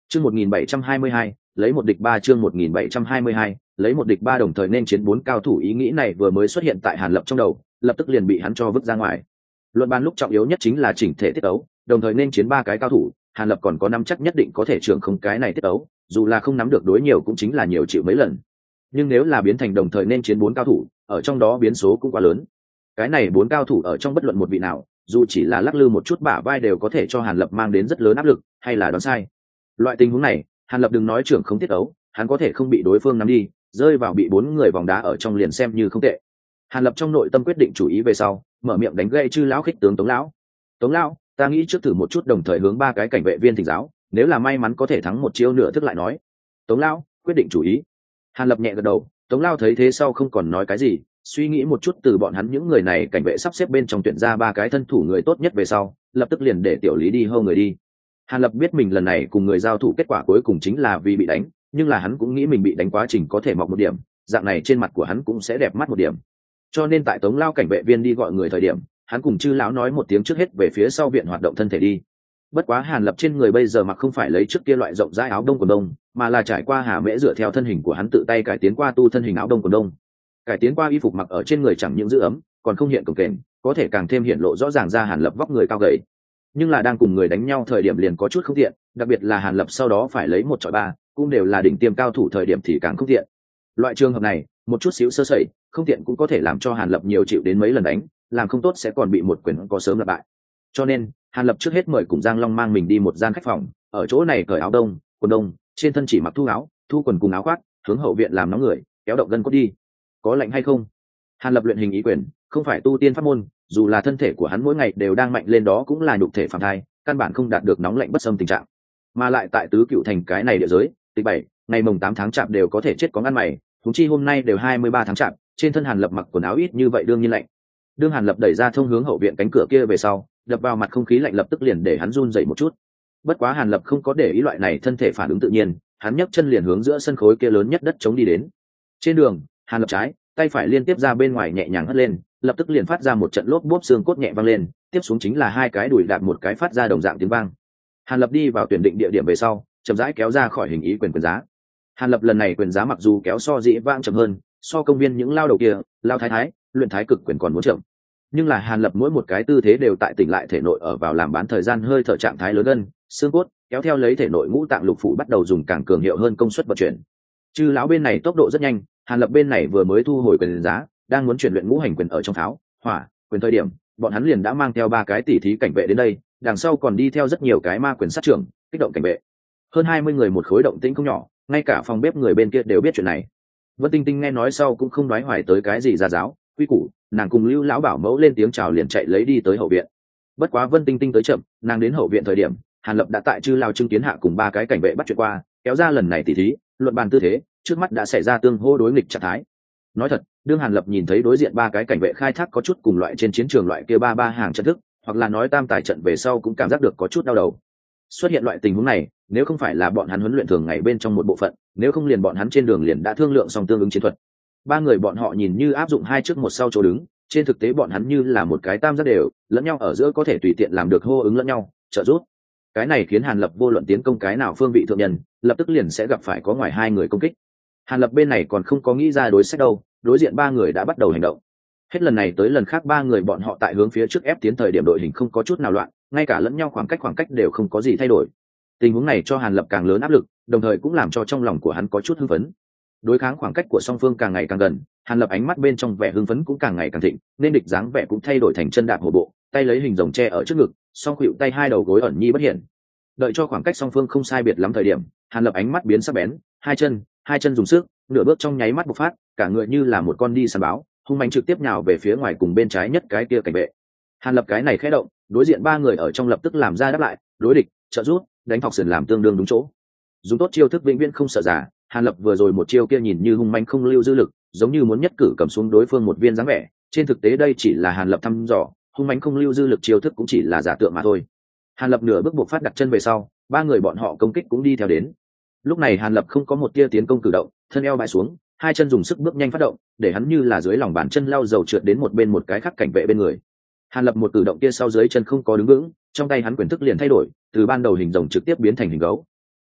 Chương 1722, lấy một địch ba. Chương 1722, lấy một địch ba. Đồng thời nên chiến 4 cao thủ, ý nghĩ này vừa mới xuất hiện tại Hàn Lập trong đầu, lập tức liền bị hắn cho vứt ra ngoài. Luận bàn lúc trọng yếu nhất chính là chỉnh thể tiết tấu, đồng thời nên chiến 3 cái cao thủ, Hàn Lập còn có nắm chắc nhất định có thể trưởng không cái này tiết tấu, dù là không nắm được đối nhiều cũng chính là nhiều chịu mấy lần. Nhưng nếu là biến thành đồng thời nên chiến 4 cao thủ, ở trong đó biến số cũng quá lớn. Cái này 4 cao thủ ở trong bất luận một vị nào, dù chỉ là lắc lư một chút bả vai đều có thể cho Hàn Lập mang đến rất lớn áp lực, hay là đoán sai. Loại tình huống này, Hàn Lập đừng nói trưởng không tiết ấu, hắn có thể không bị đối phương nắm đi, rơi vào bị 4 người vòng đá ở trong liền xem như không tệ. Hàn Lập trong nội tâm quyết định chủ ý về sau, mở miệng đánh gậy Chư lão khích tướng Tống lão. Tống lão, ta nghĩ trước thử một chút, đồng thời hướng 3 cái cảnh vệ viên thỉnh giáo, nếu là may mắn có thể thắng một chiêu nửa thức lại nói. Tống lão, quyết định chủ ý. Hàn Lập nhẹ gật đầu, Tống lão thấy thế sau không còn nói cái gì, suy nghĩ một chút từ bọn hắn những người này cảnh vệ sắp xếp bên trong tuyển ra 3 cái thân thủ người tốt nhất về sau, lập tức liền để Tiểu Lý đi hô người đi. Hàn Lập biết mình lần này cùng người giao thủ kết quả cuối cùng chính là vì bị đánh, nhưng là hắn cũng nghĩ mình bị đánh quá trình có thể mọc một điểm, dạng này trên mặt của hắn cũng sẽ đẹp mắt một điểm. Cho nên tại Tống lão cảnh vệ viên đi gọi người thời điểm, hắn cùng Chư lão nói một tiếng trước hết về phía sau viện hoạt động thân thể đi. Bất quá Hàn Lập trên người bây giờ mặc không phải lấy trước kia loại rộng rãi áo đông quần đông, mà là trải qua Hà Mễ dựa theo thân hình của hắn tự tay cải tiến qua tu thân hình áo đông quần đông. Cải tiến qua y phục mặc ở trên người chẳng những giữ ấm, còn không hiện cồng kềnh, có thể càng thêm hiện lộ rõ ràng ra Hàn Lập vóc người cao gầy. Nhưng là đang cùng người đánh nhau thời điểm liền có chút không tiện, đặc biệt là Hàn Lập sau đó phải lấy 1 chọi 3, cũng đều là đỉnh tiêm cao thủ thời điểm thì càng không tiện. Loại trường hợp này, một chút xíu sơ sẩy, không tiện cũng có thể làm cho Hàn Lập nhiều chịu đến mấy lần đánh, làm không tốt sẽ còn bị một quyền có sớm là bại. Cho nên, Hàn Lập trước hết mời cùng Giang Long mang mình đi một gian khách phòng, ở chỗ này cởi áo đông, quần đông, trên thân chỉ mặc thu áo, thu quần cùng áo khoác, hướng hậu viện làm nóng người, kéo động gân cốt đi. Có lạnh hay không? Hàn Lập luyện hình ý quyền, không phải tu tiên pháp môn, dù là thân thể của hắn mỗi ngày đều đang mạnh lên, đó cũng là nhục thể phàm thai, căn bản không đạt được nóng lạnh bất xâm tình trạng. Mà lại tại Tứ Cựu Thành cái này địa giới, tịch 7, ngày mồng 8 tháng chạp đều có thể chết có ngăn mày, huống chi hôm nay đều 23 tháng chạp, trên thân Hàn Lập mặc quần áo ít như vậy đương nhiên lạnh. Đương Hàn Lập đẩy ra thông hướng hậu viện cánh cửa kia về sau, đập vào mặt không khí lạnh lập tức liền để hắn run dậy một chút. Bất quá Hàn Lập không có để ý loại này thân thể phản ứng tự nhiên, hắn nhấc chân liền hướng giữa sân khối kia lớn nhất đất trống đi đến. Trên đường, Hàn Lập trái, tay phải liên tiếp ra bên ngoài nhẹ nhàng hất lên, lập tức liền phát ra một trận lốp bốp xương cốt nhẹ vang lên, tiếp xuống chính là 2 cái đùi đạp một cái phát ra đồng dạng tiếng vang. Hàn Lập đi vào tuyển định địa điểm về sau, chậm rãi kéo ra khỏi hình ý quyền giá. Hàn Lập lần này quyền giá mặc dù kéo so dĩ vãng chậm hơn, so công viên những lao đầu kia, lao thái thái, luyện thái cực quyền còn muốn chậm. Nhưng là Hàn Lập mỗi một cái tư thế đều tại tỉnh lại thể nội ở vào làm bán thời gian hơi thở trạng thái lớn gân, xương cốt, kéo theo lấy thể nội ngũ tạng lục phủ bắt đầu dùng càng cường hiệu hơn công suất vận chuyển. Chư lão bên này tốc độ rất nhanh, Hàn Lập bên này vừa mới thu hồi quyền giá, đang muốn chuyển luyện ngũ hành quyền ở trong tháo, hỏa, quyền thời điểm, bọn hắn liền đã mang theo 3 cái tỉ thí cảnh vệ đến đây, đằng sau còn đi theo rất nhiều cái ma quyền sát trưởng, kích động cảnh vệ. Hơn 20 người một khối động tĩnh không nhỏ, ngay cả phòng bếp người bên kia đều biết chuyện này. Vân Tinh Tinh nghe nói sau cũng không nói hoài tới cái gì ra giáo, quy củ, nàng cùng Lưu lão bảo mẫu lên tiếng chào liền chạy lấy đi tới hậu viện. Bất quá Vân Tinh Tinh tới chậm, nàng đến hậu viện thời điểm, Hàn Lập đã tại Chư lão chứng kiến hạ cùng 3 cái cảnh vệ bắt chuyện qua, kéo ra lần này tỉ thí, luận bàn tư thế, trước mắt đã xảy ra tương hô đối nghịch trạng thái. Nói thật, đương Hàn Lập nhìn thấy đối diện 3 cái cảnh vệ khai thác có chút cùng loại trên chiến trường loại kia ba hàng trận thức, hoặc là nói tam tài trận về sau cũng cảm giác được có chút đau đầu. Xuất hiện loại tình huống này, nếu không phải là bọn hắn huấn luyện thường ngày bên trong một bộ phận, nếu không liền bọn hắn trên đường liền đã thương lượng xong tương ứng chiến thuật. 3 người bọn họ nhìn như áp dụng 2 trước 1 sau chỗ đứng, trên thực tế bọn hắn như là một cái tam giác đều, lẫn nhau ở giữa có thể tùy tiện làm được hô ứng lẫn nhau, trợ giúp. Cái này khiến Hàn Lập vô luận tiến công cái nào phương vị thượng nhân, lập tức liền sẽ gặp phải có ngoài 2 người công kích. Hàn Lập bên này còn không có nghĩ ra đối sách đâu, đối diện 3 người đã bắt đầu hành động. Hết lần này tới lần khác 3 người bọn họ tại hướng phía trước ép tiến thời điểm đội hình không có chút nào loạn, ngay cả lẫn nhau khoảng cách đều không có gì thay đổi. Tình huống này cho Hàn Lập càng lớn áp lực, đồng thời cũng làm cho trong lòng của hắn có chút hưng phấn. Đối kháng khoảng cách của song phương càng ngày càng gần, Hàn Lập ánh mắt bên trong vẻ hưng phấn cũng càng ngày càng thịnh, nên địch dáng vẻ cũng thay đổi thành chân đạp hổ bộ, tay lấy hình rồng che ở trước ngực, song khuỵu tay 2 đầu gối ẩn nhi bất hiện. Đợi cho khoảng cách song phương không sai biệt lắm thời điểm, Hàn Lập ánh mắt biến sắc bén, hai chân dùng sức, nửa bước trong nháy mắt bộc phát, cả người như là một con đi săn báo, hung mãnh trực tiếp nhào về phía ngoài cùng bên trái nhất cái kia cảnh vệ. Hàn Lập cái này khẽ động, đối diện 3 người ở trong lập tức làm ra đáp lại, đối địch, trợ rút, đánh thọc sườn làm tương đương đúng chỗ. Dùng tốt chiêu thức vĩnh viễn không sợ giả, Hàn Lập vừa rồi một chiêu kia nhìn như hung manh không lưu dư lực, giống như muốn nhất cử cầm xuống đối phương một viên dáng vẻ, trên thực tế đây chỉ là Hàn Lập thăm dò, hung manh không lưu dư lực chiêu thức cũng chỉ là giả tượng mà thôi. Hàn Lập nửa bước buộc phát đặt chân về sau, 3 người bọn họ công kích cũng đi theo đến. Lúc này Hàn Lập không có một tia tiến công cử động, thân eo bãi xuống, 2 chân dùng sức bước nhanh phát động, để hắn như là dưới lòng bàn chân lao dầu trượt đến một bên một cái khác cảnh vệ bên người. Hàn Lập một cử động kia sau dưới chân không có đứng vững, trong tay hắn quyền thức liền thay đổi, từ ban đầu hình rồng trực tiếp biến thành hình gấu.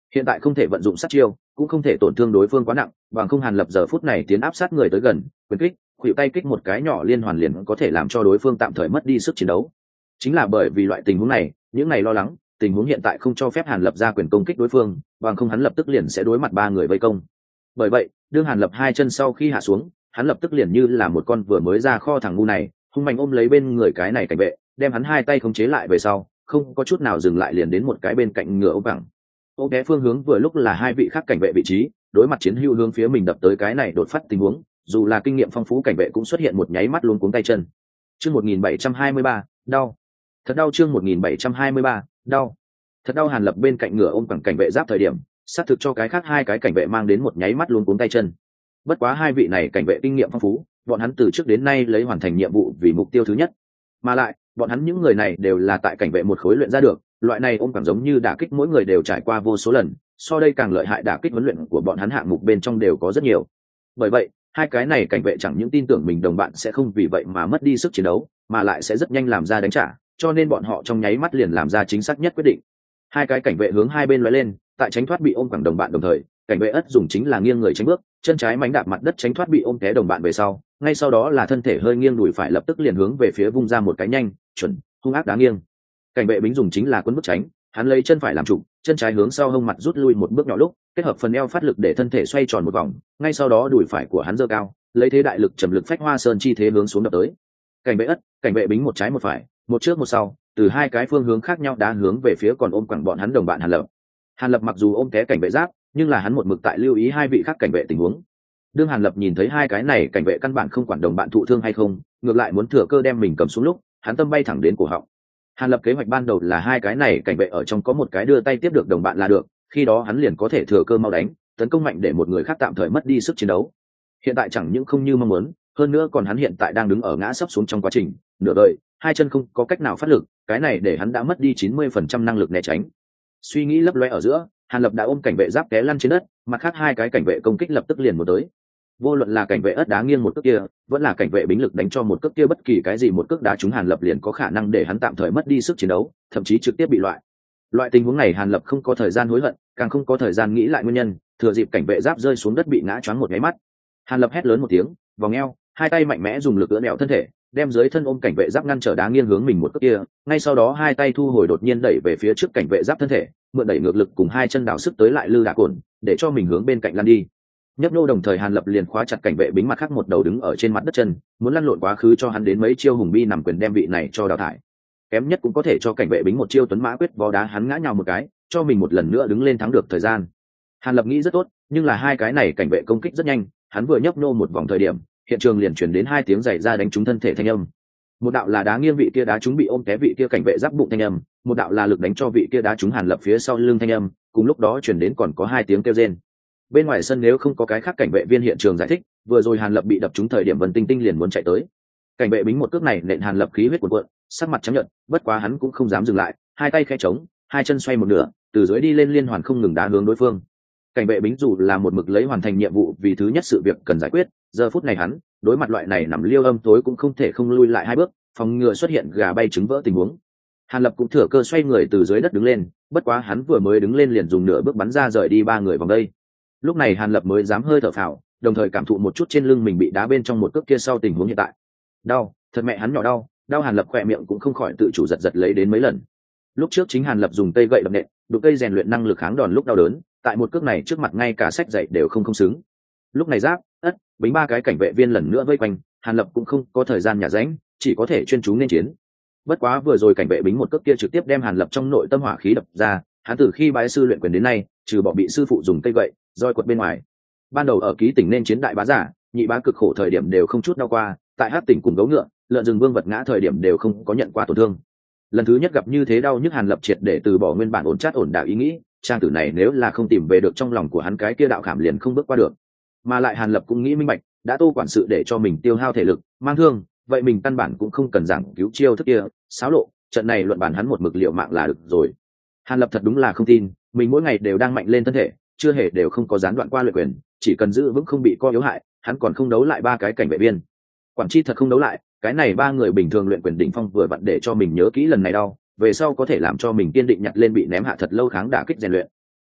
hiện tại không thể vận dụng sát chiêu, cũng không thể tổn thương đối phương quá nặng, bằng không Hàn Lập giờ phút này tiến áp sát người tới gần, quyền kích, khuỷu tay kích một cái nhỏ liên hoàn liền có thể làm cho đối phương tạm thời mất đi sức chiến đấu. Chính là bởi vì loại tình huống này, những này lo lắng, tình huống hiện tại không cho phép Hàn Lập ra quyền công kích đối phương, bằng không hắn lập tức liền sẽ đối mặt ba người vây công. Bởi vậy, đương Hàn Lập hai chân sau khi hạ xuống, hắn lập tức liền như là một con vừa mới ra kho thằng ngu này, hung mạnh ôm lấy bên người cái này cảnh vệ, đem hắn hai tay khống chế lại về sau, không có chút nào dừng lại liền đến một cái bên cạnh ngựa ốm vẳng. Ôm té phương hướng vừa lúc là hai vị khác cảnh vệ vị trí, đối mặt chiến hữu hướng phía mình đập tới cái này đột phát tình huống, dù là kinh nghiệm phong phú cảnh vệ cũng xuất hiện một nháy mắt luống cuống tay chân. Chương 1723, đau. Thật đau. Chương 1723, đau. Thật đau. Hàn Lập bên cạnh ngựa ôm cẳng cảnh vệ giáp thời điểm, sát thực cho cái khác hai cái cảnh vệ mang đến một nháy mắt luống cuống tay chân. Bất quá hai vị này cảnh vệ kinh nghiệm phong phú, bọn hắn từ trước đến nay lấy hoàn thành nhiệm vụ vì mục tiêu thứ nhất. Mà lại, bọn hắn những người này đều là tại cảnh vệ một khối luyện ra được, loại này ôm cảm giống như đả kích mỗi người đều trải qua vô số lần, so đây càng lợi hại đả kích huấn luyện của bọn hắn hạng mục bên trong đều có rất nhiều. Bởi vậy, hai cái này cảnh vệ chẳng những tin tưởng mình đồng bạn sẽ không vì vậy mà mất đi sức chiến đấu, mà lại sẽ rất nhanh làm ra đánh trả, cho nên bọn họ trong nháy mắt liền làm ra chính xác nhất quyết định. Hai cái cảnh vệ hướng hai bên lóe lên, tại tránh thoát bị ôm cẳng đồng bạn đồng thời, cảnh vệ ất dùng chính là nghiêng người tránh bước, chân trái mánh đạp mặt đất tránh thoát bị ôm té đồng bạn về sau, ngay sau đó là thân thể hơi nghiêng đùi phải lập tức liền hướng về phía vung ra một cái nhanh, chuẩn, hung ác đá nghiêng. Cảnh vệ bính dùng chính là quân bước tránh, hắn lấy chân phải làm trụ, chân trái hướng sau hông mặt rút lui một bước nhỏ lúc, kết hợp phần eo phát lực để thân thể xoay tròn một vòng, ngay sau đó đùi phải của hắn giơ cao, lấy thế đại lực trầm lực phách hoa sơn chi thế hướng xuống đập tới. Cảnh vệ ất, cảnh vệ bính một trái một phải, một trước một sau, từ hai cái phương hướng khác nhau đá hướng về phía còn ôm quẳng bọn hắn đồng bạn Hàn Lập. Hàn Lập mặc dù ôm té cảnh vệ giáp, nhưng là hắn một mực tại lưu ý hai vị khác cảnh vệ tình huống. Đương Hàn Lập nhìn thấy hai cái này cảnh vệ căn bản không quản đồng bạn thụ thương hay không, ngược lại muốn thừa cơ đem mình cầm xuống lúc, hắn tâm bay thẳng đến cổ họng. Hàn Lập kế hoạch ban đầu là hai cái này cảnh vệ ở trong có một cái đưa tay tiếp được đồng bạn là được, khi đó hắn liền có thể thừa cơ mau đánh, tấn công mạnh để một người khác tạm thời mất đi sức chiến đấu. Hiện tại chẳng những không như mong muốn, hơn nữa còn hắn hiện tại đang đứng ở ngã sấp xuống trong quá trình, nửa đời, hai chân không có cách nào phát lực, cái này để hắn đã mất đi 90% năng lực né tránh. Suy nghĩ lấp loe ở giữa, Hàn Lập đã ôm cảnh vệ giáp té lăn trên đất, mặt khác hai cái cảnh vệ công kích lập tức liền một tới. Vô luận là cảnh vệ ất đá nghiêng một cước kia, vẫn là cảnh vệ bính lực đánh cho một cước kia, bất kỳ cái gì một cước đá trúng Hàn Lập liền có khả năng để hắn tạm thời mất đi sức chiến đấu, thậm chí trực tiếp bị loại. Loại tình huống này Hàn Lập không có thời gian hối hận, càng không có thời gian nghĩ lại nguyên nhân, thừa dịp cảnh vệ giáp rơi xuống đất bị ngã choáng một cái mắt. Hàn Lập hét lớn một tiếng, vòng eo, hai tay mạnh mẽ dùng lực ưỡn ẹo thân thể, đem dưới thân ôm cảnh vệ giáp ngăn trở đá nghiêng hướng mình một cước kia, ngay sau đó hai tay thu hồi đột nhiên đẩy về phía trước cảnh vệ giáp thân thể, mượn đẩy ngược lực cùng hai chân đảo sức tới lại lư đả cồn, để cho mình hướng bên cạnh lăn đi. Nhấp nô đồng thời Hàn Lập liền khóa chặt cảnh vệ bính mặt khác một đầu đứng ở trên mặt đất chân, muốn lăn lộn quá khứ cho hắn đến mấy chiêu hùng bi nằm quyền đem vị này cho đào thải. Kém nhất cũng có thể cho cảnh vệ bính một chiêu tuấn mã quyết vó đá hắn ngã nhào một cái, cho mình một lần nữa đứng lên thắng được thời gian. Hàn Lập nghĩ rất tốt, nhưng là hai cái này cảnh vệ công kích rất nhanh, hắn vừa nhấp nô một vòng thời điểm, hiện trường liền truyền đến hai tiếng giày ra đánh trúng thân thể thanh âm. Một đạo là đá nghiêng vị kia đá trúng bị ôm té vị kia cảnh vệ giáp bụng thanh âm, một đạo là lực đánh cho vị kia đá trúng Hàn Lập phía sau lưng thanh âm, cùng lúc đó truyền đến còn có hai tiếng kêu rên. Bên ngoài sân nếu không có cái khác cảnh vệ viên hiện trường giải thích, vừa rồi Hàn Lập bị đập trúng thời điểm Vân Tinh Tinh liền muốn chạy tới. Cảnh vệ bính một cước này nện Hàn Lập khí huyết cuồn cuộn, sắc mặt trắng nhợt, bất quá hắn cũng không dám dừng lại, hai tay khẽ trống, hai chân xoay một nửa, từ dưới đi lên liên hoàn không ngừng đá hướng đối phương. Cảnh vệ bính dù là một mực lấy hoàn thành nhiệm vụ vì thứ nhất sự việc cần giải quyết, giờ phút này hắn đối mặt loại này nằm liêu âm tối cũng không thể không lui lại hai bước, phòng ngừa xuất hiện gà bay trứng vỡ tình huống. Hàn Lập cũng thừa cơ xoay người từ dưới đất đứng lên, bất quá hắn vừa mới đứng lên liền dùng nửa bước bắn ra rời đi ba người vòng đây. Lúc này Hàn Lập mới dám hơi thở phào, đồng thời cảm thụ một chút trên lưng mình bị đá bên trong một cước kia sau tình huống hiện tại. Đau, thật mẹ hắn nhỏ đau, đau Hàn Lập khỏe miệng cũng không khỏi tự chủ giật giật lấy đến mấy lần. Lúc trước chính Hàn Lập dùng cây gậy đập nện, đục cây rèn luyện năng lực kháng đòn lúc đau đớn, tại một cước này trước mặt ngay cả sách dạy đều không xứng. Lúc này giáp, ất, bính ba cái cảnh vệ viên lần nữa vây quanh, Hàn Lập cũng không có thời gian nhả rãnh, chỉ có thể chuyên chú nên chiến. Bất quá vừa rồi cảnh vệ bính một cước kia trực tiếp đem Hàn Lập trong nội tâm hỏa khí đập ra, hắn từ khi bái sư luyện quyền đến nay, trừ bỏ bị sư phụ dùng cây gậy, roi quật bên ngoài. Ban đầu ở ký tỉnh nên chiến đại bá giả, nhị bá cực khổ thời điểm đều không chút đau qua, tại hát tỉnh cùng gấu ngựa, lợn rừng vương vật ngã thời điểm đều không có nhận qua tổn thương. Lần thứ nhất gặp như thế đau nhức Hàn Lập triệt để từ bỏ nguyên bản ổn chát ổn đạo ý nghĩ, trang tử này nếu là không tìm về được trong lòng của hắn cái kia đạo khảm liền không bước qua được. Mà lại Hàn Lập cũng nghĩ minh bạch, đã Tô quản sự để cho mình tiêu hao thể lực, mang thương, vậy mình căn bản cũng không cần giảng cứu chiêu thức kia, xáo lộ, trận này luận bản hắn một mực liệu mạng là được rồi. Hàn Lập thật đúng là không tin, mình mỗi ngày đều đang mạnh lên thân thể, chưa hề đều không có gián đoạn qua luyện quyền, chỉ cần giữ vững không bị co yếu hại, hắn còn không đấu lại ba cái cảnh vệ viên. Quản chi thật không đấu lại, cái này ba người bình thường luyện quyền đỉnh phong vừa vặn để cho mình nhớ kỹ lần này đau, về sau có thể làm cho mình kiên định nhặt lên bị ném hạ thật lâu kháng đả kích rèn luyện.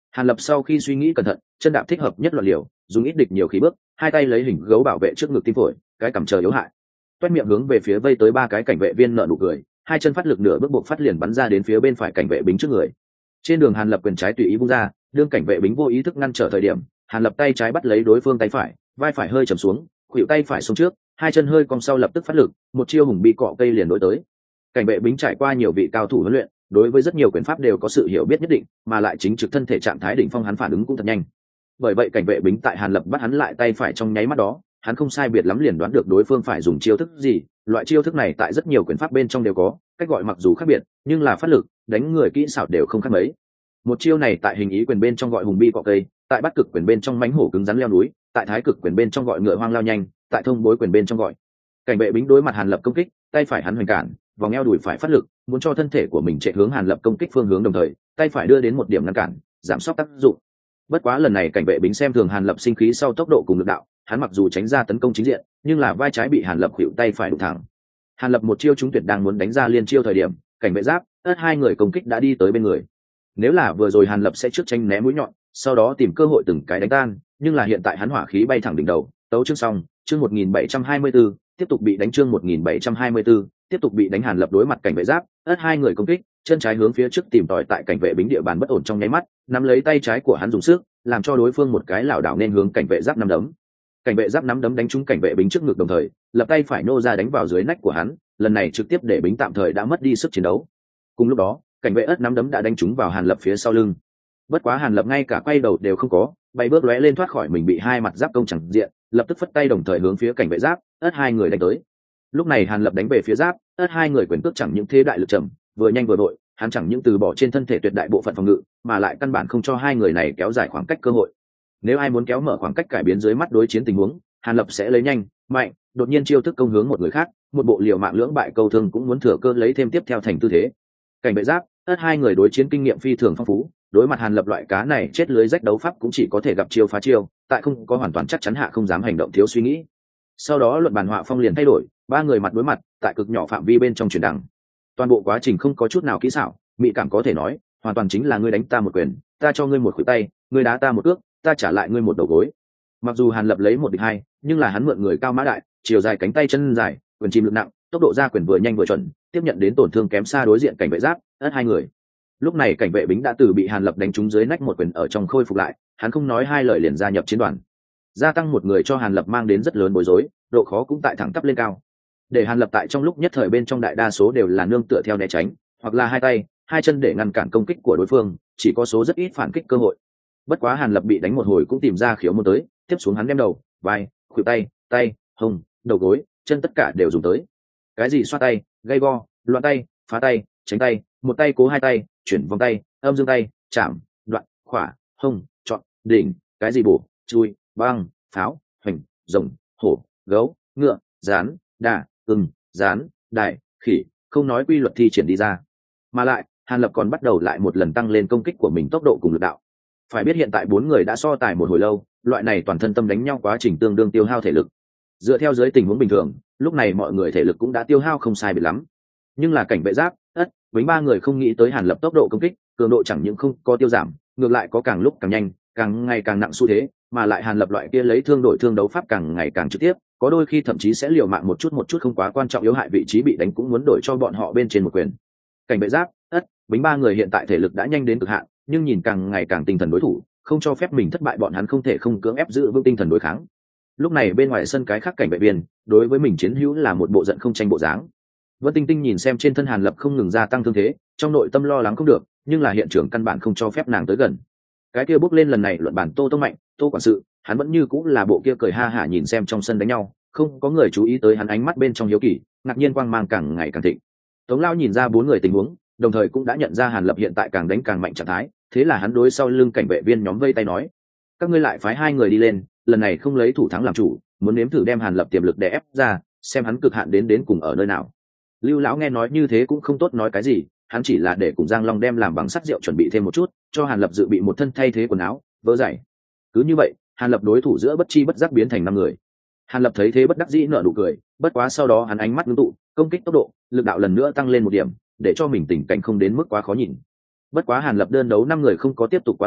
Hàn Lập sau khi suy nghĩ cẩn thận, chân đạp thích hợp nhất loạn liều, dùng ít địch nhiều khí bước, hai tay lấy hình gấu bảo vệ trước ngực tim phổi, cái cằm chờ yếu hại. Toét miệng hướng về phía vây tới ba cái cảnh vệ viên nở nụ cười, hai chân phát lực nửa bước buộc phát liền bắn ra đến phía bên phải cảnh vệ bính trước người. Trên đường Hàn Lập quyền trái tùy ý vung ra, đương cảnh vệ bính vô ý thức ngăn trở thời điểm, Hàn Lập tay trái bắt lấy đối phương tay phải, vai phải hơi trầm xuống, khuỷu tay phải xuống trước, hai chân hơi cong sau lập tức phát lực, một chiêu hùng bi cọ cây liền đối tới. Cảnh vệ bính trải qua nhiều vị cao thủ huấn luyện, đối với rất nhiều quyền pháp đều có sự hiểu biết nhất định, mà lại chính trực thân thể trạng thái đỉnh phong hắn phản ứng cũng thật nhanh. Bởi vậy cảnh vệ bính tại Hàn Lập bắt hắn lại tay phải trong nháy mắt đó, hắn không sai biệt lắm liền đoán được đối phương phải dùng chiêu thức gì. Loại chiêu thức này tại rất nhiều quyền pháp bên trong đều có, cách gọi mặc dù khác biệt, nhưng là phát lực, đánh người kỹ xảo đều không khác mấy. Một chiêu này tại hình ý quyền bên trong gọi hùng bi cọ cây, tại bắt cực quyền bên trong mãnh hổ cứng rắn leo núi, tại thái cực quyền bên trong gọi ngựa hoang lao nhanh, tại thông bối quyền bên trong gọi. Cảnh vệ bính đối mặt Hàn Lập công kích, tay phải hắn hoành cản, vòng eo đùi phải phát lực, muốn cho thân thể của mình chạy hướng Hàn Lập công kích phương hướng đồng thời, tay phải đưa đến một điểm ngăn cản, giảm sốc tác dụng. Bất quá lần này cảnh vệ bính xem thường Hàn Lập sinh khí sau tốc độ cùng lực đạo, hắn mặc dù tránh ra tấn công chính diện, nhưng là vai trái bị Hàn Lập khuỵu tay phải đụng thẳng. Hàn Lập một chiêu trúng tuyệt đang muốn đánh ra liên chiêu thời điểm, cảnh vệ giáp, ớt hai người công kích đã đi tới bên người. Nếu là vừa rồi Hàn Lập sẽ trước tranh né mũi nhọn, sau đó tìm cơ hội từng cái đánh tan, nhưng là hiện tại hắn hỏa khí bay thẳng đỉnh đầu, tấu chương xong, chương 1724, tiếp tục bị đánh chương 1724, tiếp tục bị đánh. Hàn Lập đối mặt cảnh vệ giáp, ớt hai người công kích, chân trái hướng phía trước tìm tòi tại cảnh vệ bính địa bàn bất ổn trong nháy mắt, nắm lấy tay trái của hắn dùng sức, làm cho đối phương một cái lảo đảo nên hướng cảnh vệ giáp nắm đấm. Cảnh vệ giáp nắm đấm đánh trúng cảnh vệ bính trước ngực đồng thời, lập tay phải nô ra đánh vào dưới nách của hắn, lần này trực tiếp để bính tạm thời đã mất đi sức chiến đấu. Cùng lúc đó, cảnh vệ ớt nắm đấm đã đánh trúng vào Hàn Lập phía sau lưng. Bất quá Hàn Lập ngay cả quay đầu đều không có, bay bước lóe lên thoát khỏi mình bị hai mặt giáp công chẳng diện, lập tức phất tay đồng thời hướng phía cảnh vệ giáp, ớt hai người đánh tới. Lúc này Hàn Lập đánh về phía giáp, ớt hai người quyền cước chẳng những thế đại lực trầm, vừa nhanh vừa đội, hắn chẳng những từ bỏ trên thân thể tuyệt đại bộ phận phòng ngự, mà lại căn bản không cho hai người này kéo dài khoảng cách cơ hội. Nếu ai muốn kéo mở khoảng cách cải biến dưới mắt đối chiến tình huống, Hàn Lập sẽ lấy nhanh, mạnh, đột nhiên chiêu thức công hướng một người khác, một bộ liều mạng lưỡng bại câu thương cũng muốn thừa cơ lấy thêm tiếp theo thành tư thế. Cảnh vệ giáp, ớt hai người đối chiến kinh nghiệm phi thường phong phú, đối mặt Hàn Lập loại cá này chết lưới rách đấu pháp cũng chỉ có thể gặp chiêu phá chiêu, tại không có hoàn toàn chắc chắn hạ không dám hành động thiếu suy nghĩ. Sau đó luận bàn họa phong liền thay đổi, ba người mặt đối mặt, tại cực nhỏ phạm vi bên trong chuyển đẳng. Toàn bộ quá trình không có chút nào kỹ xảo, mỹ cảm có thể nói, hoàn toàn chính là ngươi đánh ta một quyền, ta cho ngươi một khuỷu tay, ngươi đá ta một cước, ta trả lại ngươi một đầu gối. Mặc dù Hàn Lập lấy một địch hai, nhưng là hắn mượn người cao mã đại, chiều dài cánh tay chân dài, quyền chìm lực nặng, tốc độ ra quyền vừa nhanh vừa chuẩn, tiếp nhận đến tổn thương kém xa đối diện cảnh vệ giáp, ớt hai người. Lúc này cảnh vệ bính đã từ bị Hàn Lập đánh trúng dưới nách một quyền ở trong khôi phục lại, hắn không nói hai lời liền gia nhập chiến đoàn. Gia tăng một người cho Hàn Lập mang đến rất lớn bối rối, độ khó cũng tại thẳng tắp lên cao. Để Hàn Lập tại trong lúc nhất thời bên trong đại đa số đều là nương tựa theo né tránh, hoặc là hai tay, hai chân để ngăn cản công kích của đối phương, chỉ có số rất ít phản kích cơ hội. Bất quá Hàn Lập bị đánh một hồi cũng tìm ra khiếu môn tới, tiếp xuống hắn đem đầu, vai, khuỷu tay, tay, hông, đầu gối, chân tất cả đều dùng tới. Cái gì xoa tay, gay go, loạn tay, phá tay, tránh tay, một tay cố hai tay, chuyển vòng tay, âm dương tay, chạm, đoạn, khỏa, hông, chọn, đỉnh, cái gì bổ, chui, băng, pháo, hoành, rồng, hổ, gấu, ngựa, rán, đà, rán, đại, khỉ, không nói quy luật thi triển đi ra. Mà lại, Hàn Lập còn bắt đầu lại một lần tăng lên công kích của mình tốc độ cùng lực đạo. Phải biết hiện tại bốn người đã so tài một hồi lâu, loại này toàn thân tâm đánh nhau quá trình tương đương tiêu hao thể lực. Dựa theo dưới tình huống bình thường, lúc này mọi người thể lực cũng đã tiêu hao không sai biệt lắm. Nhưng là cảnh vệ giáp, ất, với ba người không nghĩ tới Hàn Lập tốc độ công kích, cường độ chẳng những không có tiêu giảm, ngược lại có càng lúc càng nhanh, càng ngày càng nặng xu thế, mà lại Hàn Lập loại kia lấy thương đổi thương đấu pháp càng ngày càng trực tiếp, có đôi khi thậm chí sẽ liều mạng một chút không quá quan trọng yếu hại vị trí bị đánh cũng muốn đổi cho bọn họ bên trên một quyền. Cảnh vệ giáp, ất, bính ba người hiện tại thể lực đã nhanh đến cực hạn, nhưng nhìn càng ngày càng tinh thần đối thủ, không cho phép mình thất bại, bọn hắn không thể không cưỡng ép giữ vững tinh thần đối kháng. Lúc này bên ngoài sân cái khác cảnh vệ viên, đối với mình chiến hữu là một bộ giận không tranh bộ dáng. Vân Tinh Tinh nhìn xem trên thân Hàn Lập không ngừng gia tăng thương thế, trong nội tâm lo lắng không được, nhưng là hiện trường căn bản không cho phép nàng tới gần. Cái kia bước lên lần này luận bản Tô Tông Mạnh, Tô quản sự, hắn vẫn như cũng là bộ kia cười ha hả nhìn xem trong sân đánh nhau, không có người chú ý tới hắn ánh mắt bên trong hiếu kỳ, ngạc nhiên quang mang càng ngày càng thịnh. Tống Lao nhìn ra bốn người tình huống, đồng thời cũng đã nhận ra Hàn Lập hiện tại càng đánh càng mạnh trạng thái, thế là hắn đối sau lưng cảnh vệ viên nhóm vây tay nói: các ngươi lại phái hai người đi lên, lần này không lấy thủ thắng làm chủ, muốn nếm thử đem Hàn Lập tiềm lực đè ép ra, xem hắn cực hạn đến cùng ở nơi nào. Lưu lão nghe nói như thế cũng không tốt nói cái gì, hắn chỉ là để cùng Giang Long đem làm bằng sắt rượu chuẩn bị thêm một chút, cho Hàn Lập dự bị một thân thay thế quần áo, vỡ giày. Cứ như vậy, Hàn Lập đối thủ giữa bất chi bất giác biến thành 5 người. Hàn Lập thấy thế bất đắc dĩ nở nụ cười, bất quá sau đó hắn ánh mắt ngưng tụ, công kích tốc độ, lực đạo lần nữa tăng lên một điểm, để cho mình tình cảnh không đến mức quá khó nhìn. Bất quá Hàn Lập đơn đấu 5 người không có tiếp tục quá lâu,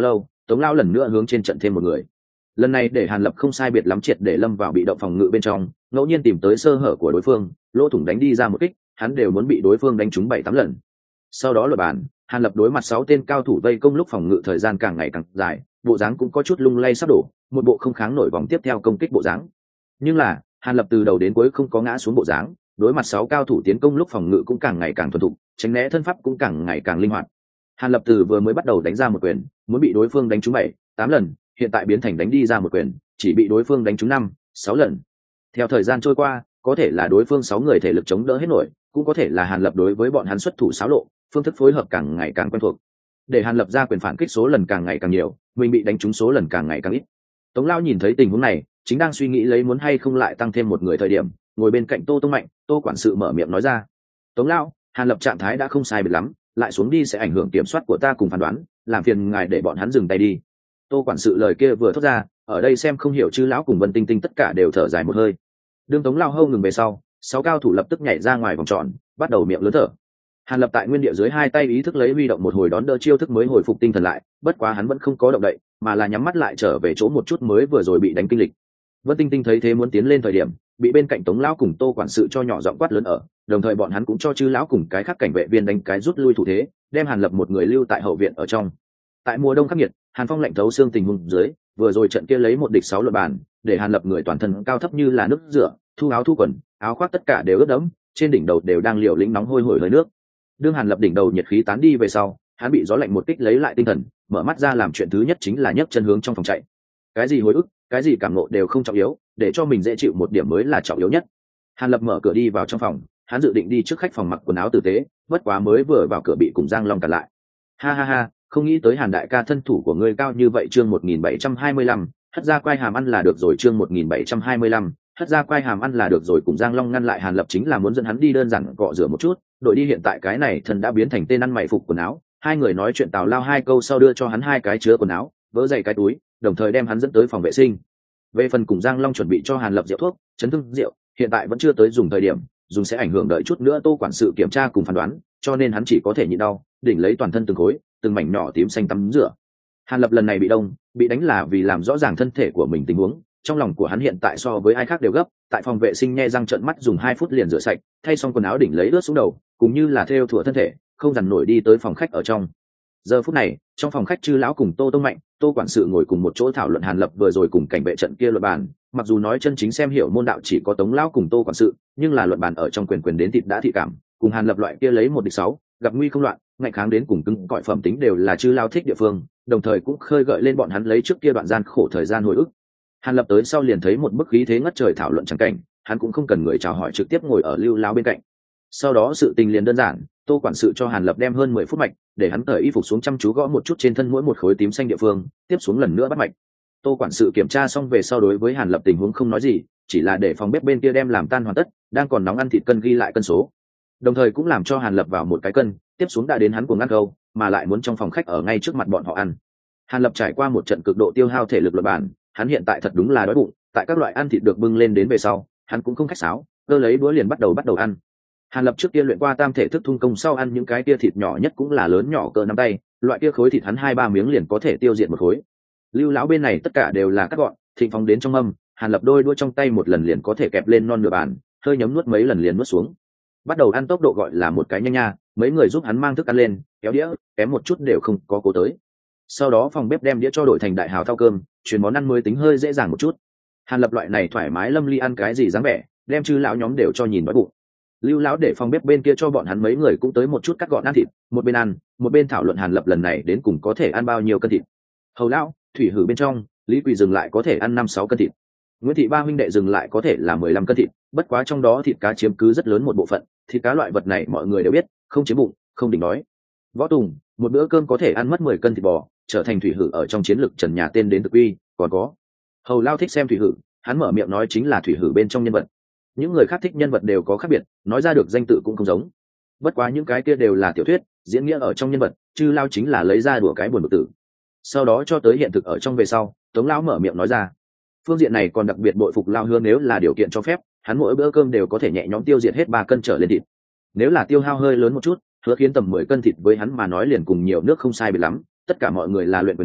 Tống Lão lần nữa hướng trên trận thêm một người. Lần này để Hàn Lập không sai biệt lắm triệt để lâm vào bị động phòng ngự bên trong, ngẫu nhiên tìm tới sơ hở của đối phương, lỗ thủng đánh đi ra một kích, hắn đều muốn bị đối phương đánh trúng 7-8 lần. Sau đó luật bàn, Hàn Lập đối mặt 6 tên cao thủ vây công lúc phòng ngự thời gian càng ngày càng dài, bộ dáng cũng có chút lung lay sắp đổ, một bộ không kháng nổi vòng tiếp theo công kích bộ dáng. Nhưng là, Hàn Lập từ đầu đến cuối không có ngã xuống bộ dáng, đối mặt 6 cao thủ tiến công lúc phòng ngự cũng càng ngày càng thuần thục, tránh né thân pháp cũng càng ngày càng linh hoạt. Hàn Lập từ vừa mới bắt đầu đánh ra một quyền, muốn bị đối phương đánh trúng 7-8 lần, hiện tại biến thành đánh đi ra một quyền, chỉ bị đối phương đánh trúng 5-6 lần. Theo thời gian trôi qua, có thể là đối phương 6 người thể lực chống đỡ hết nổi, cũng có thể là Hàn Lập đối với bọn hắn xuất thủ xáo lộ, phương thức phối hợp càng ngày càng quen thuộc. Để Hàn Lập ra quyền phản kích số lần càng ngày càng nhiều, mình bị đánh trúng số lần càng ngày càng ít. Tống Lao nhìn thấy tình huống này, chính đang suy nghĩ lấy muốn hay không lại tăng thêm một người thời điểm, ngồi bên cạnh Tô Tông Mạnh, Tô quản sự mở miệng nói ra: "Tống Lao, Hàn Lập trạng thái đã không sai biệt lắm, lại xuống đi sẽ ảnh hưởng kiểm soát của ta cùng phán đoán, làm phiền ngài để bọn hắn dừng tay đi." Tô quản sự lời kia vừa thốt ra, ở đây xem không hiểu chư lão cùng Vân Tinh Tinh tất cả đều thở dài một hơi. Đương Tống Lao hâu ngừng về sau, 6 cao thủ lập tức nhảy ra ngoài vòng tròn, bắt đầu miệng lớn thở. Hàn Lập tại nguyên địa dưới hai tay ý thức lấy huy động một hồi đón đỡ chiêu thức mới hồi phục tinh thần lại, bất quá hắn vẫn không có động đậy, mà là nhắm mắt lại trở về chỗ một chút mới vừa rồi bị đánh kinh lịch. Vân Tinh Tinh thấy thế muốn tiến lên thời điểm, bị bên cạnh Tống lão cùng Tô quản sự cho nhỏ giọng quát lớn ở, đồng thời bọn hắn cũng cho chư lão cùng cái khác cảnh vệ viên đánh cái rút lui thủ thế, đem Hàn Lập một người lưu tại hậu viện ở trong. Tại mùa đông khắc nghiệt, Hàn Phong lạnh thấu xương tình huống dưới, vừa rồi trận kia lấy 1 địch 6 luận bàn, để Hàn Lập người toàn thân cao thấp như là nước rửa, thu áo thu quần, áo khoác tất cả đều ướt đẫm, trên đỉnh đầu đều đang liều lĩnh nóng hôi hổi hơi nước. Đương Hàn Lập đỉnh đầu nhiệt khí tán đi về sau, hắn bị gió lạnh một kích lấy lại tinh thần, mở mắt ra làm chuyện thứ nhất chính là nhấc chân hướng trong phòng chạy. Cái gì hồi ức, cái gì cảm ngộ đều không trọng yếu, để cho mình dễ chịu một điểm mới là trọng yếu nhất. Hàn Lập mở cửa đi vào trong phòng, hắn dự định đi trước khách phòng mặc quần áo tử tế, bất quá mới vừa vào cửa bị cùng Giang Long cản lại. Ha ha ha, không nghĩ tới Hàn đại ca thân thủ của ngươi cao như vậy. Chương 1725, hất ra quai hàm ăn là được rồi. Chương 1725, hất ra quai hàm ăn là được rồi. Cùng Giang Long ngăn lại Hàn Lập chính là muốn dẫn hắn đi đơn giản cọ rửa một chút, đội đi hiện tại cái này thần đã biến thành tên ăn mày phục quần áo. Hai người nói chuyện tào lao 2 câu sau đưa cho hắn 2 cái chứa quần áo, vỡ dày cái túi, đồng thời đem hắn dẫn tới phòng vệ sinh. Về phần cùng Giang Long chuẩn bị cho Hàn Lập rượu thuốc chấn thương rượu, hiện tại vẫn chưa tới dùng thời điểm, dùng sẽ ảnh hưởng đợi chút nữa Tô quản sự kiểm tra cùng phán đoán, cho nên hắn chỉ có thể nhịn đau, đỉnh lấy toàn thân từng khối, từng mảnh nhỏ tím xanh tắm rửa. Hàn Lập lần này bị đông, bị đánh là vì làm rõ ràng thân thể của mình tình huống, trong lòng của hắn hiện tại so với ai khác đều gấp. Tại phòng vệ sinh nhe răng trợn mắt dùng 2 phút liền rửa sạch, thay xong quần áo đỉnh lấy ướt xuống đầu, cũng như là thêu thủa thân thể, không dằn nổi đi tới phòng khách ở trong. Giờ phút này, trong phòng khách chư lão cùng Tô Tông Mạnh, Tô quản sự ngồi cùng một chỗ thảo luận Hàn Lập vừa rồi cùng cảnh vệ trận kia luận bàn. Mặc dù nói chân chính xem hiểu môn đạo chỉ có Tống lão cùng Tô quản sự, nhưng là luận bàn ở trong quyền đến thịt đã thị cảm, cùng Hàn Lập loại kia lấy 1 địch 6, gặp nguy không loạn, ngạnh kháng đến cùng cứng cỏi phẩm tính đều là chư lão thích địa phương, đồng thời cũng khơi gợi lên bọn hắn lấy trước kia đoạn gian khổ thời gian hồi ức. Hàn Lập tới sau liền thấy một bức khí thế ngất trời thảo luận chẳng cảnh, hắn cũng không cần người chào hỏi, trực tiếp ngồi ở Lưu lão bên cạnh. Sau đó sự tình liền đơn giản, Tô quản sự cho Hàn Lập đem hơn 10 phút mạch, để hắn cởi y phục xuống chăm chú gõ một chút trên thân mỗi một khối tím xanh địa phương, tiếp xuống lần nữa bắt mạch. Tô quản sự kiểm tra xong về sau đối với Hàn Lập tình huống không nói gì, chỉ là để phòng bếp bên kia đem làm tan hoàn tất, đang còn nóng ăn thịt cân ghi lại cân số. Đồng thời cũng làm cho Hàn Lập vào một cái cân, tiếp xuống đã đến hắn cuồng ăn câu, mà lại muốn trong phòng khách ở ngay trước mặt bọn họ ăn. Hàn Lập trải qua một trận cực độ tiêu hao thể lực luận bàn, hắn hiện tại thật đúng là đói bụng, tại các loại ăn thịt được bưng lên đến về sau, hắn cũng không khách sáo, cơ lấy đũa liền bắt đầu ăn. Hàn Lập trước kia luyện qua tam thể thức thung công sau ăn những cái kia thịt nhỏ nhất cũng là lớn nhỏ cỡ nắm tay, loại kia khối thịt hắn 2-3 miếng liền có thể tiêu diệt một khối. Lưu lão bên này tất cả đều là cắt gọn, thịnh phóng đến trong mâm, Hàn Lập đôi đũa trong tay một lần liền có thể kẹp lên non nửa bàn, hơi nhấm nuốt mấy lần liền nuốt xuống. Bắt đầu ăn tốc độ gọi là một cái nhanh nha, mấy người giúp hắn mang thức ăn lên, kéo đĩa, kém một chút đều không có cố tới. Sau đó phòng bếp đem đĩa cho đổi thành đại hào thao cơm, chuyển món ăn mới tính hơi dễ dàng một chút. Hàn Lập loại này thoải mái lâm ly ăn cái gì dáng vẻ, đem chư lão nhóm đều cho nhìn đói bụng. Lưu lão để phòng bếp bên kia cho bọn hắn mấy người cũng tới một chút cắt gọn ăn thịt, một bên ăn, một bên thảo luận Hàn Lập lần này đến cùng có thể ăn bao nhiêu cân thịt. Hầu lão, Thủy Hử bên trong, Lý Quỳ dừng lại có thể ăn 5-6 cân thịt. Nguyễn Thị ba huynh đệ dừng lại có thể là 15 cân thịt, bất quá trong đó thịt cá chiếm cứ rất lớn một bộ phận, thịt cá loại vật này mọi người đều biết, không chiếm bụng, không đỉnh đói. Võ Tùng, một bữa cơm có thể ăn mất 10 cân thịt bò, trở thành Thủy Hử ở trong chiến lược trần nhà tên đến thực uy, còn có. Hầu lão thích xem Thủy Hử, hắn mở miệng nói chính là Thủy Hử bên trong nhân vật. Những người khác thích nhân vật đều có khác biệt, nói ra được danh tự cũng không giống. Bất quá những cái kia đều là tiểu thuyết, diễn nghĩa ở trong nhân vật, chư lao chính là lấy ra đùa cái buồn bực tử. Sau đó cho tới hiện thực ở trong về sau, Tống lão mở miệng nói ra. Phương diện này còn đặc biệt bội phục Lao Hương, nếu là điều kiện cho phép, hắn mỗi bữa cơm đều có thể nhẹ nhõm tiêu diệt hết 3 cân trở lên thịt. Nếu là tiêu hao hơi lớn một chút, Hứa khiến tầm 10 cân thịt với hắn mà nói liền cùng nhiều nước không sai biệt lắm, tất cả mọi người là luyện quyền người,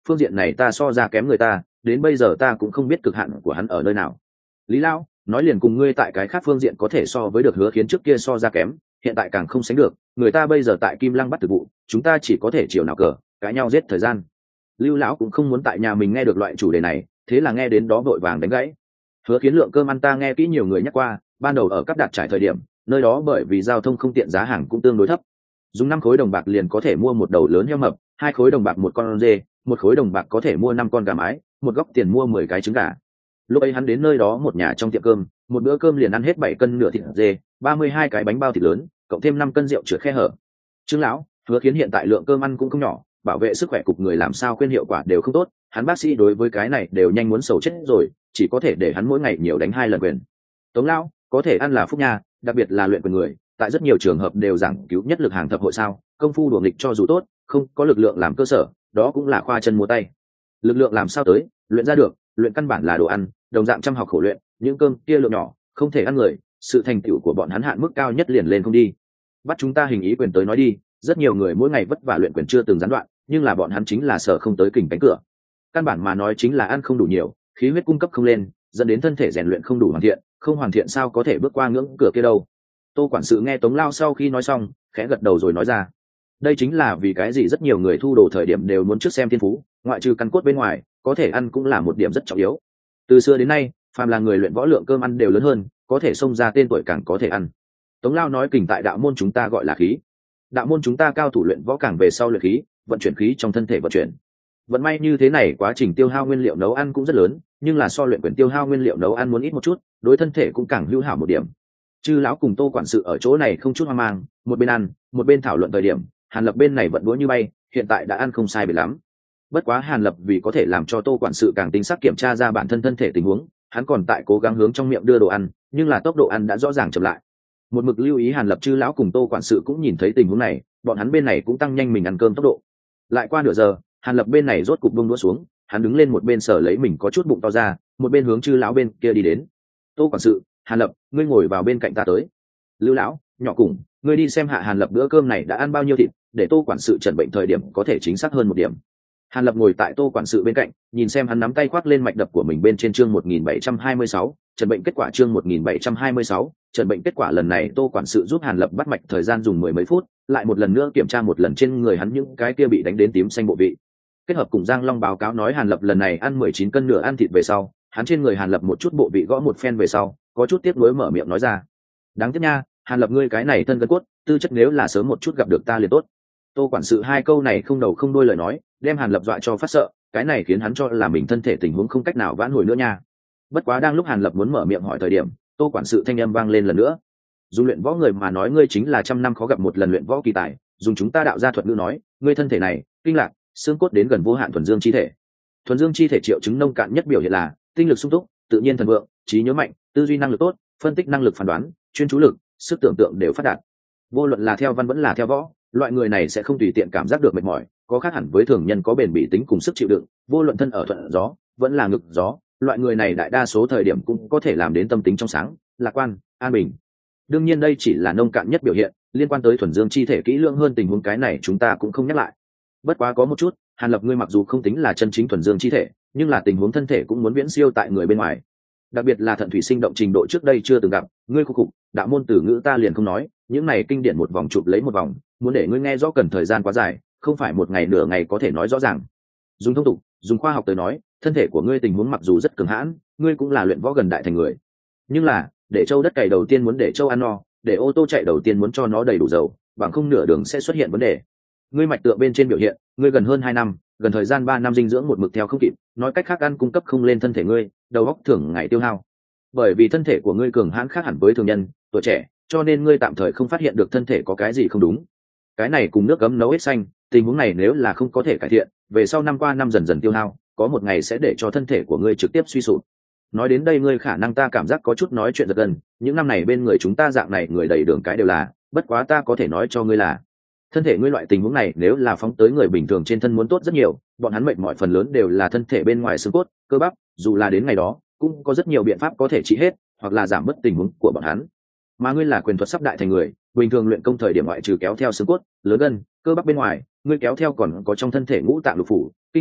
phương diện này ta so ra kém người ta, đến bây giờ ta cũng không biết cực hạn của hắn ở nơi nào. Lý lão nói liền cùng ngươi tại cái khác phương diện có thể so với được Hứa Khiến trước kia so ra kém, hiện tại càng không sánh được, người ta bây giờ tại Kim Lăng bắt thực vụ, chúng ta chỉ có thể chiều nào cờ cãi nhau giết thời gian. Lưu lão cũng không muốn tại nhà mình nghe được loại chủ đề này, thế là nghe đến đó vội vàng đánh gãy. Hứa Khiến lượng cơm ăn ta nghe kỹ nhiều người nhắc qua, ban đầu ở cấp đạt trải thời điểm, nơi đó bởi vì giao thông không tiện giá hàng cũng tương đối thấp, dùng 5 khối đồng bạc liền có thể mua một đầu lớn heo mập, 2 khối đồng bạc một con dê, 1 khối đồng bạc có thể mua 5 con gà mái, một góc tiền mua 10 cái trứng gà. Lúc ấy hắn đến nơi đó một nhà trong tiệm cơm, một bữa cơm liền ăn hết 7 cân nửa thịt dê, 32 cái bánh bao thịt lớn, cộng thêm 5 cân rượu chữa khe hở. Trương lão, Hứa Khiến hiện tại lượng cơm ăn cũng không nhỏ, bảo vệ sức khỏe cục người làm sao khuyên hiệu quả đều không tốt, hắn bác sĩ đối với cái này đều nhanh muốn sầu chết rồi, chỉ có thể để hắn mỗi ngày nhiều đánh 2 lần quyền. Tống lão, có thể ăn là phúc nha, đặc biệt là luyện quyền người, tại rất nhiều trường hợp đều giảng cứu nhất lực hàng thập hội sao, công phu đùa nghịch cho dù tốt, không có lực lượng làm cơ sở, đó cũng là khoa chân múa tay. Lực lượng làm sao tới, luyện ra được, luyện căn bản là đồ ăn, đồng dạng chăm học khổ luyện, những cơm kia lượng nhỏ, không thể ăn người, sự thành tựu của bọn hắn hạn mức cao nhất liền lên không đi. Bắt chúng ta hình ý quyền tới nói đi, rất nhiều người mỗi ngày vất vả luyện quyền chưa từng gián đoạn, nhưng là bọn hắn chính là sở không tới kình cánh cửa. Căn bản mà nói chính là ăn không đủ nhiều, khí huyết cung cấp không lên, dẫn đến thân thể rèn luyện không đủ hoàn thiện, không hoàn thiện sao có thể bước qua ngưỡng cửa kia đâu. Tô quản sự nghe Tống Lao sau khi nói xong, khẽ gật đầu rồi nói ra, đây chính là vì cái gì rất nhiều người thu đồ thời điểm đều muốn trước xem thiên phú, ngoại trừ căn cốt bên ngoài, có thể ăn cũng là một điểm rất trọng yếu. Từ xưa đến nay, phàm là người luyện võ lượng cơm ăn đều lớn hơn, có thể xông ra tên tuổi càng có thể ăn. Tống Lao nói kình tại đạo môn chúng ta gọi là khí. Đạo môn chúng ta cao thủ luyện võ càng về sau luyện khí, vận chuyển khí trong thân thể vận chuyển. Vận may như thế này quá trình tiêu hao nguyên liệu nấu ăn cũng rất lớn, nhưng là so luyện quyền tiêu hao nguyên liệu nấu ăn muốn ít một chút, đối thân thể cũng càng hữu hảo một điểm. Chư lão cùng Tô quản sự ở chỗ này không chút hoang mang, một bên ăn, một bên thảo luận thời điểm, Hàn Lập bên này vận đũa như bay, hiện tại đã ăn không sai biệt lắm. Bất quá Hàn Lập vì có thể làm cho Tô quản sự càng tinh xác kiểm tra ra bản thân thân thể tình huống, hắn còn tại cố gắng hướng trong miệng đưa đồ ăn, nhưng là tốc độ ăn đã rõ ràng chậm lại. Một mực lưu ý Hàn Lập chư lão cùng Tô quản sự cũng nhìn thấy tình huống này, bọn hắn bên này cũng tăng nhanh mình ăn cơm tốc độ. Lại qua nửa giờ, Hàn Lập bên này rốt cục buông đũa xuống, hắn đứng lên một bên sở lấy mình có chút bụng to ra, một bên hướng chư lão bên kia đi đến. Tô quản sự, Hàn Lập, ngươi ngồi vào bên cạnh ta tới. Lưu lão, nhỏ cùng, ngươi đi xem hạ Hàn Lập bữa cơm này đã ăn bao nhiêu thịt, để Tô quản sự chẩn bệnh thời điểm có thể chính xác hơn một điểm. Hàn Lập ngồi tại Tô quản sự bên cạnh, nhìn xem hắn nắm tay khoác lên mạch đập của mình bên trên chương 1726, chẩn bệnh kết quả chương 1726, chẩn bệnh kết quả lần này Tô quản sự giúp Hàn Lập bắt mạch thời gian dùng 10 mấy phút, lại một lần nữa kiểm tra một lần trên người hắn những cái kia bị đánh đến tím xanh bộ vị. Kết hợp cùng Giang Long báo cáo nói Hàn Lập lần này ăn 19 cân nửa ăn thịt về sau, hắn trên người Hàn Lập một chút bộ vị gõ một phen về sau, có chút tiếc nuối mở miệng nói ra. Đáng tiếc nha, Hàn Lập ngươi cái này thân gân cốt, tư chất nếu là sớm một chút gặp được ta liền tốt. Tô quản sự hai câu này không đầu không đuôi lời nói, đem Hàn Lập dọa cho phát sợ, cái này khiến hắn cho là mình thân thể tình huống không cách nào vãn hồi nữa nha. Bất quá đang lúc Hàn Lập muốn mở miệng hỏi thời điểm, Tô quản sự thanh âm vang lên lần nữa. Dùng luyện võ người mà nói ngươi chính là trăm năm khó gặp một lần luyện võ kỳ tài, dùng chúng ta đạo gia thuật ngữ nói, ngươi thân thể này, kinh lạc, xương cốt đến gần vô hạn thuần dương chi thể. Thuần dương chi thể triệu chứng nông cạn nhất biểu hiện là tinh lực sung túc, tự nhiên thần vượng, trí nhớ mạnh, tư duy năng lực tốt, phân tích năng lực phán đoán, chuyên chú lực, sức tưởng tượng đều phát đạt. Vô luận là theo văn vẫn là theo võ, loại người này sẽ không tùy tiện cảm giác được mệt mỏi, có khác hẳn với thường nhân có bền bỉ tính cùng sức chịu đựng, vô luận thân ở thuận gió, vẫn là ngực gió, loại người này đại đa số thời điểm cũng có thể làm đến tâm tính trong sáng, lạc quan, an bình. Đương nhiên đây chỉ là nông cạn nhất biểu hiện, liên quan tới thuần dương chi thể kỹ lưỡng hơn tình huống cái này chúng ta cũng không nhắc lại. Bất quá có một chút, Hàn Lập ngươi mặc dù không tính là chân chính thuần dương chi thể, nhưng là tình huống thân thể cũng muốn viễn siêu tại người bên ngoài. Đặc biệt là thận thủy sinh động trình độ trước đây chưa từng gặp, ngươi khục khục, đạo môn từ ngữ ta liền không nói, những này kinh điển một vòng chụp lấy một vòng, muốn để ngươi nghe rõ cần thời gian quá dài, không phải một ngày nửa ngày có thể nói rõ ràng. Dùng thông tục, dùng khoa học tới nói, thân thể của ngươi tình huống mặc dù rất cường hãn, ngươi cũng là luyện võ gần đại thành người. Nhưng là, để trâu đất cày đầu tiên muốn để trâu ăn no, để ô tô chạy đầu tiên muốn cho nó đầy đủ dầu, bằng không nửa đường sẽ xuất hiện vấn đề. Ngươi mạch tượng bên trên biểu hiện, ngươi gần hơn 2 năm, gần thời gian 3 năm dinh dưỡng một mực theo không kịp, nói cách khác ăn cung cấp không lên thân thể ngươi, đầu óc thường ngày tiêu hao. Bởi vì thân thể của ngươi cường hãn khác hẳn với thường nhân, tuổi trẻ, cho nên ngươi tạm thời không phát hiện được thân thể có cái gì không đúng. Cái này cùng nước cấm nấu hết xanh, tình huống này nếu là không có thể cải thiện, về sau năm qua năm dần dần tiêu hao, có một ngày sẽ để cho thân thể của ngươi trực tiếp suy sụp. Nói đến đây ngươi khả năng ta cảm giác có chút nói chuyện giật gần, những năm này bên người chúng ta dạng này người đầy đường cái đều là, bất quá ta có thể nói cho ngươi là thân thể ngươi loại tình huống này nếu là phóng tới người bình thường trên thân muốn tốt rất nhiều, bọn hắn mệt mỏi phần lớn đều là thân thể bên ngoài xương cốt, cơ bắp, dù là đến ngày đó, cũng có rất nhiều biện pháp có thể trị hết, hoặc là giảm bớt tình huống của bọn hắn. Mà ngươi là quyền thuật sắp đại thành người, bình thường luyện công thời điểm ngoại trừ kéo theo xương cốt, lớn gân, cơ bắp bên ngoài, ngươi kéo theo còn có trong thân thể ngũ tạng lục phủ, kinh lạc,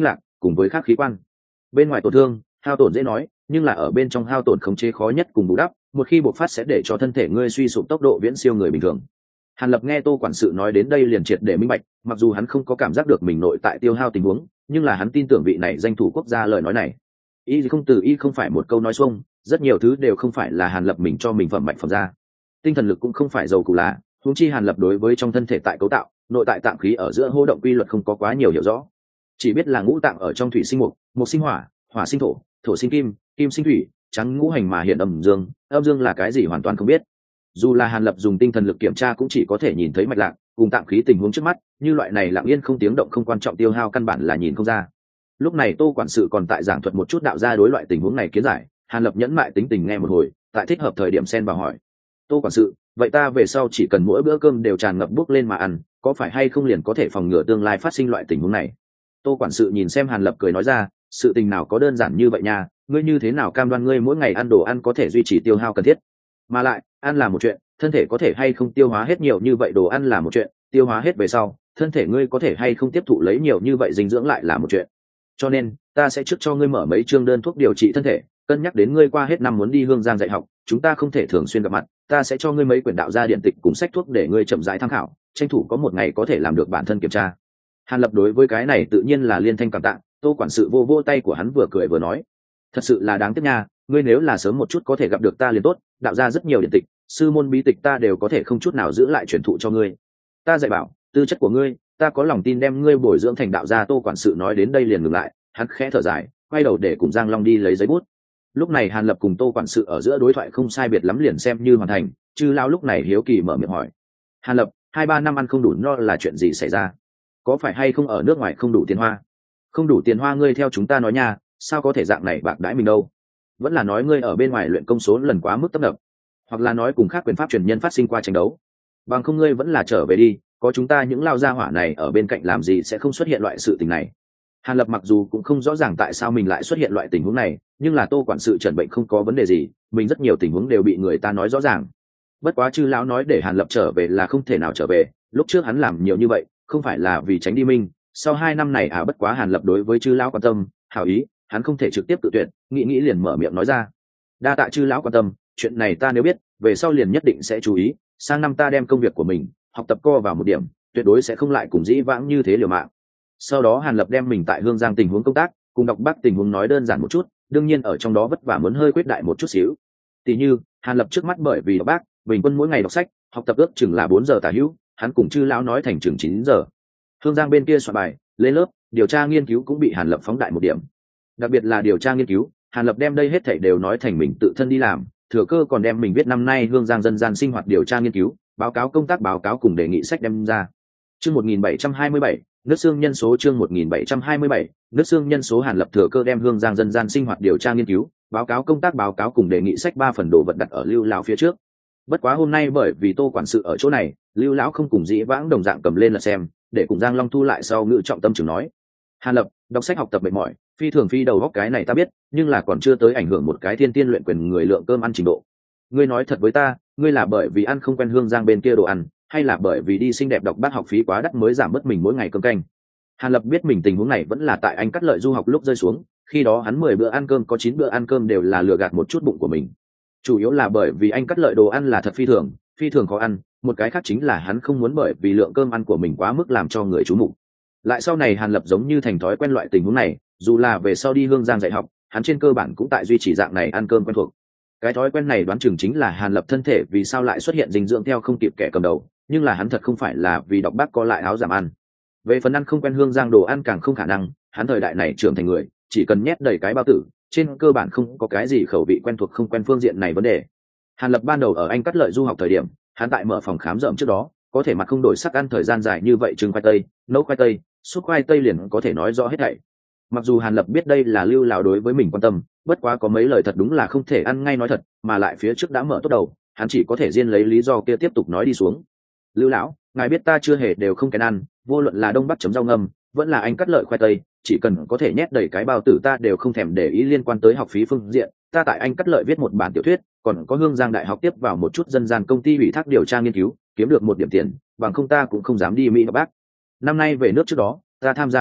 cùng với các khí quan. Bên ngoài tổn thương hao tổn dễ nói, nhưng là ở bên trong hao tổn khống chế khó nhất cùng bù đắp, một khi bộc phát sẽ để cho thân thể ngươi suy sụp tốc độ viễn siêu người bình thường. Hàn Lập nghe Tô quản sự nói đến đây liền triệt để minh bạch, mặc dù hắn không có cảm giác được mình nội tại tiêu hao tình huống, nhưng là hắn tin tưởng vị này danh thủ quốc gia lời nói này. Y không từ y không phải một câu nói xuông, rất nhiều thứ đều không phải là Hàn Lập mình cho mình phẩm mạch phẩm ra. Tinh thần lực cũng không phải dầu củ lá, huống chi Hàn Lập đối với trong thân thể tại cấu tạo, nội tại tạng khí ở giữa hô động quy luật không có quá nhiều hiểu rõ. Chỉ biết là ngũ tạng ở trong thủy sinh mộc, mộc sinh hỏa, hỏa sinh thổ, thổ sinh kim, kim sinh thủy, trắng ngũ hành mà hiện âm dương là cái gì hoàn toàn không biết. Dù là Hàn Lập dùng tinh thần lực kiểm tra cũng chỉ có thể nhìn thấy mạch lạc cùng tạng khí tình huống trước mắt, như loại này lặng yên không tiếng động không quan trọng tiêu hao căn bản là nhìn không ra. Lúc này Tô quản sự còn tại giảng thuật một chút đạo gia đối loại tình huống này kiến giải, Hàn Lập nhẫn mại tính tình nghe một hồi, tại thích hợp thời điểm xen vào hỏi: Tô quản sự, vậy ta về sau chỉ cần mỗi bữa cơm đều tràn ngập bước lên mà ăn, có phải hay không liền có thể phòng ngừa tương lai phát sinh loại tình huống này? Tô quản sự nhìn xem Hàn Lập cười nói ra: sự tình nào có đơn giản như vậy nha, ngươi như thế nào cam đoan ngươi mỗi ngày ăn đồ ăn có thể duy trì tiêu hao cần thiết? Mà lại, ăn là một chuyện, thân thể có thể hay không tiêu hóa hết nhiều như vậy đồ ăn là một chuyện, tiêu hóa hết về sau, thân thể ngươi có thể hay không tiếp thụ lấy nhiều như vậy dinh dưỡng lại là một chuyện. Cho nên, ta sẽ trước cho ngươi mở mấy chương đơn thuốc điều trị thân thể, cân nhắc đến ngươi qua hết năm muốn đi Hương Giang dạy học, chúng ta không thể thường xuyên gặp mặt, ta sẽ cho ngươi mấy quyển đạo gia điện tịch cùng sách thuốc để ngươi chậm rãi tham khảo, tranh thủ có một ngày có thể làm được bản thân kiểm tra. Hàn Lập đối với cái này tự nhiên là liên thanh cảm tạ, Tô quản sự vô vô tay của hắn vừa cười vừa nói: thật sự là đáng tiếc nha, ngươi nếu là sớm một chút có thể gặp được ta liền tốt, đạo gia rất nhiều điện tịch, sư môn bí tịch ta đều có thể không chút nào giữ lại truyền thụ cho ngươi. Ta dạy bảo, tư chất của ngươi, ta có lòng tin đem ngươi bồi dưỡng thành đạo gia. Tô quản sự nói đến đây liền ngừng lại, hắn khẽ thở dài, quay đầu để cùng Giang Long đi lấy giấy bút. Lúc này Hàn Lập cùng Tô quản sự ở giữa đối thoại không sai biệt lắm liền xem như hoàn thành, Chư lão lúc này hiếu kỳ mở miệng hỏi: Hàn Lập, 2-3 năm ăn không đủ no là chuyện gì xảy ra? Có phải hay không ở nước ngoài không đủ tiền hoa? Không đủ tiền hoa ngươi theo chúng ta nói nha, sao có thể dạng này bạc đãi mình đâu? Vẫn là nói ngươi ở bên ngoài luyện công số lần quá mức tấp nập, hoặc là nói cùng khác quyền pháp truyền nhân phát sinh qua tranh đấu, bằng không ngươi vẫn là trở về đi, có chúng ta những lao gia hỏa này ở bên cạnh làm gì sẽ không xuất hiện loại sự tình này. Hàn Lập mặc dù cũng không rõ ràng tại sao mình lại xuất hiện loại tình huống này, nhưng là Tô quản sự trần bệnh không có vấn đề gì, mình rất nhiều tình huống đều bị người ta nói rõ ràng. Bất quá Chư lão nói để Hàn Lập trở về là không thể nào trở về, lúc trước hắn làm nhiều như vậy không phải là vì tránh đi minh, sau 2 năm này bất quá Hàn Lập đối với Chư lão quan tâm hảo ý, hắn không thể trực tiếp tự tuyệt, nghĩ liền mở miệng nói ra: đa tạ Chư lão quan tâm, chuyện này ta nếu biết về sau liền nhất định sẽ chú ý, sang năm ta đem công việc của mình học tập co vào một điểm, tuyệt đối sẽ không lại cùng dĩ vãng như thế liều mạng. Sau đó Hàn Lập đem mình tại Hương Giang tình huống công tác cùng đọc Bắc tình huống nói đơn giản một chút, đương nhiên ở trong đó vất vả muốn hơi quyết đại một chút xíu. Tỷ như Hàn Lập trước mắt bởi vì đọc Bắc, bình quân mỗi ngày đọc sách học tập ước chừng là 4 giờ tả hữu, hắn cùng Chư lão nói thành chừng 9 giờ. Hương Giang bên kia soạn bài lên lớp điều tra nghiên cứu cũng bị Hàn Lập phóng đại một điểm, đặc biệt là điều tra nghiên cứu, Hàn Lập đem đây hết thảy đều nói thành mình tự thân đi làm, thừa cơ còn đem mình viết năm nay Hương Giang dân gian sinh hoạt điều tra nghiên cứu báo cáo công tác báo cáo cùng đề nghị sách đem ra. Chương 1727, nước xương nhân số. Chương 1727, nước xương nhân số. Hàn Lập thừa cơ đem Hương Giang dân gian sinh hoạt điều tra nghiên cứu báo cáo công tác báo cáo cùng đề nghị sách 3 phần đồ vật đặt ở Lưu lão phía trước. Bất quá hôm nay bởi vì Tô quản sự ở chỗ này, Lưu lão không cùng dĩ vãng đồng dạng cầm lên là xem, để cùng Giang Long thu lại sau ngữ trọng tâm trường nói: Hàn Lập, đọc sách học tập mệt mỏi, phi thường phi đầu góc cái này ta biết, nhưng là còn chưa tới ảnh hưởng một cái thiên tiên luyện quyền người lượng cơm ăn trình độ. Ngươi nói thật với ta, ngươi là bởi vì ăn không quen Hương Giang bên kia đồ ăn, hay là bởi vì đi xinh đẹp đọc Bác học phí quá đắt mới giảm bớt mình mỗi ngày cơm canh? Hàn Lập biết mình tình huống này vẫn là tại anh Cắt Lợi du học lúc rơi xuống, khi đó hắn 10 bữa ăn cơm có 9 bữa ăn cơm đều là lừa gạt một chút bụng của mình. Chủ yếu là bởi vì anh Cắt Lợi đồ ăn là thật phi thường khó ăn, một cái khác chính là hắn không muốn bởi vì lượng cơm ăn của mình quá mức làm cho người chú mục. Lại sau này Hàn Lập giống như thành thói quen loại tình huống này, dù là về sau đi Hương Giang dạy học, hắn trên cơ bản cũng tại duy trì dạng này ăn cơm quen thuộc. Cái thói quen này đoán chừng chính là Hàn Lập thân thể vì sao lại xuất hiện dinh dưỡng theo không kịp kẻ cầm đầu, nhưng là hắn thật không phải là vì đọc Bác co lại áo giảm ăn. Về phần ăn không quen Hương Giang đồ ăn càng không khả năng, hắn thời đại này trưởng thành người, chỉ cần nhét đầy cái bao tử, trên cơ bản không có cái gì khẩu vị quen thuộc không quen phương diện này vấn đề. Hàn Lập ban đầu ở Anh Cắt Lợi du học thời điểm, hắn tại mở phòng khám rợm trước đó, có thể mặt không đổi sắc ăn thời gian dài như vậy trứng khoai tây, nấu khoai tây, súp khoai tây liền có thể nói rõ hết thảy. Mặc dù Hàn Lập biết đây là Lưu lão đối với mình quan tâm, bất quá có mấy lời thật đúng là không thể ăn ngay nói thật, mà lại phía trước đã mở tốt đầu, hắn chỉ có thể riêng lấy lý do kia tiếp tục nói đi xuống. Lưu lão, ngài biết ta chưa hề đều không kén ăn, vô luận là Đông Bắc chấm rau ngâm, vẫn là Anh Cắt Lợi khoai tây, chỉ cần có thể nhét đầy cái bao tử ta đều không thèm để ý liên quan tới học phí phương diện. Ta tại Anh Cắt Lợi viết một bản tiểu thuyết, còn có Hương Giang đại học tiếp vào một chút dân gian công ty ủy thác điều tra nghiên cứu, kiếm được một điểm tiền, bằng không ta cũng không dám đi Mỹ đọc Bác. Năm nay về nước trước đó, ta tham gia học viện,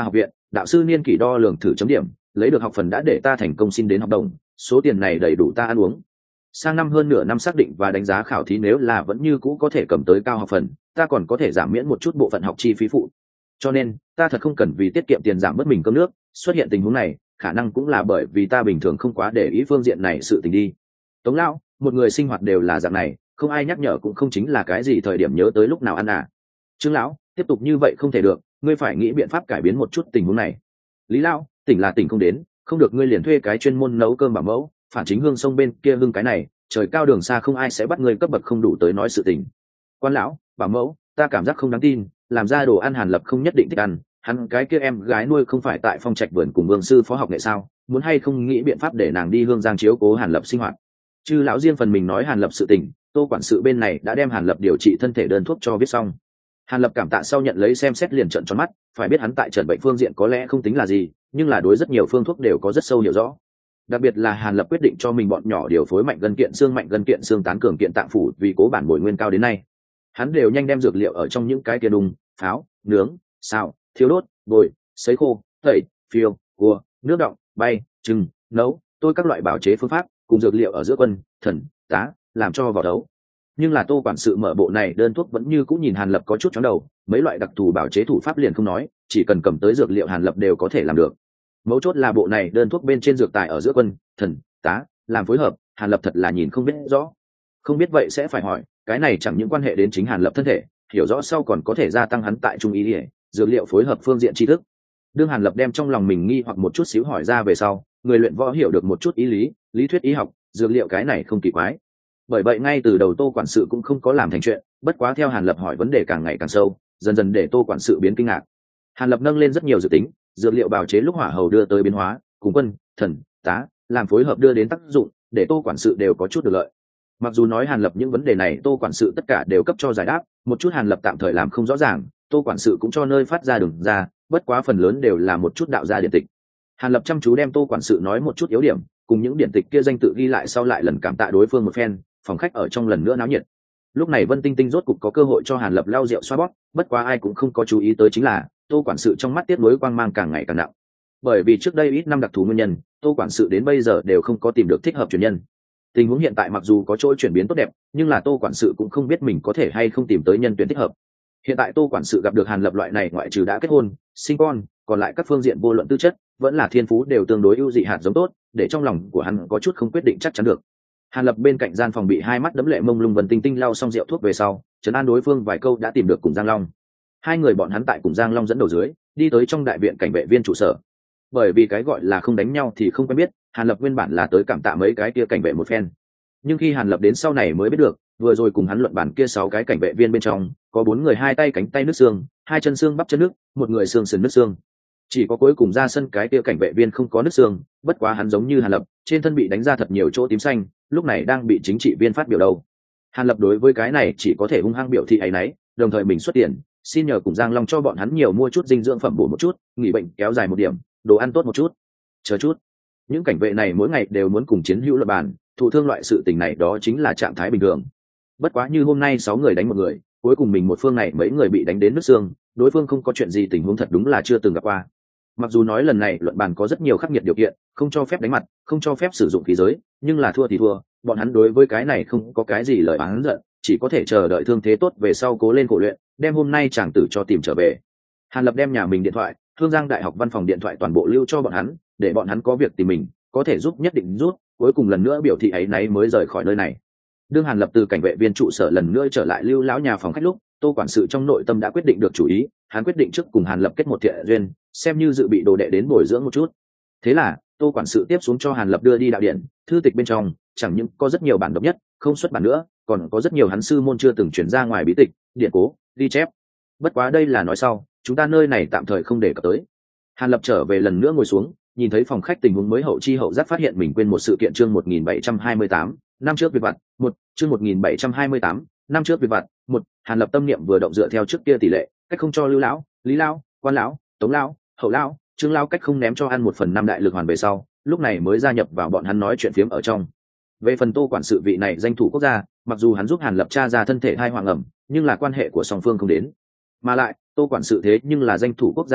đạo sư niên kỷ đo lường thử chấm điểm, lấy được học phần đã để ta thành công xin đến học đồng, số tiền này đầy đủ ta ăn uống. Sang năm hơn nửa năm xác định và đánh giá khảo thí, nếu là vẫn như cũ có thể cầm tới cao học phần, ta còn có thể giảm miễn một chút bộ phận học chi phí phụ. Cho nên ta thật không cần vì tiết kiệm tiền giảm bớt mình cơm nước. Xuất hiện tình huống này khả năng cũng là bởi vì ta bình thường không quá để ý phương diện này sự tình đi. Tống lão, một người sinh hoạt đều là dạng này, không ai nhắc nhở cũng không chính là cái gì thời điểm nhớ tới lúc nào ăn à. Trương lão, tiếp tục như vậy không thể được, ngươi phải nghĩ biện pháp cải biến một chút tình huống này. Lý lão, tỉnh là tỉnh không đến, không được ngươi liền thuê cái chuyên môn nấu cơm bảo mẫu, phản chính hương sông bên kia hương cái này, trời cao đường xa không ai sẽ bắt ngươi cấp bậc không đủ tới nói sự tình. Quan lão, bảo mẫu, ta cảm giác không đáng tin, làm ra đồ ăn Hàn Lập không nhất định thích ăn, hắn cái kia em gái nuôi không phải tại Phong Trạch vườn cùng Vương sư phó học nghệ sao, muốn hay không nghĩ biện pháp để nàng đi Hương Giang chiếu cố Hàn Lập sinh hoạt. Chư lão riêng phần mình nói Hàn Lập sự tình, Tô quản sự bên này đã đem Hàn Lập điều trị thân thể đơn thuốc cho viết xong. Hàn Lập cảm tạ sau nhận lấy xem xét liền trợn tròn mắt, phải biết hắn tại trần bệnh phương diện có lẽ không tính là gì, nhưng là đối rất nhiều phương thuốc đều có rất sâu hiểu rõ. Đặc biệt là Hàn Lập quyết định cho mình bọn nhỏ điều phối mạnh gân kiện xương tán cường kiện tạng phủ, vì cố bản bồi nguyên cao đến nay hắn đều nhanh đem dược liệu ở trong những cái kia đùng, pháo, nướng, xào, thiêu đốt, bồi, sấy khô, tẩy, phiêu, cua, nước đọng, bay, trưng, nấu, tôi các loại bảo chế phương pháp cùng dược liệu ở giữa quân, thần, tá, làm cho vào đấu. Nhưng là Tô quản sự mở bộ này đơn thuốc vẫn như cũng nhìn Hàn Lập có chút chóng đầu, mấy loại đặc thù bảo chế thủ pháp liền không nói, chỉ cần cầm tới dược liệu Hàn Lập đều có thể làm được. Mấu chốt là bộ này đơn thuốc bên trên dược tài ở giữa quân, thần, tá, làm phối hợp, Hàn Lập thật là nhìn không biết rõ. Không biết vậy sẽ phải hỏi, cái này chẳng những quan hệ đến chính Hàn Lập thân thể, hiểu rõ sau còn có thể gia tăng hắn tại trung ý dược liệu phối hợp phương diện tri thức. Đương Hàn Lập đem trong lòng mình nghi hoặc một chút xíu hỏi ra về sau, người luyện võ hiểu được một chút ý lý, lý thuyết y học, dược liệu cái này không kỳ quái. Bởi vậy ngay từ đầu Tô quản sự cũng không có làm thành chuyện, bất quá theo Hàn Lập hỏi vấn đề càng ngày càng sâu, dần dần để Tô quản sự biến kinh ngạc. Hàn Lập nâng lên rất nhiều dự tính, dược liệu bào chế lúc hỏa hầu đưa tới biến hóa, cùng quân, thần, tá, làm phối hợp đưa đến tác dụng, để Tô quản sự đều có chút được lợi. Mặc dù nói Hàn Lập những vấn đề này Tô quản sự tất cả đều cấp cho giải đáp, một chút Hàn Lập tạm thời làm không rõ ràng, Tô quản sự cũng cho nơi phát ra đường ra, bất quá phần lớn đều là một chút đạo gia điển tịch. Hàn Lập chăm chú đem Tô quản sự nói một chút yếu điểm, cùng những điển tịch kia danh tự ghi lại sau lại lần cảm tạ đối phương một phen, phòng khách ở trong lần nữa náo nhiệt. Lúc này Vân Tinh Tinh rốt cục có cơ hội cho Hàn Lập lau rượu xoa bóp, bất quá ai cũng không có chú ý tới chính là Tô quản sự trong mắt tiếc nuối quang mang càng ngày càng nặng. Bởi vì trước đây ít năm đặc thù nguyên nhân, Tô quản sự đến bây giờ đều không có tìm được thích hợp truyền nhân. Tình huống hiện tại mặc dù có chỗ chuyển biến tốt đẹp, nhưng là Tô quản sự cũng không biết mình có thể hay không tìm tới nhân tuyển thích hợp. Hiện tại Tô quản sự gặp được Hàn Lập loại này, ngoại trừ đã kết hôn, sinh con, còn lại các phương diện vô luận tư chất, vẫn là thiên phú đều tương đối ưu dị hạt giống tốt, để trong lòng của hắn có chút không quyết định chắc chắn được. Hàn Lập bên cạnh gian phòng bị hai mắt đẫm lệ mông lung Vân Tinh Tinh lau xong rượu thuốc về sau, trấn an đối phương vài câu đã tìm được cùng Giang Long. Hai người bọn hắn tại cùng Giang Long dẫn đầu dưới, đi tới trong đại viện cảnh vệ viên trụ sở. Bởi vì cái gọi là không đánh nhau thì không quen biết, Hàn Lập nguyên bản là tới cảm tạ mấy cái kia cảnh vệ một phen. Nhưng khi Hàn Lập đến sau này mới biết được, vừa rồi cùng hắn luận bản kia 6 cái cảnh vệ viên bên trong, có 4 người hai tay cánh tay nứt xương, hai chân xương bắp chân nứt, một người xương sườn nứt xương. Chỉ có cuối cùng ra sân cái kia cảnh vệ viên không có nứt xương, bất quá hắn giống như Hàn Lập, trên thân bị đánh ra thật nhiều chỗ tím xanh, lúc này đang bị chính trị viên phát biểu đâu. Hàn Lập đối với cái này chỉ có thể hung hăng biểu thị ấy nấy, đồng thời mình xuất tiền, xin nhờ cùng Giang Long cho bọn hắn nhiều mua chút dinh dưỡng phẩm bổ một chút, nghỉ bệnh kéo dài một điểm, đồ ăn tốt một chút. Chờ chút, những cảnh vệ này mỗi ngày đều muốn cùng chiến hữu luận bàn, thụ thương loại sự tình này đó chính là trạng thái bình thường. Bất quá như hôm nay 6 người đánh một người, cuối cùng mình một phương này mấy người bị đánh đến nứt xương, đối phương không có chuyện gì, tình huống thật đúng là chưa từng gặp qua. Mặc dù nói lần này luận bàn có rất nhiều khắc nghiệt điều kiện, không cho phép đánh mặt, không cho phép sử dụng khí giới, nhưng là thua thì thua, bọn hắn đối với cái này không có cái gì lời oán giận, chỉ có thể chờ đợi thương thế tốt về sau cố lên khổ luyện, đem hôm nay chàng tử cho tìm trở về. Hàn Lập đem nhà mình điện thoại, Thương Giang Đại học văn phòng điện thoại toàn bộ lưu cho bọn hắn, để bọn hắn có việc tìm mình, có thể giúp nhất định giúp, cuối cùng lần nữa biểu thị ấy nấy mới rời khỏi nơi này. Đương Hàn Lập từ cảnh vệ viên trụ sở lần nữa trở lại Lưu lão nhà phòng khách lúc, Tô quản sự trong nội tâm đã quyết định được chủ ý, hắn quyết định trước cùng Hàn Lập kết một thiện duyên, xem như dự bị đồ đệ đến bồi dưỡng một chút. Thế là Tô quản sự tiếp xuống cho Hàn Lập đưa đi đạo điện, thư tịch bên trong chẳng những có rất nhiều bản độc nhất, không xuất bản nữa, còn có rất nhiều hắn sư môn chưa từng chuyển ra ngoài bí tịch, điện cố, ghi chép. Bất quá đây là nói sau, chúng ta nơi này tạm thời không để cập tới. Hàn Lập trở về lần nữa ngồi xuống, nhìn thấy phòng khách tình huống mới hậu chi hậu giác phát hiện mình quên một sự kiện. Chương 1728, năm trước việc vặt, chương 1728, năm trước việc vặt, Hàn Lập tâm niệm vừa động dựa theo trước kia tỷ lệ, cách không cho Lưu lão, Lý lão, Quan lão, Tống lão, Hậu lão, Trương lão cách không ném cho ăn 1/5 đại lực hoàn về sau, lúc này mới gia nhập vào bọn hắn nói chuyện phiếm ở trong. Về phần Tô quản sự vị này danh thủ quốc gia, mặc dù hắn giúp Hàn Lập tra ra thân thể hai hoàng ẩm, nhưng là quan hệ của song phương không đến. Mà lại, Tô quản sự thế nhưng là danh thủ quốc gia nhà,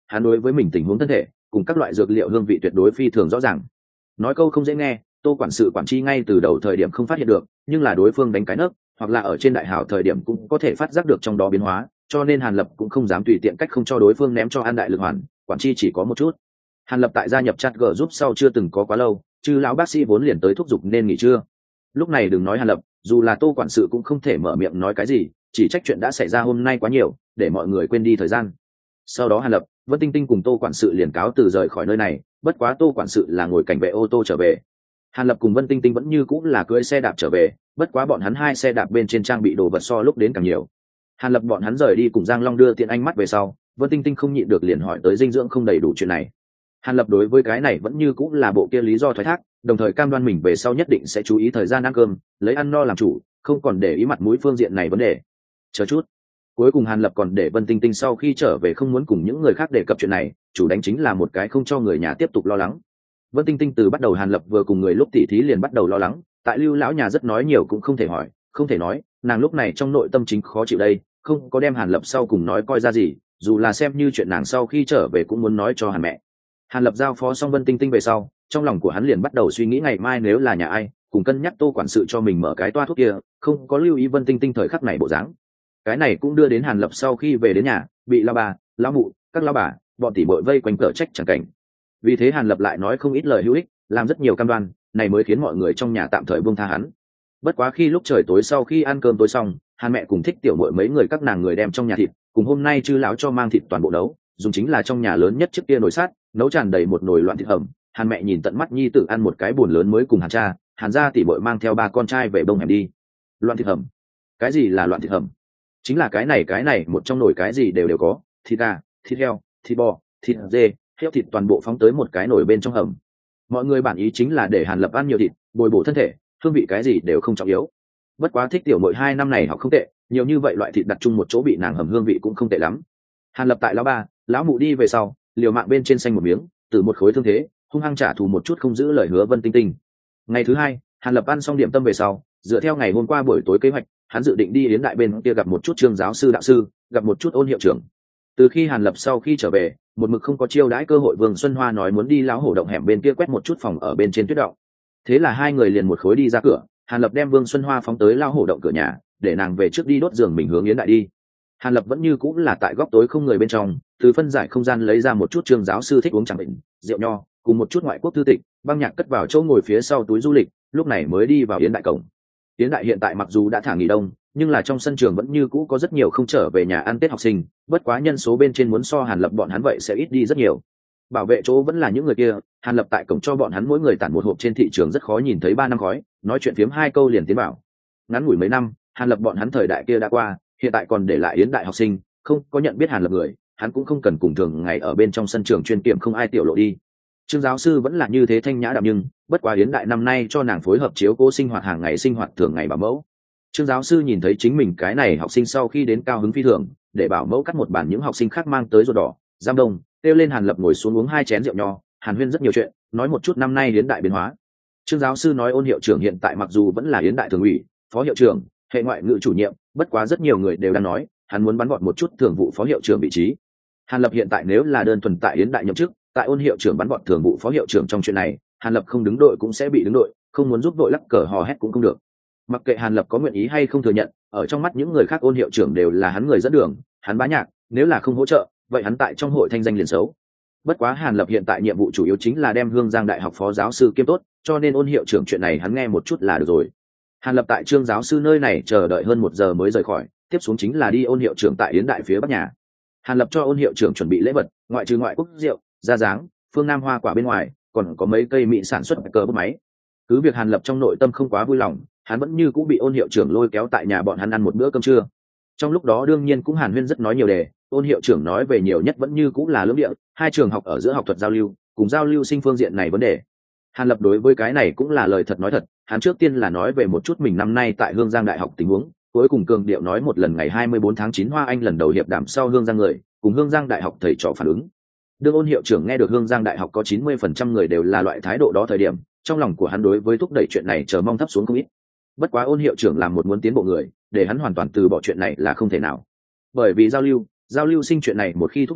hắn đối với mình tình huống thân thể cùng các loại dược liệu hương vị tuyệt đối phi thường rõ ràng. Nói câu không dễ nghe, tô quản sự quản chi ngay từ đầu thời điểm không phát hiện được, nhưng là đối phương đánh cái nấc hoặc là ở trên đại hảo thời điểm cũng có thể phát giác được trong đó biến hóa, cho nên Hàn Lập cũng không dám tùy tiện cách không cho đối phương ném cho an đại lực hoàn, quản chi chỉ có một chút. Hàn Lập tại gia nhập chat g giúp sau chưa từng có quá lâu, chứ lão bác sĩ vốn liền tới thúc giục nên nghỉ trưa. Lúc này đừng nói Hàn Lập, dù là tô quản sự cũng không thể mở miệng nói cái gì, chỉ trách chuyện đã xảy ra hôm nay quá nhiều, để mọi người quên đi thời gian. Sau đó Hàn Lập, Vân Tinh Tinh cùng tô quản sự liền cáo từ rời khỏi nơi này, bất quá tô quản sự là ngồi cảnh vệ ô tô trở về. Hàn Lập cùng Vân Tinh Tinh vẫn như cũng là cưỡi xe đạp trở về, bất quá bọn hắn hai xe đạp bên trên trang bị đồ vật so lúc đến càng nhiều. Hàn Lập bọn hắn rời đi cùng Giang Long đưa tiện ánh mắt về sau, Vân Tinh Tinh không nhịn được liền hỏi tới dinh dưỡng không đầy đủ chuyện này. Hàn Lập đối với cái này vẫn như cũng là bộ kia lý do thoái thác, đồng thời cam đoan mình về sau nhất định sẽ chú ý thời gian ăn cơm, lấy ăn no làm chủ, không còn để ý mặt mũi phương diện này vấn đề. Chờ chút. Cuối cùng Hàn Lập còn để Vân Tinh Tinh sau khi trở về không muốn cùng những người khác đề cập chuyện này, chủ đánh chính là một cái không cho người nhà tiếp tục lo lắng. Vân Tinh Tinh từ bắt đầu Hàn Lập vừa cùng người lúc tỉ thí liền bắt đầu lo lắng, tại Lưu lão nhà rất nói nhiều cũng không thể hỏi, không thể nói, nàng lúc này trong nội tâm chính khó chịu đây, không có đem Hàn Lập sau cùng nói coi ra gì, dù là xem như chuyện nàng sau khi trở về cũng muốn nói cho Hàn mẹ. Hàn Lập giao phó xong Vân Tinh Tinh về sau, trong lòng của hắn liền bắt đầu suy nghĩ ngày mai nếu là nhà ai, cùng cân nhắc tô quản sự cho mình mở cái toa thuốc kia, không có lưu ý Vân Tinh Tinh thời khắc này bộ dáng. Cái này cũng đưa đến Hàn Lập sau khi về đến nhà, bị lão bà, lão mụ, các lão bà, bọn tỷ muội vây quanh cờ trách chẳng cảnh. Vì thế Hàn Lập lại nói không ít lời hữu ích, làm rất nhiều cam đoan, này mới khiến mọi người trong nhà tạm thời buông tha hắn. Bất quá khi lúc trời tối sau khi ăn cơm tối xong, Hàn mẹ cùng Thích tiểu muội mấy người các nàng người đem trong nhà thịt, cùng hôm nay chư lão cho mang thịt toàn bộ nấu, dùng chính là trong nhà lớn nhất chiếc kia nồi sắt, nấu tràn đầy một nồi loạn thịt hầm. Hàn mẹ nhìn tận mắt nhi tử ăn một cái buồn lớn mới cùng Hàn cha, Hàn gia tỷ muội mang theo ba con trai về bông hẻm đi. Loạn thịt hầm? Cái gì là loạn thịt hầm? Chính là cái này một trong nồi cái gì đều có, thịt gà, thịt heo, thịt bò, thịt dê, heo thịt toàn bộ phóng tới một cái nồi bên trong hầm. Mọi người bản ý chính là để Hàn Lập ăn nhiều thịt, bồi bổ thân thể, hương vị cái gì đều không trọng yếu. Bất quá Thích tiểu muội 2 năm này học không tệ, nhiều như vậy loại thịt đặt chung một chỗ bị nàng hầm hương vị cũng không tệ lắm. Hàn Lập tại lão ba, lão mụ đi về sau, liều mạng bên trên xanh một miếng, từ một khối thương thế, hung hăng trả thù một chút không giữ lời hứa Vân Tinh Tinh. Ngày thứ hai, Hàn Lập ăn xong điểm tâm về sau, dựa theo ngày hôm qua buổi tối kế hoạch, hắn dự định đi đến đại bên kia gặp một chút Trương giáo sư đạo sư, gặp một chút Ôn hiệu trưởng. Từ khi Hàn Lập sau khi trở về, một mực không có chiêu đãi cơ hội, Vương Xuân Hoa nói muốn đi lão hổ động hẻm bên kia quét một chút phòng ở bên trên tuyết động. Thế là hai người liền một khối đi ra cửa, Hàn Lập đem Vương Xuân Hoa phóng tới lão hổ động cửa nhà, để nàng về trước đi đốt giường mình hướng Yến Đại đi. Hàn Lập vẫn như cũng là tại góc tối không người bên trong, từ phân giải không gian lấy ra một chút Trương giáo sư thích uống trà bệnh, rượu nho, cùng một chút ngoại quốc thư tịch, băng nhạc cất vào chỗ ngồi phía sau túi du lịch, lúc này mới đi vào Yến Đại cổng. Yến Đại hiện tại mặc dù đã thả nghỉ đông, nhưng là trong sân trường vẫn như cũ có rất nhiều không trở về nhà ăn Tết học sinh, bất quá nhân số bên trên muốn so Hàn Lập bọn hắn vậy sẽ ít đi rất nhiều. Bảo vệ chỗ vẫn là những người kia, Hàn Lập tại cổng cho bọn hắn mỗi người tản một hộp, trên thị trường rất khó nhìn thấy 3 năm khói, nói chuyện phiếm 2 câu liền tiến bảo. Ngắn ngủi mấy năm, Hàn Lập bọn hắn thời đại kia đã qua, hiện tại còn để lại Yến Đại học sinh, không có nhận biết Hàn Lập người, hắn cũng không cần cùng thường ngày ở bên trong sân trường chuyên kiểm không ai tiểu lộ đi. Trương giáo sư vẫn là như thế thanh nhã đạm, nhưng bất quá Yến Đại năm nay cho nàng phối hợp chiếu cố sinh hoạt hàng ngày, sinh hoạt thường ngày bảo mẫu. Trương giáo sư nhìn thấy chính mình cái này học sinh sau khi đến cao hứng phi thường, để bảo mẫu cắt một bản những học sinh khác mang tới ruột đỏ, giam đông, kêu lên Hàn Lập ngồi xuống uống 2 chén rượu nho, Hàn huyên rất nhiều chuyện, nói một chút năm nay Yến Đại biến hóa. Trương giáo sư nói Ôn hiệu trưởng hiện tại mặc dù vẫn là Yến Đại thường ủy, phó hiệu trưởng, hệ ngoại ngữ chủ nhiệm, bất quá rất nhiều người đều đang nói hắn muốn bắn gọn một chút thường vụ phó hiệu trưởng vị trí. Hàn Lập hiện tại nếu là đơn thuần tại Yến Đại nhậm chức, tại Ôn hiệu trưởng bắn gọn thường vụ phó hiệu trưởng trong chuyện này, Hàn Lập không đứng đội cũng sẽ bị đứng đội, không muốn giúp đội lắc cờ hò hét cũng không được. Mặc kệ Hàn Lập có nguyện ý hay không thừa nhận, ở trong mắt những người khác Ôn hiệu trưởng đều là hắn người dẫn đường, hắn bá nhạc, nếu là không hỗ trợ, vậy hắn tại trong hội thanh danh liền xấu. Bất quá Hàn Lập hiện tại nhiệm vụ chủ yếu chính là đem Hương Giang Đại học phó giáo sư kiêm tốt, cho nên Ôn hiệu trưởng chuyện này hắn nghe một chút là được rồi. Hàn Lập tại Trương giáo sư nơi này chờ đợi hơn 1 giờ mới rời khỏi, tiếp xuống chính là đi Ôn hiệu trưởng tại Yến Đại phía bắc nhà. Hàn Lập cho Ôn hiệu trưởng chuẩn bị lễ vật, ngoại trừ ngoại quốc rượu, da dáng, phương Nam hoa quả bên ngoài, còn có mấy cây mỹ sản xuất cờ bút máy. Cứ việc Hàn Lập trong nội tâm không quá vui lòng, hắn vẫn như cũng bị Ôn hiệu trưởng lôi kéo tại nhà bọn hắn ăn một bữa cơm trưa. Trong lúc đó đương nhiên cũng Hàn huyên rất nói nhiều đề, Ôn hiệu trưởng nói về nhiều nhất vẫn như cũng là lưỡng địa, hai trường học ở giữa học thuật giao lưu, cùng giao lưu sinh phương diện này vấn đề. Hàn Lập đối với cái này cũng là lời thật nói thật, hắn trước tiên là nói về một chút mình năm nay tại Hương Giang Đại học tình huống, cuối cùng cường điệu nói một lần ngày 24 tháng 9 Hoa Anh lần đầu hiệp đàm sau Hương Giang người, cùng Hương Giang Đại học thầy trò phản ứng. Đương Ôn hiệu trưởng nghe được Hương Giang Đại học có 90% người đều là loại thái độ đó thời điểm, trong lòng của hắn đối với thúc đẩy chuyện này chờ mong thấp xuống không ít. Bất quá Ôn hiệu trưởng làm một muốn tiến bộ người, để hắn hoàn toàn từ bỏ chuyện này là không thể nào. Bởi vì giao lưu sinh chuyện này một khi thúc đẩy,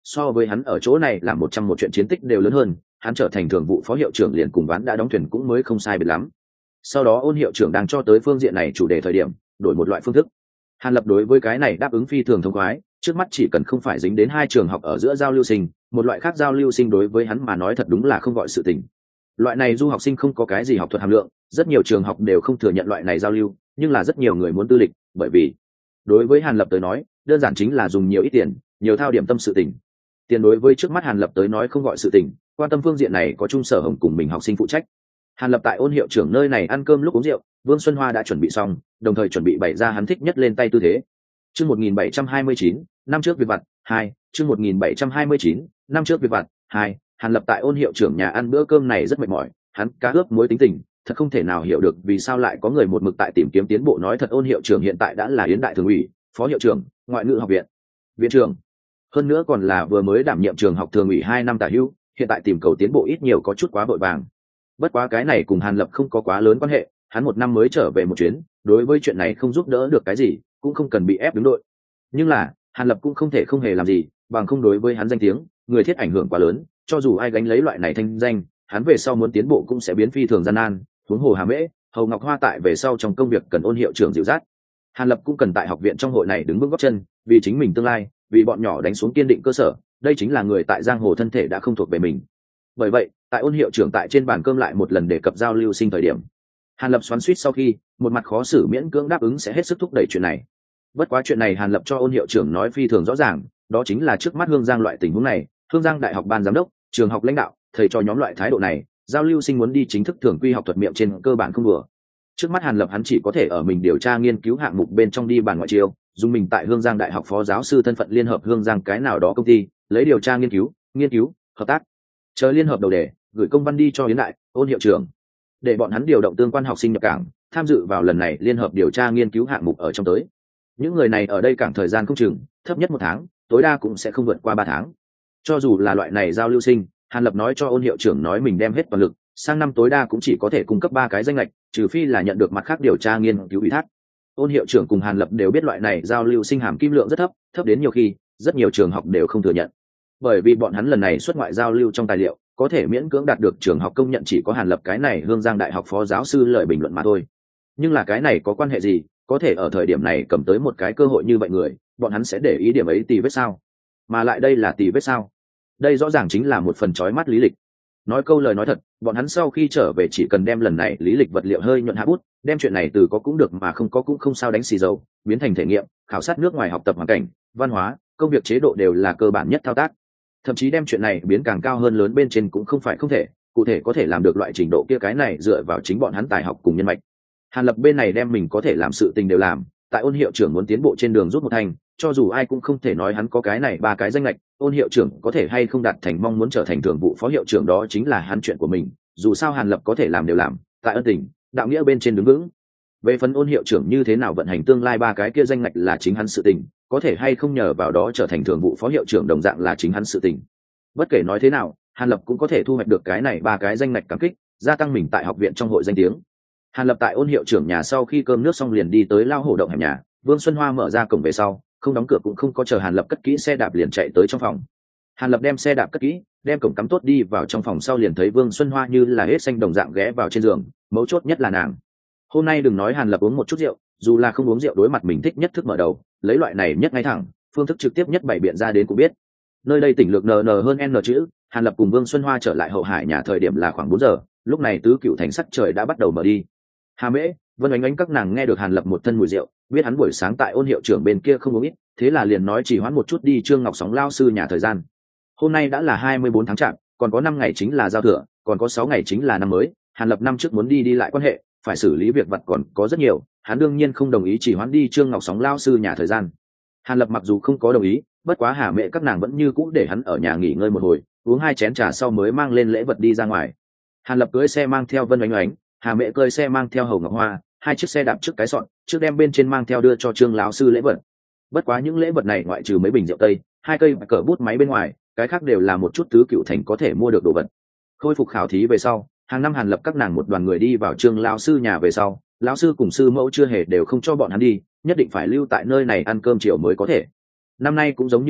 so với hắn ở chỗ này làm 101 chuyện chiến tích đều lớn hơn, hắn trở thành thường vụ phó hiệu trưởng liền cùng ván đã đóng thuyền cũng mới không sai biệt lắm. Sau đó Ôn hiệu trưởng đang cho tới phương diện này chủ đề thời điểm, đổi một loại phương thức. Hàn Lập đối với cái này đáp ứng phi thường thông khoái, trước mắt chỉ cần không phải dính đến hai trường học ở giữa giao lưu sinh, một loại khác giao lưu sinh đối với hắn mà nói thật đúng là không gọi sự tình. Loại này du học sinh không có cái gì học thuật hàm lượng, rất nhiều trường học đều không thừa nhận loại này giao lưu, nhưng là rất nhiều người muốn tư lịch, bởi vì đối với Hàn Lập tới nói, đơn giản chính là dùng nhiều ít tiền, nhiều thao điểm tâm sự tình. Tiền đối với trước mắt Hàn Lập tới nói không gọi sự tình, quan tâm phương diện này có Trung Sở Hồng cùng mình học sinh phụ trách. Hàn Lập tại Ôn hiệu trưởng nơi này ăn cơm lúc uống rượu, Vương Xuân Hoa đã chuẩn bị xong, đồng thời chuẩn bị bày ra hắn thích nhất lên tay tư thế. Chương 1729, năm trước việc vặt 2, chương 1729, năm trước việc vặt 2, Hàn Lập tại Ôn hiệu trưởng nhà ăn bữa cơm này rất mệt mỏi, hắn cá ướp muối tính tình, thật không thể nào hiểu được vì sao lại có người một mực tại tìm kiếm tiến bộ. Nói thật Ôn hiệu trưởng hiện tại đã là Yến đại thường ủy, phó hiệu trưởng, ngoại ngữ học viện, viện trưởng, hơn nữa còn là vừa mới đảm nhiệm trường học thường ủy 2 năm tả hữu, hiện tại tìm cầu tiến bộ ít nhiều có chút quá vội vàng. Bất quá cái này cùng Hàn Lập không có quá lớn quan hệ, hắn 1 năm mới trở về một chuyến, đối với chuyện này không giúp đỡ được cái gì, cũng không cần bị ép đứng đội. Nhưng là Hàn Lập cũng không thể không hề làm gì, bằng không đối với hắn danh tiếng, người thiết ảnh hưởng quá lớn, cho dù ai gánh lấy loại này thanh danh, hắn về sau muốn tiến bộ cũng sẽ biến phi thường gian nan. Huống hồ Hà Mễ, Hầu Ngọc Hoa tại về sau trong công việc cần Ôn hiệu trưởng dịu dắt. Hàn Lập cũng cần tại học viện trong hội này đứng vững gót chân, vì chính mình tương lai, vì bọn nhỏ đánh xuống kiên định cơ sở, đây chính là người tại giang hồ thân thể đã không thuộc về mình. Bởi vậy, tại Ôn hiệu trưởng tại trên bàn cơm lại một lần đề cập giao lưu sinh thời điểm, Hàn Lập xoắn xuýt sau khi, một mặt khó xử miễn cưỡng đáp ứng sẽ hết sức thúc đẩy chuyện này. Bất quá chuyện này Hàn Lập cho Ôn hiệu trưởng nói phi thường rõ ràng, đó chính là trước mắt Hương Giang loại tình huống này, Hương Giang đại học ban giám đốc, trường học lãnh đạo, thầy cho nhóm loại thái độ này, giao lưu sinh muốn đi chính thức thường quy học thuật miệng trên cơ bản không đùa. Trước mắt Hàn Lập hắn chỉ có thể ở mình điều tra nghiên cứu hạng mục bên trong đi bàn ngoại chiêu, dùng mình tại Hương Giang đại học phó giáo sư thân phận liên hợp Hương Giang cái nào đó công ty, lấy điều tra nghiên cứu, hợp tác, chờ liên hợp đầu đề, gửi công văn đi cho Yến đại, Ôn hiệu trưởng, để bọn hắn điều động tương quan học sinh nhập cảng, tham dự vào lần này liên hợp điều tra nghiên cứu hạng mục ở trong tới. Những người này ở đây cảng thời gian không chừng, thấp nhất 1 tháng, tối đa cũng sẽ không vượt qua 3 tháng. Cho dù là loại này giao lưu sinh, Hàn Lập nói cho Ôn hiệu trưởng nói mình đem hết toàn lực, sang năm tối đa cũng chỉ có thể cung cấp 3 cái danh lệch, trừ phi là nhận được mặt khác điều tra nghiên cứu ủy thác. Ôn hiệu trưởng cùng Hàn Lập đều biết loại này giao lưu sinh hàm kim lượng rất thấp, thấp đến nhiều khi rất nhiều trường học đều không thừa nhận. Bởi vì bọn hắn lần này xuất ngoại giao lưu trong tài liệu, có thể miễn cưỡng đạt được trường học công nhận chỉ có Hàn Lập cái này Hương Giang đại học phó giáo sư lời bình luận mà thôi. Nhưng là cái này có quan hệ gì, có thể ở thời điểm này cầm tới một cái cơ hội như vậy người, bọn hắn sẽ để ý điểm ấy tì vết sao? Mà lại đây là tì vết sao? Đây rõ ràng chính là một phần chói mắt lý lịch. Nói câu lời nói thật, bọn hắn sau khi trở về chỉ cần đem lần này lý lịch vật liệu hơi nhuận hạ bút, đem chuyện này từ có cũng được mà không có cũng không sao đánh xì dầu, biến thành thể nghiệm, khảo sát nước ngoài học tập hoàn cảnh, văn hóa, công việc chế độ đều là cơ bản nhất thao tác. Thậm chí đem chuyện này biến càng cao hơn lớn bên trên cũng không phải không thể, cụ thể có thể làm được loại trình độ kia cái này dựa vào chính bọn hắn tài học cùng nhân mạch. Hàn Lập bên này đem mình có thể làm sự tình đều làm, tại Ôn hiệu trưởng muốn tiến bộ trên đường rút một thành, cho dù ai cũng không thể nói hắn có cái này 3 cái danh lệch, Ôn hiệu trưởng có thể hay không đạt thành mong muốn trở thành thường vụ phó hiệu trưởng đó chính là hắn chuyện của mình, dù sao Hàn Lập có thể làm đều làm, tại ân tình, đạo nghĩa bên trên đứng vững. Về phần Ôn hiệu trưởng như thế nào vận hành tương lai 3 cái kia danh lệch là chính hắn sự tình, có thể hay không nhờ vào đó trở thành thường vụ phó hiệu trưởng đồng dạng là chính hắn sự tình. Bất kể nói thế nào, Hàn Lập cũng có thể thu hoạch được cái này 3 cái danh lệch cảm kích, gia tăng mình tại học viện trong hội danh tiếng. Hàn Lập tại Ôn hiệu trưởng nhà sau khi cơm nước xong liền đi tới lao hổ động hẻm nhà, Vương Xuân Hoa mở ra cổng về sau, không đóng cửa cũng không có chờ Hàn Lập cất kỹ xe đạp liền chạy tới trong phòng. Hàn Lập đem xe đạp cất kỹ, đem cổng cắm tốt đi vào trong phòng sau liền thấy Vương Xuân Hoa như là hết xanh đồng dạng ghé vào trên giường, mấu chốt nhất là nàng. Hôm nay đừng nói Hàn Lập uống một chút rượu, dù là không uống rượu đối mặt mình thích nhất thức mở đầu, lấy loại này nhất ngay thẳng, phương thức trực tiếp nhất bày biện ra đến cũng biết. Nơi đây tỉnh lược nn hơn n chữ, Hàn Lập cùng Vương Xuân Hoa trở lại hậu hải nhà thời điểm là khoảng 4 giờ, lúc này tứ cựu thành sắc trời đã bắt đầu mở đi. Hà Mễ, Vân Oánh Oánh các nàng nghe được Hàn Lập một thân mùi rượu, biết hắn buổi sáng tại Ôn hiệu trưởng bên kia không uống ít, thế là liền nói chỉ hoãn một chút đi Trương Ngọc Sóng lao sư nhà thời gian. Hôm nay đã là 24 tháng Chạp, còn có 5 ngày chính là giao thừa, còn có 6 ngày chính là năm mới, Hàn Lập năm trước muốn đi lại quan hệ, phải xử lý việc vặt còn có rất nhiều, hắn đương nhiên không đồng ý chỉ hoãn đi Trương Ngọc Sóng lao sư nhà thời gian. Hàn Lập mặc dù không có đồng ý, bất quá Hà Mễ các nàng vẫn như cũ để hắn ở nhà nghỉ ngơi một hồi, uống 2 chén trà sau mới mang lên lễ vật đi ra ngoài. Hàn Lập cưỡi xe mang theo Vân Oánh Oánh, Hà Mễ cưỡi xe mang theo Hầu Ngọc Hoa, 2 chiếc xe đạp trước cái sọn, trước đem bên trên mang theo đưa cho Trương lão sư lễ vật. Bất quá những lễ vật này ngoại trừ mấy bình rượu tây, 2 cây cờ bút máy bên ngoài, cái khác đều là một chút tứ cựu thành có thể mua được đồ vật. Khôi phục khảo thí về sau, hàng năm Hàn Lập các nàng một đoàn người đi vào Trương lão sư nhà về sau, lão sư cùng sư mẫu chưa hề đều không cho bọn hắn đi, nhất định phải lưu tại nơi này ăn cơm chiều mới có thể. Năm nay cũng giống như thế,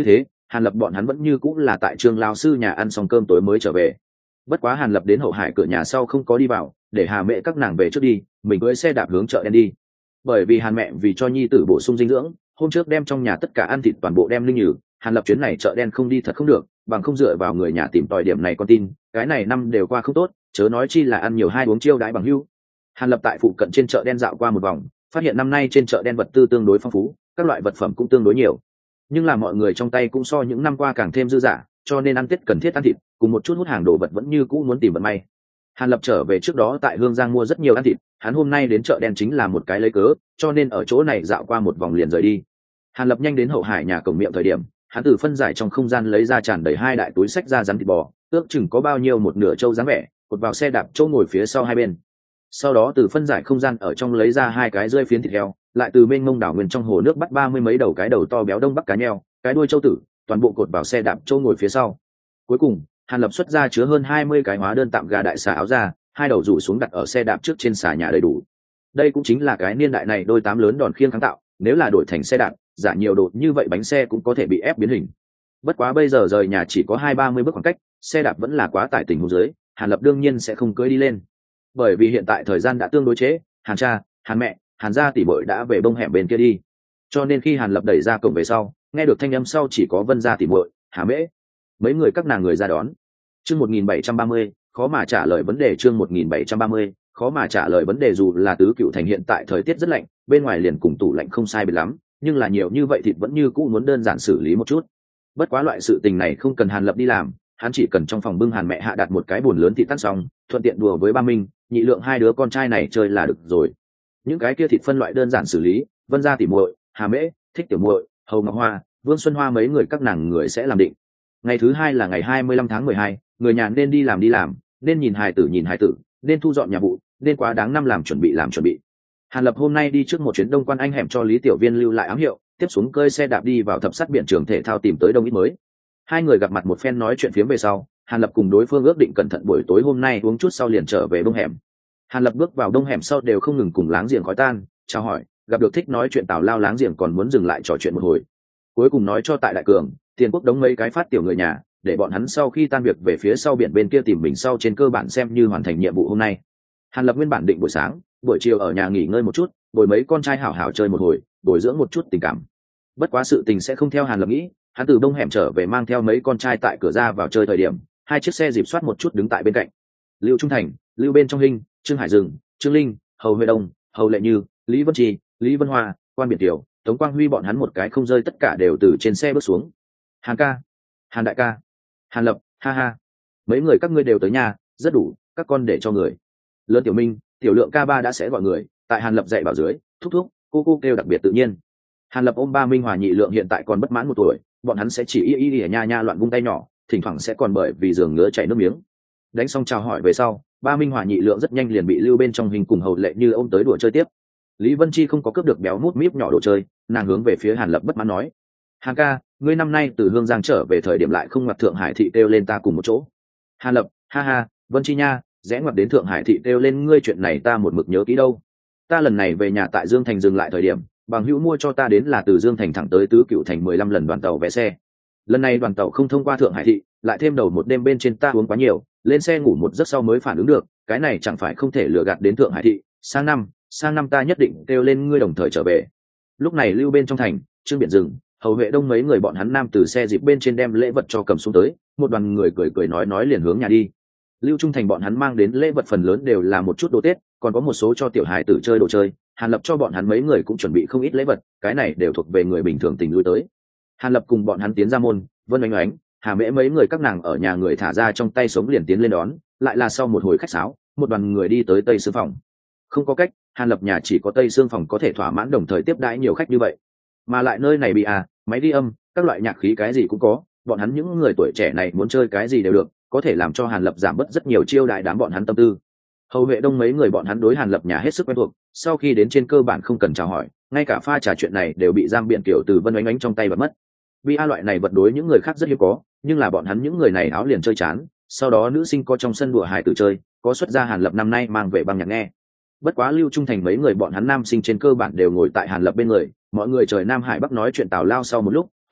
Hàn Lập bọn hắn vẫn như cũng là tại Trương lão sư nhà ăn xong cơm tối mới trở về. Bất quá Hàn Lập đến Hậu Hải cửa nhà sau không có đi vào, để Hà Mẹ các nàng về trước đi, mình cưỡi xe đạp hướng chợ đen đi. Bởi vì Hàn mẹ vì cho nhi tử bổ sung dinh dưỡng, hôm trước đem trong nhà tất cả ăn thịt toàn bộ đem linh nhử, Hàn Lập chuyến này chợ đen không đi thật không được, bằng không dựa vào người nhà tìm tòi điểm này con tin, cái này năm đều qua không tốt, chớ nói chi là ăn nhiều hai uống chiêu đãi bằng hưu. Hàn Lập tại phụ cận trên chợ đen dạo qua một vòng, phát hiện năm nay trên chợ đen vật tư tương đối phong phú, các loại vật phẩm cũng tương đối nhiều, nhưng là mọi người trong tay cũng so những năm qua càng thêm dư dả, cho nên ăn tết cần thiết ăn thịt cùng một chút hút hàng đồ vật vẫn như cũ muốn tìm vận may. Hàn Lập trở về trước đó tại Hương Giang mua rất nhiều ăn thịt, hắn hôm nay đến chợ đen chính là một cái lấy cớ, cho nên ở chỗ này dạo qua một vòng liền rời đi. Hàn Lập nhanh đến Hậu Hải nhà cổng miệng thời điểm, hắn từ phân giải trong không gian lấy ra tràn đầy 2 đại túi xách ra rắn thịt bò, ước chừng có bao nhiêu một nửa trâu dáng vẻ, cột vào xe đạp chỗ ngồi phía sau hai bên. Sau đó từ phân giải không gian ở trong lấy ra 2 cái rơi phiến thịt heo, lại từ mênh mông đảo nguyên trong hồ nước bắt 30 mấy đầu cái đầu to béo đông bắc cá nheo, cái đuôi trâu tử, toàn bộ cột vào xe đạp chỗ ngồi phía sau. Cuối cùng, Hàn Lập xuất ra chứa hơn 20 cái hóa đơn tạm gà đại xà áo ra, 2 đầu rủ xuống đặt ở xe đạp trước trên xà nhà đầy đủ. Đây cũng chính là cái niên đại này đôi tám lớn đòn khiêng kháng tạo, nếu là đổi thành xe đạp, giả nhiều độ như vậy bánh xe cũng có thể bị ép biến hình. Bất quá bây giờ rời nhà chỉ có 20-30 bước khoảng cách, xe đạp vẫn là quá tải tình huống dưới, Hàn Lập đương nhiên sẽ không cưỡi đi lên. Bởi vì hiện tại thời gian đã tương đối chế, Hàn cha, Hàn mẹ, Hàn gia tỷ muội đã về bông hẻm bên kia đi. Cho nên khi Hàn Lập đẩy ra cổng về sau, nghe được thanh âm sau chỉ có Vân gia tỷ muội, Hà Mễ, mấy người các nàng người ra đón. Chương 1730, khó mà trả lời vấn đề. Chương 1730, khó mà trả lời vấn đề. Dù là tứ cựu thành hiện tại thời tiết rất lạnh, bên ngoài liền cùng tủ lạnh không sai biệt lắm, nhưng là nhiều như vậy thịt vẫn như cũ muốn đơn giản xử lý một chút. Bất quá loại sự tình này không cần Hàn Lập đi làm, hắn chỉ cần trong phòng bưng Hàn mẹ hạ đặt một cái bồn lớn thịt tắt xong, thuận tiện đùa với Ba Minh, Nhị Lượng hai đứa con trai này chơi là được rồi. Những cái kia thịt phân loại đơn giản xử lý, Vân gia tỷ muội, Hà Mễ, Thích tiểu muội, Hầu Ngọc Hoa, Vương Xuân Hoa mấy người các nàng người sẽ làm định. Ngày thứ 2 là ngày 25 tháng 12, người nhà nên đi làm, nên nhìn hài tử, nên thu dọn nhà vụ, nên quá đáng năm làm chuẩn bị. Hàn Lập hôm nay đi trước một chuyến Đông Quan Anh hẻm cho Lý Tiểu Viên lưu lại ám hiệu, tiếp xuống cơi xe đạp đi vào thập sát biển trường thể thao tìm tới Đông Ít mới. Hai người gặp mặt một phen nói chuyện phiếm về sau, Hàn Lập cùng đối phương ước định cẩn thận buổi tối hôm nay uống chút sau liền trở về Đông hẻm. Hàn Lập bước vào Đông hẻm sau đều không ngừng cùng láng giềng khói tan, chào hỏi, gặp được thích nói chuyện tào lao láng giềng còn muốn dừng lại trò chuyện một hồi. Cuối cùng nói cho tại Đại Cường, Tiền Quốc đống mấy cái phát tiểu người nhà, để bọn hắn sau khi tan việc về phía sau biển bên kia tìm mình sau trên cơ bản xem như hoàn thành nhiệm vụ hôm nay. Hàn Lập nguyên bản định buổi sáng, buổi chiều ở nhà nghỉ ngơi một chút, bồi mấy con trai hảo hảo chơi một hồi, bồi dưỡng một chút tình cảm. Bất quá sự tình sẽ không theo Hàn Lập nghĩ, hắn từ Đông hẻm trở về mang theo mấy con trai tại cửa ra vào chơi thời điểm, 2 chiếc xe dịp soát một chút đứng tại bên cạnh. Lưu Trung Thành, Lưu Bên Trong Hinh, Trương Hải Dừng, Trương Linh, Hầu Huệ Đông, Hầu Lệ Như, Lý Vân Trì, Lý Vân Hoa, Quan Biển Tiểu, Tống Quang Huy bọn hắn một cái không rơi tất cả đều từ trên xe bước xuống. Hàn ca, Hàn đại ca, Hàn Lập, ha ha, mấy người các ngươi đều tới nhà, rất đủ, các con để cho người. Lớn Tiểu Minh, Tiểu Lượng ca ba đã sẽ gọi người, tại Hàn Lập dạy bảo dưới, thúc thúc, cô kêu đặc biệt tự nhiên. Hàn Lập ôm Ba Minh Hòa Nhị Lượng hiện tại còn bất mãn 1 tuổi, bọn hắn sẽ chỉ y ở nha loạn vung tay nhỏ, thỉnh thoảng sẽ còn bởi vì giường ngứa chảy nước miếng. Đánh xong chào hỏi về sau, Ba Minh Hòa Nhị Lượng rất nhanh liền bị Lưu Bên Trong Hình cùng Hầu Lệ Như ôm tới đùa chơi tiếp. Lý Vân Chi không có cướp được béo mút míp nhỏ đồ chơi, nàng hướng về phía Hàn Lập bất mãn nói: Hàn ca, ngươi năm nay từ Hương Giang trở về thời điểm lại không ngoặt Thượng Hải thị kêu lên ta cùng một chỗ. Hàn Lập, ha ha, Vân Chi nha, rẽ ngoặt đến Thượng Hải thị kêu lên ngươi, chuyện này ta một mực nhớ kỹ đâu. Ta lần này về nhà tại Dương Thành dừng lại thời điểm, bằng hữu mua cho ta đến là từ Dương Thành thẳng tới Tứ Cựu Thành 15 lần đoàn tàu vé xe. Lần này đoàn tàu không thông qua Thượng Hải thị, lại thêm đầu một đêm bên trên ta uống quá nhiều, lên xe ngủ một giấc sau mới phản ứng được, cái này chẳng phải không thể lừa gạt đến Thượng Hải thị, sang năm ta nhất định kêu lên ngươi đồng thời trở về. Lúc này Lưu Bên Trong Thành, Trương Biển Rừng, Hầu Huệ Đông mấy người bọn hắn nam từ xe dịp bên trên đem lễ vật cho cầm xuống tới, một đoàn người cười nói liền hướng nhà đi. Lưu Trung Thành bọn hắn mang đến lễ vật phần lớn đều là một chút đồ Tết, còn có một số cho tiểu hài tử chơi đồ chơi. Hàn Lập cho bọn hắn mấy người cũng chuẩn bị không ít lễ vật, cái này đều thuộc về người bình thường tình lui tới. Hàn Lập cùng bọn hắn tiến ra môn, Vân Oanh Oánh, Hà Mễ mấy người các nàng ở nhà người thả ra trong tay sống liền tiến lên đón, lại là sau một hồi khách sáo, một đoàn người đi tới Tây Sương phòng. Không có cách, Hàn Lập nhà chỉ có Tây Sương phòng có thể thỏa mãn đồng thời tiếp đãi nhiều khách như vậy, mà lại nơi này bị máy ghi âm, các loại nhạc khí cái gì cũng có, bọn hắn những người tuổi trẻ này muốn chơi cái gì đều được, có thể làm cho Hàn Lập giảm bớt rất nhiều chiêu đại đám bọn hắn tâm tư. Hầu Huệ Đông mấy người bọn hắn đối Hàn Lập nhà hết sức quen thuộc, sau khi đến trên cơ bản không cần chào hỏi, ngay cả pha trà chuyện này đều bị Giang Biện Kiểu từ Vân Oanh Oánh trong tay bật mất. Bia loại này vật đối những người khác rất hiếm có, nhưng là bọn hắn những người này áo liền chơi chán, sau đó nữ sinh có trong sân đùa hài tử chơi, có xuất ra Hàn Lập năm nay mang về băng nhạc nghe. Bất quá Lưu Trung Thành mấy người bọn hắn nam sinh trên cơ bản đều ngồi tại Hàn Lập bên người, mọi người trời nam hải bắc nói chuyện tào lao sau một lúc,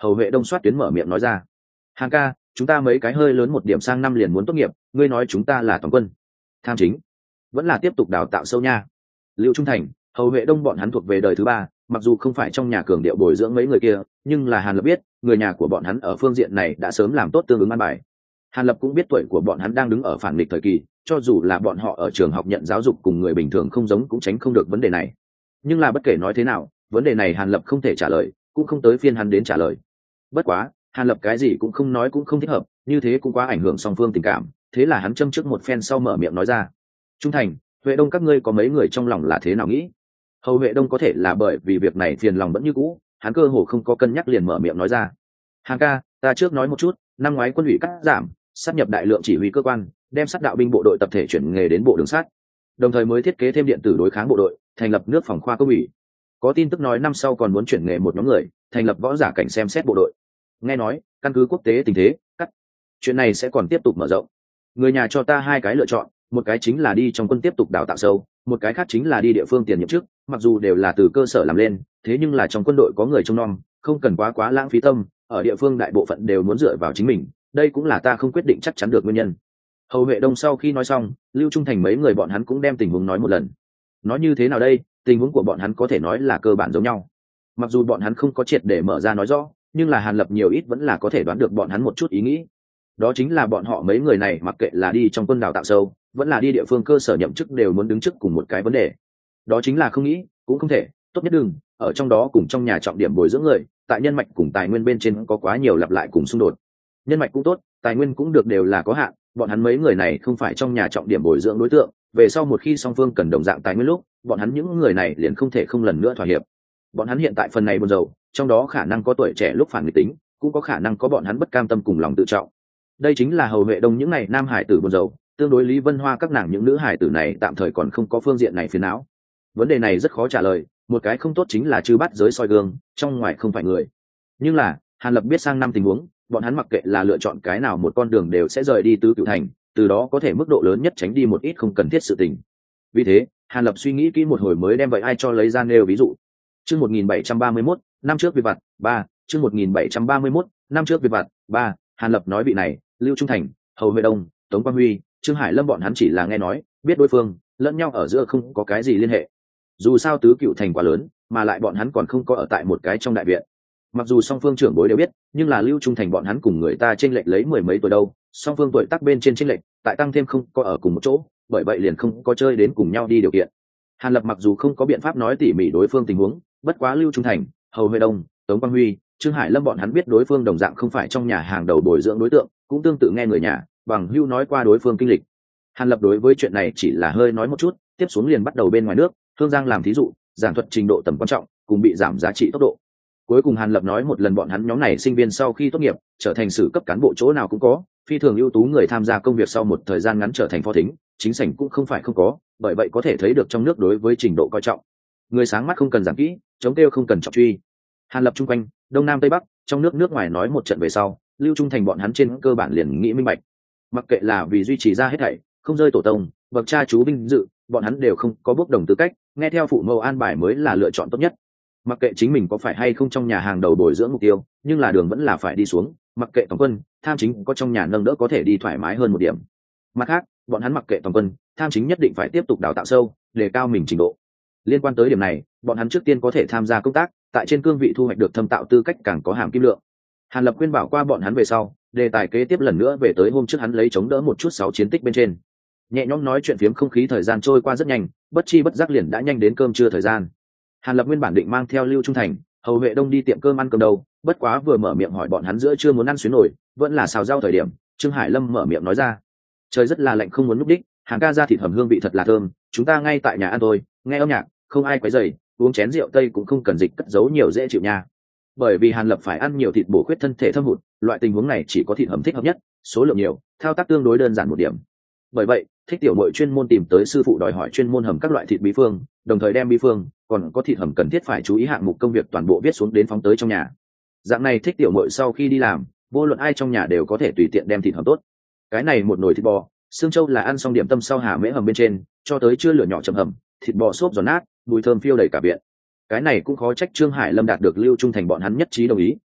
Hầu Huệ Đông soát tuyến mở miệng nói ra. Hàn ca, chúng ta mấy cái hơi lớn một điểm sang năm liền muốn tốt nghiệp, ngươi nói chúng ta là toàn quân tham chính vẫn là tiếp tục đào tạo sâu nha. Lưu Trung Thành, Hầu Huệ Đông bọn hắn thuộc về đời thứ ba, mặc dù không phải trong nhà cường điệu bồi dưỡng mấy người kia, nhưng là Hàn Lập biết người nhà của bọn hắn ở phương diện này đã sớm làm tốt tương ứng an bài. Hàn Lập cũng biết tuổi của bọn hắn đang đứng ở phản nghịch thời kỳ, cho dù là bọn họ ở trường học nhận giáo dục cùng người bình thường không giống cũng tránh không được vấn đề này. Nhưng là bất kể nói thế nào, vấn đề này Hàn Lập không thể trả lời, cũng không tới phiên hắn đến trả lời. Bất quá Hàn Lập cái gì cũng không nói cũng không thích hợp, như thế cũng quá ảnh hưởng song phương tình cảm, thế là hắn châm trước một phen sau mở miệng nói ra. Trung Thành, Huệ Đông các ngươi có mấy người trong lòng là thế nào nghĩ? Hầu Huệ Đông có thể là bởi vì việc này phiền lòng vẫn như cũ, hắn cơ hồ không có cân nhắc liền mở miệng nói ra. Hàn ca, ta trước nói một chút, năm ngoái quân ủy cắt giảm, sát nhập đại lượng chỉ huy cơ quan, đem sát đạo binh bộ đội tập thể chuyển nghề đến bộ đường sắt, đồng thời mới thiết kế thêm điện tử đối kháng bộ đội, thành lập nước phòng khoa công ủy. Có tin tức nói năm sau còn muốn chuyển nghề một nhóm người, thành lập võ giả cảnh xem xét bộ đội. Nghe nói căn cứ quốc tế tình thế, cắt chuyện này sẽ còn tiếp tục mở rộng. Người nhà cho ta hai cái lựa chọn, một cái chính là đi trong quân tiếp tục đào tạo sâu, một cái khác chính là đi địa phương tiền nhiệm chức, mặc dù đều là từ cơ sở làm lên, thế nhưng là trong quân đội có người trông nom, không cần quá lãng phí tâm, ở địa phương đại bộ phận đều muốn dựa vào chính mình, đây cũng là ta không quyết định chắc chắn được nguyên nhân. Hầu Huệ Đông sau khi nói xong, Lưu Trung Thành mấy người bọn hắn cũng đem tình huống nói một lần. Nói như thế nào đây, tình huống của bọn hắn có thể nói là cơ bản giống nhau. Mặc dù bọn hắn không có triệt để mở ra nói rõ, nhưng là Hàn Lập nhiều ít vẫn là có thể đoán được bọn hắn một chút ý nghĩ. Đó chính là bọn họ mấy người này mặc kệ là đi trong quân đào tạo sâu, vẫn là đi địa phương cơ sở nhậm chức đều muốn đứng trước cùng một cái vấn đề. Đó chính là không nghĩ, cũng không thể, tốt nhất đừng, ở trong đó cùng trong nhà trọng điểm bồi dưỡng người, tại nhân mạch cùng tài nguyên bên trên có quá nhiều lặp lại cùng xung đột. Nhân mạch cũng tốt, tài nguyên cũng được đều là có hạn, bọn hắn mấy người này không phải trong nhà trọng điểm bồi dưỡng đối tượng, về sau một khi song phương cần đồng dạng tài nguyên lúc, bọn hắn những người này liền không thể không lần nữa thỏa hiệp. Bọn hắn hiện tại phần này buồn rầu, trong đó khả năng có tuổi trẻ lúc phản nghịch tính, cũng có khả năng có bọn hắn bất cam tâm cùng lòng tự trọng. Đây chính là Hầu Huệ Đông những này nam hải tử buồn rầu, tương đối Lý Vân Hoa các nàng những nữ hải tử này tạm thời còn không có phương diện này phiền não. Vấn đề này rất khó trả lời, một cái không tốt chính là chư bắt giới soi gương, trong ngoài không phải người. Nhưng là Hàn Lập biết sang năm tình huống, bọn hắn mặc kệ là lựa chọn cái nào một con đường đều sẽ rời đi tứ cửu thành, từ đó có thể mức độ lớn nhất tránh đi một ít không cần thiết sự tình. Vì thế Hàn Lập suy nghĩ kỹ một hồi mới đem vậy ai cho lấy ra nêu ví dụ. Chương 1731, năm trước việc vặt, 3, chương 1731, năm trước việc vặt, 3, Hàn Lập nói vị này, Lưu Trung Thành, Hầu Huệ Đông, Tống Quang Huy, Trương Hải Lâm bọn hắn chỉ là nghe nói, biết đối phương, lẫn nhau ở giữa không có cái gì liên hệ. Dù sao tứ cửu thành quá lớn, mà lại bọn hắn còn không có ở tại một cái trong đại viện. Mặc dù song phương trưởng bối đều biết, nhưng là Lưu Trung Thành bọn hắn cùng người ta chênh lệch lấy mười mấy tuổi đâu, song phương tuổi tác bên trên chênh lệch, tại tăng thêm không có ở cùng một chỗ, bởi vậy liền không có chơi đến cùng nhau đi điều kiện. Hàn Lập mặc dù không có biện pháp nói tỉ mỉ đối phương tình huống, bất quá Lưu Trung Thành, Hầu Huệ Đông, Tống Quang Huy, Trương Hải Lâm bọn hắn biết đối phương đồng dạng không phải trong nhà hàng đầu bồi dưỡng đối tượng, cũng tương tự nghe người nhà bằng hữu nói qua đối phương kinh lịch. Hàn Lập đối với chuyện này chỉ là hơi nói một chút, tiếp xuống liền bắt đầu bên ngoài nước, Hương Giang làm thí dụ, giảng thuật trình độ tầm quan trọng, cùng bị giảm giá trị tốc độ. Cuối cùng Hàn Lập nói một lần bọn hắn nhóm này sinh viên sau khi tốt nghiệp, trở thành sử cấp cán bộ chỗ nào cũng có, phi thường ưu tú người tham gia công việc sau một thời gian ngắn trở thành phó thính, chính sảnh cũng không phải không có, bởi vậy có thể thấy được trong nước đối với trình độ coi trọng. Người sáng mắt không cần giảng kỹ, chống tiêu không cần trọng truy. Hàn Lập chung quanh, đông nam tây bắc, trong nước ngoài nói một trận về sau, Lưu Trung Thành bọn hắn trên cơ bản liền nghĩ minh bạch. Mặc kệ là vì duy trì ra hết thảy, không rơi tổ tông, bậc cha chú vinh dự, bọn hắn đều không có bốc đồng tư cách, nghe theo phụ mẫu an bài mới là lựa chọn tốt nhất. Mặc kệ chính mình có phải hay không trong nhà hàng đầu bồi dưỡng mục tiêu, nhưng là đường vẫn là phải đi xuống, mặc kệ toàn quân, tham chính có trong nhà nâng đỡ có thể đi thoải mái hơn một điểm. Mặt khác, bọn hắn mặc kệ toàn quân, tham chính nhất định phải tiếp tục đào tạo sâu, đề cao mình trình độ. Liên quan tới điểm này, bọn hắn trước tiên có thể tham gia công tác, tại trên cương vị thu hoạch được thâm tạo tư cách càng có hàm kim lượng. Hàn Lập khuyên bảo qua bọn hắn về sau, đề tài kế tiếp lần nữa về tới hôm trước hắn lấy chống đỡ một chút 6 chiến tích bên trên. Nhẹ nhõm nói chuyện phiếm không khí thời gian trôi qua rất nhanh, bất chi bất giác liền đã nhanh đến cơm trưa thời gian. Hàn Lập nguyên bản định mang theo Lưu Trung Thành, Hầu Huệ Đông đi tiệm cơm ăn cơm đâu, bất quá vừa mở miệng hỏi bọn hắn giữa trưa muốn ăn xuyến nổi, vẫn là xào rau thời điểm, Trương Hải Lâm mở miệng nói ra. Trời rất là lạnh không muốn núp đích, Hàn ca ra thịt hầm hương vị thật là thơm, chúng ta ngay tại nhà ăn thôi, nghe âm nhạc, không ai quấy rầy, uống chén rượu tây cũng không cần dịch cất giấu nhiều dễ chịu nha. Bởi vì Hàn Lập phải ăn nhiều thịt bổ khuyết thân thể thâm hụt, loại tình huống này chỉ có thịt hầm thích hợp nhất, số lượng nhiều, thao tác tương đối đơn giản một điểm. Bởi vậy, thích tiểu muội chuyên môn tìm tới sư phụ đòi hỏi chuyên môn hầm các loại thịt bí phương, đồng thời đem bí phương, còn có thịt hầm cần thiết phải chú ý hạng mục công việc toàn bộ viết xuống đến phóng tới trong nhà. Dạng này thích tiểu muội sau khi đi làm, vô luận ai trong nhà đều có thể tùy tiện đem thịt hầm tốt. Cái này một nồi thịt bò, xương châu là ăn xong điểm tâm sau hà mễ hầm bên trên, cho tới chưa lửa nhỏ chậm hầm, thịt bò xốp giòn nát, mùi thơm phiêu đầy cả viện. Cái này cũng khó trách Trương Hải Lâm đạt được Lưu Trung Thành bọn hắn nhất trí đồng ý,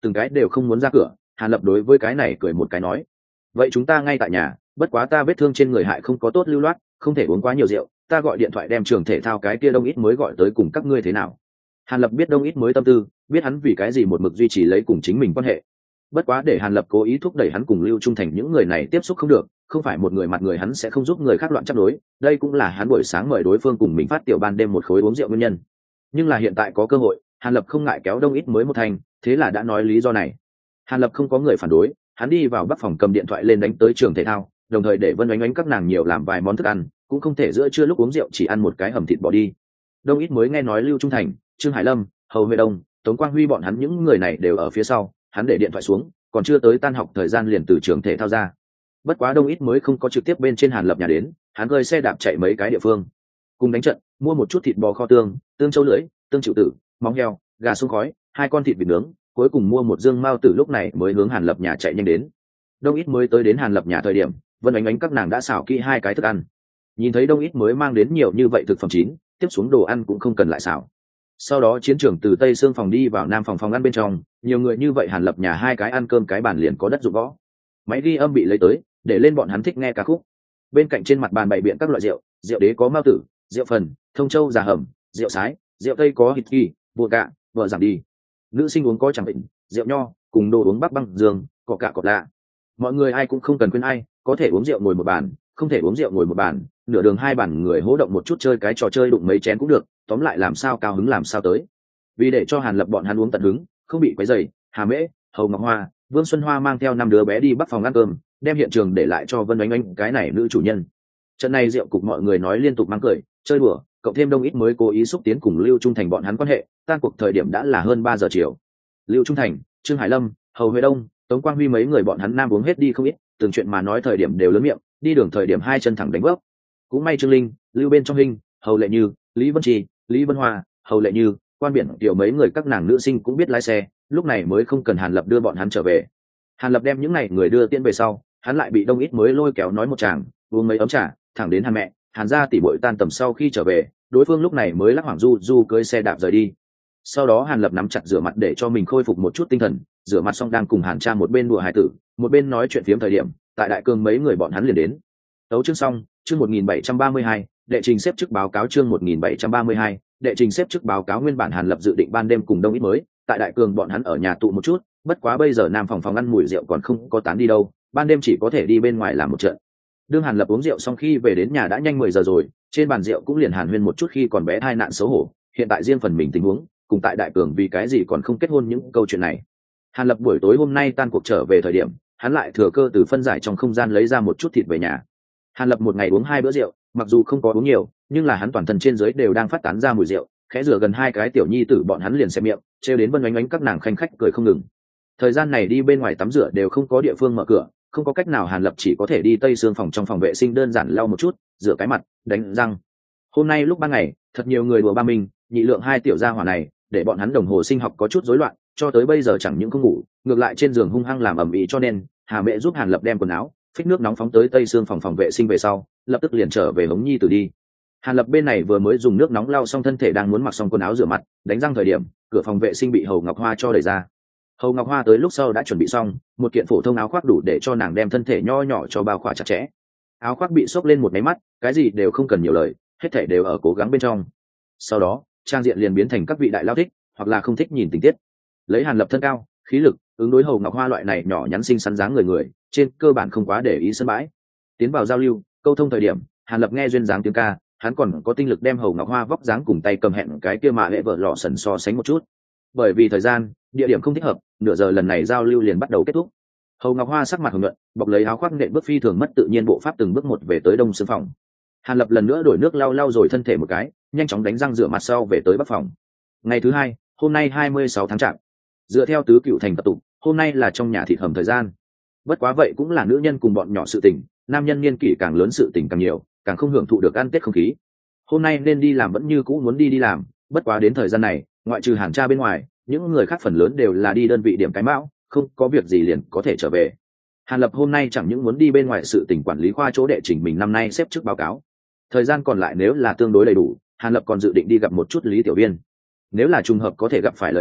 từng cái đều không muốn ra cửa. Hàn Lập đối với cái này cười một cái nói, vậy chúng ta ngay tại nhà, bất quá ta vết thương trên người hại không có tốt lưu loát, không thể uống quá nhiều rượu, ta gọi điện thoại đem trường thể thao cái kia Đông Ít mới gọi tới cùng các ngươi thế nào. Hàn Lập biết Đông Ít mới tâm tư, biết hắn vì cái gì một mực duy trì lấy cùng chính mình quan hệ. Bất quá để Hàn Lập cố ý thúc đẩy hắn cùng Lưu Trung Thành những người này tiếp xúc không được, không phải một người mặt người hắn sẽ không giúp người khác loạn chấp đối, đây cũng là hắn buổi sáng mời đối phương cùng mình phát tiểu ban đêm một khối uống rượu nguyên nhân. Nhưng là hiện tại có cơ hội, Hàn Lập không ngại kéo Đông Ít mới một thành, thế là đã nói lý do này. Hàn Lập không có người phản đối, hắn đi vào bắc phòng cầm điện thoại lên đánh tới trường thể thao, đồng thời để Vân Oánh Oánh các nàng nhiều làm vài món thức ăn, cũng không thể giữa trưa lúc uống rượu chỉ ăn một cái hầm thịt bỏ đi. Đông Ít mới nghe nói Lưu Trung Thành, Trương Hải Lâm, Hầu Huệ Đông, Tống Quang Huy bọn hắn những người này đều ở phía sau, hắn để điện thoại xuống, còn chưa tới tan học thời gian liền từ trường thể thao ra. Bất quá Đông Ít mới không có trực tiếp bên trên Hàn Lập nhà đến, hắn gơi xe đạp chạy mấy cái địa phương, cùng đánh trận, mua một chút thịt bò kho tương, tương châu lưỡi, tương chịu tử, móng heo, gà xông khói, 2 con thịt vịt nướng, cuối cùng mua một dương mao tử, lúc này mới hướng Hàn Lập nhà chạy nhanh đến. Đông Ít mới tới đến Hàn Lập nhà thời điểm, Vân Oánh Oánh các nàng đã xào kỹ 2 cái thức ăn. Nhìn thấy Đông Ít mới mang đến nhiều như vậy thực phẩm chín, tiếp xuống đồ ăn cũng không cần lại xào. Sau đó chiến trường từ Tây Xương phòng đi vào Nam phòng phòng ăn bên trong, nhiều người như vậy Hàn Lập nhà 2 cái ăn cơm cái bàn liền có đất dụng võ. Máy ghi âm bị lấy tới, để lên bọn hắn thích nghe ca khúc. Bên cạnh trên mặt bàn bày biện các loại rượu, rượu đế có mao tử, rượu phần, thông châu già hầm, rượu sái, rượu tây có hít kỳ, bùa cạ, vợ giảm đi. Nữ sinh uống có chẳng bệnh, rượu nho, cùng đồ uống bắc băng dương, cọ cạ cọt lạ. Mọi người ai cũng không cần khuyên ai, có thể uống rượu ngồi một bàn, không thể uống rượu ngồi một bàn, nửa đường 2 bàn người hỗ động một chút chơi cái trò chơi đụng mấy chén cũng được, tóm lại làm sao cao hứng làm sao tới. Vì để cho Hàn Lập bọn hắn uống tận hứng, không bị quấy rầy, Hà Mễ, Hầu Ngọc Hoa, Vương Xuân Hoa mang theo 5 đứa bé đi bắc phòng ăn cơm, đem hiện trường để lại cho Vân Oánh Oánh cái này nữ chủ nhân. Trận này rượu cục mọi người nói liên tục mang cười, chơi đùa, cộng thêm Đông Ít mới cố ý xúc tiến cùng Lưu Trung Thành bọn hắn quan hệ, tan cuộc thời điểm đã là hơn 3 giờ chiều. Lưu Trung Thành, Trương Hải Lâm, Hầu Huệ Đông, Tống Quang Huy mấy người bọn hắn nam uống hết đi không ít, từng chuyện mà nói thời điểm đều lớn miệng, đi đường thời điểm 2 chân thẳng đánh vấp. Cũng may Trương Linh, Lưu bên trong Hinh, Hầu Lệ Như, Lý Vân Trì, Lý Vân Hoa, Hầu Lệ Như, Quan Biển tiểu mấy người các nàng nữ sinh cũng biết lái xe, lúc này mới không cần Hàn Lập đưa bọn hắn trở về. Hàn Lập đem những này người đưa tiễn về sau, hắn lại bị Đông Ít mới lôi kéo nói một tràng, uống mấy ấm trà, thẳng đến Hàn mẹ, Hàn gia tỷ muội tan tầm sau khi trở về, đối phương lúc này mới lắc hoảng du du cưỡi xe đạp rời đi. Sau đó Hàn Lập nắm chặt rửa mặt để cho mình khôi phục một chút tinh thần, rửa mặt xong đang cùng Hàn Cha một bên đùa hài tử, một bên nói chuyện phiếm thời điểm, tại đại cương mấy người bọn hắn liền đến. Tấu chương xong, chương 1732, đệ trình xếp chức báo cáo chương 1732, đệ trình xếp chức báo cáo nguyên bản Hàn Lập dự định ban đêm cùng Đông Ít mới, tại đại cường bọn hắn ở nhà tụ một chút, bất quá bây giờ Nam phòng phòng ăn mùi rượu còn không có tán đi đâu, ban đêm chỉ có thể đi bên ngoài làm một trận. Đương Hàn Lập uống rượu xong khi về đến nhà đã nhanh 10 giờ rồi, trên bàn rượu cũng liền hàn huyên một chút khi còn bé thai nạn xấu hổ, hiện tại riêng phần mình tình huống, cùng tại đại cường vì cái gì còn không kết hôn những câu chuyện này. Hàn Lập buổi tối hôm nay tan cuộc trở về thời điểm, hắn lại thừa cơ từ phân giải trong không gian lấy ra một chút thịt về nhà. Hàn Lập một ngày uống 2 bữa rượu, mặc dù không có uống nhiều, nhưng là hắn toàn thân trên dưới đều đang phát tán ra mùi rượu, khẽ rửa gần 2 cái tiểu nhi tử bọn hắn liền xé miệng, trêu đến Vân Oánh Oánh các nàng khanh khách cười không ngừng. Thời gian này đi bên ngoài tắm rửa đều không có địa phương mở cửa, không có cách nào Hàn Lập chỉ có thể đi tây xương phòng trong phòng vệ sinh đơn giản lau một chút, rửa cái mặt, đánh răng. Hôm nay lúc ban ngày, thật nhiều người đùa ba mình, nhị lượng 2 tiểu gia hỏa này, để bọn hắn đồng hồ sinh học có chút rối loạn, cho tới bây giờ chẳng những không ngủ, ngược lại trên giường hung hăng làm ầm ĩ, cho nên Hà Mẹ giúp Hàn Lập đem quần áo, phích nước nóng phóng tới tây xương phòng phòng vệ sinh về sau, lập tức liền trở về hống nhi tử đi. Hàn Lập bên này vừa mới dùng nước nóng lau xong thân thể đang muốn mặc xong quần áo rửa mặt, đánh răng thời điểm, cửa phòng vệ sinh bị Hầu Ngọc Hoa cho đẩy ra. Hầu Ngọc Hoa tới lúc sau đã chuẩn bị xong một kiện phổ thông áo khoác đủ để cho nàng đem thân thể nho nhỏ cho bao khỏa chặt chẽ. Áo khoác bị xốc lên một máy mắt, cái gì đều không cần nhiều lời, hết thảy đều ở cố gắng bên trong. Sau đó trang diện liền biến thành các vị đại lao thích hoặc là không thích nhìn tình tiết. Lấy Hàn Lập thân cao, khí lực, ứng đối Hầu Ngọc Hoa loại này nhỏ nhắn xinh xắn dáng người, trên cơ bản không quá để ý sân bãi. Tiến vào giao lưu câu thông thời điểm, Hàn Lập nghe duyên dáng tiếng ca, hắn còn có tinh lực đem Hầu Ngọc Hoa vóc dáng cùng tay cầm hẹn cái kia mà hệ vợ lọ sần so sánh một chút. Bởi vì thời gian, địa điểm không thích hợp, nửa giờ lần này giao lưu liền bắt đầu kết thúc. Hầu Ngọc Hoa sắc mặt hồng nhuận, bọc lấy áo khoác nện bước phi thường mất tự nhiên bộ pháp từng bước một về tới đông xương phòng. Hàn Lập lần nữa đổi nước lau lau rồi thân thể một cái, nhanh chóng đánh răng rửa mặt sau về tới bắc phòng. Ngày thứ 2, hôm nay 26 tháng Chạp. Dựa theo tứ cựu thành tập tục, hôm nay là trong nhà thịt hầm thời gian. Bất quá vậy cũng là nữ nhân cùng bọn nhỏ sự tình, nam nhân niên kỷ càng lớn sự tình càng nhiều, càng không hưởng thụ được ăn Tết không khí. Hôm nay nên đi làm vẫn như cũ muốn đi làm, bất quá đến thời gian này, ngoại trừ Hàn Cha bên ngoài, những người khác phần lớn đều là đi đơn vị điểm cái mão, không có việc gì liền có thể trở về. Hàn Lập hôm nay chẳng những muốn đi bên ngoài sự tình quản lý khoa chỗ đệ trình mình năm nay xếp trước báo cáo. Thời gian còn lại nếu là tương đối đầy đủ, Hàn Lập còn dự định đi gặp một chút Lý Tiểu Viên. Nếu là trùng hợp có thể gặp phải lời nói,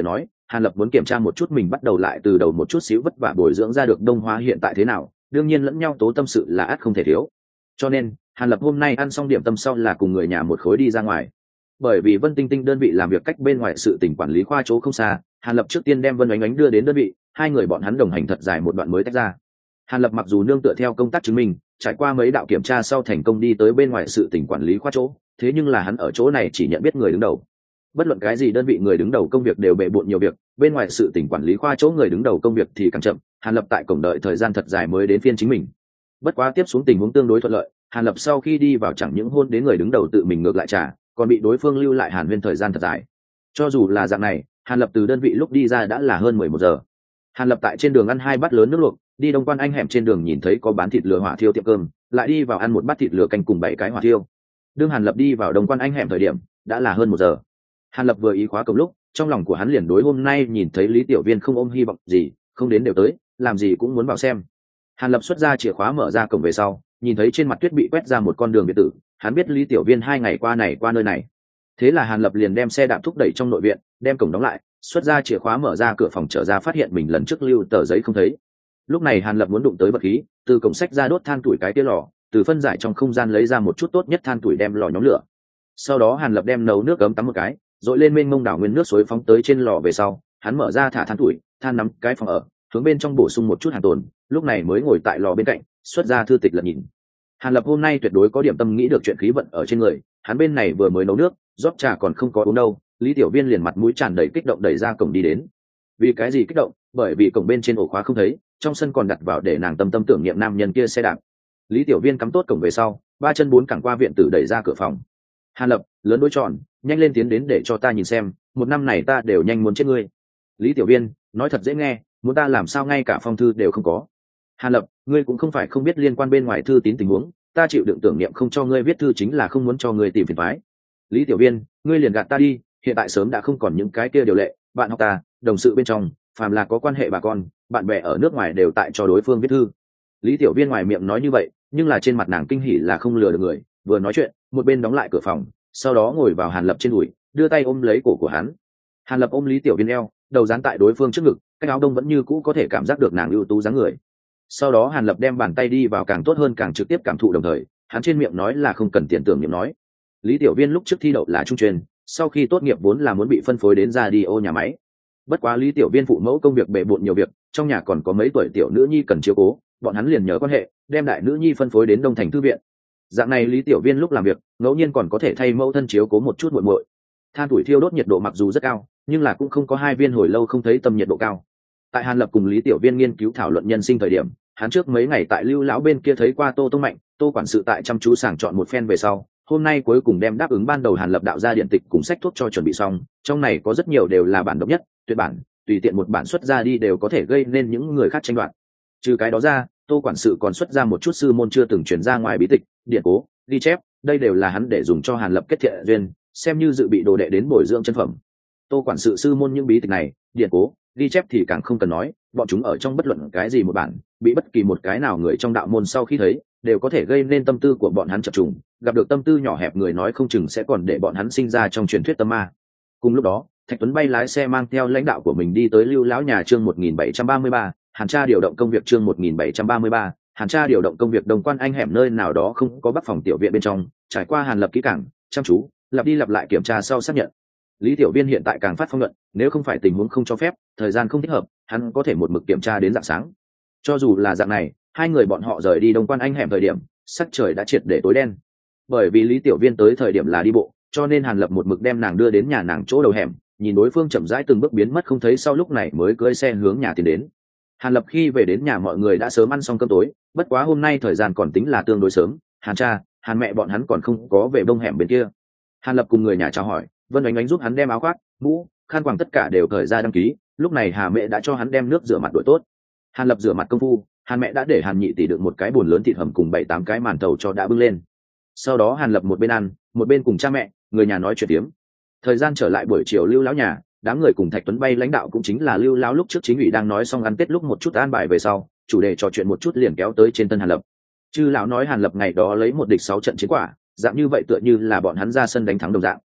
Hàn Lập muốn kiểm tra một chút mình bắt đầu lại từ đầu một chút xíu vất vả bồi dưỡng ra được Đông Hoa hiện tại thế nào, đương nhiên lẫn nhau tố tâm sự là ắt không thể thiếu. Cho nên Hàn Lập hôm nay ăn xong điểm tâm sau là cùng người nhà một khối đi ra ngoài. Bởi vì Vân Tinh Tinh đơn vị làm việc cách bên ngoài sự tỉnh quản lý khoa chỗ không xa, Hàn Lập trước tiên đem Vân Oánh Oánh đưa đến đơn vị, hai người bọn hắn đồng hành thật dài một đoạn mới tách ra. Hàn Lập mặc dù nương tựa theo công tác chứng minh, trải qua mấy đạo kiểm tra sau thành công đi tới bên ngoài sự tỉnh quản lý khoa chỗ, thế nhưng là hắn ở chỗ này chỉ nhận biết người đứng đầu. Bất luận cái gì đơn vị người đứng đầu công việc đều bề bộn nhiều việc, bên ngoài sự tỉnh quản lý khoa chỗ người đứng đầu công việc thì càng chậm. Hàn Lập tại cổng đợi thời gian thật dài mới đến phiên chính mình. Bất quá tiếp xuống tình huống tương đối thuận lợi, Hàn Lập sau khi đi vào chẳng những hôn đến người đứng đầu tự mình ngược lại trả, còn bị đối phương lưu lại Hàn Huyên thời gian thật dài. Cho dù là dạng này, Hàn Lập từ đơn vị lúc đi ra đã là hơn 11 giờ. Hàn Lập tại trên đường ăn 2 bát lớn nước luộc, đi Đông Quan Anh hẻm trên đường nhìn thấy có bán thịt lửa hỏa thiêu tiệm cơm, lại đi vào ăn một bát thịt lửa canh cùng 7 cái hỏa thiêu. Đương Hàn Lập đi vào Đông Quan Anh hẻm thời điểm, đã là hơn 1 giờ. Hàn Lập vừa ý khóa cổng lúc, trong lòng của hắn liền đối hôm nay nhìn thấy Lý Tiểu Viên không ôm hy vọng gì, không đến đều tới, làm gì cũng muốn vào xem. Hàn Lập xuất ra chìa khóa mở ra cổng về sau, nhìn thấy trên mặt tuyết bị quét ra một con đường biệt tử, hắn biết Lý Tiểu Viên 2 ngày qua này qua nơi này. Thế là Hàn Lập liền đem xe đạp thúc đẩy trong nội viện, đem cổng đóng lại, xuất ra chìa khóa mở ra cửa phòng trở ra phát hiện mình lần trước lưu tờ giấy không thấy. Lúc này Hàn Lập muốn đụng tới vật khí, từ cổng sách ra đốt than tuổi cái tia lò, từ phân giải trong không gian lấy ra một chút tốt nhất than tuổi đem lò nhóm lửa. Sau đó Hàn Lập đem nấu nước ấm tắm một cái, dội lên mênh mông đảo nguyên nước suối phóng tới trên lò về sau, hắn mở ra thả than tuổi, than nắm cái phòng ở, hướng bên trong bổ sung một chút hàn tồn, lúc này mới ngồi tại lò bên cạnh, xuất ra thư tịch lật nhìn. Hàn Lập hôm nay tuyệt đối có điểm tâm nghĩ được chuyện khí vận ở trên người, hắn bên này vừa mới nấu nước, rót trà còn không có uống đâu, Lý Tiểu Viên liền mặt mũi tràn đầy kích động đẩy ra cổng đi đến. Vì cái gì kích động? Bởi vì cổng bên trên ổ khóa không thấy, trong sân còn đặt vào để nàng tâm tâm tưởng niệm nam nhân kia xe đạp. Lý Tiểu Viên cắm tốt cổng về sau, 3 chân 4 cẳng qua viện tử đẩy ra cửa phòng. Hàn Lập, lớn đôi tròn, nhanh lên tiến đến để cho ta nhìn xem, một năm này ta đều nhanh muốn chết ngươi. Lý Tiểu Viên, nói thật dễ nghe, muốn ta làm sao ngay cả phong thư đều không có. Hàn Lập, ngươi cũng không phải không biết liên quan bên ngoài thư tín tình huống, ta chịu đựng tưởng niệm không cho ngươi viết thư chính là không muốn cho ngươi tìm phiền toái. Lý Tiểu Viên, ngươi liền gạt ta đi, hiện tại sớm đã không còn những cái kia điều lệ, bạn học ta, đồng sự bên trong, phàm là có quan hệ bà con, bạn bè ở nước ngoài đều tại cho đối phương viết thư. Lý Tiểu Viên ngoài miệng nói như vậy, nhưng là trên mặt nàng kinh hỉ là không lừa được người, vừa nói chuyện, một bên đóng lại cửa phòng, sau đó ngồi vào Hàn Lập trên đùi, đưa tay ôm lấy cổ của hắn. Hàn Lập ôm Lý Tiểu Viên eo, đầu dán tại đối phương trước ngực, cái áo đông vẫn như cũ có thể cảm giác được nàng ưu tú dáng người. Sau đó Hàn Lập đem bàn tay đi vào càng tốt hơn càng trực tiếp cảm thụ đồng thời, hắn trên miệng nói là không cần tiền tưởng niệm nói. Lý Tiểu Viên lúc trước thi đậu là trung chuyên, sau khi tốt nghiệp vốn là muốn bị phân phối đến radio nhà máy. Bất quá Lý Tiểu Viên phụ mẫu công việc bề bộn nhiều việc, trong nhà còn có mấy tuổi tiểu nữ nhi cần chiếu cố, bọn hắn liền nhờ quan hệ, đem đại nữ nhi phân phối đến Đông Thành thư viện. Dạng này Lý Tiểu Viên lúc làm việc, ngẫu nhiên còn có thể thay mẫu thân chiếu cố một chút muội muội. Than tuổi thiêu đốt nhiệt độ mặc dù rất cao, nhưng là cũng không có hai viên hồi lâu không thấy tâm nhiệt độ cao. Tại Hàn Lập cùng Lý Tiểu Viên nghiên cứu thảo luận nhân sinh thời điểm, hắn trước mấy ngày tại Lưu lão bên kia thấy qua Tô Tông Mạnh, Tô quản sự tại chăm chú sàng chọn một phen về sau, hôm nay cuối cùng đem đáp ứng ban đầu Hàn Lập đạo ra điện tịch cùng sách thuốc cho chuẩn bị xong, trong này có rất nhiều đều là bản độc nhất, tuyệt bản, tùy tiện một bản xuất ra đi đều có thể gây nên những người khác tranh đoạt. Trừ cái đó ra, Tô quản sự còn xuất ra một chút sư môn chưa từng truyền ra ngoài bí tịch, điện cố, ghi chép, đây đều là hắn để dùng cho Hàn Lập kết thiện duyên, xem như dự bị đồ đệ đến bồi dưỡng chân phẩm. Tô quản sự sư môn những bí tịch này, điện cố, ghi chép thì càng không cần nói, bọn chúng ở trong bất luận cái gì một bản, bị bất kỳ một cái nào người trong đạo môn sau khi thấy, đều có thể gây nên tâm tư của bọn hắn chập trùng, gặp được tâm tư nhỏ hẹp người nói không chừng sẽ còn để bọn hắn sinh ra trong truyền thuyết tâm ma. Cùng lúc đó, Thạch Tuấn bay lái xe mang theo lãnh đạo của mình đi tới Lưu lão nhà chương 1733, Hàn tra điều động công việc chương 1733, Hàn tra điều động công việc Đồng Quan Anh hẻm nơi nào đó không có bắc phòng tiểu viện bên trong, trải qua Hàn Lập kỹ càng, chăm chú, lặp đi lặp lại kiểm tra sau xác nhận. Lý Tiểu Viên hiện tại càng phát phong luận, nếu không phải tình huống không cho phép, thời gian không thích hợp, hắn có thể một mực kiểm tra đến rạng sáng. Cho dù là dạng này, hai người bọn họ rời đi Đông Quan Anh hẻm thời điểm, sắc trời đã triệt để tối đen. Bởi vì Lý Tiểu Viên tới thời điểm là đi bộ, cho nên Hàn Lập một mực đem nàng đưa đến nhà nàng chỗ đầu hẻm, nhìn đối phương chậm rãi từng bước biến mất không thấy sau lúc này mới cưỡi xe hướng nhà tiến đến. Hàn Lập khi về đến nhà mọi người đã sớm ăn xong cơm tối, bất quá hôm nay thời gian còn tính là tương đối sớm, Hàn cha, Hàn mẹ bọn hắn còn không có về đông hẻm bên kia. Hàn Lập cùng người nhà chào hỏi, Vân Oánh Oánh giúp hắn đem áo khoác, mũ, khăn quàng tất cả đều cởi ra đăng ký, lúc này Hà mẹ đã cho hắn đem nước rửa mặt đổi tốt. Hàn Lập rửa mặt công phu, Hàn mẹ đã để Hàn nhị tỷ đựng một cái bồn lớn thịt hầm cùng 7-8 cái màn thầu cho đã bưng lên. Sau đó Hàn Lập một bên ăn, một bên cùng cha mẹ, người nhà nói chuyện tiếm. Thời gian trở lại buổi chiều Lưu lão nhà, đám người cùng Thạch Tuấn bay lãnh đạo cũng chính là Lưu lão lúc trước chính ủy đang nói xong ăn Tết lúc một chút an bài về sau, chủ đề trò chuyện một chút liền kéo tới trên thân Hàn Lập. Chư lão nói Hàn Lập ngày đó lấy 1 địch 6 trận chiến quả, dạng như vậy tựa như là bọn hắn ra sân đánh thắng đồng dạng.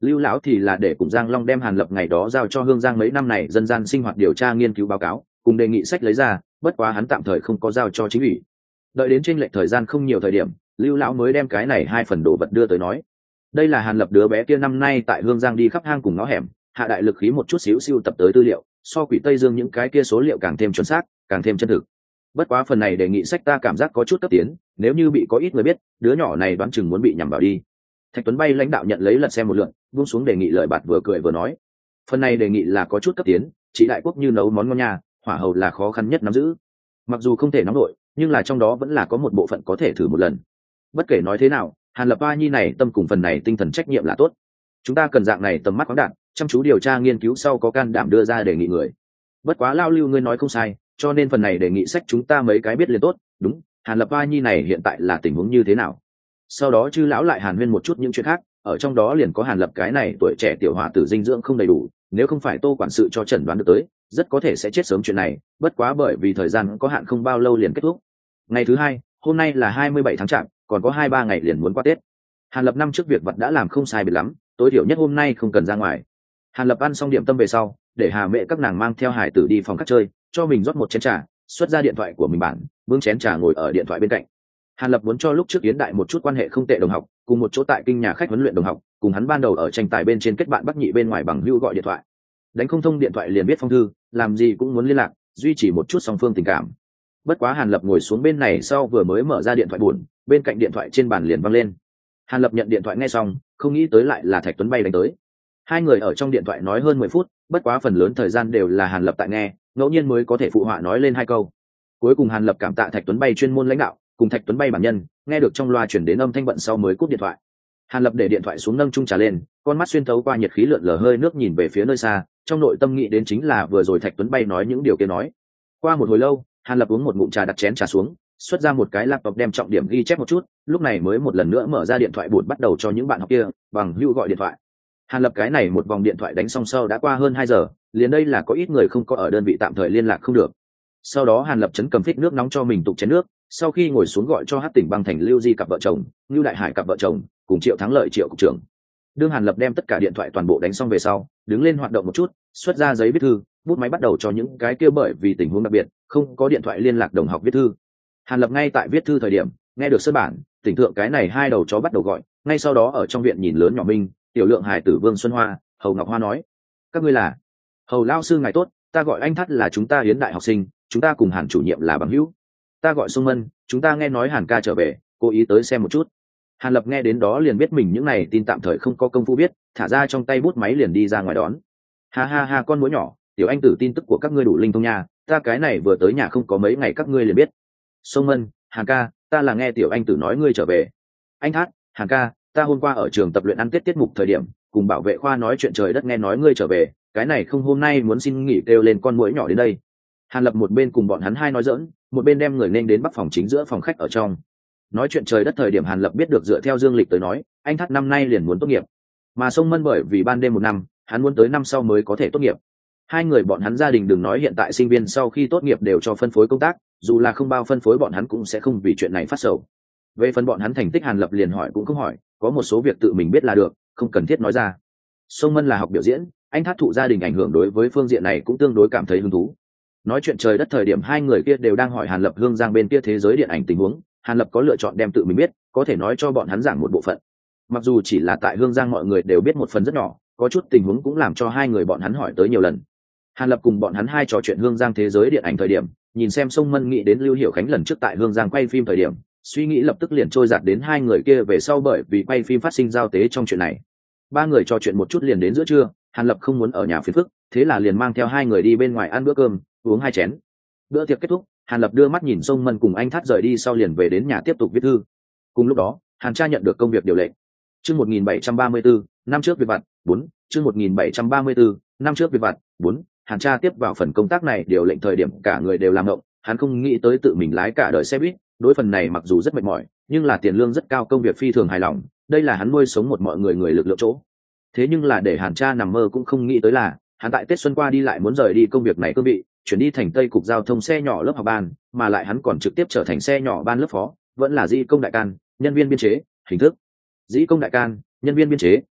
Lưu lão thì là để cùng Giang Long đem Hàn Lập ngày đó giao cho Hương Giang mấy năm này dân gian sinh hoạt điều tra nghiên cứu báo cáo, cùng đề nghị sách lấy ra, bất quá hắn tạm thời không có giao cho chính ủy. Đợi đến chênh lệch thời gian không nhiều thời điểm, Lưu lão mới đem cái này 2 phần đồ vật đưa tới nói. Đây là Hàn Lập đứa bé kia năm nay tại Hương Giang đi khắp hang cùng ngõ hẻm, hạ đại lực khí một chút xíu siêu tập tới tư liệu, so Quỷ Tây Dương những cái kia số liệu càng thêm chuẩn xác, càng thêm chân thực. Bất quá phần này đề nghị sách ta cảm giác có chút cấp tiến, nếu như bị có ít người biết, đứa nhỏ này đoán chừng muốn bị nhằm vào đi. Thạch Tuấn Bay lãnh đạo nhận lấy lật xem một lượt, buông xuống đề nghị lời bạt vừa cười vừa nói, phần này đề nghị là có chút cấp tiến, chỉ đại quốc như nấu món ngon nhà, hỏa hầu là khó khăn nhất nắm giữ. Mặc dù không thể nóng nổi, nhưng là trong đó vẫn là có một bộ phận có thể thử một lần. Bất kể nói thế nào, Hàn Lập A Nhi này tâm cùng phần này tinh thần trách nhiệm là tốt. Chúng ta cần dạng này tầm mắt khoáng đạt, chăm chú điều tra nghiên cứu sau có can đảm đưa ra đề nghị người. Bất quá Lao Lưu ngươi nói không sai, cho nên phần này đề nghị sách chúng ta mấy cái biết liền tốt. Đúng, Hàn Lập A Nhi này hiện tại là tình huống như thế nào? Sau đó chư lão lại hàn huyên một chút những chuyện khác, ở trong đó liền có Hàn Lập cái này tuổi trẻ tiểu hòa tử dinh dưỡng không đầy đủ, nếu không phải Tô quản sự cho chẩn đoán được tới, rất có thể sẽ chết sớm chuyện này, bất quá bởi vì thời gian có hạn không bao lâu liền kết thúc. Ngày thứ hai, hôm nay là 27 tháng Chạp, còn có 2-3 ngày liền muốn qua Tết. Hàn Lập năm trước việc vật đã làm không sai biệt lắm, tối thiểu nhất hôm nay không cần ra ngoài. Hàn Lập ăn xong điểm tâm về sau, để Hà Mẹ các nàng mang theo hải tử đi phòng khách chơi, cho mình rót một chén trà, xuất ra điện thoại của mình bản, bưng chén trà ngồi ở điện thoại bên cạnh. Hàn Lập muốn cho lúc trước Yến Đại một chút quan hệ không tệ đồng học, cùng một chỗ tại kinh nhà khách huấn luyện đồng học, cùng hắn ban đầu ở tranh tài bên trên kết bạn Bắc Nhị bên ngoài bằng hữu gọi điện thoại. Đánh không thông điện thoại liền biết phong thư, làm gì cũng muốn liên lạc, duy trì một chút song phương tình cảm. Bất quá Hàn Lập ngồi xuống bên này sau vừa mới mở ra điện thoại buồn, bên cạnh điện thoại trên bàn liền vang lên. Hàn Lập nhận điện thoại nghe xong, không nghĩ tới lại là Thạch Tuấn Bay đánh tới. Hai người ở trong điện thoại nói hơn 10 phút, bất quá phần lớn thời gian đều là Hàn Lập tại nghe, ngẫu nhiên mới có thể phụ họa nói lên 2 câu. Cuối cùng Hàn Lập cảm tạ Thạch Tuấn Bay chuyên môn lãnh đạo, cùng Thạch Tuấn Bay bản nhân, nghe được trong loa chuyển đến âm thanh bận sau mới cúp điện thoại. Hàn Lập để điện thoại xuống nâng chung trà lên, con mắt xuyên thấu qua nhiệt khí lượn lờ hơi nước nhìn về phía nơi xa, trong nội tâm nghĩ đến chính là vừa rồi Thạch Tuấn Bay nói những điều kia nói. Qua một hồi lâu, Hàn Lập uống một ngụm trà đặt chén trà xuống, xuất ra một cái laptop đem trọng điểm ghi chép một chút, lúc này mới một lần nữa mở ra điện thoại buồn bắt đầu cho những bạn học kia bằng hữu gọi điện thoại. Hàn Lập cái này một vòng điện thoại đánh xong sau đã qua hơn 2 giờ, liền đây là có ít người không có ở đơn vị tạm thời liên lạc không được. Sau đó Hàn Lập chấn cầm phích nước nóng cho mình tục chén nước, sau khi ngồi xuống gọi cho Hát Tỉnh Băng Thành Lưu Di cặp vợ chồng, Lưu Đại Hải cặp vợ chồng, cùng Triệu Thắng Lợi Triệu cục trưởng. Đương Hàn Lập đem tất cả điện thoại toàn bộ đánh xong về sau, đứng lên hoạt động một chút, xuất ra giấy viết thư, bút máy bắt đầu cho những cái kia bởi vì tình huống đặc biệt, không có điện thoại liên lạc đồng học viết thư. Hàn Lập ngay tại viết thư thời điểm, nghe được sơn bản, tỉnh thượng cái này 2 đầu chó bắt đầu gọi, ngay sau đó ở trong viện nhìn lớn nhỏ Minh, tiểu lượng Hải tử Vương Xuân Hoa, Hầu Ngọc Hoa nói: "Các ngươi là?" "Hầu lão sư ngài tốt, ta gọi anh Thắt là chúng ta Hiến đại học sinh, chúng ta cùng Hàn chủ nhiệm là bằng hữu." "Ta gọi Xuân Mân, chúng ta nghe nói Hàn ca trở về, cố ý tới xem một chút." Hàn Lập nghe đến đó liền biết mình những này tin tạm thời không có công phu biết, thả ra trong tay bút máy liền đi ra ngoài đón. "Ha ha ha con muỗi nhỏ, tiểu anh tử tin tức của các ngươi đủ linh thông nha, ta cái này vừa tới nhà không có mấy ngày các ngươi liền biết." "Xuân Mân, Hàn ca, ta là nghe tiểu anh tử nói ngươi trở về." "Anh Thát, Hàn ca, ta hôm qua ở trường tập luyện ăn Tết tiết mục thời điểm, cùng bảo vệ khoa nói chuyện trời đất nghe nói ngươi trở về, cái này không hôm nay muốn xin nghỉ kêu lên con muỗi nhỏ đến đây." Hàn Lập một bên cùng bọn hắn hai nói giỡn, một bên đem người nên đến bắc phòng chính giữa phòng khách ở trong. Nói chuyện trời đất thời điểm Hàn Lập biết được dựa theo dương lịch tới nói, anh Thắt năm nay liền muốn tốt nghiệp, mà Sông Mân bởi vì ban đêm 1 năm, hắn muốn tới năm sau mới có thể tốt nghiệp. Hai người bọn hắn gia đình đừng nói hiện tại sinh viên sau khi tốt nghiệp đều cho phân phối công tác, dù là không bao phân phối bọn hắn cũng sẽ không vì chuyện này phát sầu. Về phần bọn hắn thành tích Hàn Lập liền hỏi cũng không hỏi, có một số việc tự mình biết là được, không cần thiết nói ra. Sông Mân là học biểu diễn, anh Thắt thụ gia đình ảnh hưởng đối với phương diện này cũng tương đối cảm thấy hứng thú. Nói chuyện trời đất thời điểm hai người kia đều đang hỏi Hàn Lập Hương Giang bên kia thế giới điện ảnh tình huống, Hàn Lập có lựa chọn đem tự mình biết, có thể nói cho bọn hắn giảng một bộ phận. Mặc dù chỉ là tại Hương Giang mọi người đều biết một phần rất nhỏ, có chút tình huống cũng làm cho hai người bọn hắn hỏi tới nhiều lần. Hàn Lập cùng bọn hắn hai trò chuyện Hương Giang thế giới điện ảnh thời điểm, nhìn xem Sông Mân nghĩ đến Lưu Hiểu Khánh lần trước tại Hương Giang quay phim thời điểm, suy nghĩ lập tức liền trôi dạt đến hai người kia về sau bởi vì quay phim phát sinh giao tế trong chuyện này. Ba người trò chuyện một chút liền đến giữa trưa, Hàn Lập không muốn ở nhà phiền phức, thế là liền mang theo hai người đi bên ngoài ăn bữa cơm, uống 2 chén. Bữa tiệc kết thúc, Hàn Lập đưa mắt nhìn Sông Mân cùng anh Thát rời đi sau liền về đến nhà tiếp tục viết thư. Cùng lúc đó, Hàn Cha nhận được công việc điều lệnh. Chương 1734, năm trước việc vặt 4, chương 1734, năm trước việc vặt 4, Hàn Cha tiếp vào phần công tác này điều lệnh thời điểm cả người đều làm ngộng, hắn không nghĩ tới tự mình lái cả đời xe buýt, đối phần này mặc dù rất mệt mỏi, nhưng là tiền lương rất cao, công việc phi thường hài lòng, đây là hắn nuôi sống một mọi người người lực lượng chỗ. Thế nhưng là để Hàn Cha nằm mơ cũng không nghĩ tới là, hắn tại Tết xuân qua đi lại muốn rời đi công việc này cương vị, chuyển đi thành Tây cục giao thông xe nhỏ lớp học ban, mà lại hắn còn trực tiếp trở thành xe nhỏ ban lớp phó, vẫn là dĩ công đại can, nhân viên biên chế, hình thức. Dĩ công đại can, nhân viên biên chế,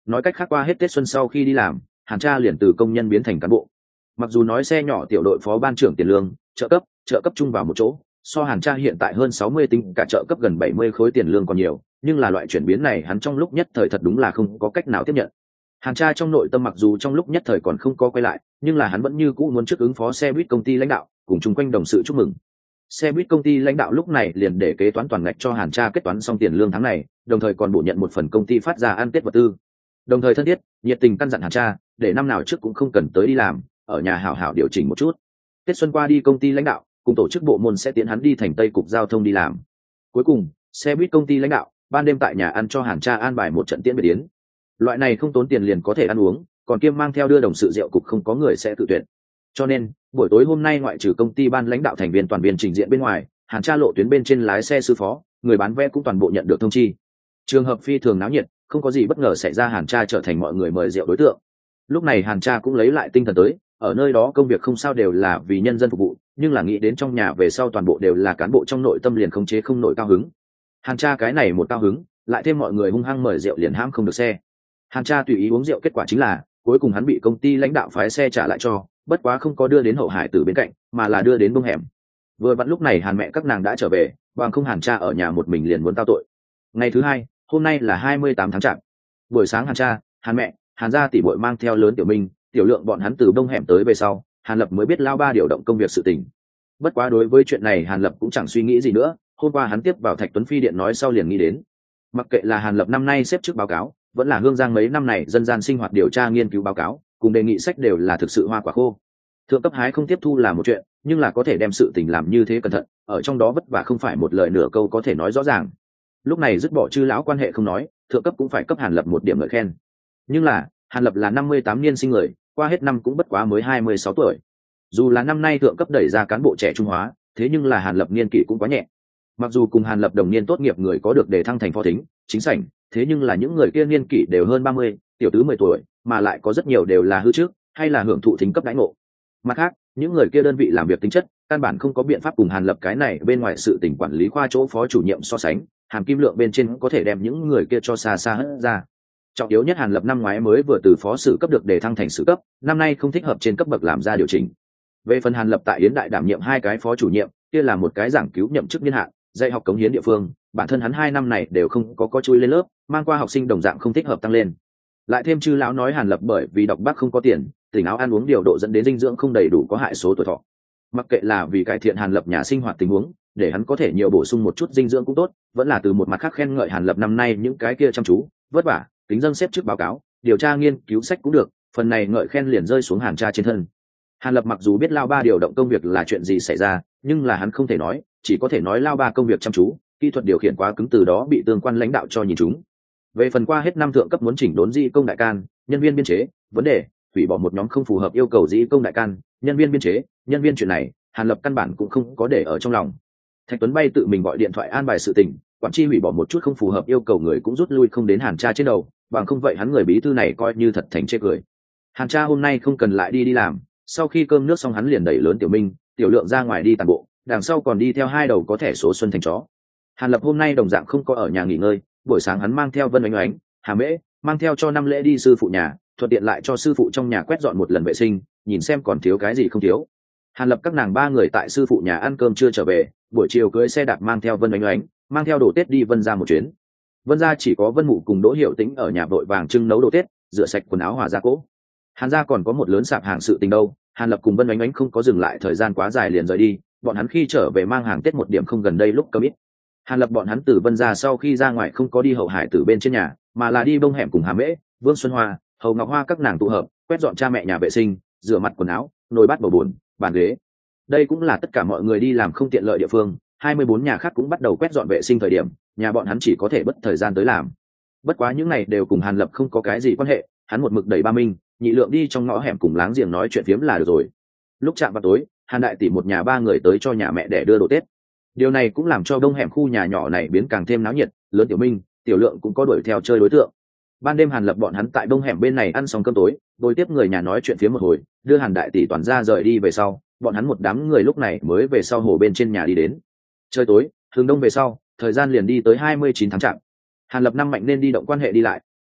nói cách khác qua hết Tết xuân sau khi đi làm, Hàn Tra liền từ công nhân biến thành cán bộ. Mặc dù nói xe nhỏ tiểu đội phó ban trưởng tiền lương, trợ cấp chung vào một chỗ, so Hàn Tra hiện tại hơn 60 tính cả trợ cấp gần 70 khối tiền lương còn nhiều, nhưng là loại chuyển biến này hắn trong lúc nhất thời thật đúng là không có cách nào tiếp nhận. Hàn Tra trong nội tâm mặc dù trong lúc nhất thời còn không có quay lại, nhưng là hắn vẫn như cũ muốn trước ứng phó xe buýt công ty lãnh đạo, cùng chung quanh đồng sự chúc mừng. Xe buýt công ty lãnh đạo lúc này liền để kế toán toàn ngạch cho Hàn Tra kết toán xong tiền lương tháng này, đồng thời còn bổ nhận một phần công ty phát ra ăn Tết vật tư. Đồng thời thân thiết, nhiệt tình căn dặn Hàn Tra, để năm nào trước cũng không cần tới đi làm, ở nhà hảo hảo điều chỉnh một chút. Tết xuân qua đi công ty lãnh đạo cùng tổ chức bộ môn sẽ tiến hắn đi thành Tây cục giao thông đi làm. Cuối cùng, xe buýt công ty lãnh đạo ban đêm tại nhà ăn cho Hàn Tra an bài một trận tiễn biệt yến. Loại này không tốn tiền liền có thể ăn uống, còn kiêm mang theo đưa đồng sự rượu cục không có người sẽ tự tuyển. Cho nên, buổi tối hôm nay ngoại trừ công ty ban lãnh đạo thành viên toàn viên trình diện bên ngoài, Hàn Tra lộ tuyến bên trên lái xe sư phó, người bán vé cũng toàn bộ nhận được thông chi. Trường hợp phi thường náo nhiệt, không có gì bất ngờ xảy ra, Hàn Tra trở thành mọi người mời rượu đối tượng. Lúc này Hàn Tra cũng lấy lại tinh thần tới, ở nơi đó công việc không sao đều là vì nhân dân phục vụ, nhưng là nghĩ đến trong nhà về sau toàn bộ đều là cán bộ, trong nội tâm liền khống chế không nổi cao hứng. Hàn Tra cái này một cao hứng, lại thêm mọi người hung hăng mời rượu liền hãm không được xe. Hàn Tra tùy ý uống rượu, kết quả chính là cuối cùng hắn bị công ty lãnh đạo phái xe trả lại cho, bất quá không có đưa đến Hậu Hải Tử bên cạnh, mà là đưa đến bông hẻm. Vừa vặn lúc này Hàn mẹ các nàng đã trở về, bằng không Hàn Tra ở nhà một mình liền muốn tao tội. Ngày thứ hai, hôm nay là 28 tháng Chạp. Buổi sáng Hàn Tra, Hàn mẹ, Hàn gia tỷ muội mang theo lớn Tiểu Minh, Tiểu Lượng bọn hắn từ bông hẻm tới về sau, Hàn Lập mới biết lao ba điều động công việc sự tình. Bất quá đối với chuyện này Hàn Lập cũng chẳng suy nghĩ gì nữa, hôm qua hắn tiếp vào Thạch Tuấn Phi điện nói sau liền nghĩ đến. Mặc kệ là Hàn Lập năm nay xếp trước báo cáo, vẫn là Hương Giang mấy năm này dân gian sinh hoạt điều tra nghiên cứu báo cáo, cùng đề nghị sách đều là thực sự hoa quả khô. Thượng cấp hái không tiếp thu là một chuyện, nhưng là có thể đem sự tình làm như thế cẩn thận, ở trong đó vất vả không phải một lời nửa câu có thể nói rõ ràng. Lúc này dứt bỏ chư lão quan hệ không nói, thượng cấp cũng phải cấp Hàn Lập một điểm ngợi khen. Nhưng là Hàn Lập là 58 niên sinh người, qua hết năm cũng bất quá mới 26 tuổi. Dù là năm nay thượng cấp đẩy ra cán bộ trẻ trung hóa, thế nhưng là Hàn Lập niên kỷ cũng quá nhẹ. Mặc dù cùng Hàn Lập đồng niên tốt nghiệp người có được đề thăng thành phó thính, chính sảnh, thế nhưng là những người kia niên kỷ đều hơn 30, tiểu tứ 10 tuổi, mà lại có rất nhiều đều là hư trước, hay là hưởng thụ thính cấp đãi ngộ. Mặt khác, những người kia đơn vị làm việc tính chất, căn bản không có biện pháp cùng Hàn Lập cái này bên ngoài sự tình quản lý khoa chỗ phó chủ nhiệm so sánh, Hàm Kim Lượng bên trên có thể đem những người kia cho xa xa hất ra. Trọng yếu nhất Hàn Lập năm ngoái mới vừa từ phó sử cấp được đề thăng thành sử cấp, năm nay không thích hợp trên cấp bậc làm ra điều chỉnh. Về phần Hàn Lập tại Yến Đại đảm nhiệm 2 cái phó chủ nhiệm, kia là một cái giảng cứu nhậm chức niên hạn, dạy học cống hiến địa phương, bản thân hắn 2 năm này đều không có chui lên lớp, mang qua học sinh đồng dạng không thích hợp tăng lên. Lại thêm chư lão nói Hàn Lập bởi vì đọc bác không có tiền, tỉnh áo ăn uống điều độ dẫn đến dinh dưỡng không đầy đủ có hại số tuổi thọ. Mặc kệ là vì cải thiện Hàn Lập nhà sinh hoạt tình huống, để hắn có thể nhiều bổ sung một chút dinh dưỡng cũng tốt, vẫn là từ một mặt khác khen ngợi Hàn Lập năm nay những cái kia chăm chú, vất vả, kính dâng xếp trước báo cáo, điều tra nghiên cứu sách cũng được, phần này ngợi khen liền rơi xuống Hàn Tra trên thân. Hàn Lập mặc dù biết lao ba điều động công việc là chuyện gì xảy ra, nhưng là hắn không thể nói, chỉ có thể nói lao ba công việc chăm chú, kỹ thuật điều khiển quá cứng, từ đó bị tương quan lãnh đạo cho nhìn chúng. Về phần qua hết năm thượng cấp muốn chỉnh đốn dĩ công đại can, nhân viên biên chế, vấn đề hủy bỏ một nhóm không phù hợp yêu cầu dĩ công đại can, nhân viên biên chế, nhân viên chuyện này, Hàn Lập căn bản cũng không có để ở trong lòng. Thạch Tuấn Bay tự mình gọi điện thoại an bài sự tình, quản tri hủy bỏ một chút không phù hợp yêu cầu người cũng rút lui không đến Hàn Tra trên đầu, bằng không vậy hắn người bí thư này coi như thật thành chê cười. Hàn Tra hôm nay không cần lại đi làm, sau khi cơm nước xong hắn liền đẩy lớn Tiểu Minh, Tiểu Lượng ra ngoài đi tàn bộ, đằng sau còn đi theo 2 đầu có thẻ số Xuân Thành chó. Hàn Lập hôm nay đồng dạng không có ở nhà nghỉ ngơi, buổi sáng hắn mang theo Vân Oánh Oánh, Hà Mễ, mang theo cho 5 lễ đi sư phụ nhà, thuận tiện lại cho sư phụ trong nhà quét dọn một lần vệ sinh, nhìn xem còn thiếu cái gì không thiếu. Hàn Lập các nàng 3 người tại sư phụ nhà ăn cơm chưa trở về, buổi chiều cưỡi xe đạp mang theo Vân Oánh Oánh, mang theo đồ Tết đi Vân gia một chuyến. Vân gia chỉ có Vân Mụ cùng Đỗ Hiểu Tĩnh ở nhà vội vàng trưng nấu đồ Tết, rửa sạch quần áo hòa gia cỗ. Hàn gia còn có một lớn sạp hàng sự tình đâu, Hàn Lập cùng Vân Oánh Oánh không có dừng lại thời gian quá dài liền rời đi, bọn hắn khi trở về mang hàng Tết một điểm không gần đây lúc cấm ít. Hàn Lập bọn hắn từ Vân gia sau khi ra ngoài không có đi Hậu Hải Tử bên trên nhà, mà là đi bông hẻm cùng Hà Mễ, Vương Xuân Hoa, Hầu Ngọc Hoa các nàng tụ hợp, quét dọn cha mẹ nhà vệ sinh, rửa mặt quần áo, nồi bát bầu bùn, bàn ghế. Đây cũng là tất cả mọi người đi làm không tiện lợi địa phương, 24 nhà khác cũng bắt đầu quét dọn vệ sinh thời điểm, nhà bọn hắn chỉ có thể bất thời gian tới làm. Bất quá những này đều cùng Hàn Lập không có cái gì quan hệ, hắn một mực đẩy Ba Minh, Nhị Lượng đi trong ngõ hẻm cùng láng giềng nói chuyện phiếm là được rồi. Lúc chạm vào tối, Hàn đại tỷ một nhà 3 người tới cho nhà mẹ để đưa đồ Tết. Điều này cũng làm cho đông hẻm khu nhà nhỏ này biến càng thêm náo nhiệt, lớn Tiểu Minh, Tiểu Lượng cũng có đuổi theo chơi đối tượng. Ban đêm Hàn Lập bọn hắn tại đông hẻm bên này ăn xong cơm tối, đôi tiếp người nhà nói chuyện phiếm một hồi, đưa Hàn đại tỷ toàn ra rời đi về sau, bọn hắn một đám người lúc này mới về sau hồ bên trên nhà đi đến. Trời tối, hướng đông về sau, thời gian liền đi tới 29 tháng Chạp. Hàn Lập năm mạnh nên đi động quan hệ đi lại,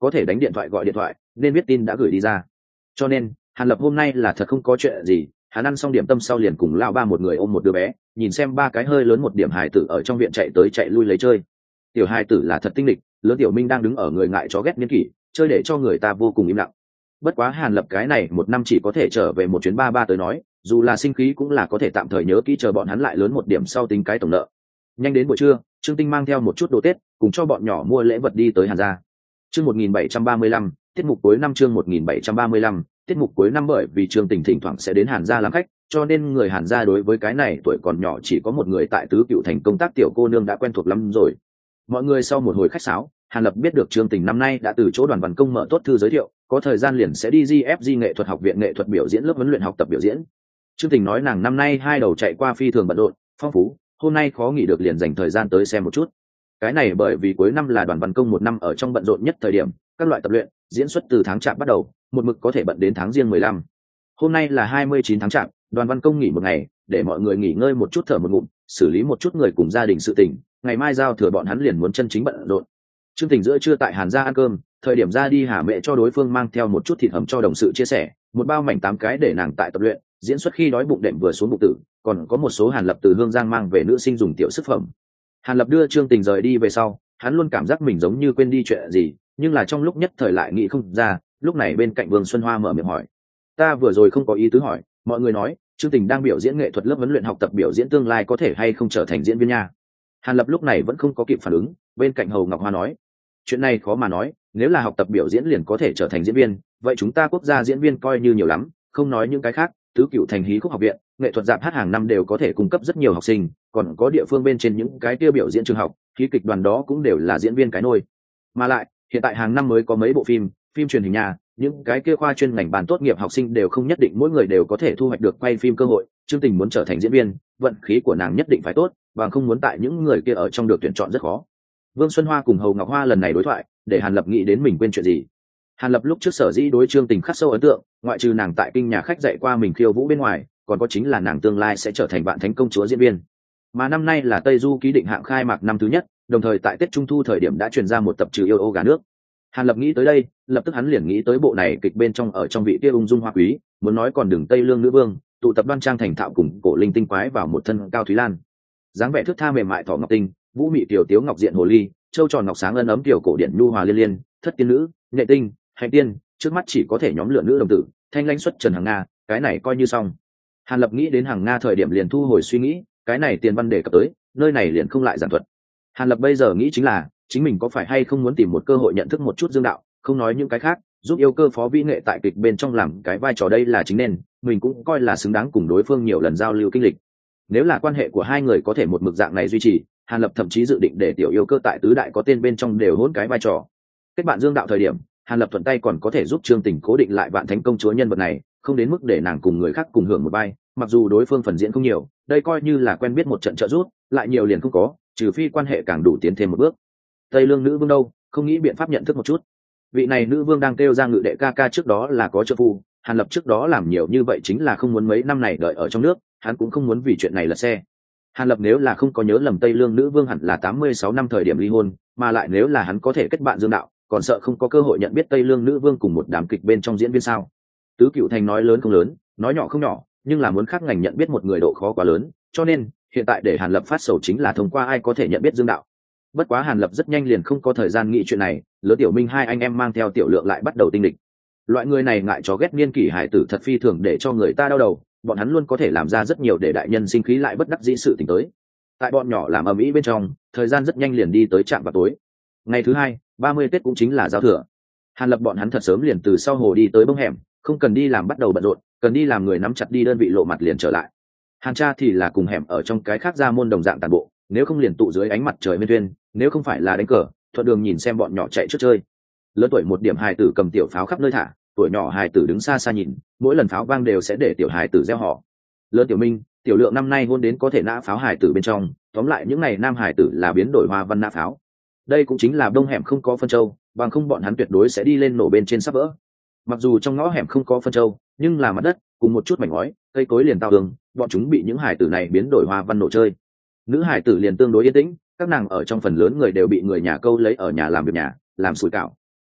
có thể đánh điện thoại gọi điện thoại nên biết tin đã gửi đi ra. Cho nên Hàn Lập hôm nay là thật không có chuyện gì, hắn ăn xong điểm tâm sau liền cùng lão ba một người ôm một đứa bé, nhìn xem ba cái hơi lớn một điểm hài tử ở trong viện chạy tới chạy lui lấy chơi. Tiểu hài tử là thật tinh lịch, lớn Tiểu Minh đang đứng ở người ngại chó ghét niên kỷ, chơi để cho người ta vô cùng im lặng. Bất quá Hàn Lập cái này một năm chỉ có thể trở về một chuyến ba ba tới nói, dù là sinh khí cũng là có thể tạm thời nhớ kỹ, chờ bọn hắn lại lớn một điểm sau tính cái tổng nợ. Nhanh đến buổi trưa, Trương Tinh mang theo một chút đồ Tết, cùng cho bọn nhỏ mua lễ vật đi tới Hàn gia. Chương 1735, tiết mục cuối năm. Chương 1735, tiết mục cuối năm. Bởi vì Trương Tình thỉnh thoảng sẽ đến Hàn gia làm khách, cho nên người Hàn gia đối với cái này tuổi còn nhỏ chỉ có một người tại Tứ Cựu Thành công tác tiểu cô nương đã quen thuộc lắm rồi. Mọi người sau một hồi khách sáo, Hàn Lập biết được Trương Tình năm nay đã từ chỗ Đoàn Văn Công mở tốt thư giới thiệu, có thời gian liền sẽ đi GFG nghệ thuật học viện nghệ thuật biểu diễn lớp huấn luyện học tập biểu diễn. Trương Tình nói nàng năm nay hai đầu chạy qua phi thường bận rộn, phong phú, hôm nay khó nghỉ được liền dành thời gian tới xem một chút. Cái này bởi vì cuối năm là Đoàn Văn Công một năm ở trong bận rộn nhất thời điểm, các loại tập luyện, diễn xuất từ tháng Chạp bắt đầu, một mực có thể bận đến tháng Giêng 15. Hôm nay là 29 tháng Chạp, Đoàn Văn Công nghỉ một ngày, để mọi người nghỉ ngơi một chút, thở một ngụm, xử lý một chút người cùng gia đình sự tình, ngày mai giao thừa bọn hắn liền muốn chân chính bận rộn. Trương Tình giữa trưa tại Hàn gia ăn cơm, thời điểm ra đi Hà Mẹ cho đối phương mang theo một chút thịt hầm cho đồng sự chia sẻ, một bao mảnh 8 cái để nàng tại tập luyện, diễn xuất khi đói bụng đệm vừa xuống bụng tử, còn có một số Hàn Lập từ Hương Giang mang về nữ sinh dùng tiểu sức phẩm. Hàn Lập đưa Trương Tình rời đi về sau, hắn luôn cảm giác mình giống như quên đi chuyện gì, nhưng là trong lúc nhất thời lại nghĩ không ra. Lúc này bên cạnh Vương Xuân Hoa mở miệng hỏi: ta vừa rồi không có ý tứ hỏi, mọi người nói Trương Tình đang biểu diễn nghệ thuật lớp huấn luyện học tập biểu diễn tương lai có thể hay không trở thành diễn viên nha. Hàn Lập lúc này vẫn không có kịp phản ứng, bên cạnh Hầu Ngọc Hoa nói: chuyện này khó mà nói, nếu là học tập biểu diễn liền có thể trở thành diễn viên, vậy chúng ta quốc gia diễn viên coi như nhiều lắm, không nói những cái khác, Tứ Cựu Thành hí khúc học viện, nghệ thuật dạp hát hàng năm đều có thể cung cấp rất nhiều học sinh, còn có địa phương bên trên những cái kia biểu diễn trường học, khí kịch đoàn đó cũng đều là diễn viên cái nôi. Mà lại, hiện tại hàng năm mới có mấy bộ phim truyền hình nhà, những cái kia khoa chuyên ngành bàn tốt nghiệp học sinh đều không nhất định mỗi người đều có thể thu hoạch được quay phim cơ hội. Trương Tình muốn trở thành diễn viên, vận khí của nàng nhất định phải tốt, và không muốn tại những người kia ở trong được tuyển chọn rất khó. Vương Xuân Hoa cùng Hầu Ngọc Hoa lần này đối thoại, để Hàn Lập nghĩ đến mình quên chuyện gì. Hàn Lập lúc trước sở dĩ đối Trương Tình khắc sâu ấn tượng, ngoại trừ nàng tại kinh nhà khách dạy qua mình khiêu vũ bên ngoài, còn có chính là nàng tương lai sẽ trở thành Vạn Thánh công chúa diễn viên. Mà năm nay là Tây Du ký định hạng khai mạc năm thứ nhất, đồng thời tại Tết Trung thu thời điểm đã truyền ra một tập trừ yêu ô gà nước. Hàn Lập nghĩ tới đây, lập tức hắn liền nghĩ tới bộ này kịch bên trong ở trong vị kia ung dung hoa quý, muốn nói còn đừng Tây Lương nữ vương, tụ tập đoan trang thành thạo cùng cổ linh tinh quái vào một thân Cao Thúy Lan. Dáng vẻ thước tha mềm mại thỏ ngọc tinh, vũ mị tiểu tiếu ngọc diện hồ ly, châu tròn ngọc sáng ân ấm tiểu cổ điển nhu hòa liên liên, thất tiên nữ, nghệ tinh, hạnh tiên, trước mắt chỉ có thể nhóm lửa nữ đồng tử, thanh lãnh xuất Trần Hằng Nga, cái này coi như xong. Hàn Lập nghĩ đến Hằng Nga thời điểm liền thu hồi suy nghĩ, cái này tiền văn đề cập tới, nơi này liền không lại giảng thuật. Hàn Lập bây giờ nghĩ chính là, chính mình có phải hay không muốn tìm một cơ hội nhận thức một chút Dương đạo, không nói những cái khác, giúp yêu cơ phó vĩ nghệ tại kịch bên trong làm cái vai trò đây là chính nên, mình cũng coi là xứng đáng cùng đối phương nhiều lần giao lưu kinh lịch. Nếu là quan hệ của hai người có thể một mực dạng này duy trì, Hàn Lập thậm chí dự định để tiểu yêu cơ tại tứ đại có tên bên trong đều hỗn cái vai trò. Kết bạn Dương đạo thời điểm, Hàn Lập thuận tay còn có thể giúp Trương Tình cố định lại Vạn Thánh công chúa nhân vật này, không đến mức để nàng cùng người khác cùng hưởng một vai, mặc dù đối phương phần diễn không nhiều, đây coi như là quen biết một trận trợ giúp, lại nhiều liền không có, trừ phi quan hệ càng đủ tiến thêm một bước. Tây Lương nữ vương đâu, không nghĩ biện pháp nhận thức một chút. Vị này nữ vương đang kêu ra ngự đệ ca ca trước đó là có trợ phu, Hàn Lập trước đó làm nhiều như vậy chính là không muốn mấy năm này đợi ở trong nước, hắn cũng không muốn vì chuyện này lật xe. Hàn Lập nếu là không có nhớ lầm Tây Lương nữ vương hẳn là 86 năm thời điểm ly hôn, mà lại nếu là hắn có thể kết bạn Dương đạo, còn sợ không có cơ hội nhận biết Tây Lương nữ vương cùng một đám kịch bên trong diễn viên sao? Tứ Cựu Thành nói lớn không lớn, nói nhỏ không nhỏ, nhưng là muốn khác ngành nhận biết một người độ khó quá lớn, cho nên hiện tại để Hàn Lập phát sầu chính là thông qua ai có thể nhận biết Dương đạo. Bất quá Hàn Lập rất nhanh liền không có thời gian nghĩ chuyện này, Lứa Tiểu Minh hai anh em mang theo Tiểu Lượng lại bắt đầu tinh địch. Loại người này ngại chó ghét niên kỷ hải tử thật phi thường để cho người ta đau đầu, bọn hắn luôn có thể làm ra rất nhiều để đại nhân sinh khí lại bất đắc dĩ sự tình tới. Tại bọn nhỏ làm ầm ĩ bên trong, thời gian rất nhanh liền đi tới trạm vào tối. Ngày thứ hai, 30 Tết cũng chính là giao thừa. Hàn Lập bọn hắn thật sớm liền từ sau hồ đi tới bông hẻm, không cần đi làm bắt đầu bận rộn, cần đi làm người nắm chặt đi đơn vị lộ mặt liền trở lại. Hàn cha thì là cùng hẻm ở trong cái khác ra môn đồng dạng tàn bộ, nếu không liền tụ dưới ánh mặt trời miên tuyên, nếu không phải là đánh cờ, thuận đường nhìn xem bọn nhỏ chạy trước chơi. Lớn tuổi một điểm hài tử cầm tiểu pháo khắp nơi thả, tuổi nhỏ hài tử đứng xa xa nhìn, mỗi lần pháo vang đều sẽ để tiểu hài tử reo hò. Lớn Tiểu Minh, Tiểu Lượng năm nay hôn đến có thể nã pháo hài tử bên trong, tóm lại những ngày nam hài tử là biến đổi hoa văn nã pháo. Đây cũng chính là đông hẻm không có phân châu, bằng không bọn hắn tuyệt đối sẽ đi lên nổ bên trên sắp vỡ. Mặc dù trong ngõ hẻm không có phân châu, nhưng là mặt đất cùng một chút mảnh ngói, cây cối liền tao tường, bọn chúng bị những hài tử này biến đổi hoa văn nổ chơi. Nữ hài tử liền tương đối yên tĩnh, các nàng ở trong phần lớn người đều bị người nhà câu lấy ở nhà làm việc nhà, làm sủi cảo.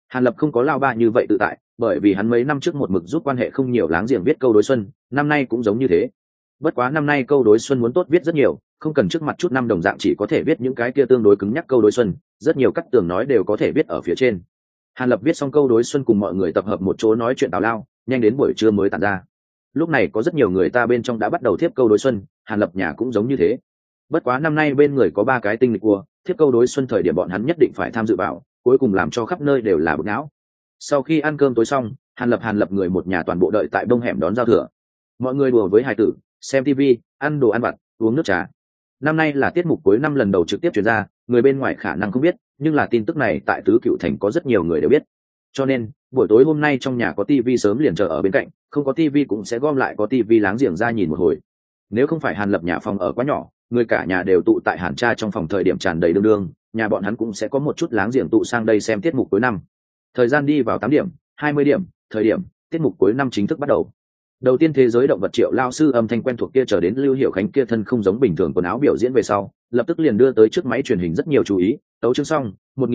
Hàn Lập không có lao ba như vậy tự tại, bởi vì hắn mấy năm trước một mực giúp quan hệ không nhiều láng giềng viết câu đối xuân, năm nay cũng giống như thế. Bất quá năm nay câu đối xuân muốn tốt viết rất nhiều, không cần trước mặt chút năm đồng dạng chỉ có thể viết những cái kia tương đối cứng nhắc câu đối xuân, rất nhiều cắt tường nói đều có thể viết ở phía trên. Hàn Lập viết xong câu đối xuân cùng mọi người tập hợp một chỗ nói chuyện tào lao, nhanh đến buổi trưa mới tản ra. Lúc này có rất nhiều người ta bên trong đã bắt đầu thiếp câu đối xuân, Hàn Lập nhà cũng giống như thế. Bất quá năm nay bên người có 3 cái tinh lịch cua, thiếp câu đối xuân thời điểm bọn hắn nhất định phải tham dự vào, cuối cùng làm cho khắp nơi đều là bực não. Sau khi ăn cơm tối xong, Hàn Lập người một nhà toàn bộ đợi tại đông hẻm đón giao thừa. Mọi người đùa với hài tử, xem tivi, ăn đồ ăn vặt, uống nước trà. Năm nay là tiết mục cuối năm lần đầu trực tiếp truyền ra, người bên ngoài khả năng không biết, nhưng là tin tức này tại Tứ Cựu Thành có rất nhiều người đều biết. Cho nên buổi tối hôm nay trong nhà có tivi sớm liền chờ ở bên cạnh, không có tivi cũng sẽ gom lại có tivi láng giềng ra nhìn một hồi. Nếu không phải Hàn Lập nhà phòng ở quá nhỏ, người cả nhà đều tụ tại Hàn Cha trong phòng thời điểm tràn đầy đương đương, nhà bọn hắn cũng sẽ có một chút láng giềng tụ sang đây xem tiết mục cuối năm. Thời gian đi vào 8 điểm, 20 điểm, thời điểm tiết mục cuối năm chính thức bắt đầu. Đầu tiên thế giới động vật Triệu lao sư âm thanh quen thuộc kia chờ đến Lưu Hiểu Khánh kia thân không giống bình thường quần áo biểu diễn về sau, lập tức liền đưa tới trước máy truyền hình rất nhiều chú ý. Tấu chương xong,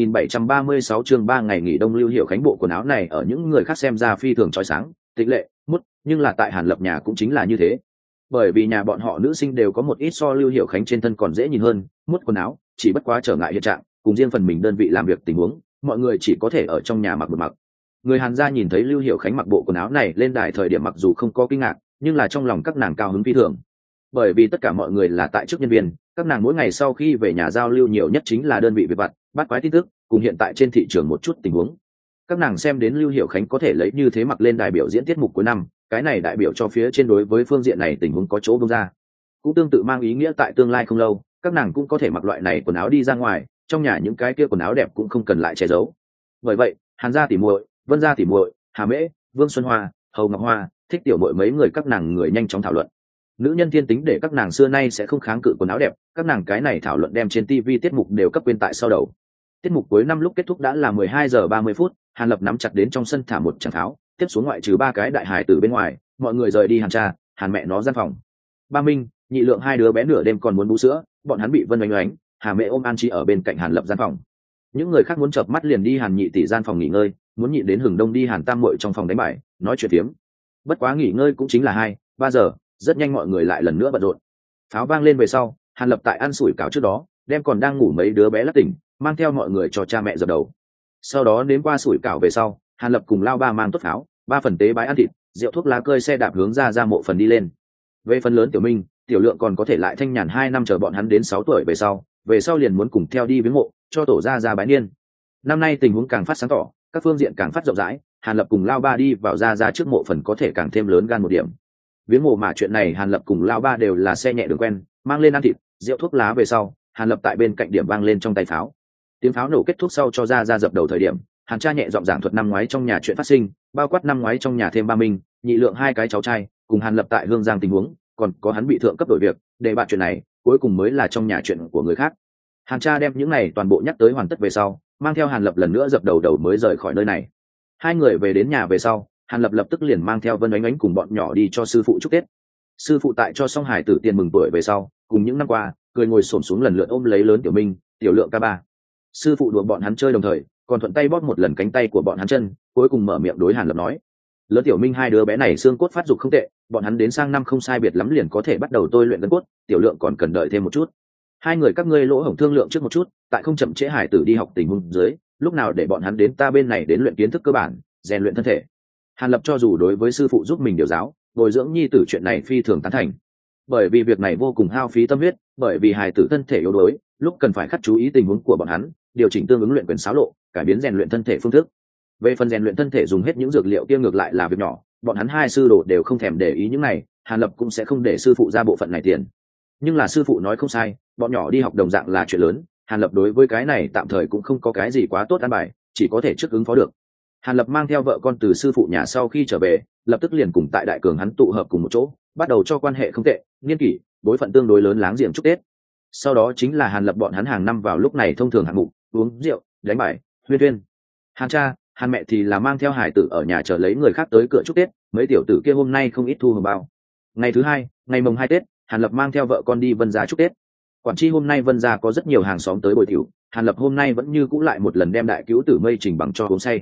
1736 chương 3 ngày nghỉ đông. Lưu Hiểu Khánh bộ quần áo này ở những người khác xem ra phi thường chói sáng, tịch lệ, mút, nhưng là tại Hàn Lập nhà cũng chính là như thế. Bởi vì nhà bọn họ nữ sinh đều có một ít so Lưu Hiểu Khánh trên thân còn dễ nhìn hơn, mút quần áo, chỉ bất quá trở ngại hiện trạng, cùng riêng phần mình đơn vị làm việc tình huống, mọi người chỉ có thể ở trong nhà mặc một mặc. Người Hàn gia nhìn thấy Lưu Hiểu Khánh mặc bộ quần áo này lên đài thời điểm mặc dù không có kinh ngạc, nhưng là trong lòng các nàng cao hứng phi thường. Bởi vì tất cả mọi người là tại chức nhân viên, các nàng mỗi ngày sau khi về nhà giao lưu nhiều nhất chính là đơn vị việc vặt, bắt quái tin tức, cùng hiện tại trên thị trường một chút tình huống. Các nàng xem đến Lưu Hiểu Khánh có thể lấy như thế mặc lên đài biểu diễn tiết mục cuối năm, cái này đại biểu cho phía trên đối với phương diện này tình huống có chỗ bung ra. Cũng tương tự mang ý nghĩa tại tương lai không lâu, các nàng cũng có thể mặc loại này quần áo đi ra ngoài, trong nhà những cái kia quần áo đẹp cũng không cần lại che giấu. Bởi vậy, Hàn gia tỉ muội, Vân gia tỉ muội, Hà Mễ, Vương Xuân Hoa, Hầu Ngọc Hoa, Thích tiểu muội mấy người các nàng người nhanh chóng thảo luận. Nữ nhân thiên tính để các nàng xưa nay sẽ không kháng cự quần áo đẹp, các nàng cái này thảo luận đem trên TV tiết mục đều cấp quên tại sau đầu. Tiết mục cuối năm lúc kết thúc đã là 12 giờ 30 phút, Hàn Lập nắm chặt đến trong sân thả một tràng tháo, tiếp xuống ngoại trừ 3 cái đại hài từ bên ngoài, mọi người rời đi Hàn cha, Hàn mẹ nó gian phòng. Ba Minh, Nhị Lượng hai đứa bé nửa đêm còn muốn bú sữa, bọn hắn bị Vân Oánh Oánh, Hà Mẹ ôm An Chi ở bên cạnh Hàn Lập gian phòng. Những người khác muốn chợp mắt liền đi Hàn Nhị tỷ gian phòng nghỉ ngơi, muốn nhịn đến hừng đông đi Hàn Tam muội trong phòng đánh bài, nói chuyện tiếm. Bất quá nghỉ ngơi cũng chính là 2-3 giờ, rất nhanh mọi người lại lần nữa bận rộn. Pháo vang lên về sau, Hàn Lập tại ăn sủi cảo trước đó, đem còn đang ngủ mấy đứa bé lắc tỉnh, mang theo mọi người cho cha mẹ dập đầu. Sau đó đến qua sủi cảo về sau, Hàn Lập cùng Lao Ba mang tốt pháo, 3 phần tế bái ăn thịt, rượu thuốc lá cơi xe đạp hướng ra mộ phần đi lên. Về phần lớn Tiểu Minh, Tiểu Lượng còn có thể lại thanh nhàn 2 năm chờ bọn hắn đến 6 tuổi về sau liền muốn cùng theo đi viếng mộ, cho tổ ra bái niên. Năm nay tình huống càng phát sáng tỏ, các phương diện càng phát rộng rãi, Hàn Lập cùng Lao Ba đi vào ra trước mộ phần có thể càng thêm lớn gan một điểm. Viếng mộ mà chuyện này Hàn Lập cùng Lao Ba đều là xe nhẹ đường quen, mang lên ăn thịt, rượu thuốc lá về sau, Hàn Lập tại bên cạnh điểm vang lên trong tay pháo. Tiếng pháo nổ kết thúc sau cho ra dập đầu thời điểm, Hàn cha nhẹ giọng giảng thuật năm ngoái trong nhà chuyện phát sinh, bao quát năm ngoái trong nhà thêm 3 Minh, Nhị Lượng 2 cái cháu trai, cùng Hàn Lập tại Hương Giang tình huống, còn có hắn bị thượng cấp đổi việc, để bạn chuyện này, cuối cùng mới là trong nhà chuyện của người khác. Hàn cha đem những này toàn bộ nhắc tới hoàn tất về sau, mang theo Hàn Lập lần nữa dập đầu mới rời khỏi nơi này. Hai người về đến nhà về sau, Hàn Lập lập tức liền mang theo Vân Oánh Oánh cùng bọn nhỏ đi cho sư phụ chúc Tết. Sư phụ tại cho xong hải tử tiền mừng tuổi về sau, cùng những năm qua, cười ngồi xổm xuống lần lượt ôm lấy lớn Tiểu Minh, Tiểu Lượng ca ba. Sư phụ đùa bọn hắn chơi đồng thời, còn thuận tay bóp một lần cánh tay của bọn hắn chân, cuối cùng mở miệng đối Hàn Lập nói: lớn Tiểu Minh hai đứa bé này xương cốt phát dục không tệ, bọn hắn đến sang năm không sai biệt lắm liền có thể bắt đầu tôi luyện gân cốt, Tiểu Lượng còn cần đợi thêm một chút. Hai người các ngươi lỗ hổng thương lượng trước một chút, tại không chậm trễ hải tử đi học tình huống dưới, lúc nào để bọn hắn đến ta bên này đến luyện kiến thức cơ bản, rèn luyện thân thể. Hàn Lập cho dù đối với sư phụ giúp mình điều giáo, bồi dưỡng nhi tử chuyện này phi thường tán thành, bởi vì việc này vô cùng hao phí tâm huyết, bởi vì hải tử thân thể yếu đuối, lúc cần phải khắc chú ý tình huống của bọn hắn, điều chỉnh tương ứng luyện quyền xáo lộ, cải biến rèn luyện thân thể phương thức. Về phần rèn luyện thân thể dùng hết những dược liệu kia ngược lại là việc nhỏ, bọn hắn hai sư đồ đều không thèm để ý những này, Hàn Lập cũng sẽ không để sư phụ ra bộ phận này tiền. Nhưng là sư phụ nói không sai, bọn nhỏ đi học đồng dạng là chuyện lớn, Hàn Lập đối với cái này tạm thời cũng không có cái gì quá tốt an bài, chỉ có thể trước ứng phó được. Hàn Lập mang theo vợ con từ sư phụ nhà sau khi trở về, lập tức liền cùng tại đại cường hắn tụ hợp cùng một chỗ, bắt đầu cho quan hệ không tệ, niên kỷ, đối phận tương đối lớn láng giềng chúc Tết. Sau đó chính là Hàn Lập bọn hắn hàng năm vào lúc này thông thường hạng mục, uống rượu, đánh bài, huyên thuyên. Hàn cha, Hàn mẹ thì là mang theo hải tử ở nhà chờ lấy người khác tới cửa chúc Tết, mấy tiểu tử kia hôm nay không ít thu hưởng bao. Ngày thứ hai, ngày mồng 2 Tết, Hàn Lập mang theo vợ con đi Vân gia chúc Tết. Quản tri hôm nay Vân gia có rất nhiều hàng xóm tới bồi tiểu, Hàn Lập hôm nay vẫn như cũ lại một lần đem đại cứu tử Mây Trình bằng cho uống say.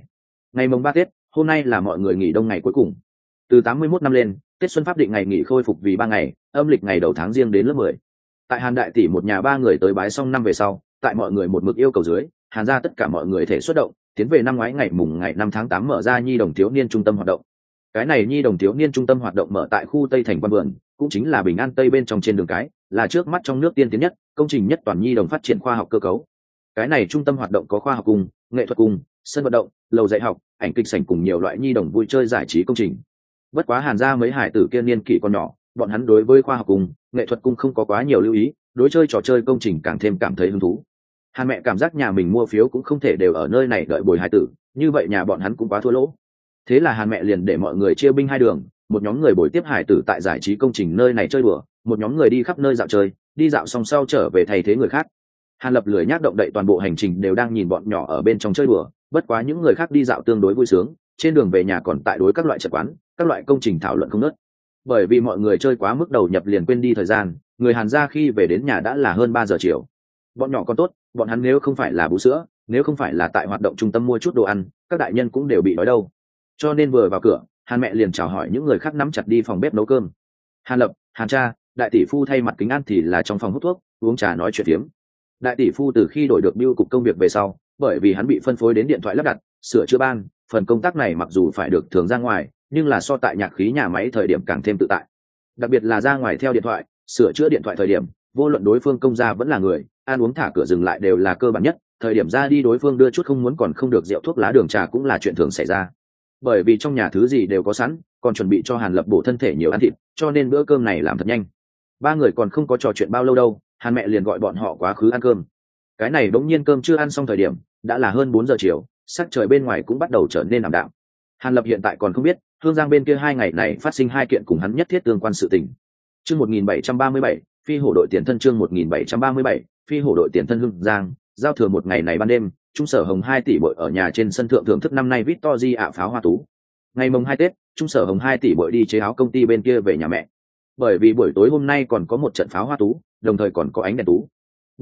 Ngày mồng 3 Tết, hôm nay là mọi người nghỉ đông ngày cuối cùng. Từ 81 năm lên, Tết xuân pháp định ngày nghỉ khôi phục vì 3 ngày, âm lịch ngày đầu tháng riêng đến lớp 10. Tại Hàn đại tỷ một nhà 3 người tới bái xong năm về sau, tại mọi người một mực yêu cầu dưới, Hàn ra tất cả mọi người thể xuất động, tiến về năm ngoái ngày mùng ngày 5 tháng 8 mở ra nhi đồng thiếu niên trung tâm hoạt động. Cái này nhi đồng thiếu niên trung tâm hoạt động mở tại khu Tây thành Quan Vườn, cũng chính là Bình An Tây bên trong trên đường cái, là trước mắt trong nước tiên tiến nhất, công trình nhất toàn nhi đồng phát triển khoa học cơ cấu. Cái này trung tâm hoạt động có khoa học cung, nghệ thuật cung, sân vận động, lầu dạy học, ảnh kịch sảnh cùng nhiều loại nhi đồng vui chơi giải trí công trình. Bất quá Hàn gia mấy hải tử kia niên kỷ còn nhỏ, bọn hắn đối với khoa học cung, nghệ thuật cung không có quá nhiều lưu ý, đối chơi trò chơi công trình càng thêm cảm thấy hứng thú. Hàn mẹ cảm giác nhà mình mua phiếu cũng không thể đều ở nơi này đợi bồi hải tử, như vậy nhà bọn hắn cũng quá thua lỗ. Thế là Hàn mẹ liền để mọi người chia binh hai đường, một nhóm người bồi tiếp hải tử tại giải trí công trình nơi này chơi đùa, một nhóm người đi khắp nơi dạo chơi, đi dạo xong sau trở về thay thế người khác. Hàn Lập lười nhác động đậy toàn bộ hành trình đều đang nhìn bọn nhỏ ở bên trong chơi đùa, bất quá những người khác đi dạo tương đối vui sướng, trên đường về nhà còn tại đối các loại trận quán, các loại công trình thảo luận không ngớt. Bởi vì mọi người chơi quá mức đầu nhập liền quên đi thời gian, người Hàn gia khi về đến nhà đã là hơn 3 giờ chiều. Bọn nhỏ còn tốt, bọn hắn nếu không phải là bú sữa, nếu không phải là tại hoạt động trung tâm mua chút đồ ăn, các đại nhân cũng đều bị đói đâu. Cho nên vừa vào cửa, Hàn mẹ liền chào hỏi những người khác nắm chặt đi phòng bếp nấu cơm. Hàn Lập, Hàn cha, đại tỷ phu thay mặt kính ăn thì là trong phòng hút thuốc, uống trà nói chuyện phiếm. Đại tỷ phu từ khi đổi được bưu cục công việc về sau, bởi vì hắn bị phân phối đến điện thoại lắp đặt, sửa chữa ban, phần công tác này mặc dù phải được thường ra ngoài, nhưng là so tại nhạc khí nhà máy thời điểm càng thêm tự tại. Đặc biệt là ra ngoài theo điện thoại, sửa chữa điện thoại thời điểm, vô luận đối phương công gia vẫn là người, ăn uống thả cửa dừng lại đều là cơ bản nhất, thời điểm ra đi đối phương đưa chút không muốn còn không được rượu thuốc lá đường trà cũng là chuyện thường xảy ra. Bởi vì trong nhà thứ gì đều có sẵn, còn chuẩn bị cho Hàn Lập bổ thân thể nhiều ăn thịt, cho nên bữa cơm này làm thật nhanh. Ba người còn không có trò chuyện bao lâu đâu, Hàn mẹ liền gọi bọn họ quá khứ ăn cơm. Cái này bỗng nhiên cơm chưa ăn xong thời điểm, đã là hơn 4 giờ chiều, sắc trời bên ngoài cũng bắt đầu trở nên ảm đạm. Hàn Lập hiện tại còn không biết, Hương Giang bên kia 2 ngày này phát sinh 2 kiện cùng hắn nhất thiết tương quan sự tình. Chương 1737, phi hổ đội tiền thân chương 1737, phi hổ đội tiền thân Hương Giang, giao thừa một ngày này ban đêm, Trung Sở Hồng 2 tỷ bội ở nhà trên sân thượng thưởng thức năm nay Victory ạ pháo hoa tú. Ngày mồng 2 Tết, Trung Sở Hồng 2 tỷ bội đi chế áo công ty bên kia về nhà mẹ. Bởi vì buổi tối hôm nay còn có một trận pháo hoa tú, đồng thời còn có ánh đèn tú.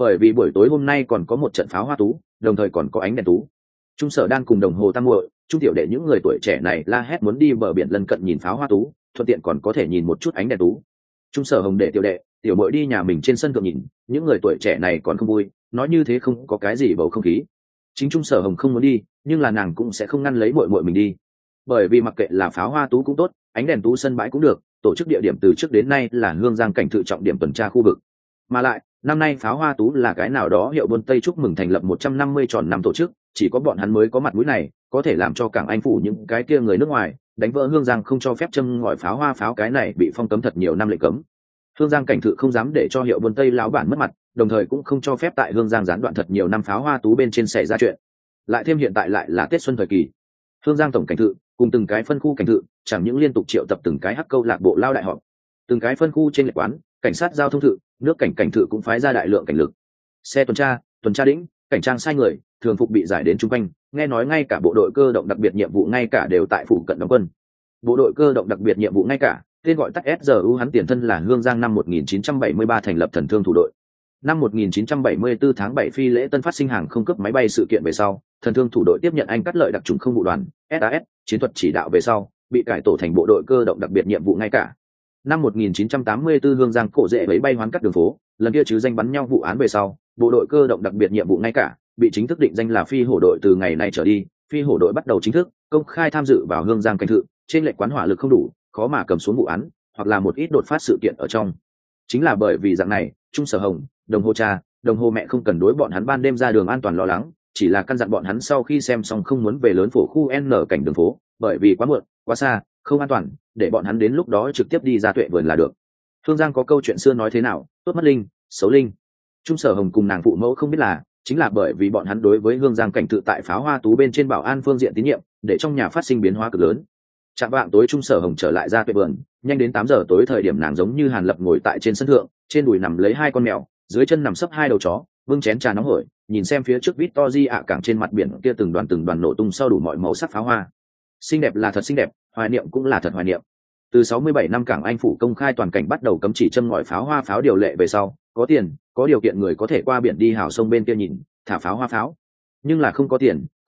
Trung Sở đang cùng đồng hồ tam muội, Trung tiểu đệ những người tuổi trẻ này la hét muốn đi bờ biển lân cận nhìn pháo hoa tú, thuận tiện còn có thể nhìn một chút ánh đèn tú. Trung Sở Hồng để tiểu đệ, tiểu muội đi nhà mình trên sân thượng nhìn, những người tuổi trẻ này còn không vui, nói như thế không có cái gì bầu không khí. Chính Trung Sở Hồng không muốn đi, nhưng là nàng cũng sẽ không ngăn lấy muội muội mình đi. Bởi vì mặc kệ là pháo hoa tú cũng tốt, ánh đèn tú sân bãi cũng được, tổ chức địa điểm từ trước đến nay là Hương Giang cảnh tự trọng điểm tuần tra khu vực. Mà lại, năm nay pháo hoa tú là cái nào đó hiệu buôn Tây chúc mừng thành lập 150 tròn năm tổ chức, chỉ có bọn hắn mới có mặt mũi này, có thể làm cho cảng Anh phủ những cái kia người nước ngoài đánh vỡ Hương Giang không cho phép châm ngòi pháo hoa pháo cái này bị phong cấm thật nhiều năm lệnh cấm. Hương Giang cảnh tự không dám để cho hiệu buôn Tây lão bản mất mặt, đồng thời cũng không cho phép tại Hương Giang gián đoạn thật nhiều năm pháo hoa tú bên trên xảy ra chuyện. Lại thêm hiện tại lại là Tết xuân thời kỳ, Hương Giang tổng cảnh tự cùng từng cái phân khu cảnh tự chẳng những liên tục triệu tập từng cái hắc câu lạc bộ lao đại họp, từng cái phân khu trên lệ quán, cảnh sát giao thông tự, nước cảnh cảnh tự cũng phái ra đại lượng cảnh lực, xe tuần tra đĩnh, cảnh trang sai người, thường phục bị giải đến chung quanh, nghe nói ngay cả bộ đội cơ động đặc biệt nhiệm vụ ngay cả đều tại phụ cận đóng quân. Bộ đội cơ động đặc biệt nhiệm vụ ngay cả, tên gọi tắt SRU, hắn tiền thân là Hương Giang năm 1973 thành lập thần thương thủ đội. Năm 1974 tháng 7 phi lễ tân phát sinh hàng không cướp máy bay sự kiện về sau, thần thương thủ đội tiếp nhận anh cắt lợi đặc trùng không vụ đoàn SAS chiến thuật chỉ đạo về sau, bị cải tổ thành bộ đội cơ động đặc biệt nhiệm vụ ngay cả. Năm 1984 Hương Giang cổ dễ lấy bay hoán cắt đường phố, lần kia chứ danh bắn nhau vụ án về sau, bộ đội cơ động đặc biệt nhiệm vụ ngay cả bị chính thức định danh là phi hổ đội. Từ ngày này trở đi, phi hổ đội bắt đầu chính thức công khai tham dự vào Hương Giang cảnh tự, trên lệnh quán hỏa lực không đủ, khó mà cầm xuống vụ án, hoặc là một ít đột phát sự kiện ở trong. Chính là bởi vì dạng này, Trung Sở Hồng, đồng hồ cha, đồng hồ mẹ không cần đối bọn hắn ban đêm ra đường an toàn lo lắng, chỉ là căn dặn bọn hắn sau khi xem xong không muốn về lớn phổ khu N cảnh đường phố, bởi vì quá muộn, quá xa, không an toàn, để bọn hắn đến lúc đó trực tiếp đi ra Tuệ Vườn là được. Hương Giang có câu chuyện xưa nói thế nào, tốt mất linh, xấu linh. Trung Sở Hồng cùng nàng phụ mẫu không biết là, chính là bởi vì bọn hắn đối với Hương Giang cảnh tự tại pháo hoa tú bên trên bảo an phương diện tín nhiệm, để trong nhà phát sinh biến hóa cực lớn. Chạm vạng tối Trung Sở Hồng trở lại ra Tuệ Vườn, nhanh đến 8 giờ tối thời điểm nàng giống như Hàn Lập ngồi tại trên sân thượng, trên đùi nằm lấy 2 con mèo, dưới chân nằm sấp 2 đầu chó, bưng chén trà nóng hổi, nhìn xem phía trước Victory ạ cảng trên mặt biển kia từng đoàn nổ tung sau đủ mọi màu sắc pháo hoa. Xinh đẹp là thật xinh đẹp, hoài niệm cũng là thật hoài niệm. Từ 67 năm cảng Anh phủ công khai toàn cảnh bắt đầu cấm chỉ châm ngòi pháo hoa pháo điều lệ về sau, có tiền, có điều kiện người có thể qua biển đi hào sông bên kia nhìn, thả pháo hoa pháo. Nhưng là không có tiền,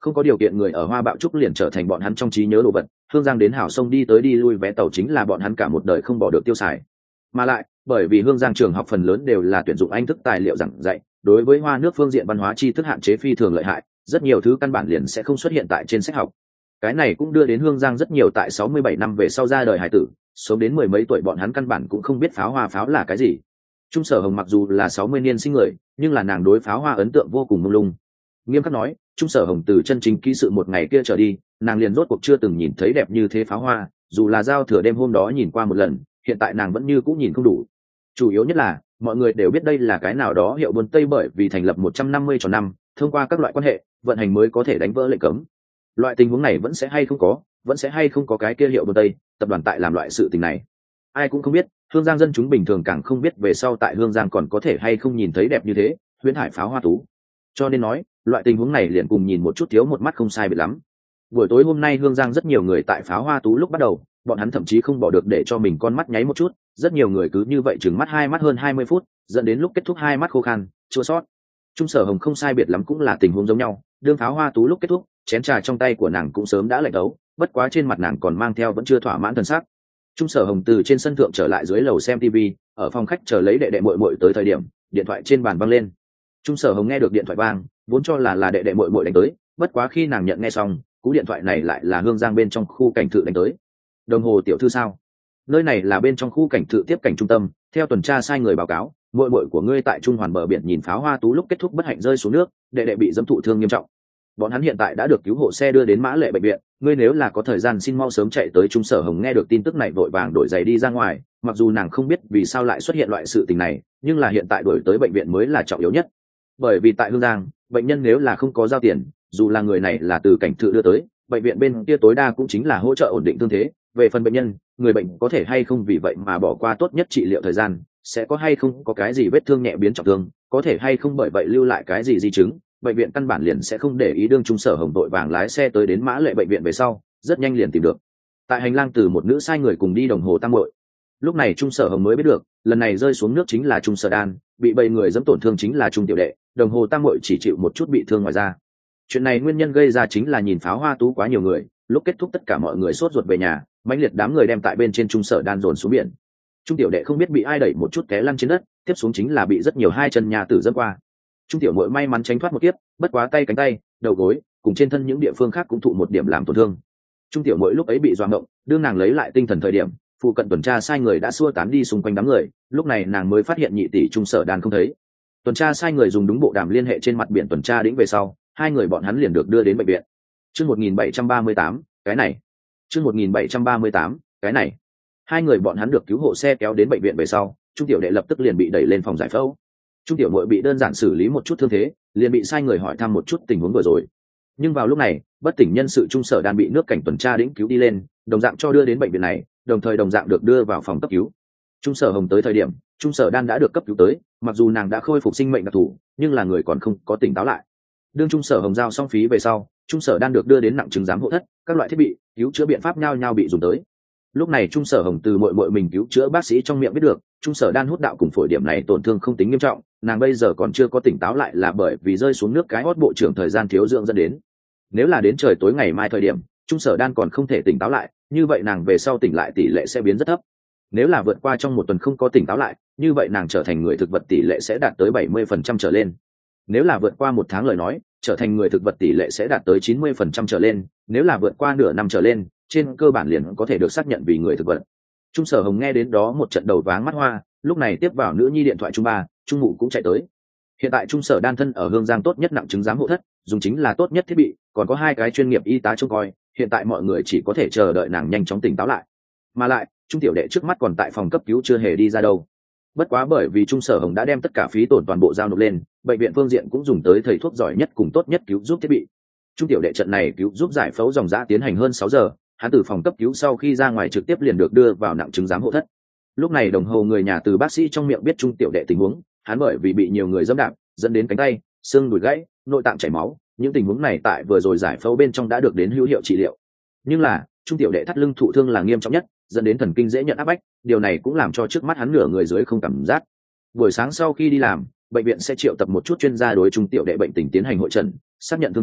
không có điều kiện người ở Hoa Bạo Trúc liền trở thành bọn hắn trong trí nhớ đồ vật. Hương Giang đến Hảo Sông đi tới đi lui vé tàu chính là bọn hắn cả một đời không bỏ được tiêu xài. Mà lại, bởi vì Hương Giang trường học phần lớn đều là tuyển dụng Anh thức tài liệu giảng dạy, đối với Hoa nước phương diện văn hóa tri thức hạn chế phi thường lợi hại, rất nhiều thứ căn bản liền sẽ không xuất hiện tại trên sách học. Cái này cũng đưa đến Hương Giang rất nhiều tại 67 năm về sau ra đời hải tử, sống đến mười mấy tuổi bọn hắn căn bản cũng không biết pháo hoa pháo là cái gì. Trung Sở Hồng mặc dù là 60 niên sinh người, nhưng là nàng đối pháo hoa ấn tượng vô cùng mông lung. Nghiêm khắc nói, Trung Sở Hồng từ chân chính ký sự một ngày kia trở đi, nàng liền rốt cuộc chưa từng nhìn thấy đẹp như thế pháo hoa, dù là giao thừa đêm hôm đó nhìn qua một lần, hiện tại nàng vẫn như cũng nhìn không đủ. Chủ yếu nhất là, mọi người đều biết đây là cái nào đó hiệu buôn Tây bởi vì thành lập 150 tròn năm, thông qua các loại quan hệ, vận hành mới có thể đánh vỡ lệnh cấm. Loại tình huống này vẫn sẽ hay không có cái kia hiệu buôn Tây, tập đoàn tại làm loại sự tình này. Ai cũng không biết, Hương Giang dân chúng bình thường càng không biết về sau tại Hương Giang còn có thể hay không nhìn thấy đẹp như thế, huyễn hải pháo hoa tú. Cho nên nói, loại tình huống này liền cùng nhìn một chút thiếu một mắt không sai biệt lắm. Buổi tối hôm nay Hương Giang rất nhiều người tại pháo hoa tú lúc bắt đầu, bọn hắn thậm chí không bỏ được để cho mình con mắt nháy một chút, rất nhiều người cứ như vậy chừng mắt hai mắt hơn 20 phút, dẫn đến lúc kết thúc hai mắt khô khan, chua xót. Trung Sở Hồng không sai biệt lắm cũng là tình huống giống nhau, đương pháo hoa tú lúc kết thúc, chén trà trong tay của nàng cũng sớm đã lạnh đấu, bất quá trên mặt nàng còn mang theo vẫn chưa thỏa mãn thần sắc. Trung Sở Hồng từ trên sân thượng trở lại dưới lầu xem TV, ở phòng khách chờ lấy đệ đệ muội muội tới thời điểm, điện thoại trên bàn vang lên. Trung Sở Hồng nghe được điện thoại vang, vốn cho là đệ đệ muội muội đánh tới, bất quá khi nàng nhận nghe xong, cú điện thoại này lại là Hương Giang bên trong khu cảnh thự đánh tới. Đồng hồ tiểu thư sao? Nơi này là bên trong khu cảnh thự tiếp cảnh trung tâm, theo tuần tra sai người báo cáo, muội muội của ngươi tại Trung Hoàn bờ biển nhìn pháo hoa tú lúc kết thúc bất hạnh rơi xuống nước, đệ đệ bị dẫm thụ thương nghiêm trọng. Bọn hắn hiện tại đã được cứu hộ xe đưa đến Mã Lệ bệnh viện, ngươi nếu là có thời gian xin mau sớm chạy tới. Trung Sở Hồng nghe được tin tức này vội vàng đổi giày đi ra ngoài, mặc dù nàng không biết vì sao lại xuất hiện loại sự tình này, nhưng là hiện tại đổi tới bệnh viện mới là trọng yếu nhất. Bởi vì tại Hương Giang, bệnh nhân nếu là không có giao tiền, dù là người này là từ cảnh thự đưa tới, bệnh viện bên kia tối đa cũng chính là hỗ trợ ổn định thương thế. Về phần bệnh nhân, người bệnh có thể hay không vì vậy mà bỏ qua tốt nhất trị liệu thời gian, sẽ có hay không có cái gì vết thương nhẹ biến trọng thương, có thể hay không bởi vậy lưu lại cái gì di chứng, bệnh viện căn bản liền sẽ không để ý. Đương Trung Sở Hồng vội vàng lái xe tới đến Mã Lệ bệnh viện về sau, rất nhanh liền tìm được. Tại hành lang từ một nữ sai người cùng đi đồng hồ tam muội. Lúc này Trung Sở Hồng mới biết được, lần này rơi xuống nước chính là Trung Sở Đan, bị bầy người dẫm tổn thương chính là Trung Tiểu Đệ, đồng hồ tam muội chỉ chịu một chút bị thương ngoài ra. Chuyện này nguyên nhân gây ra chính là nhìn pháo hoa tú quá nhiều người, lúc kết thúc tất cả mọi người sốt ruột về nhà, mãnh liệt đám người đem tại bên trên Trung Sở Đan dồn xuống biển. Trung Tiểu Đệ không biết bị ai đẩy một chút té lăn trên đất, tiếp xuống chính là bị rất nhiều hai chân nhà tử dẫm qua. Trung Tiểu Muội may mắn tránh thoát một kiếp, bất quá tay cánh tay, đầu gối, cùng trên thân những địa phương khác cũng thụ một điểm làm tổn thương. Trung Tiểu Muội lúc ấy bị doạng động, đương nàng lấy lại tinh thần thời điểm, phụ cận tuần tra sai người đã xua tán đi xung quanh đám người, lúc này nàng mới phát hiện nhị tỷ Trung Sở Đan không thấy. Tuần tra sai người dùng đúng bộ đàm liên hệ trên mặt biển tuần tra đĩnh về sau, hai người bọn hắn liền được đưa đến bệnh viện. Chương 1738, cái này. Chương 1738, cái này. Hai người bọn hắn được cứu hộ xe kéo đến bệnh viện về sau, Trung Tiểu Đệ lập tức liền bị đẩy lên phòng giải phẫu. Trung Tiểu Muội bị đơn giản xử lý một chút thương thế, liền bị sai người hỏi thăm một chút tình huống vừa rồi. Nhưng vào lúc này, bất tỉnh nhân sự Trung Sở Đan bị nước cảnh tuần tra đĩnh cứu đi lên, đồng dạng cho đưa đến bệnh viện này, đồng thời đồng dạng được đưa vào phòng cấp cứu. Trung Sở Hồng tới thời điểm, Trung Sở Đan đã được cấp cứu tới, mặc dù nàng đã khôi phục sinh mệnh đặc thù, nhưng là người còn không có tỉnh táo lại. Đương Trung Sở Hồng giao xong phí về sau, Trung Sở Đan được đưa đến nặng chứng giám hộ thất, các loại thiết bị cứu chữa biện pháp nhau nhau bị dùng tới. Lúc này Trung Sở Hồng từ muội mình cứu chữa bác sĩ trong miệng biết được, Trung Sở Đan hút đạo cùng phổi điểm này tổn thương không tính nghiêm trọng, nàng bây giờ còn chưa có tỉnh táo lại là bởi vì rơi xuống nước cái hót bộ trưởng thời gian thiếu dưỡng dẫn đến. Nếu là đến trời tối ngày mai thời điểm, Trung Sở Đan còn không thể tỉnh táo lại, như vậy nàng về sau tỉnh lại tỷ lệ sẽ biến rất thấp. Nếu là vượt qua trong một tuần không có tỉnh táo lại, như vậy nàng trở thành người thực vật tỷ lệ sẽ đạt tới 70% trở lên. Nếu là vượt qua một tháng lời nói, trở thành người thực vật tỷ lệ sẽ đạt tới 90% trở lên, nếu là vượt qua nửa năm trở lên, trên cơ bản liền có thể được xác nhận vì người thực vật. Trung Sở Hồng nghe đến đó một trận đầu váng mắt hoa, lúc này tiếp vào nữ nhi điện thoại Trung Ba, Trung Mụ cũng chạy tới. Hiện tại Trung Sở Đan thân ở Hương Giang tốt nhất nặng chứng giám hộ thất, dùng chính là tốt nhất thiết bị, còn có hai cái chuyên nghiệp y tá trông coi, hiện tại mọi người chỉ có thể chờ đợi nàng nhanh chóng tỉnh táo lại. Mà lại, Trung Tiểu Đệ trước mắt còn tại phòng cấp cứu chưa hề đi ra đâu. Bất quá bởi vì Trung Sở Hồng đã đem tất cả phí tổn toàn bộ giao nộp lên, bệnh viện phương diện cũng dùng tới thầy thuốc giỏi nhất cùng tốt nhất cứu giúp thiết bị. Trung Tiểu Đệ trận này cứu giúp giải phẫu dòng dã tiến hành hơn 6 giờ, hắn từ phòng cấp cứu sau khi ra ngoài trực tiếp liền được đưa vào nặng chứng giám hộ thất. Lúc này đồng hồ người nhà từ bác sĩ trong miệng biết Trung Tiểu Đệ tình huống, hắn bởi vì bị nhiều người dẫm đạp, dẫn đến cánh tay, xương đùi gãy, nội tạng chảy máu, những tình huống này tại vừa rồi giải phẫu bên trong đã được đến hữu hiệu trị liệu. Nhưng là, Trung Tiểu Đệ thắt lưng thụ thương là nghiêm trọng nhất, dẫn đến thần kinh dễ nhận áp bách, điều này cũng làm cho trước mắt hắn nửa người dưới không cảm giác. Buổi sáng sau khi đi làm, bệnh viện sẽ triệu tập một chút chuyên gia đối Trung Tiểu Đệ bệnh tình tiến hành hội trần, xác nhận thương thế,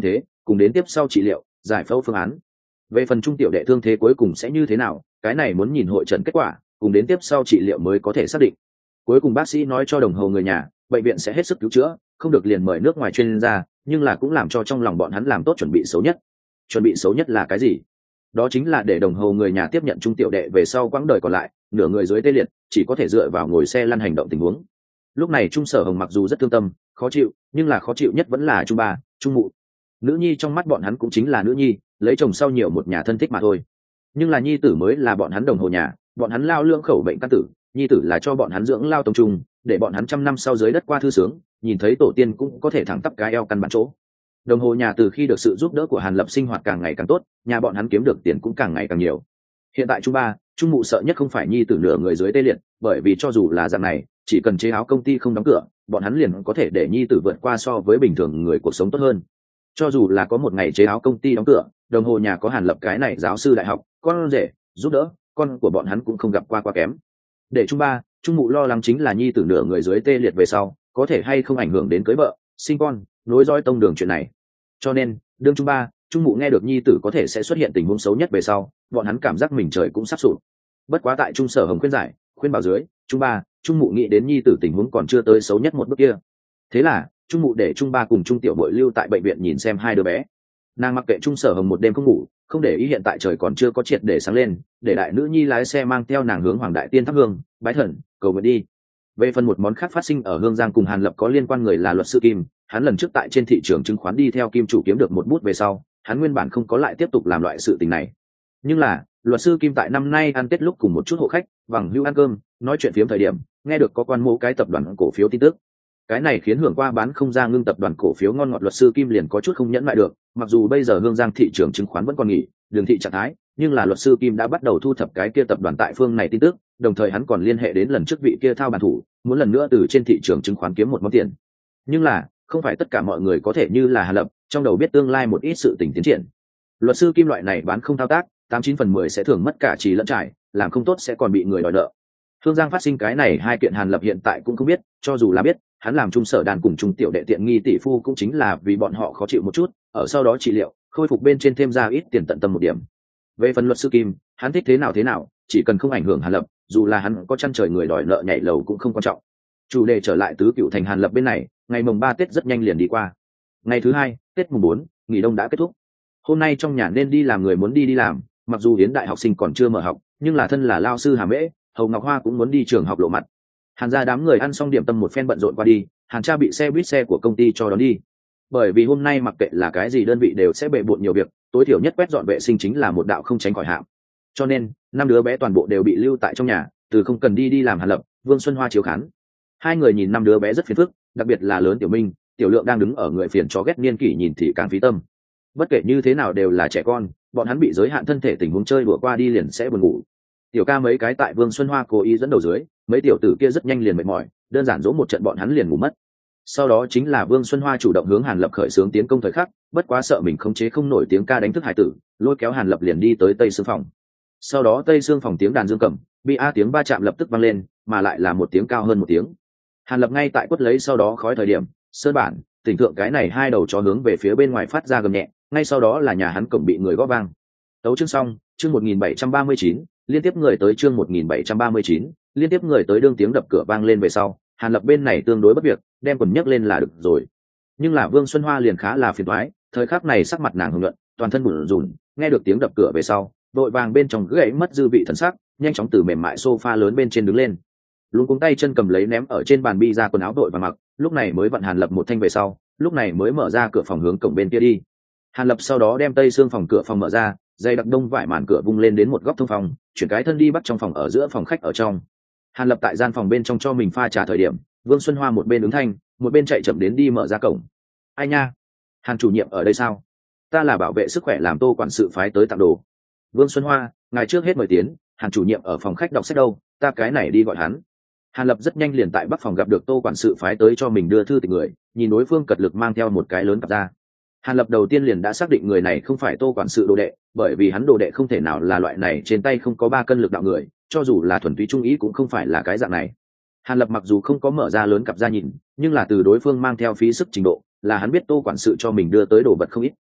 cùng đến tiếp sau trị liệu giải phẫu phương án. Về phần trung tiểu đệ thương thế cuối cùng sẽ như thế nào, cái này muốn nhìn hội trần kết quả cùng đến tiếp sau trị liệu mới có thể xác định. Cuối cùng bác sĩ nói cho đồng hồ người nhà bệnh viện sẽ hết sức cứu chữa, không được liền mời nước ngoài chuyên gia, nhưng là cũng làm cho trong lòng bọn hắn làm tốt chuẩn bị xấu nhất. Chuẩn bị xấu nhất là cái gì? Đó chính là để đồng hồ người nhà tiếp nhận trung tiểu đệ về sau quãng đời còn lại nửa người dưới tê liệt, chỉ có thể dựa vào ngồi xe lăn hành động tình huống. Lúc này Trung Sở Hồng mặc dù rất thương tâm khó chịu, nhưng là khó chịu nhất vẫn là Trung Ba, Trung Mụ. Nữ nhi trong mắt bọn hắn cũng chính là nữ nhi, lấy chồng sau nhiều một nhà thân thích mà thôi, nhưng là nhi tử mới là bọn hắn đồng hồ nhà, bọn hắn lao lương khẩu bệnh căn tử, nhi tử là cho bọn hắn dưỡng lao tông trung, để bọn hắn trăm năm sau dưới đất qua thư sướng, nhìn thấy tổ tiên cũng có thể thẳng tắp cái eo căn bản chỗ. Đồng hồ nhà từ khi được sự giúp đỡ của Hàn Lập sinh hoạt càng ngày càng tốt, nhà bọn hắn kiếm được tiền cũng càng ngày càng nhiều. Hiện tại Trung Ba, Trung Mụ sợ nhất không phải nhi tử nửa người dưới tê liệt, bởi vì cho dù là dạng này, chỉ cần chế áo công ty không đóng cửa, bọn hắn liền có thể để nhi tử vượt qua so với bình thường người cuộc sống tốt hơn. Cho dù là có một ngày chế áo công ty đóng cửa, đồng hồ nhà có Hàn Lập cái này giáo sư đại học, con rể giúp đỡ, con của bọn hắn cũng không gặp qua quá kém. Để Trung Ba, Trung Mụ lo lắng chính là nhi tử nửa người dưới tê liệt về sau có thể hay không ảnh hưởng đến cưới vợ, sinh con, nối dõi tông đường chuyện này. Cho nên đương Trung Ba, Trung Mụ nghe được nhi tử có thể sẽ xuất hiện tình huống xấu nhất về sau, bọn hắn cảm giác mình trời cũng sắp sụp. Bất quá tại Trung Sở Hồng khuyên giải khuyên bảo dưới, Trung Ba, Trung Mụ nghĩ đến nhi tử tình huống còn chưa tới xấu nhất một bước kia. Thế là Trung Mụ để Trung Ba cùng Trung Tiểu Bội lưu tại bệnh viện nhìn xem hai đứa bé. Nàng mặc kệ Trung Sở Hồng một đêm không ngủ, không để ý hiện tại trời còn chưa có triệt để sáng lên, để đại nữ nhi lái xe mang theo nàng hướng Hoàng Đại Tiên thắp hương bái thần cầu nguyện đi. Về phần một món khác phát sinh ở Hương Giang cùng Hàn Lập có liên quan người là luật sư Kim, hắn lần trước tại trên thị trường chứng khoán đi theo Kim chủ kiếm được một bút về sau, hắn nguyên bản không có lại tiếp tục làm loại sự tình này. Nhưng là luật sư Kim tại năm nay ăn Tết lúc cùng một chút hộ khách bằng hữu ăn cơm nói chuyện phiếm thời điểm, nghe được có quan mô cái tập đoàn cổ phiếu tin tức. Cái này khiến hưởng qua bán không ra ngưng tập đoàn cổ phiếu ngon ngọt luật sư Kim liền có chút không nhẫn lại được, mặc dù bây giờ Hương Giang thị trường chứng khoán vẫn còn nghỉ đường thị trạng thái, nhưng là luật sư Kim đã bắt đầu thu thập cái kia tập đoàn tại phương này tin tức, đồng thời hắn còn liên hệ đến lần trước vị kia thao bản thủ, muốn lần nữa từ trên thị trường chứng khoán kiếm một món tiền. Nhưng là không phải tất cả mọi người có thể như là Hàn Lập trong đầu biết tương lai một ít sự tình tiến triển. Luật sư Kim loại này bán không thao tác 89/10 sẽ thường mất cả trì lẫn trải, làm không tốt sẽ còn bị người đòi nợ. Hương Giang phát sinh cái này hai kiện Hàn Lập hiện tại cũng không biết, cho dù là biết, hắn làm Trung Sở Đàn cùng Trung Tiểu Đệ tiện nghi tỷ phu cũng chính là vì bọn họ khó chịu một chút, ở sau đó trị liệu khôi phục bên trên thêm ra ít tiền tận tâm một điểm. Về phần luật sư Kim, hắn thích thế nào, chỉ cần không ảnh hưởng Hàn Lập, dù là hắn có chăn trời người đòi nợ nhảy lầu cũng không quan trọng. Chủ đề trở lại tứ cựu thành Hàn Lập bên này, ngày mồng 3 Tết rất nhanh liền đi qua. Ngày thứ hai, Tết mùng 4, nghỉ đông đã kết thúc. Hôm nay trong nhà nên đi làm người muốn đi làm, mặc dù Yến đại học sinh còn chưa mở học, nhưng là thân là lao sư Hà Mễ, Hầu Ngọc Hoa cũng muốn đi trường học lộ mặt. Hàn gia đám người ăn xong điểm tâm một phen bận rộn qua đi, Hàn cha bị xe buýt xe của công ty cho đón đi. Bởi vì hôm nay mặc kệ là cái gì đơn vị đều sẽ bệ bộn nhiều việc, tối thiểu nhất quét dọn vệ sinh chính là một đạo không tránh khỏi hạng. Cho nên năm đứa bé toàn bộ đều bị lưu tại trong nhà, từ không cần đi làm Hàn Lập, Vương Xuân Hoa chiếu khán. Hai người nhìn năm đứa bé rất phiền phức, đặc biệt là lớn Tiểu Minh, Tiểu Lượng đang đứng ở người phiền chó ghét niên kỷ nhìn thì càng phí tâm. Bất kể như thế nào đều là trẻ con, bọn hắn bị giới hạn thân thể tình huống chơi đùa qua đi liền sẽ buồn ngủ. Tiểu ca mấy cái tại Vương Xuân Hoa cố ý dẫn đầu dưới, mấy tiểu tử kia rất nhanh liền mệt mỏi, đơn giản dỗ một trận bọn hắn liền ngủ mất. Sau đó chính là Vương Xuân Hoa chủ động hướng Hàn Lập khởi xướng tiến công thời khắc, bất quá sợ mình khống chế không nổi tiếng ca đánh thức hải tử, lôi kéo Hàn Lập liền đi tới Tây Sương phòng. Sau đó Tây Sương phòng tiếng đàn dương cầm, bi a tiếng va chạm lập tức vang lên, mà lại là một tiếng cao hơn một tiếng. Hàn Lập ngay tại quất lấy sau đó khói thời điểm, sơn bản, tỉnh thượng cái này hai đầu chó hướng về phía bên ngoài phát ra gầm nhẹ, ngay sau đó là nhà hắn cổng bị người gõ vang. Tấu chương xong, chương 1739, liên tiếp người tới chương 1739, liên tiếp người tới đương tiếng đập cửa vang lên về sau, Hàn Lập bên này tương đối bất việc, đem quần nhấc lên là được rồi. Nhưng là Vương Xuân Hoa liền khá là phiền toái, thời khắc này sắc mặt nàng hồng nhuận, toàn thân bủn rủn, nghe được tiếng đập cửa về sau, vội vàng bên trong gãy mất dư vị thần sắc, nhanh chóng từ mềm mại sofa lớn bên trên đứng lên. Luống cuống tay chân cầm lấy ném ở trên bàn bi ra quần áo đội và mặc, lúc này mới vận Hàn Lập một thanh về sau, lúc này mới mở ra cửa phòng hướng cổng bên kia đi. Hàn Lập sau đó đem Tây Sương phòng cửa phòng mở ra, dây đặc đông vải màn cửa vung lên đến một góc thông phòng, chuyển cái thân đi bắt trong phòng ở giữa phòng khách ở trong. Hàn Lập tại gian phòng bên trong cho mình pha trà thời điểm, Vương Xuân Hoa một bên ứng thanh, một bên chạy chậm đến đi mở ra cổng. Ai nha, Hàn chủ nhiệm ở đây sao? Ta là bảo vệ sức khỏe làm Tô quản sự phái tới tặng đồ. Vương Xuân Hoa, ngài trước hết mời tiến, Hàn chủ nhiệm ở phòng khách đọc sách đâu, ta cái này đi gọi hắn. Hàn Lập rất nhanh liền tại bắc phòng gặp được Tô quản sự phái tới cho mình đưa thư tịch người, nhìn đối phương cật lực mang theo một cái lớn cặp ra. Hàn Lập đầu tiên liền đã xác định người này không phải Tô quản sự đồ đệ, bởi vì hắn đồ đệ không thể nào là loại này trên tay không có 3 cân lực đạo người, cho dù là thuần túy trung ý cũng không phải là cái dạng này. Hàn Lập mặc dù không có mở ra lớn cặp ra nhìn, nhưng là từ đối phương mang theo phí sức trình độ, là hắn biết Tô quản sự cho mình đưa tới đồ vật không ít.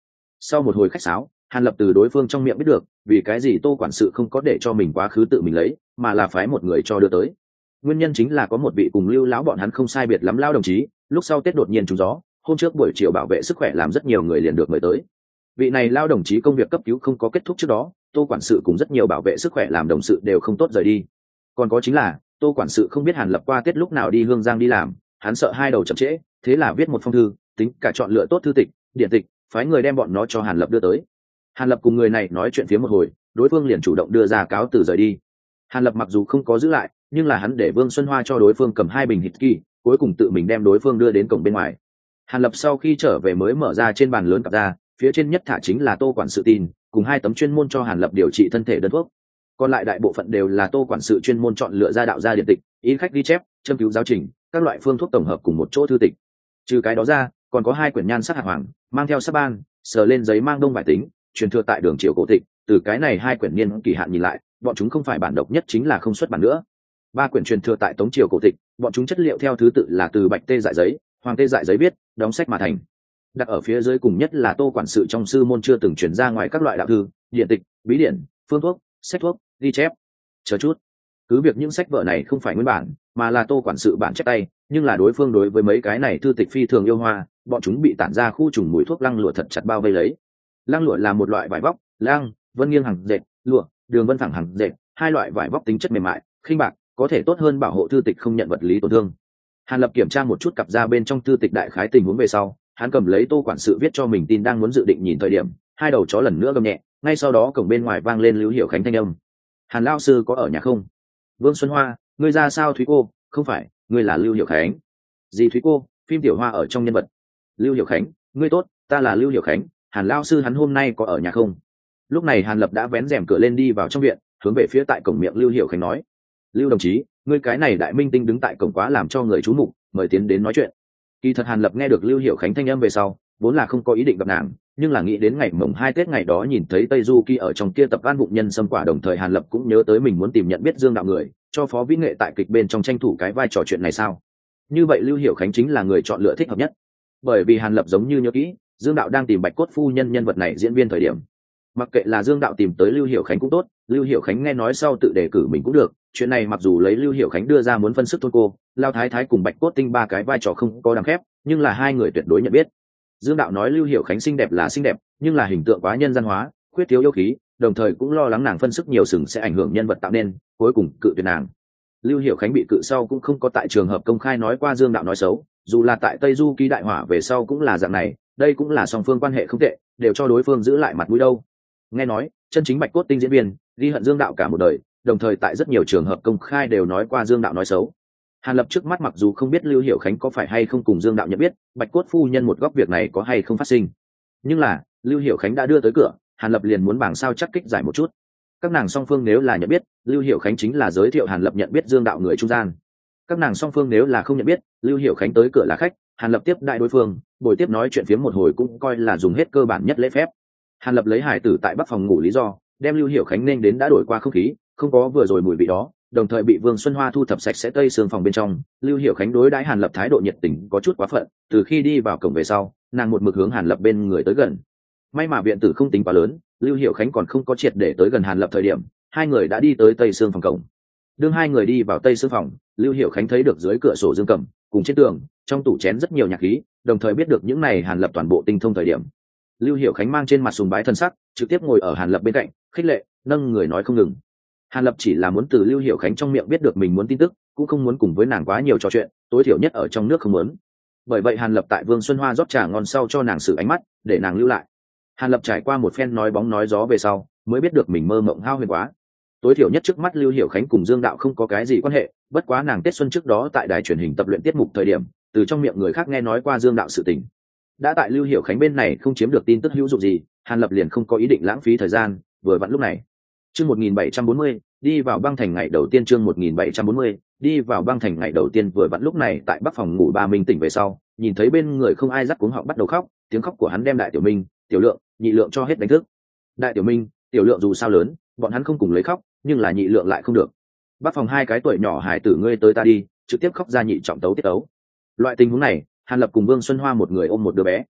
Sau một hồi khách sáo, Hàn Lập từ đối phương trong miệng biết được vì cái gì Tô quản sự không có để cho mình quá khứ tự mình lấy, mà là phái một người cho đưa tới. Nguyên nhân chính là có một vị cùng Lưu lão bọn hắn không sai biệt lắm lao đồng chí, lúc sau Tết đột nhiên trúng gió, hôm trước buổi chiều bảo vệ sức khỏe làm rất nhiều người liền được mời tới. Vị này lao đồng chí công việc cấp cứu không có kết thúc trước đó, Tô quản sự cùng rất nhiều bảo vệ sức khỏe làm đồng sự đều không tốt rời đi. Còn có chính là Tô quản sự không biết Hàn Lập qua Tết lúc nào đi Hương Giang đi làm, hắn sợ hai đầu chậm trễ, thế là viết một phong thư, tính cả chọn lựa tốt thư tịch, điện tịch, phái người đem bọn nó cho Hàn Lập đưa tới. Hàn Lập cùng người này nói chuyện phía một hồi, đối phương liền chủ động đưa ra cáo từ rời đi. Hàn Lập mặc dù không có giữ lại, nhưng là hắn để Vương Xuân Hoa cho đối phương cầm 2 bình hít kỳ, cuối cùng tự mình đem đối phương đưa đến cổng bên ngoài. Hàn Lập sau khi trở về mới mở ra trên bàn lớn cặp ra, phía trên nhất thả chính là Tô quản sự tin, cùng 2 tấm chuyên môn cho Hàn Lập điều trị thân thể đơn thuốc. Còn lại đại bộ phận đều là Tô quản sự chuyên môn chọn lựa ra đạo gia điện tịch, ý khách ghi chép, châm cứu giáo trình, các loại phương thuốc tổng hợp cùng một chỗ thư tịch. Trừ cái đó ra, còn có 2 quyển nhan sắc hạt hoàng, mang theo sắc ban, sờ lên giấy mang đông vải tính, truyền thừa tại đường triều cổ tịch. Từ cái này 2 quyển niên kỳ hạn nhìn lại, bọn chúng không phải bản độc nhất chính là không xuất bản nữa. 3 quyển truyền thừa tại tống triều cổ tịch, bọn chúng chất liệu theo thứ tự là từ bạch tê dại giấy, hoàng tê dại giấy viết, đóng sách mà thành. Đặt ở phía dưới cùng nhất là Tô quản sự trong sư môn chưa từng truyền ra ngoài các loại đạo thư, điện tịch, bí điển, phương thuốc, sách thuốc, ghi chép, chờ chút. Cứ việc những sách vở này không phải nguyên bản, mà là Tô quản sự bản chép tay, nhưng là đối phương đối với mấy cái này thư tịch phi thường yêu hoa, bọn chúng bị tản ra khu trùng mùi thuốc lăng lụa thật chặt bao vây lấy. Lăng lụa là một loại vải vóc, lăng, vân nghiêng hàng dệt, lụa, đường vân thẳng hàng dệt, 2 loại vải vóc tính chất mềm mại, khinh bạc, có thể tốt hơn bảo hộ thư tịch không nhận vật lý tổn thương. Hàn Lập kiểm tra một chút cặp ra bên trong thư tịch đại khái tình huống về sau, hắn cầm lấy Tô quản sự viết cho mình tin đang muốn dự định nhìn thời điểm, 2 đầu chó lần nữa gầm nhẹ, ngay sau đó cổng bên ngoài vang lên Lưu Hiểu Khánh thanh âm. Hàn lão sư có ở nhà không? Vương Xuân Hoa, ngươi ra sao Thúy cô? Không phải, ngươi là Lưu Hiểu Khánh. Gì Thúy cô? Phim tiểu hoa ở trong nhân vật. Lưu Hiểu Khánh, ngươi tốt, ta là Lưu Hiểu Khánh, Hàn lão sư hắn hôm nay có ở nhà không? Lúc này Hàn Lập đã vén rèm cửa lên đi vào trong viện, hướng về phía tại cổng miệng Lưu Hiểu Khánh nói: Lưu đồng chí, ngươi cái này đại minh tinh đứng tại cổng quá làm cho người chú mục, mời tiến đến nói chuyện. Kỳ thật Hàn Lập nghe được Lưu Hiểu Khánh thanh âm về sau, vốn là không có ý định gặp nàng, nhưng là nghĩ đến ngày mồng 2 Tết ngày đó nhìn thấy Tây Du Kỳ ở trong kia tập an vụng nhân xâm quả, đồng thời Hàn Lập cũng nhớ tới mình muốn tìm nhận biết Dương Đạo người, cho phó vĩ nghệ tại kịch bên trong tranh thủ cái vai trò chuyện này sao? Như vậy Lưu Hiểu Khánh chính là người chọn lựa thích hợp nhất. Bởi vì Hàn Lập giống như nhớ kỹ, Dương Đạo đang tìm Bạch Cốt phu nhân nhân vật này diễn viên thời điểm. Mặc kệ là Dương Đạo tìm tới Lưu Hiểu Khánh cũng tốt, Lưu Hiểu Khánh nghe nói sau tự đề cử mình cũng được, chuyện này mặc dù lấy Lưu Hiểu Khánh đưa ra muốn phân sức thôn cô, Lao Thái Thái cùng Bạch Cốt Tinh 3 cái vai trò không có đáng khép, nhưng là 2 người tuyệt đối nhận biết. Dương Đạo nói Lưu Hiểu Khánh xinh đẹp là xinh đẹp, nhưng là hình tượng quá nhân gian hóa, khuyết thiếu yêu khí, đồng thời cũng lo lắng nàng phân sức nhiều sừng sẽ ảnh hưởng nhân vật tạo nên, cuối cùng cự tuyệt nàng. Lưu Hiểu Khánh bị cự sau cũng không có tại trường hợp công khai nói qua Dương Đạo nói xấu, dù là tại Tây Du Ký đại hỏa về sau cũng là dạng này, đây cũng là song phương quan hệ không tệ, đều cho đối phương giữ lại mặt mũi đâu. Nghe nói chân chính Bạch Cốt Tinh diễn viên ghi hận Dương Đạo cả một đời, đồng thời tại rất nhiều trường hợp công khai đều nói qua Dương Đạo nói xấu. Hàn Lập trước mắt mặc dù không biết Lưu Hiểu Khánh có phải hay không cùng Dương Đạo nhận biết, Bạch Cốt phu nhân một góc việc này có hay không phát sinh, nhưng là Lưu Hiểu Khánh đã đưa tới cửa, Hàn Lập liền muốn bảng sao chắc kích giải một chút. Các nàng song phương nếu là nhận biết, Lưu Hiểu Khánh chính là giới thiệu Hàn Lập nhận biết Dương Đạo người trung gian. Các nàng song phương nếu là không nhận biết, Lưu Hiểu Khánh tới cửa là khách, Hàn Lập tiếp đại đối phương, buổi tiếp nói chuyện phiếm một hồi cũng coi là dùng hết cơ bản nhất lễ phép. Hàn Lập lấy hải tử tại Bắc phòng ngủ lý do, đem Lưu Hiểu Khánh nên đến đã đổi qua không khí, không có vừa rồi mùi vị đó, đồng thời bị Vương Xuân Hoa thu thập sạch sẽ tây sương phòng bên trong. Lưu Hiểu Khánh đối đãi Hàn Lập thái độ nhiệt tình có chút quá phận, từ khi đi vào cổng về sau, nàng một mực hướng Hàn Lập bên người tới gần. May mà viện tử không tính quá lớn, Lưu Hiểu Khánh còn không có triệt để tới gần Hàn Lập thời điểm, 2 người đã đi tới tây sương phòng cổng. Đương 2 người đi vào tây sương phòng, Lưu Hiểu Khánh thấy được dưới cửa sổ dương cầm, cùng trên tường, trong tủ chén rất nhiều nhạc khí, đồng thời biết được những này Hàn Lập toàn bộ tinh thông thời điểm. Lưu Hiểu Khánh mang trên mặt sùng bái thân sắc, trực tiếp ngồi ở Hàn Lập bên cạnh, khích lệ, nâng người nói không ngừng. Hàn Lập chỉ là muốn từ Lưu Hiểu Khánh trong miệng biết được mình muốn tin tức, cũng không muốn cùng với nàng quá nhiều trò chuyện, tối thiểu nhất ở trong nước không muốn. Bởi vậy Hàn Lập tại Vương Xuân Hoa rót trà ngon sau cho nàng sử ánh mắt, để nàng lưu lại. Hàn Lập trải qua một phen nói bóng nói gió về sau, mới biết được mình mơ mộng hao huyền quá. Tối thiểu nhất trước mắt Lưu Hiểu Khánh cùng Dương Đạo không có cái gì quan hệ, bất quá nàng Tết xuân trước đó tại đài truyền hình tập luyện tiết mục thời điểm, từ trong miệng người khác nghe nói qua Dương Đạo sự tình. Đã tại Lưu Hiểu Khánh bên này không chiếm được tin tức hữu dụng gì, Hàn Lập liền không có ý định lãng phí thời gian, vừa vặn lúc này. Chương 1740, đi vào băng thành ngày đầu tiên. Chương 1740, đi vào băng thành ngày đầu tiên vừa vặn lúc này tại Bắc phòng ngủ Ba Minh tỉnh về sau, nhìn thấy bên người không ai dắt cuống họng bắt đầu khóc, tiếng khóc của hắn đem Đại Tiểu Minh, Tiểu Lượng, Nhị Lượng cho hết đánh thức. Đại Tiểu Minh, Tiểu Lượng dù sao lớn, bọn hắn không cùng lấy khóc, nhưng là Nhị Lượng lại không được. Bắc phòng 2 cái tuổi nhỏ hải tử ngươi tới ta đi, trực tiếp khóc ra nhị trọng tấu tiết tấu. Loại tình huống này, Hàn Lập cùng Vương Xuân Hoa một người ôm một đứa bé,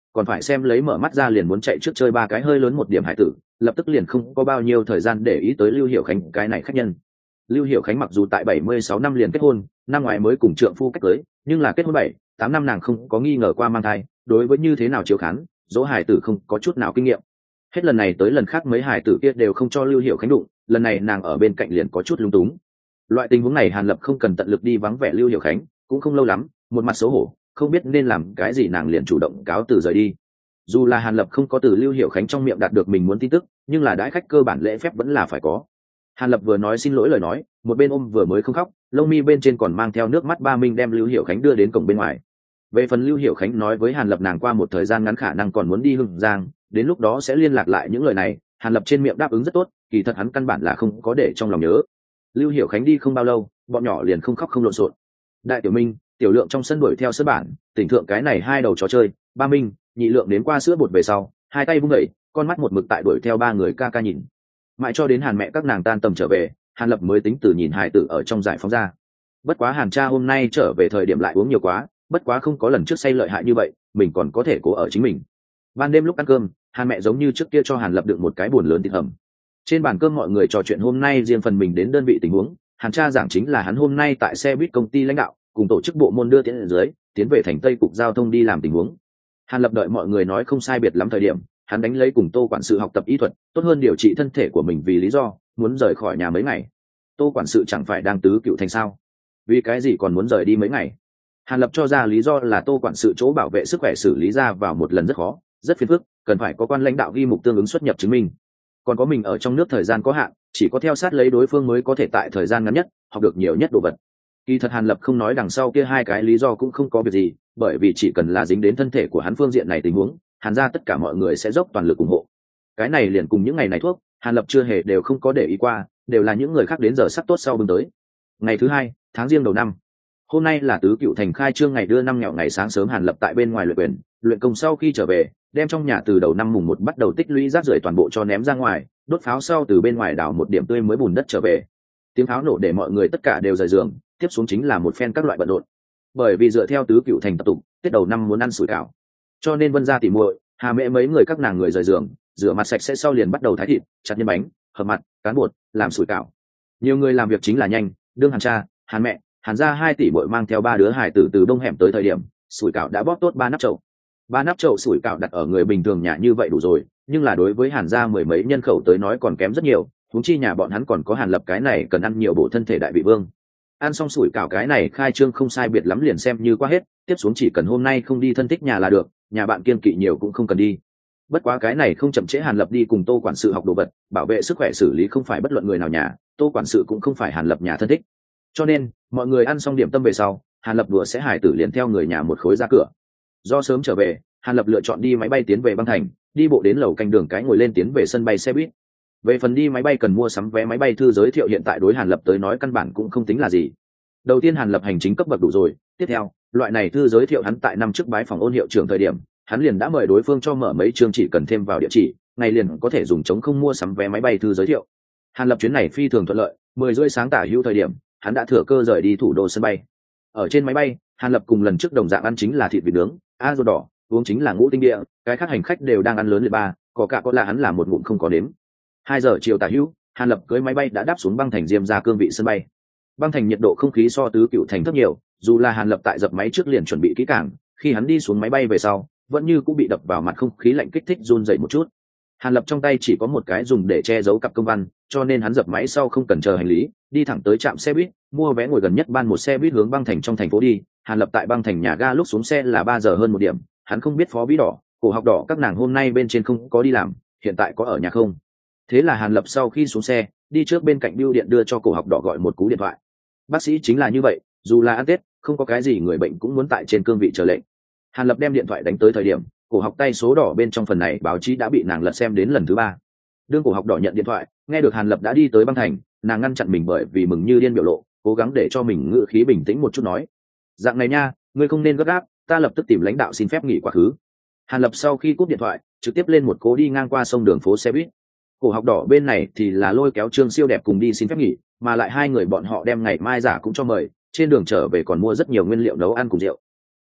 còn phải xem lấy mở mắt ra liền muốn chạy trước chơi ba cái hơi lớn một điểm hải tử, lập tức liền không có bao nhiêu thời gian để ý tới Lưu Hiểu Khánh cái này khách nhân. Lưu Hiểu Khánh mặc dù tại 76 năm liền kết hôn, năm ngoái mới cùng trượng phu cách cưới, nhưng là kết hôn 7-8 năm nàng không có nghi ngờ qua mang thai, đối với như thế nào chiếu khán, dỗ hải tử không có chút nào kinh nghiệm. Hết lần này tới lần khác mấy hải tử kia đều không cho Lưu Hiểu Khánh đụng, lần này nàng ở bên cạnh liền có chút lung túng. Loại tình huống này Hàn Lập không cần tận lực đi vắng vẻ Lưu Hiểu Khánh, cũng không lâu lắm, một mặt xấu hổ, không biết nên làm cái gì nàng liền chủ động cáo từ rời đi. Dù là Hàn Lập không có từ Lưu Hiểu Khánh trong miệng đạt được mình muốn tin tức, nhưng là đãi khách cơ bản lễ phép vẫn là phải có. Hàn Lập vừa nói xin lỗi lời nói, một bên ôm vừa mới không khóc, lông mi bên trên còn mang theo nước mắt ba minh đem Lưu Hiểu Khánh đưa đến cổng bên ngoài. Về phần Lưu Hiểu Khánh nói với Hàn Lập nàng qua một thời gian ngắn khả năng còn muốn đi Hưng Giang, đến lúc đó sẽ liên lạc lại những lời này, Hàn Lập trên miệng đáp ứng rất tốt, kỳ thật hắn căn bản là không có để trong lòng nhớ. Lưu Hiểu Khánh đi không bao lâu, bọn nhỏ liền không khóc không lộn xộn. Đại Tiểu Minh, Tiểu Lượng trong sân đuổi theo sữa bản, tỉnh thượng cái này hai đầu chó chơi, ba Minh, Nhị Lượng đến qua sữa bột về sau, hai tay vung đẩy, con mắt một mực tại đuổi theo ba người ca ca nhìn. Mãi cho đến Hàn mẹ các nàng tan tầm trở về, Hàn Lập mới tính từ nhìn hài tử ở trong giải phóng ra. Bất quá Hàn cha hôm nay trở về thời điểm lại uống nhiều quá, bất quá không có lần trước say lợi hại như vậy, mình còn có thể cố ở chính mình. Ban đêm lúc ăn cơm, Hàn mẹ giống như trước kia cho Hàn Lập đựng một cái buồn lớn thịt hầm. Trên bàn cơm mọi người trò chuyện hôm nay riêng phần mình đến đơn vị tình huống, Hàn cha giảng chính là hắn hôm nay tại xe buýt công ty lãnh đạo cùng tổ chức bộ môn đưa tiến dưới tiến về thành Tây cục giao thông đi làm tình huống. Hàn Lập đợi mọi người nói không sai biệt lắm thời điểm, hắn đánh lấy cùng Tô quản sự học tập y thuật, tốt hơn điều trị thân thể của mình vì lý do muốn rời khỏi nhà mấy ngày. Tô quản sự chẳng phải đang tứ cựu thành sao? Vì cái gì còn muốn rời đi mấy ngày? Hàn Lập cho ra lý do là Tô quản sự chỗ bảo vệ sức khỏe xử lý ra vào một lần rất khó, rất phiền phức, cần phải có quan lãnh đạo ghi mục tương ứng xuất nhập chứng minh. Còn có mình ở trong nước thời gian có hạn, chỉ có theo sát lấy đối phương mới có thể tại thời gian ngắn nhất học được nhiều nhất đồ vật. Kỳ thật Hàn Lập không nói đằng sau kia hai cái lý do cũng không có việc gì, bởi vì chỉ cần là dính đến thân thể của hắn phương diện này tình huống, Hàn ra tất cả mọi người sẽ dốc toàn lực ủng hộ. Cái này liền cùng những ngày này thuốc, Hàn Lập chưa hề đều không có để ý qua, đều là những người khác đến giờ sắp tốt sau bưng tới. Ngày thứ 2, tháng Giêng đầu năm. Hôm nay là tứ cựu thành khai trương ngày đưa năm nhạo, ngày sáng sớm Hàn Lập tại bên ngoài luyện quyền, luyện công sau khi trở về, đem trong nhà từ đầu năm mùng 1 bắt đầu tích lũy rác rưởi toàn bộ cho ném ra ngoài, đốt pháo sau từ bên ngoài đào một điểm tươi mới bùn đất trở về. Tiếng pháo nổ để mọi người tất cả đều rời giường, tiếp xuống chính là một phen các loại bận rộn. Bởi vì dựa theo tứ cựu thành tập tục, Tết đầu năm muốn ăn sủi cảo, cho nên Vân gia tỉ muội, Hà mẹ mấy người các nàng người rời giường, rửa mặt sạch sẽ sau liền bắt đầu thái thịt, chặt nhân bánh, hầm mặt, cán bột, làm sủi cảo. Nhiều người làm việc chính là nhanh, đương Hàn cha, Hàn mẹ, Hàn gia 2 tỷ muội mang theo 3 đứa hài tử từ đông hẻm tới thời điểm, sủi cảo đã bóp tốt 3 nắp chậu. 3 nắp chậu sủi cảo đặt ở người bình thường nhà như vậy đủ rồi, nhưng là đối với Hàn gia mười mấy nhân khẩu tới nói còn kém rất nhiều, huống chi nhà bọn hắn còn có Hàn Lập cái này cần ăn nhiều bổ thân thể đại vị vương. Ăn xong sủi cảo cái này khai trương không sai biệt lắm liền xem như qua hết, tiếp xuống chỉ cần hôm nay không đi thân thích nhà là được, nhà bạn kiên kỵ nhiều cũng không cần đi. Bất quá cái này không chậm trễ Hàn Lập đi cùng Tô quản sự học đồ vật, bảo vệ sức khỏe xử lý không phải bất luận người nào nhà, Tô quản sự cũng không phải Hàn Lập nhà thân thích. Cho nên, mọi người ăn xong điểm tâm về sau, Hàn Lập đùa sẽ hài tử liền theo người nhà một khối ra cửa. Do sớm trở về, Hàn Lập lựa chọn đi máy bay tiến về băng thành, đi bộ đến lầu canh đường cái ngồi lên tiến về sân bay xe buýt. Về phần đi máy bay cần mua sắm vé máy bay, thư giới thiệu hiện tại đối Hàn Lập tới nói căn bản cũng không tính là gì. Đầu tiên Hàn Lập hành chính cấp bậc đủ rồi, tiếp theo, loại này thư giới thiệu hắn tại năm trước bái phòng Ôn hiệu trưởng thời điểm, hắn liền đã mời đối phương cho mở mấy chương, chỉ cần thêm vào địa chỉ, ngày liền có thể dùng chống không mua sắm vé máy bay thư giới thiệu. Hàn Lập chuyến này phi thường thuận lợi, 10 rưỡi sáng tả hữu thời điểm, hắn đã thừa cơ rời đi thủ đô sân bay. Ở trên máy bay, Hàn Lập cùng lần trước đồng dạng ăn chính là thịt vịt nướng, ruột đỏ, uống chính là ngũ tinh địa, cái khác hành khách đều đang ăn lớn liệt ba, có cả có là hắn là một ngụm không có đếm. 2 giờ chiều tả hữu, Hàn Lập cưỡi máy bay đã đáp xuống băng thành Diêm ra cương vị sân bay. Băng thành nhiệt độ không khí so tứ cựu thành thấp nhiều, dù là Hàn Lập tại dập máy trước liền chuẩn bị kỹ càng, khi hắn đi xuống máy bay về sau, vẫn như cũng bị đập vào mặt không khí lạnh kích thích run rẩy một chút. Hàn Lập trong tay chỉ có một cái dùng để che giấu cặp công văn, cho nên hắn dập máy sau không cần chờ hành lý, đi thẳng tới trạm xe buýt, mua vé ngồi gần nhất ban một xe buýt hướng băng thành trong thành phố đi. Hàn Lập tại băng thành nhà ga lúc xuống xe là 3 giờ hơn một điểm, hắn không biết Phó Vĩ Đỏ, Cổ Học Đỏ các nàng hôm nay bên trên không có đi làm, hiện tại có ở nhà không. Thế là Hàn Lập sau khi xuống xe, đi trước bên cạnh bưu điện đưa cho Cổ Học Đỏ gọi một cú điện thoại. Bác sĩ chính là như vậy, dù là ăn Tết, không có cái gì người bệnh cũng muốn tại trên cương vị chờ lệnh. Hàn Lập đem điện thoại đánh tới thời điểm, Cổ Học tay số đỏ bên trong phần này báo chí đã bị nàng lật xem đến lần thứ 3. Đương Cổ Học Đỏ nhận điện thoại, nghe được Hàn Lập đã đi tới băng thành, nàng ngăn chặn mình bởi vì mừng như điên biểu lộ, cố gắng để cho mình ngữ khí bình tĩnh một chút nói: dạng này nha, ngươi không nên gấp gáp, ta lập tức tìm lãnh đạo xin phép nghỉ quá khứ. Hàn Lập sau khi cúp điện thoại, trực tiếp lên một cố đi ngang qua sông đường phố xe buýt. Cổ Học Đỏ bên này thì là lôi kéo Trương Siêu Đẹp cùng đi xin phép nghỉ, mà lại hai người bọn họ đem ngày mai giả cũng cho mời, trên đường trở về còn mua rất nhiều nguyên liệu nấu ăn cùng rượu.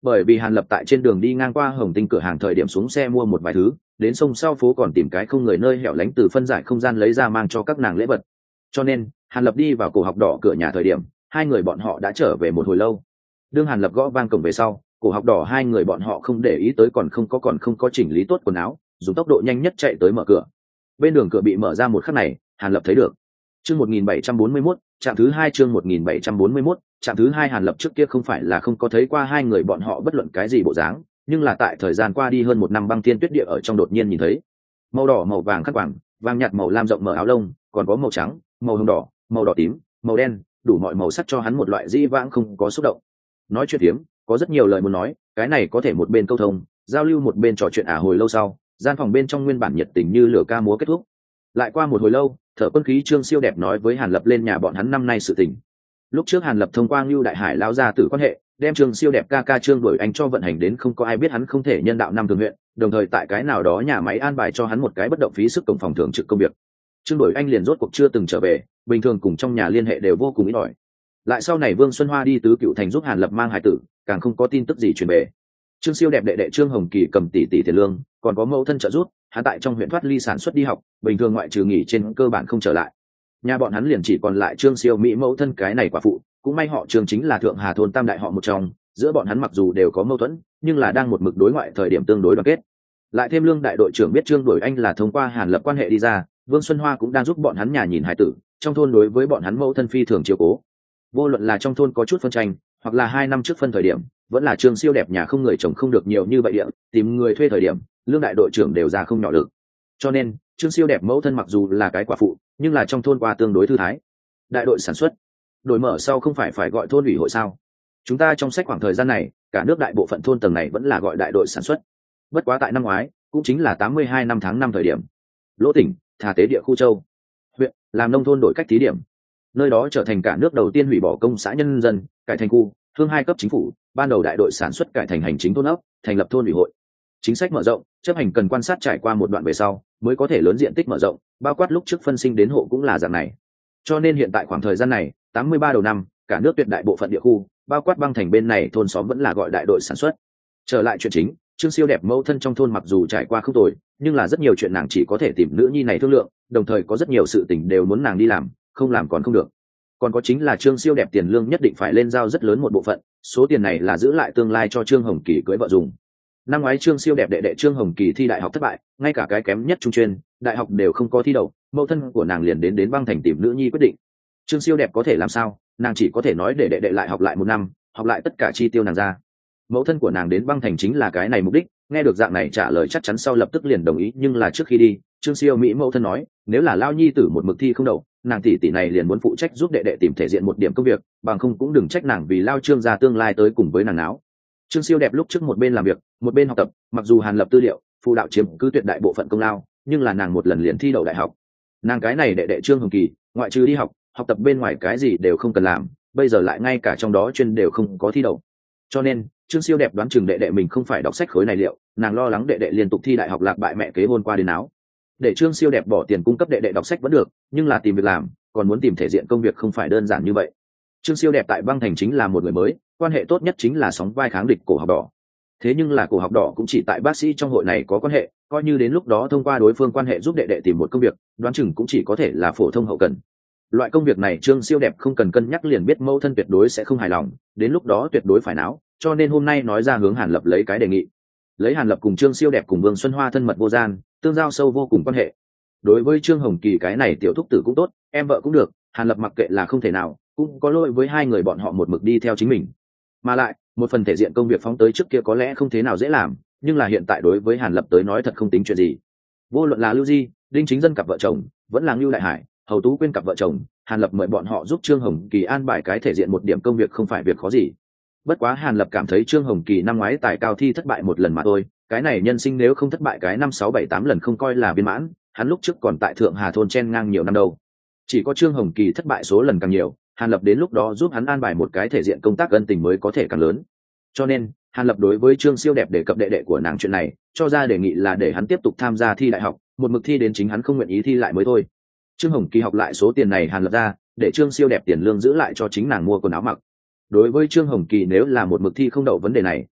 bởi vì Hàn Lập tại trên đường đi ngang qua Hồng Tinh cửa hàng thời điểm xuống xe mua một vài thứ, đến sông sau phố còn tìm cái không người nơi hẻo lánh từ phân giải không gian lấy ra mang cho các nàng lễ vật. Cho nên Hàn Lập đi vào cổ học đỏ cửa nhà thời điểm, hai người bọn họ đã trở về một hồi lâu. Đương Hàn Lập gõ vang cổng về sau, cổ học đỏ hai người bọn họ không để ý tới còn không có chỉnh lý tốt quần áo, dùng tốc độ nhanh nhất chạy tới mở cửa. Bên đường cửa bị mở ra một khắc này, Hàn Lập thấy được. Chương 1741, trạm thứ 2 chương 1741, trạm thứ 2 Hàn Lập trước kia không phải là không có thấy qua hai người bọn họ bất luận cái gì bộ dáng, nhưng là tại thời gian qua đi hơn một năm băng thiên tuyết địa ở trong đột nhiên nhìn thấy. Màu đỏ màu vàng khắc quàng, vàng nhạt màu lam rộng mở áo lông, còn có màu trắng, màu hồng đỏ, màu đỏ tím, màu đen, đủ mọi màu sắc cho hắn một loại dĩ vãng không có xúc động. Nói chuyện tiếm, có rất nhiều lời muốn nói, cái này có thể một bên câu thông, giao lưu một bên trò chuyện hồi lâu sau, gian phòng bên trong nguyên bản nhiệt tình như lửa ca múa kết thúc. Lại qua một hồi lâu, Thở Quân Khí Trương Siêu Đẹp nói với Hàn Lập lên nhà bọn hắn năm nay sự tình. Lúc trước Hàn Lập thông qua Ngưu Đại Hải lao ra tử quan hệ, đem Trương Siêu Đẹp ca Trương Đổi Anh cho vận hành đến không có ai biết hắn không thể nhân đạo năm thường huyện, đồng thời tại cái nào đó nhà máy an bài cho hắn một cái bất động phí sức công phòng thường trực công việc. Trương Đổi Anh liền rốt cuộc chưa từng trở về, bình thường cùng trong nhà liên hệ đều vô cùng ít ỏi. Lại sau này Vương Xuân Hoa đi tứ cựu thành giúp Hàn Lập mang hài tử, càng không có tin tức gì truyền về. Trương Siêu Đẹp đệ đệ Trương Hồng Kỳ cầm tỷ tiền lương, còn có mẫu thân trợ giúp, hắn tại trong huyện thoát ly sản xuất đi học, bình thường ngoại trừ nghỉ trên cơ bản không trở lại. Nhà bọn hắn liền chỉ còn lại Trương Siêu Mỹ mẫu thân cái này quả phụ, cũng may họ Trương chính là thượng Hà thôn tam đại họ một trong, giữa bọn hắn mặc dù đều có mâu thuẫn, nhưng là đang một mực đối ngoại thời điểm tương đối đoàn kết. Lại thêm Lương đại đội trưởng biết Trương Đổi Anh là thông qua Hàn Lập quan hệ đi ra, Vương Xuân Hoa cũng đang giúp bọn hắn nhà nhìn hài tử, trong thôn đối với bọn hắn mẫu thân phi thường chiếu cố. Vô luận là trong thôn có chút phân tranh, hoặc là 2 năm trước phân thời điểm, vẫn là Trương Siêu Đẹp nhà không người chồng không được nhiều như vậy địa, tìm người thuê thời điểm, Lương đại đội trưởng đều ra không nhỏ lực. Cho nên, Trương Siêu Đẹp mẫu thân mặc dù là cái quả phụ, nhưng là trong thôn qua tương đối thư thái. Đại đội sản xuất, đổi mở sau không phải gọi thôn ủy hội sao? Chúng ta trong sách khoảng thời gian này, cả nước đại bộ phận thôn tầng này vẫn là gọi đại đội sản xuất. Bất quá tại năm ngoái, cũng chính là 82 năm tháng 5 thời điểm, Lỗ tỉnh, Thà Tế địa khu châu, huyện, làm nông thôn đổi cách thí điểm. Nơi đó trở thành cả nước đầu tiên hủy bỏ công xã nhân dân, cải thành khu, thương 2 cấp chính phủ, ban đầu đại đội sản xuất cải thành hành chính thôn ấp, thành lập thôn ủy hội. Chính sách mở rộng, chấp hành cần quan sát trải qua một đoạn về sau, mới có thể lớn diện tích mở rộng, bao quát lúc trước phân sinh đến hộ cũng là dạng này. Cho nên hiện tại khoảng thời gian này, 83 đầu năm, cả nước tuyệt đại bộ phận địa khu, bao quát băng thành bên này thôn xóm vẫn là gọi đại đội sản xuất. Trở lại chuyện chính, Trương Siêu Đẹp mẫu thân trong thôn mặc dù trải qua không tồi, nhưng là rất nhiều chuyện nàng chỉ có thể tìm nữ nhi này thương lượng, đồng thời có rất nhiều sự tình đều muốn nàng đi làm, không làm còn không được. Còn có chính là Trương Siêu Đẹp tiền lương nhất định phải lên giao rất lớn một bộ phận, số tiền này là giữ lại tương lai cho Trương Hồng Kỳ cưới vợ dùng. Năm ngoái Trương Siêu Đẹp đệ đệ Trương Hồng Kỳ thi đại học thất bại, ngay cả cái kém nhất trung chuyên, đại học đều không có thi đậu, mẫu thân của nàng liền đến băng thành tìm nữ nhi quyết định. Trương Siêu Đẹp có thể làm sao, nàng chỉ có thể nói để đệ đệ lại học lại 1 năm, học lại tất cả chi tiêu nàng ra. Mẫu thân của nàng đến băng thành chính là cái này mục đích, nghe được dạng này trả lời chắc chắn sau lập tức liền đồng ý, nhưng là trước khi đi, Trương Siêu Mỹ mẫu thân nói, nếu là lao nhi tử một mực thi không đậu, nàng tỷ này liền muốn phụ trách giúp đệ đệ tìm thể diện một điểm công việc, bằng không cũng đừng trách nàng vì lao Trương gia tương lai tới cùng với nàng náo. Trương Siêu Đẹp lúc trước một bên làm việc, một bên học tập, mặc dù Hàn Lập tư liệu, phụ đạo chiếm cứ tuyệt đại bộ phận công lao, nhưng là nàng một lần liền thi đậu đại học. Nàng cái này đệ đệ Trương Hồng Kỳ, ngoại trừ đi học, học tập bên ngoài cái gì đều không cần làm, bây giờ lại ngay cả trong đó chuyên đều không có thi đậu. Cho nên, Trương Siêu Đẹp đoán chừng đệ đệ mình không phải đọc sách khối này liệu, nàng lo lắng đệ đệ liên tục thi đại học lạc bại mẹ kế hôn qua đến áo. Để Trương Siêu Đẹp bỏ tiền cung cấp đệ đệ đọc sách vẫn được, nhưng là tìm việc làm, còn muốn tìm thể diện công việc không phải đơn giản như vậy. Trương Siêu Đẹp tại băng thành chính là một người mới, quan hệ tốt nhất chính là sóng vai kháng địch cổ học đỏ. Thế nhưng là cổ học đỏ cũng chỉ tại bác sĩ trong hội này có quan hệ, coi như đến lúc đó thông qua đối phương quan hệ giúp đệ đệ tìm một công việc, đoán chừng cũng chỉ có thể là phổ thông hậu cần. Loại công việc này Trương Siêu Đẹp không cần cân nhắc liền biết mẫu thân tuyệt đối sẽ không hài lòng, đến lúc đó tuyệt đối phải náo, cho nên hôm nay nói ra hướng Hàn Lập lấy cái đề nghị. Lấy Hàn Lập cùng Trương Siêu Đẹp cùng Vương Xuân Hoa thân mật vô gian, tương giao sâu vô cùng quan hệ. Đối với Trương Hồng Kỳ cái này tiểu thúc tử cũng tốt, em vợ cũng được, Hàn Lập mặc kệ là không thể nào, cũng có lỗi với hai người bọn họ một mực đi theo chính mình. Mà lại, một phần thể diện công việc phóng tới trước kia có lẽ không thế nào dễ làm, nhưng là hiện tại đối với Hàn Lập tới nói thật không tính chuyện gì. Vô luận là Lưu Di, Đinh Chính Dân cặp vợ chồng, vẫn là Lưu Đại Hải, Hầu Tú Quyên cặp vợ chồng, Hàn Lập mời bọn họ giúp Trương Hồng Kỳ an bài cái thể diện một điểm công việc không phải việc khó gì. Bất quá Hàn Lập cảm thấy Trương Hồng Kỳ năm ngoái tài cao thi thất bại một lần mà thôi, cái này nhân sinh nếu không thất bại cái 5, 6, 7, 8 lần không coi là viên mãn, hắn lúc trước còn tại Thượng Hà thôn chen ngang nhiều năm đâu. Chỉ có Trương Hồng Kỳ thất bại số lần càng nhiều, Hàn Lập đến lúc đó giúp hắn an bài một cái thể diện công tác ân tình mới có thể càng lớn. Cho nên, Hàn Lập đối với Trương Siêu Đẹp đề cập đệ đệ của nàng chuyện này, cho ra đề nghị là để hắn tiếp tục tham gia thi đại học, một mực thi đến chính hắn không nguyện ý thi lại mới thôi. Trương Hồng Kỳ học lại số tiền này Hàn Lập ra, để Trương Siêu Đẹp tiền lương giữ lại cho chính nàng mua quần áo mặc. Đối với Trương Hồng Kỳ nếu là một mực thi không đậu vấn đề này,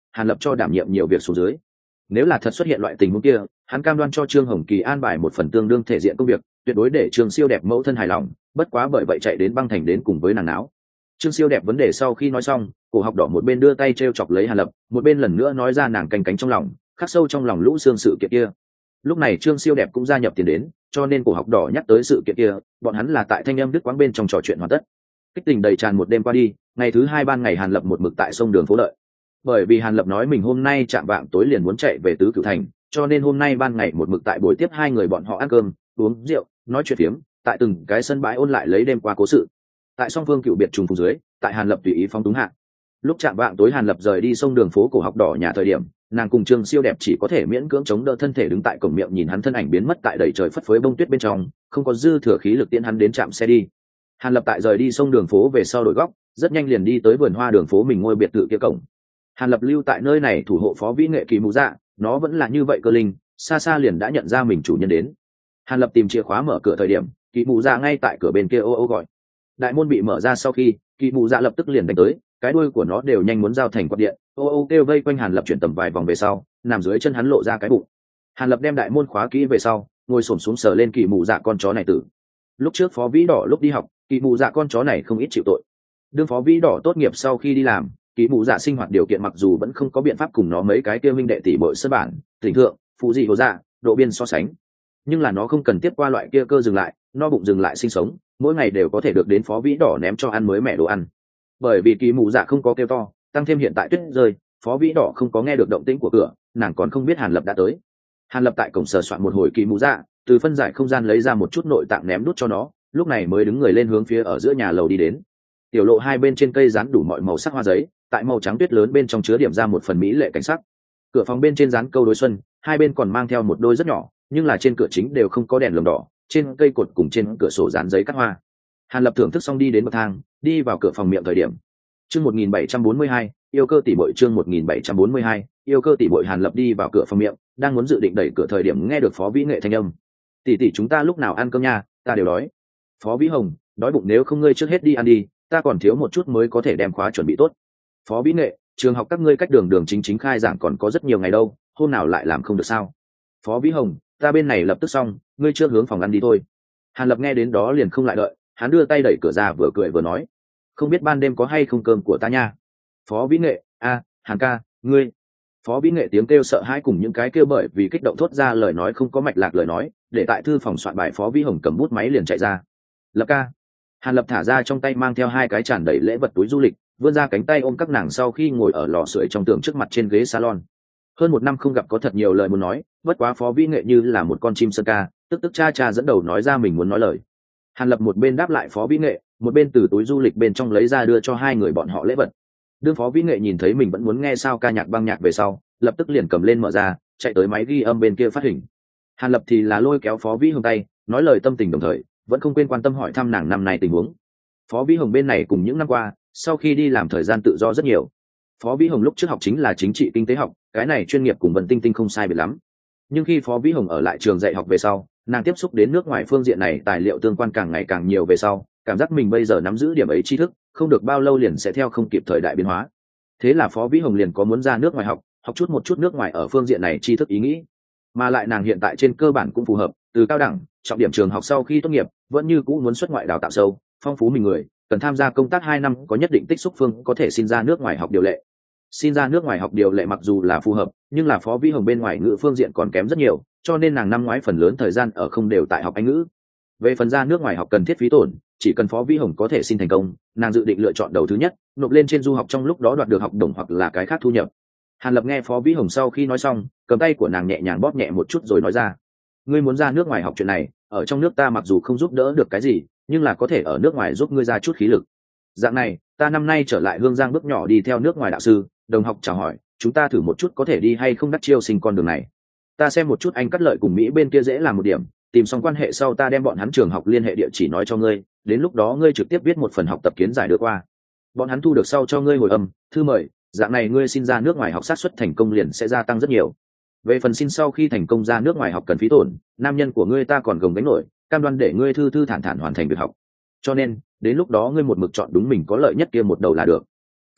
Hàn Lập cho đảm nhiệm nhiều việc xuống dưới. Nếu là thật xuất hiện loại tình huống kia, hắn cam đoan cho Trương Hồng Kỳ an bài một phần tương đương thể diện công việc, tuyệt đối để Trương Siêu đẹp mẫu thân hài lòng, bất quá bởi vậy chạy đến băng thành đến cùng với nàng não. Trương Siêu đẹp vấn đề sau khi nói xong, cổ học đỏ một bên đưa tay treo chọc lấy Hàn Lập, một bên lần nữa nói ra nàng canh cánh trong lòng, khắc sâu trong lòng lũ xương sự kiện kia. Lúc này Trương Siêu đẹp cũng gia nhập tiền đến, cho nên cổ học đỏ nhắc tới sự kiện kia, bọn hắn là tại thanh âm đức quáng bên trong trò chuyện hoàn tất. Kích tình đầy tràn một đêm qua đi, ngày thứ hai ban ngày Hàn Lập một mực tại sông đường phố đợi. Bởi vì Hàn Lập nói mình hôm nay chạm vạng tối liền muốn chạy về Tứ Cửu Thành, cho nên hôm nay ban ngày một mực tại buổi tiếp hai người bọn họ ăn cơm, uống rượu, nói chuyện phiếm, tại từng cái sân bãi ôn lại lấy đêm qua cố sự. Tại song phương cựu biệt trùng phùng dưới, tại Hàn Lập tùy ý phóng túng hạ. Lúc chạm vạng tối Hàn Lập rời đi sông đường phố cổ học đỏ nhà thời điểm, nàng cùng Trương Siêu đẹp chỉ có thể miễn cưỡng chống đỡ thân thể đứng tại cổng miệng nhìn hắn thân ảnh biến mất tại đầy trời phất phới bông tuyết bên trong, không có dư thừa khí lực tiễn hắn đến trạm xe đi. Hàn Lập tại rời đi sông đường phố về sau đổi góc, rất nhanh liền đi tới vườn hoa đường phố mình ngôi biệt thự kia cổng. Hàn Lập lưu tại nơi này thủ hộ phó vĩ nghệ kỳ mù dạ, nó vẫn là như vậy cơ linh, xa xa liền đã nhận ra mình chủ nhân đến. Hàn Lập tìm chìa khóa mở cửa thời điểm, kỳ mù dạ ngay tại cửa bên kia ô ô gọi. Đại môn bị mở ra sau khi, kỳ mù dạ lập tức liền đánh tới, cái đuôi của nó đều nhanh muốn giao thành quạt điện, ô ô kêu vây quanh Hàn Lập chuyển tầm vài vòng về sau, nằm dưới chân hắn lộ ra cái bụng. Hàn Lập đem đại môn khóa kỹ về sau, ngồi xổm xuống sờ lên kỳ mù dạ con chó này tử. Lúc trước phó vĩ đỏ lúc đi học, kỳ mù dạ con chó này không ít chịu tội. Đương phó vĩ đỏ tốt nghiệp sau khi đi làm, kỳ mù dạ sinh hoạt điều kiện mặc dù vẫn không có biện pháp cùng nó mấy cái kia minh đệ tỷ bội sân bản tỉnh thượng phụ dị hồ dạ độ biên so sánh, nhưng là nó không cần tiếp qua loại kia cơ dừng lại, no bụng dừng lại sinh sống, mỗi ngày đều có thể được đến phó vĩ đỏ ném cho ăn mới mẻ đồ ăn. Bởi vì kỳ mù dạ không có kêu to, tăng thêm hiện tại tuyết rơi, phó vĩ đỏ không có nghe được động tĩnh của cửa, nàng còn không biết Hàn Lập đã tới. Hàn Lập tại cổng sờ soạn một hồi kỳ mù dạ, từ phân giải không gian lấy ra một chút nội tạng ném đút cho nó, lúc này mới đứng người lên hướng phía ở giữa nhà lầu đi đến. Tiểu lộ hai bên trên cây dán đủ mọi màu sắc hoa giấy, tại màu trắng tuyết lớn bên trong chứa điểm ra một phần mỹ lệ cảnh sắc. Cửa phòng bên trên dán câu đối xuân, hai bên còn mang theo một đôi rất nhỏ, nhưng là trên cửa chính đều không có đèn lồng đỏ, trên cây cột cùng trên cửa sổ dán giấy cắt hoa. Hàn Lập thưởng thức xong đi đến bậc thang, đi vào cửa phòng miệng thời điểm. Chương 1742, yêu cơ tỷ muội chương 1742, yêu cơ tỷ muội Hàn Lập đi vào cửa phòng miệng, đang muốn dự định đẩy cửa thời điểm nghe được Phó Vĩ Nghệ thanh âm. "Tỷ tỷ chúng ta lúc nào ăn cơm nha, ta đều đói." "Phó Vĩ Hồng, đói bụng nếu không ngươi trước hết đi ăn đi, ta còn thiếu một chút mới có thể đem khóa chuẩn bị tốt." "Phó Vĩ Nghệ, trường học các ngươi cách đường đường chính chính khai giảng còn có rất nhiều ngày đâu, hôm nào lại làm không được sao?" "Phó Vĩ Hồng, ta bên này lập tức xong, ngươi trước hướng phòng ăn đi thôi." Hàn Lập nghe đến đó liền không lại đợi, hắn đưa tay đẩy cửa ra vừa cười vừa nói, "Không biết ban đêm có hay không cơm của ta nha." "Phó Vĩ Nghệ, Hàn ca, ngươi." Phó Vĩ Nghệ tiếng kêu sợ hãi cùng những cái kêu bởi vì kích động thốt ra lời nói không có mạch lạc lời nói, để tại thư phòng soạn bài Phó Vĩ Hồng cầm bút máy liền chạy ra. "Lập ca." Hàn Lập thả ra trong tay mang theo hai cái tràn đầy lễ vật túi du lịch, vươn ra cánh tay ôm các nàng sau khi ngồi ở lò sưởi trong tường trước mặt trên ghế salon. Hơn một năm không gặp có thật nhiều lời muốn nói, bất quá Phó Vĩ Nghệ như là một con chim sơn ca, tức tức cha cha dẫn đầu nói ra mình muốn nói lời. Hàn Lập một bên đáp lại Phó Vĩ Nghệ, một bên từ túi du lịch bên trong lấy ra đưa cho hai người bọn họ lễ vật. Đương Phó Vĩ Nghệ nhìn thấy mình vẫn muốn nghe sao ca nhạc băng nhạc về sau, lập tức liền cầm lên mở ra, chạy tới máy ghi âm bên kia phát hình. Hàn Lập thì là lôi kéo Phó Vĩ Hồng tay, nói lời tâm tình đồng thời, vẫn không quên quan tâm hỏi thăm nàng năm nay tình huống. Phó Vĩ Hồng bên này cùng những năm qua, sau khi đi làm thời gian tự do rất nhiều. Phó Vĩ Hồng lúc trước học chính là chính trị kinh tế học, cái này chuyên nghiệp cùng Vân Tinh Tinh không sai biệt lắm. Nhưng khi Phó Vĩ Hồng ở lại trường dạy học về sau, nàng tiếp xúc đến nước ngoài phương diện này tài liệu tương quan càng ngày càng nhiều về sau, cảm giác mình bây giờ nắm giữ điểm ấy tri thức, không được bao lâu liền sẽ theo không kịp thời đại biến hóa. Thế là Phó Vĩ Hồng liền có muốn ra nước ngoài học chút một chút nước ngoài ở phương diện này tri thức ý nghĩ. Mà lại nàng hiện tại trên cơ bản cũng phù hợp, từ cao đẳng, trọng điểm trường học sau khi tốt nghiệp, vẫn như cũ muốn xuất ngoại đào tạo sâu, phong phú mình người, cần tham gia công tác 2 năm có nhất định tích xúc phương có thể xin ra nước ngoài học điều lệ. Xin ra nước ngoài học điều lệ mặc dù là phù hợp, nhưng là Phó Vĩ Hồng bên ngoài ngữ phương diện còn kém rất nhiều, cho nên nàng năm ngoái phần lớn thời gian ở không đều tại học Anh ngữ. Về phần ra nước ngoài học cần thiết phí tổn, chỉ cần Phó Vĩ Hồng có thể xin thành công, nàng dự định lựa chọn đầu thứ nhất, nộp lên trên du học trong lúc đó đoạt được học đồng hoặc là cái khác thu nhập. Hàn Lập nghe Phó Vĩ Hồng sau khi nói xong, cầm tay của nàng nhẹ nhàng bóp nhẹ một chút rồi nói ra, "Ngươi muốn ra nước ngoài học chuyện này, ở trong nước ta mặc dù không giúp đỡ được cái gì, nhưng là có thể ở nước ngoài giúp ngươi ra chút khí lực. Dạng này, ta năm nay trở lại Hương Giang bước nhỏ đi theo nước ngoài đạo sư, đồng học chào hỏi, chúng ta thử một chút có thể đi hay không đắc chiêu sinh con đường này. Ta xem một chút anh cắt lợi cùng Mỹ bên kia dễ làm một điểm, tìm xong quan hệ sau ta đem bọn hắn trường học liên hệ địa chỉ nói cho ngươi, đến lúc đó ngươi trực tiếp viết một phần học tập kiến giải đưa qua. Bọn hắn thu được sau cho ngươi hồi âm, thư mời, dạng này ngươi xin ra nước ngoài học xác suất thành công liền sẽ gia tăng rất nhiều. Về phần xin sau khi thành công ra nước ngoài học cần phí tổn, nam nhân của ngươi ta còn gồng gánh nổi, cam đoan để ngươi thư thư thản thản hoàn thành việc học. Cho nên, đến lúc đó ngươi một mực chọn đúng mình có lợi nhất kia một đầu là được."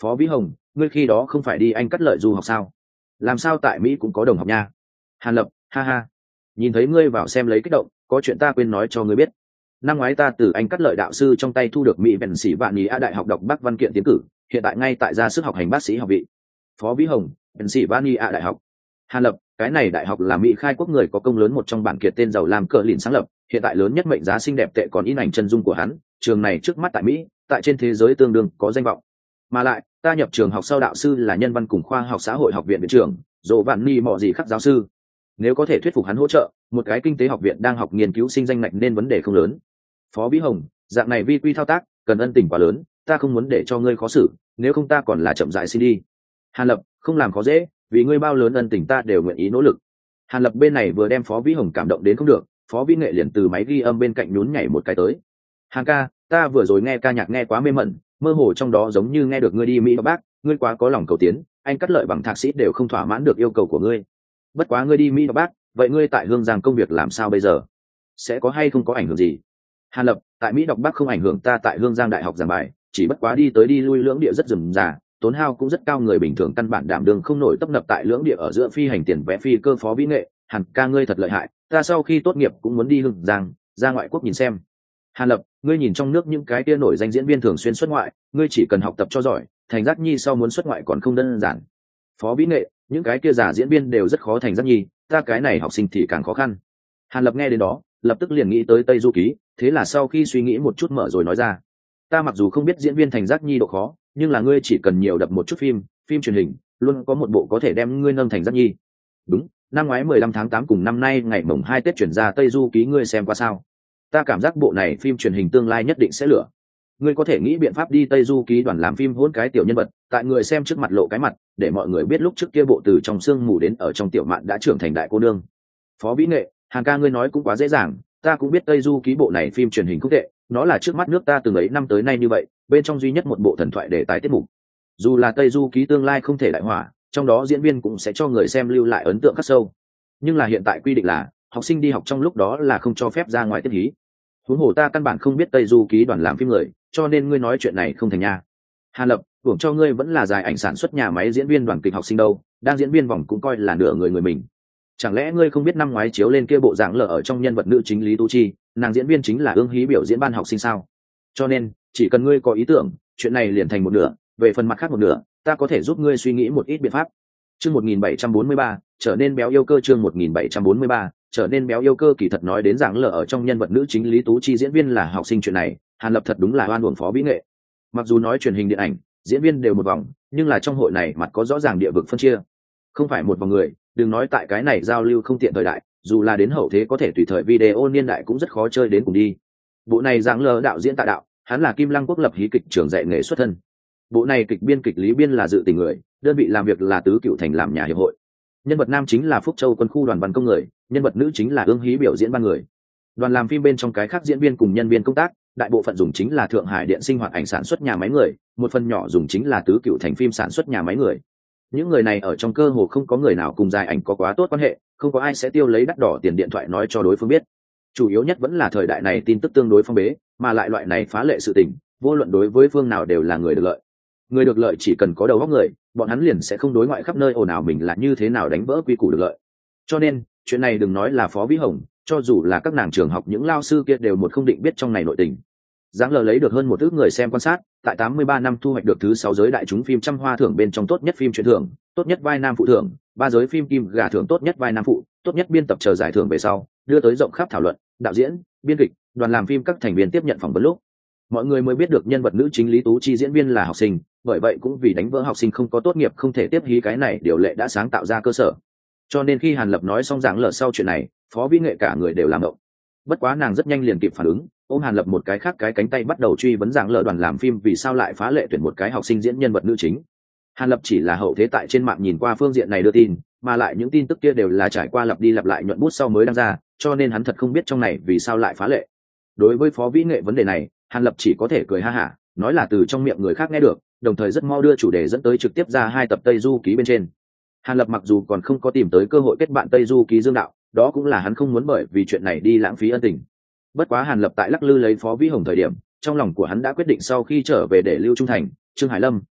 Phó Vĩ Hồng, ngươi khi đó không phải đi Anh Cắt Lợi du học sao? Làm sao tại Mỹ cũng có đồng học nha? Hàn Lập, ha ha, nhìn thấy ngươi vào xem lấy kích động, có chuyện ta quên nói cho ngươi biết. Năm ngoái ta từ Anh Cắt Lợi đạo sư trong tay thu được Mỹ Vẹn Sĩ Vạn Ý A Đại học đọc Bắc văn kiện tiến cử, hiện tại ngay tại ra sức học hành bác sĩ học vị. Phó Vĩ Hồng, Vẹn Sĩ Vạn Ý A Đại học. Hàn Lập, cái này đại học là Mỹ khai quốc người có công lớn một trong bản kiệt tên giàu làm cờ lìn sáng lập, hiện tại lớn nhất mệnh giá xinh đẹp tệ còn in ảnh chân dung của hắn, trường này trước mắt tại Mỹ, tại trên thế giới tương đương có danh vọng. Mà lại, ta nhập trường học sau đạo sư là nhân văn cùng khoa học xã hội học viện viện trưởng, Dỗ Vạn Ni mọ gì khắc giáo sư. Nếu có thể thuyết phục hắn hỗ trợ, một cái kinh tế học viện đang học nghiên cứu sinh danh ngạch nên vấn đề không lớn. Phó Vĩ Hồng, dạng này vi quy thao tác, cần ân tình quá lớn, ta không muốn để cho ngươi khó xử, nếu không ta còn là chậm rãi xin đi. Hàn Lập, không làm khó dễ, vì ngươi bao lớn ân tình ta đều nguyện ý nỗ lực. Hàn Lập bên này vừa đem Phó Vĩ Hồng cảm động đến không được, Phó Vĩ Nghệ liền từ máy ghi âm bên cạnh nhún nhảy một cái tới. Hàn ca, ta vừa rồi nghe ca nhạc nghe quá mê mẩn, mơ hồ trong đó giống như nghe được ngươi đi Mỹ đó bác, ngươi quá có lòng cầu tiến, anh Cắt Lợi bằng thạc sĩ đều không thỏa mãn được yêu cầu của ngươi. Bất quá ngươi đi Mỹ đó bác, vậy ngươi tại Hương Giang công việc làm sao bây giờ? Sẽ có hay không có ảnh hưởng gì? Hàn Lập, tại Mỹ đọc Bắc không ảnh hưởng ta tại Hương Giang đại học giảng bài, chỉ bất quá đi tới đi lui lưỡng địa rất rườm rà, tốn hao cũng rất cao, người bình thường căn bản đảm đương không nổi tấp nập tại lưỡng địa ở giữa phi hành tiền vé phi cơ. Phó Vĩ Nghệ, Hàn ca ngươi thật lợi hại, ta sau khi tốt nghiệp cũng muốn đi Hương Giang, ra ngoại quốc nhìn xem. Hàn Lập, ngươi nhìn trong nước những cái kia nổi danh diễn viên thường xuyên xuất ngoại, ngươi chỉ cần học tập cho giỏi, thành giác nhi sau muốn xuất ngoại còn không đơn giản. Phó Vĩ Nghệ, những cái kia giả diễn viên đều rất khó thành giác nhi, ta cái này học sinh thì càng khó khăn. Hàn Lập nghe đến đó, lập tức liền nghĩ tới Tây Du Ký, thế là sau khi suy nghĩ một chút mở rồi nói ra, ta mặc dù không biết diễn viên thành giác nhi độ khó, nhưng là ngươi chỉ cần nhiều đập một chút phim truyền hình, luôn có một bộ có thể đem ngươi nâng thành giác nhi. Đúng, năm ngoái 15 tháng 8 cùng năm nay ngày mồng 2 Tết chuyển ra Tây Du Ký, ngươi xem qua sao? Ta cảm giác bộ này phim truyền hình tương lai nhất định sẽ lửa. Ngươi có thể nghĩ biện pháp đi Tây Du Ký đoàn làm phim hỗn cái tiểu nhân vật, tại người xem trước mặt lộ cái mặt, để mọi người biết lúc trước kia bộ từ trong xương mù đến ở trong tiểu mạn đã trưởng thành đại cô nương. Phó Vĩ Nghệ, Hàn ca ngươi nói cũng quá dễ dàng, ta cũng biết Tây Du Ký bộ này phim truyền hình không tệ, nó là trước mắt nước ta từng ấy năm tới nay như vậy, bên trong duy nhất một bộ thần thoại đề tài tiết mục. Dù là Tây Du Ký tương lai không thể đại hỏa, trong đó diễn viên cũng sẽ cho người xem lưu lại ấn tượng khắc sâu. Nhưng là hiện tại quy định là học sinh đi học trong lúc đó là không cho phép ra ngoài tiếp hí. Huống hồ ta căn bản không biết Tây Du Ký đoàn làm phim người, cho nên ngươi nói chuyện này không thành nha. Hàn Lập, hưởng cho ngươi vẫn là dài ảnh sản xuất nhà máy diễn viên đoàn kịch học sinh đâu, đang diễn viên vòng cũng coi là nửa người người mình. Chẳng lẽ ngươi không biết năm ngoái chiếu lên kia bộ dạng lở ở trong nhân vật nữ chính Lý Tu Chi, nàng diễn viên chính là Ương Hí biểu diễn ban học sinh sao? Cho nên, chỉ cần ngươi có ý tưởng, chuyện này liền thành một nửa, về phần mặt khác một nửa, ta có thể giúp ngươi suy nghĩ một ít biện pháp. Chương 1743, trở nên béo yêu cơ. Chương 1743, trở nên béo yêu cơ. Kỳ thật nói đến dạng lở ở trong nhân vật nữ chính Lý Tú Chi diễn viên là học sinh chuyện này, Hàn Lập thật đúng là oan uổng Phó Vĩ Nghệ. Mặc dù nói truyền hình điện ảnh, diễn viên đều một vòng, nhưng là trong hội này mặt có rõ ràng địa vực phân chia, không phải một vòng người. Đừng nói tại cái này giao lưu không tiện thời đại, dù là đến hậu thế có thể tùy thời video niên đại cũng rất khó chơi đến cùng đi. Bộ này dạng lở đạo diễn Tạ Đạo, hắn là Kim Lăng quốc lập hí kịch trường dạy nghề xuất thân. Bộ này kịch biên kịch lý biên là Dự Tình người, đơn vị làm việc là Tứ Cựu Thành làm nhà hiệp hội. Nhân vật nam chính là Phúc Châu quân khu đoàn văn công người, nhân vật nữ chính là Ương Hí biểu diễn ban người. Đoàn làm phim bên trong cái khác diễn viên cùng nhân viên công tác, đại bộ phận dùng chính là Thượng Hải Điện sinh hoạt ảnh sản xuất nhà máy người, một phần nhỏ dùng chính là Tứ Cựu Thành phim sản xuất nhà máy người. Những người này ở trong cơ hồ không có người nào cùng dài ảnh có quá tốt quan hệ, không có ai sẽ tiêu lấy đắt đỏ tiền điện thoại nói cho đối phương biết. Chủ yếu nhất vẫn là thời đại này tin tức tương đối phong bế, mà lại loại này phá lệ sự tình, vô luận đối với phương nào đều là người được lợi. Người được lợi chỉ cần có đầu óc người, bọn hắn liền sẽ không đối ngoại khắp nơi ồn ào mình là như thế nào đánh vỡ quy củ được lợi. Cho nên chuyện này đừng nói là Phó Vĩ Hồng, cho dù là các nàng trường học những lao sư kia đều một không định biết trong này nội tình. Giáng lờ lấy được hơn một ước người xem quan sát, tại 83 năm thu hoạch được thứ 6 giới đại chúng phim trăm hoa thưởng bên trong tốt nhất phim truyện thưởng, tốt nhất vai nam phụ thưởng, 3 giới phim kim gà thưởng tốt nhất vai nam phụ, tốt nhất biên tập chờ giải thưởng về sau, đưa tới rộng khắp thảo luận, đạo diễn, biên kịch, đoàn làm phim các thành viên tiếp nhận phỏng vấn lúc, mọi người mới biết được nhân vật nữ chính Lý Tú Chi diễn viên là học sinh, bởi vậy cũng vì đánh vỡ học sinh không có tốt nghiệp không thể tiếp hí cái này điều lệ đã sáng tạo ra cơ sở. Cho nên khi Hàn Lập nói xong Giáng lờ sau chuyện này, Phó Vĩ Nghệ cả người đều làm động. Bất quá nàng rất nhanh liền kịp phản ứng, ôm Hàn Lập một cái khác cái cánh tay bắt đầu truy vấn Giáng lờ đoàn làm phim vì sao lại phá lệ tuyển một cái học sinh diễn nhân vật nữ chính. Hàn Lập chỉ là hậu thế tại trên mạng nhìn qua phương diện này đưa tin, mà lại những tin tức kia đều là trải qua lặp đi lặp lại nhuận bút sau mới đăng ra, cho nên hắn thật không biết trong này vì sao lại phá lệ. Đối với Phó Vĩ Nghệ vấn đề này, Hàn Lập chỉ có thể cười ha hả, nói là từ trong miệng người khác nghe được, đồng thời rất mau đưa chủ đề dẫn tới trực tiếp ra 2 tập Tây Du Ký bên trên. Hàn Lập mặc dù còn không có tìm tới cơ hội kết bạn Tây Du Ký Dương đạo, đó cũng là hắn không muốn bởi vì chuyện này đi lãng phí ân tình. Bất quá Hàn Lập tại lắc lư lấy Phó Vĩ Hồng thời điểm, trong lòng của hắn đã quyết định sau khi trở về để lưu trung thành, Trương Hải Lâm,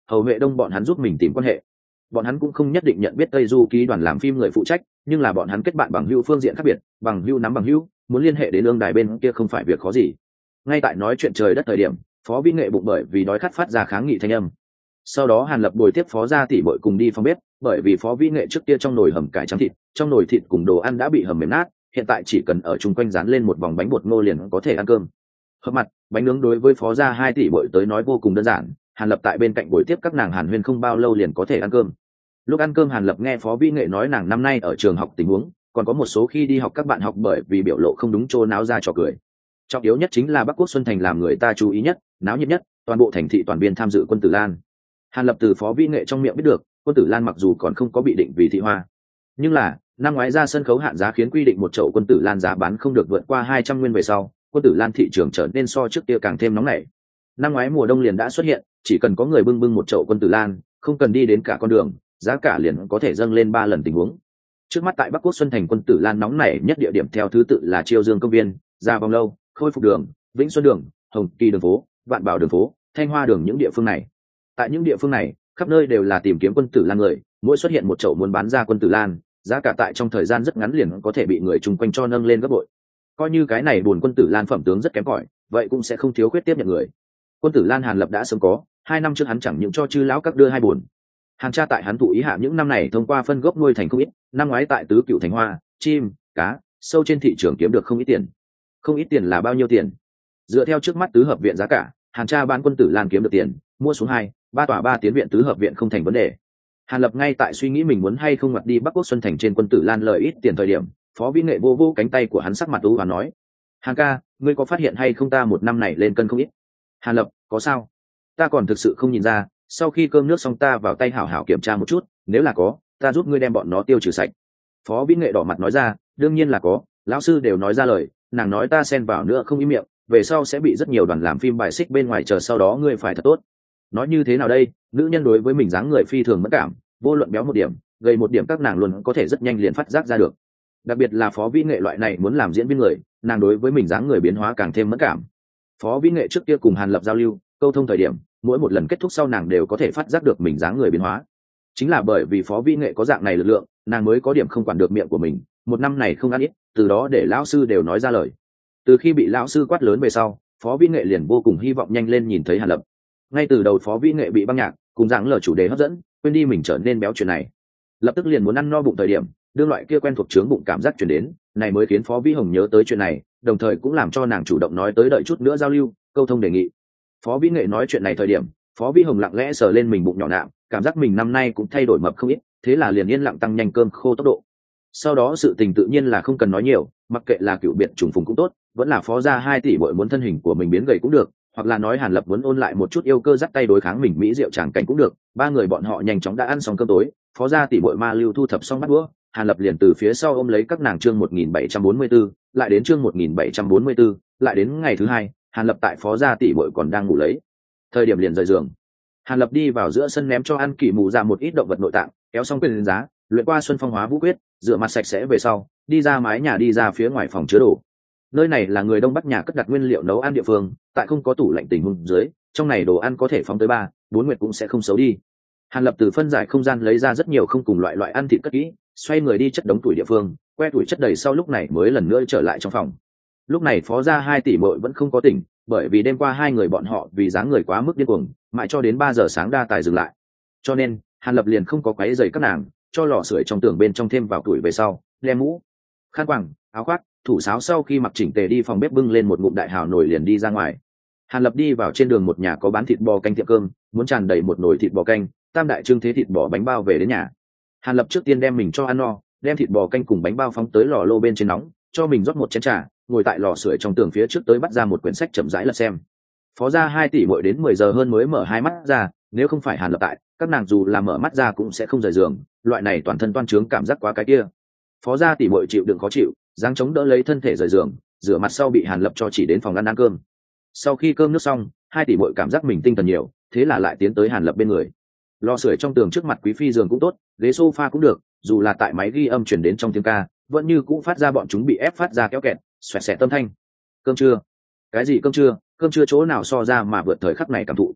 hầu huệ đông bọn hắn giúp mình tìm quan hệ. Bọn hắn cũng không nhất định nhận biết Tây Du ký đoàn làm phim người phụ trách, nhưng là bọn hắn kết bạn bằng hữu phương diện khác biệt, bằng hữu nắm bằng hữu, muốn liên hệ đến lương đài bên kia không phải việc khó gì. Ngay tại nói chuyện trời đất thời điểm, Phó Vĩ Nghệ bụng bởi vì đói khát phát ra kháng nghị thanh âm. Sau đó Hàn Lập bồi tiếp Phó gia tỷ muội cùng đi phòng bếp, bởi vì Phó Vĩ Nghệ trước kia trong nồi hầm cải trắng thịt, trong nồi thịt cùng đồ ăn đã bị hầm mềm nát, hiện tại chỉ cần ở chung quanh dán lên một vòng bánh bột ngô liền có thể ăn cơm. Hợp mặt, bánh nướng đối với Phó gia 2 tỷ muội tới nói vô cùng đơn giản, Hàn Lập tại bên cạnh bồi tiếp các nàng Hàn Huyên không bao lâu liền có thể ăn cơm. Lúc ăn cơm Hàn Lập nghe Phó Vĩ Nghệ nói nàng năm nay ở trường học tình huống, còn có một số khi đi học các bạn học bởi vì biểu lộ không đúng chỗ náo ra trò cười. Trọng yếu nhất chính là Bắc Quốc Xuân Thành làm người ta chú ý nhất, náo nhiệt nhất, toàn bộ thành thị toàn biên tham dự Quân Tử Lan. Hàn Lập từ Phó Vĩ Nghệ trong miệng biết được, Quân Tử Lan mặc dù còn không có bị định vì thị hoa, nhưng là năm ngoái ra sân khấu hạn giá khiến quy định một chậu Quân Tử Lan giá bán không được vượt qua 200 nguyên về sau, Quân Tử Lan thị trường trở nên so trước kia càng thêm nóng nảy. Năm ngoái mùa đông liền đã xuất hiện, chỉ cần có người bưng bưng một chậu Quân Tử Lan, không cần đi đến cả con đường, giá cả liền có thể dâng lên 3 lần tình huống. Trước mắt tại Bắc Quốc Xuân Thành Quân Tử Lan nóng nảy nhất địa điểm theo thứ tự là Chiêu Dương công viên, Gia Vong lâu, Khôi Phục đường, Vĩnh Xuân đường, Hồng Kỳ đường phố, Vạn Bảo đường phố, Thanh Hoa đường những địa phương này. Tại những địa phương này, khắp nơi đều là tìm kiếm Quân Tử Lan người, mỗi xuất hiện một chậu muốn bán ra Quân Tử Lan, giá cả tại trong thời gian rất ngắn liền có thể bị người chung quanh cho nâng lên gấp bội. Coi như cái này buồn Quân Tử Lan phẩm tướng rất kém cỏi, vậy cũng sẽ không thiếu khuyết tiếp nhận người. Quân Tử Lan Hàn Lập đã sớm có, 2 năm trước hắn chẳng những cho chư lão các đưa 2 buồn. Hàn cha tại hắn thụ ý hạ những năm này thông qua phân gốc nuôi thành không ít, năm ngoái tại Tứ Cựu Thành Hoa, chim, cá, sâu trên thị trường kiếm được không ít tiền. Không ít tiền là bao nhiêu tiền? Dựa theo trước mắt tứ hợp viện giá cả, Hàn cha bán Quân Tử Lan kiếm được tiền, mua xuống 2, 3 tòa 3 tiến viện tứ hợp viện không thành vấn đề. Hàn Lập ngay tại suy nghĩ mình muốn hay không ngoặt đi Bắc Quốc Xuân Thành trên Quân Tử Lan lời ít tiền thời điểm, Phó Vĩ Nghệ vô vô cánh tay của hắn sắc mặt u và nói: "Hàn ca, ngươi có phát hiện hay không ta một năm này lên cân không ít?" Hàn Lập: "Có sao? Ta còn thực sự không nhìn ra, sau khi cơm nước xong ta vào tay hảo hảo kiểm tra một chút, nếu là có, ta giúp ngươi đem bọn nó tiêu trừ sạch." Phó Vĩ Nghệ đỏ mặt nói ra: "Đương nhiên là có, lão sư đều nói ra lời, nàng nói ta xen vào nữa không im miệng, về sau sẽ bị rất nhiều đoàn làm phim bài xích bên ngoài, chờ sau đó ngươi phải thật tốt." Nói như thế nào đây, nữ nhân đối với mình dáng người phi thường mẫn cảm, vô luận béo một điểm, gầy một điểm các nàng luôn có thể rất nhanh liền phát giác ra được. Đặc biệt là Phó Vĩ Nghệ loại này muốn làm diễn viên người, nàng đối với mình dáng người biến hóa càng thêm mẫn cảm. Phó Vĩ Nghệ trước kia cùng Hàn Lập giao lưu, câu thông thời điểm, mỗi một lần kết thúc sau nàng đều có thể phát giác được mình dáng người biến hóa. Chính là bởi vì Phó Vĩ Nghệ có dạng này lực lượng, nàng mới có điểm không quản được miệng của mình, một năm này không ăn ít, từ đó để lão sư đều nói ra lời. Từ khi bị lão sư quát lớn về sau, Phó Vĩ Nghệ liền vô cùng hy vọng nhanh lên nhìn thấy Hàn Lập. Ngay từ đầu Phó Vĩ Nghệ bị băng nhạc cùng dạng lờ chủ đề hấp dẫn, quên đi mình trở nên béo chuyện này, lập tức liền muốn ăn no bụng thời điểm, đương loại kia quen thuộc chướng bụng cảm giác truyền đến, này mới khiến Phó Vĩ Hồng nhớ tới chuyện này, đồng thời cũng làm cho nàng chủ động nói tới đợi chút nữa giao lưu, câu thông đề nghị. Phó Vĩ Nghệ nói chuyện này thời điểm, Phó Vĩ Hồng lặng lẽ sờ lên mình bụng nhỏ nạm, cảm giác mình năm nay cũng thay đổi mập không ít, thế là liền yên lặng tăng nhanh cơm khô tốc độ. Sau đó sự tình tự nhiên là không cần nói nhiều, mặc kệ là cựu biệt trùng phùng cũng tốt, vẫn là Phó gia 2 tỷ bội muốn thân hình của mình biến gầy cũng được, hoặc là nói Hàn Lập muốn ôn lại một chút yêu cơ dắt tay đối kháng mình mỹ diệu tràng cảnh cũng được, 3 người bọn họ nhanh chóng đã ăn xong cơm tối, Phó gia tỷ bội ma lưu thu thập xong bát đũa, Hàn Lập liền từ phía sau ôm lấy các nàng chương 1744, lại đến chương 1744, lại đến ngày thứ 2, Hàn Lập tại Phó gia tỷ bội còn đang ngủ lấy. Thời điểm liền rời giường, Hàn Lập đi vào giữa sân ném cho An Kỷ Mù ra một ít động vật nội tạng, kéo xong quyền giá, luyện qua Xuân Phong Hóa Vũ Quyết, rửa mặt sạch sẽ về sau, đi ra mái nhà đi ra phía ngoài phòng chứa đồ. Nơi này là người Đông Bắc nhà cất đặt nguyên liệu nấu ăn địa phương, tại không có tủ lạnh tình huống dưới, trong này đồ ăn có thể phóng tới 3, 4 nguyệt cũng sẽ không xấu đi. Hàn Lập từ phân giải không gian lấy ra rất nhiều không cùng loại ăn thịt cất kỹ, xoay người đi chất đống tuổi địa phương, que tuổi chất đầy sau lúc này mới lần nữa trở lại trong phòng. Lúc này Phó gia 2 tỷ muội vẫn không có tỉnh, bởi vì đêm qua 2 người bọn họ vì dáng người quá mức điên cuồng, mãi cho đến 3 giờ sáng đa tài dừng lại. Cho nên, Hàn Lập liền không có quấy rầy các nàng, cho lò sưởi trong tường bên trong thêm vào tuổi về sau, đem mũ, khăn quàng, áo khoác, thủ sáo sau khi mặc chỉnh tề đi phòng bếp bưng lên một ngụm đại hào nồi liền đi ra ngoài. Hàn Lập đi vào trên đường một nhà có bán thịt bò canh tiệm cơm, muốn tràn đầy một nồi thịt bò canh, tam đại trưng thế thịt bò bánh bao về đến nhà. Hàn Lập trước tiên đem mình cho ăn no, đem thịt bò canh cùng bánh bao phóng tới lò lô bên trên nóng, cho mình rót một chén trà, ngồi tại lò sưởi trong tường phía trước tới bắt ra một quyển sách chậm rãi lật xem. Phó gia 2 tỷ muội đến 10 giờ hơn mới mở hai mắt ra, nếu không phải Hàn Lập tại, các nàng dù là mở mắt ra cũng sẽ không rời giường, loại này toàn thân toan trướng cảm giác quá cái kia. Phó gia tỷ muội chịu đựng khó chịu, giáng chống đỡ lấy thân thể rời giường, rửa mặt sau bị Hàn Lập cho chỉ đến phòng ăn cơm. Sau khi cơm nước xong, 2 tỷ muội cảm giác mình tinh thần nhiều, thế là lại tiến tới Hàn Lập bên người. Lò sưởi trong tường trước mặt quý phi giường cũng tốt, ghế sofa cũng được, dù là tại máy ghi âm truyền đến trong tiếng ca, vẫn như cũng phát ra bọn chúng bị ép phát ra kéo kẹt, xoẹt xẹt tâm thanh. Cơm trưa? Cái gì cơm trưa? Cơm trưa chỗ nào so ra mà vượt thời khắc này cảm thụ.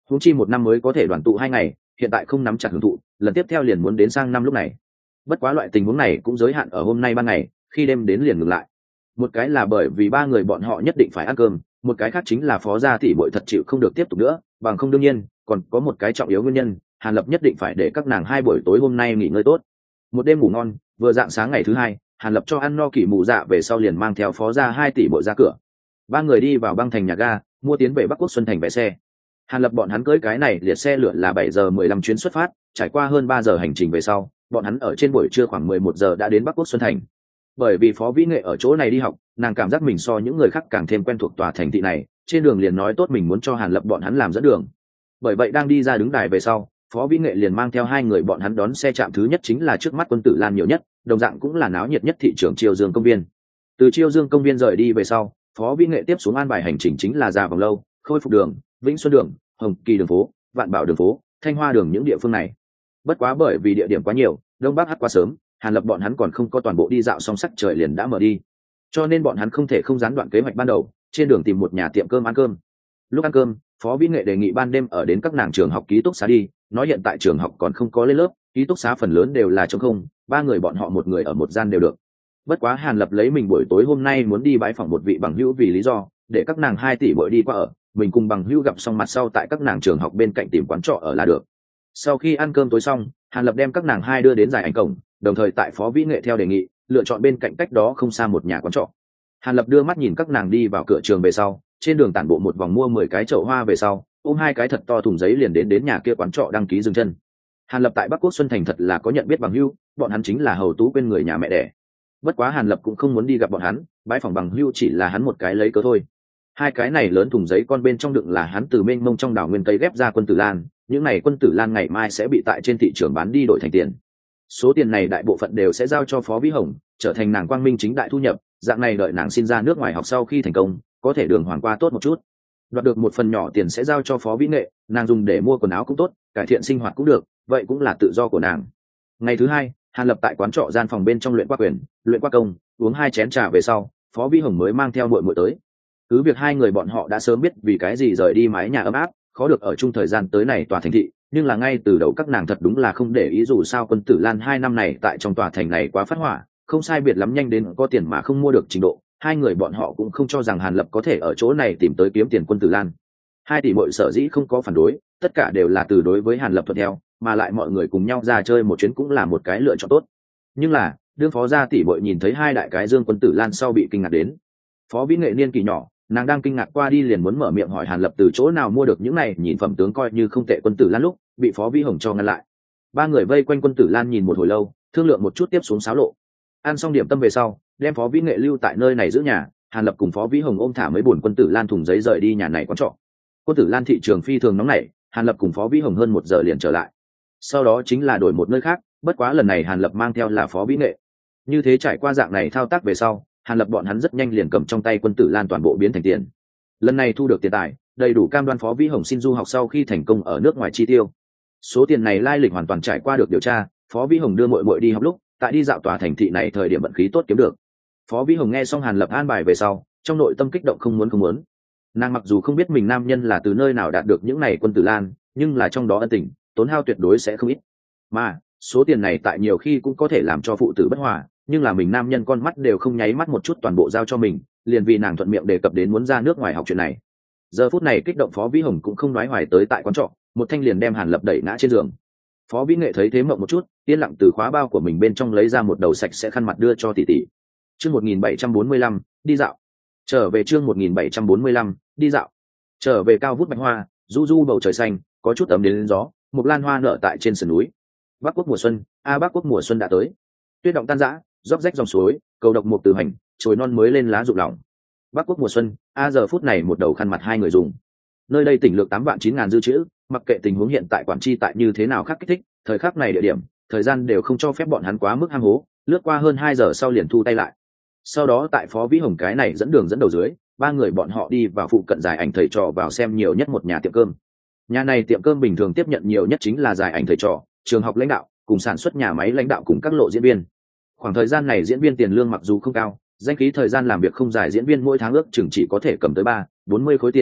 huống chi một năm mới có thể đoàn tụ 2 ngày, hiện tại không nắm chặt hưởng thụ, lần tiếp theo liền muốn đến sang năm lúc này. Bất quá loại tình huống này cũng giới hạn ở hôm nay ban ngày, khi đêm đến liền ngừng lại. Một cái là bởi vì ba người bọn họ nhất định phải ăn cơm, một cái khác chính là Phó gia tỷ muội thật chịu không được tiếp tục nữa, bằng không đương nhiên còn có một cái trọng yếu nguyên nhân, Hàn Lập nhất định phải để các nàng hai buổi tối hôm nay nghỉ ngơi tốt. Một đêm ngủ ngon, vừa dạng sáng ngày thứ hai, Hàn Lập cho ăn no kỳ mụ dạ về sau liền mang theo Phó gia 2 tỷ muội ra cửa. Ba người đi vào băng thành nhà ga, mua tiến về Bắc Quốc Xuân thành vé xe. Hàn Lập bọn hắn cưỡi cái này liệt xe lửa là 7 giờ 15 chuyến xuất phát, trải qua hơn 3 giờ hành trình về sau, bọn hắn ở trên buổi trưa khoảng 11 giờ đã đến Bắc Quốc Xuân thành. Bởi vì Phó Vĩ Nghệ ở chỗ này đi học, nàng cảm giác mình so những người khác càng thêm quen thuộc tòa thành thị này, trên đường liền nói tốt mình muốn cho Hàn Lập bọn hắn làm dẫn đường. Bởi vậy đang đi ra đứng đài về sau, Phó Vĩ Nghệ liền mang theo 2 người bọn hắn đón xe trạm thứ nhất chính là trước mắt Quân Tử Lan nhiều nhất, đồng dạng cũng là náo nhiệt nhất thị trường Chiêu Dương công viên. Từ Chiêu Dương công viên rời đi về sau, Phó Vĩ Nghệ tiếp xuống an bài hành trình chính là ra vòng lâu, Khôi Phục đường, Vĩnh Xuân đường, Hồng Kỳ đường phố, Vạn Bảo đường phố, Thanh Hoa đường những địa phương này. Bất quá bởi vì địa điểm quá nhiều, đông bắc hắt quá sớm, Hàn Lập bọn hắn còn không có toàn bộ đi dạo xong sắc trời liền đã mở đi, cho nên bọn hắn không thể không gián đoạn kế hoạch ban đầu, trên đường tìm một nhà tiệm cơm ăn cơm. Lúc ăn cơm, Phó Vĩ Nghệ đề nghị ban đêm ở đến các nàng trường học ký túc xá đi, nói hiện tại trường học còn không có lên lớp, ký túc xá phần lớn đều là trống không, 3 người bọn họ một người ở một gian đều được. Bất quá Hàn Lập lấy mình buổi tối hôm nay muốn đi bái phỏng một vị bằng hữu vì lý do, để các nàng 2 tỷ muội đi qua ở, mình cùng bằng hữu gặp xong mặt sau tại các nàng trường học bên cạnh tìm quán trọ ở là được. Sau khi ăn cơm tối xong, Hàn Lập đem các nàng 2 đưa đến giải ảnh cổng, đồng thời tại Phó Vĩ Nghệ theo đề nghị, lựa chọn bên cạnh cách đó không xa một nhà quán trọ. Hàn Lập đưa mắt nhìn các nàng đi vào cửa trường về sau, trên đường tản bộ một vòng mua 10 cái chậu hoa về sau, ôm 2 cái thật to thùng giấy liền đến nhà kia quán trọ đăng ký dừng chân. Hàn Lập tại Bắc Quốc Xuân thành thật là có nhận biết bằng hữu, bọn hắn chính là Hầu Tú bên người nhà mẹ đẻ. Bất quá Hàn Lập cũng không muốn đi gặp bọn hắn, bãi phòng bằng hữu chỉ là hắn một cái lấy cớ thôi. 2 cái này lớn thùng giấy con bên trong đựng là hắn từ mênh mông trong đảo nguyên cây ghép ra Quân Tử Lan, những này Quân Tử Lan ngày mai sẽ bị tại trên thị trường bán đi đổi thành tiền. Số tiền này đại bộ phận đều sẽ giao cho Phó Vĩ Hồng, trở thành nàng quang minh chính đại thu nhập, dạng này đợi nàng xin ra nước ngoài học sau khi thành công, có thể đường hoàng qua tốt một chút. Đoạt được một phần nhỏ tiền sẽ giao cho Phó Vĩ Nghệ, nàng dùng để mua quần áo cũng tốt, cải thiện sinh hoạt cũng được, vậy cũng là tự do của nàng. Ngày thứ hai, Hàn Lập tại quán trọ gian phòng bên trong luyện qua quyền, luyện qua công, uống 2 chén trà về sau, Phó Vĩ Hồng mới mang theo muội muội tới. Cứ việc 2 người bọn họ đã sớm biết vì cái gì rời đi mái nhà ấm áp, khó được ở chung thời gian tới này tòa thành thị, nhưng là ngay từ đầu các nàng thật đúng là không để ý, dù sao Quân Tử Lan 2 năm này tại trong tòa thành này quá phát hỏa, không sai biệt lắm nhanh đến có tiền mà không mua được trình độ. 2 người bọn họ cũng không cho rằng Hàn Lập có thể ở chỗ này tìm tới kiếm tiền Quân Tử Lan. 2 tỷ muội sở dĩ không có phản đối, tất cả đều là từ đối với Hàn Lập thuận theo, mà lại mọi người cùng nhau ra chơi một chuyến cũng là một cái lựa chọn tốt. Nhưng là, đương Phó gia tỷ muội nhìn thấy 2 đại cái dương Quân Tử Lan sau bị kinh ngạc đến. Phó Vĩ Nghệ niên kỳ nhỏ, nàng đang kinh ngạc qua đi liền muốn mở miệng hỏi Hàn Lập từ chỗ nào mua được những này nhìn phẩm tướng coi như không tệ Quân Tử Lan lúc bị Phó Vĩ Hồng cho ngăn lại. 3 người vây quanh Quân Tử Lan nhìn một hồi lâu, thương lượng một chút tiếp xuống xáo lộ. Ăn xong điểm tâm về sau, đem Phó Vĩ Nghệ lưu tại nơi này giữ nhà, Hàn Lập cùng Phó Vĩ Hồng ôm thả mấy buồn Quân Tử Lan thùng giấy rời đi nhà này quán trọ. Quân Tử Lan thị trường phi thường nóng nảy, Hàn Lập cùng Phó Vĩ Hồng hơn 1 giờ liền trở lại. Sau đó chính là đổi một nơi khác, bất quá lần này Hàn Lập mang theo là Phó Vĩ Nghệ. Như thế trải qua dạng này thao tác về sau, Hàn Lập bọn hắn rất nhanh liền cầm trong tay Quân Tử Lan toàn bộ biến thành tiền. Lần này thu được tiền tài, đầy đủ cam đoan Phó Vĩ Hồng xin du học sau khi thành công ở nước ngoài chi tiêu. Số tiền này lai lịch hoàn toàn trải qua được điều tra, Phó Vĩ Hồng đưa muội muội đi học lúc, tại đi dạo tòa thành thị này thời điểm vận khí tốt kiếm được. Phó Vĩ Hồng nghe xong Hàn Lập an bài về sau, trong nội tâm kích động không muốn. Nàng mặc dù không biết mình nam nhân là từ nơi nào đạt được những này Quân Tử Lan, nhưng là trong đó ân tình, tốn hao tuyệt đối sẽ không ít. Mà, số tiền này tại nhiều khi cũng có thể làm cho phụ tử bất hòa, nhưng là mình nam nhân con mắt đều không nháy mắt một chút toàn bộ giao cho mình, liền vì nàng thuận miệng đề cập đến muốn ra nước ngoài học chuyện này. Giờ phút này kích động Phó Vĩ Hồng cũng không nói hoài tới tại quán trọ, một thanh liền đem Hàn Lập đẩy ngã trên giường. Phó Vĩ Nghệ thấy thế mộng một chút, yên lặng từ khóa bao của mình bên trong lấy ra một đầu sạch sẽ khăn mặt đưa cho tỷ tỷ. Chương 1745, đi dạo. Trở về chương 1745, đi dạo. Trở về cao vút bạch hoa, du du bầu trời xanh, có chút ấm đến gió, một lan hoa nở tại trên sườn núi. Bắc Quốc mùa xuân, Bắc Quốc mùa xuân đã tới. Tuyết động tan rã, róc rách dòng suối, cầu độc một từ hành, chồi non mới lên lá rụng lỏng. Bắc Quốc mùa xuân, giờ phút này một đầu khăn mặt 2 người dùng. Nơi đây tỉnh lược 8 vạn 9 ngàn dư chữ, mặc kệ tình huống hiện tại quản chi tại như thế nào khác kích thích, thời khắc này địa điểm, thời gian đều không cho phép bọn hắn quá mức ham hố, lướt qua hơn 2 giờ sau liền thu tay lại. Sau đó tại Phó Vĩ Hồng cái này dẫn đường dẫn đầu dưới, 3 người bọn họ đi vào phụ cận Giải Ảnh thầy trò vào xem nhiều nhất một nhà tiệm cơm. Nhà này tiệm cơm bình thường tiếp nhận nhiều nhất chính là Giải Ảnh thầy trò, trường học lãnh đạo, cùng sản xuất nhà máy lãnh đạo cùng các lộ diễn viên. Khoảng thời gian này diễn viên tiền lương mặc dù không cao, danh khí thời gian làm việc không dài, diễn viên mỗi tháng ước chừng chỉ có thể cầm tới 30-40 khối tiền,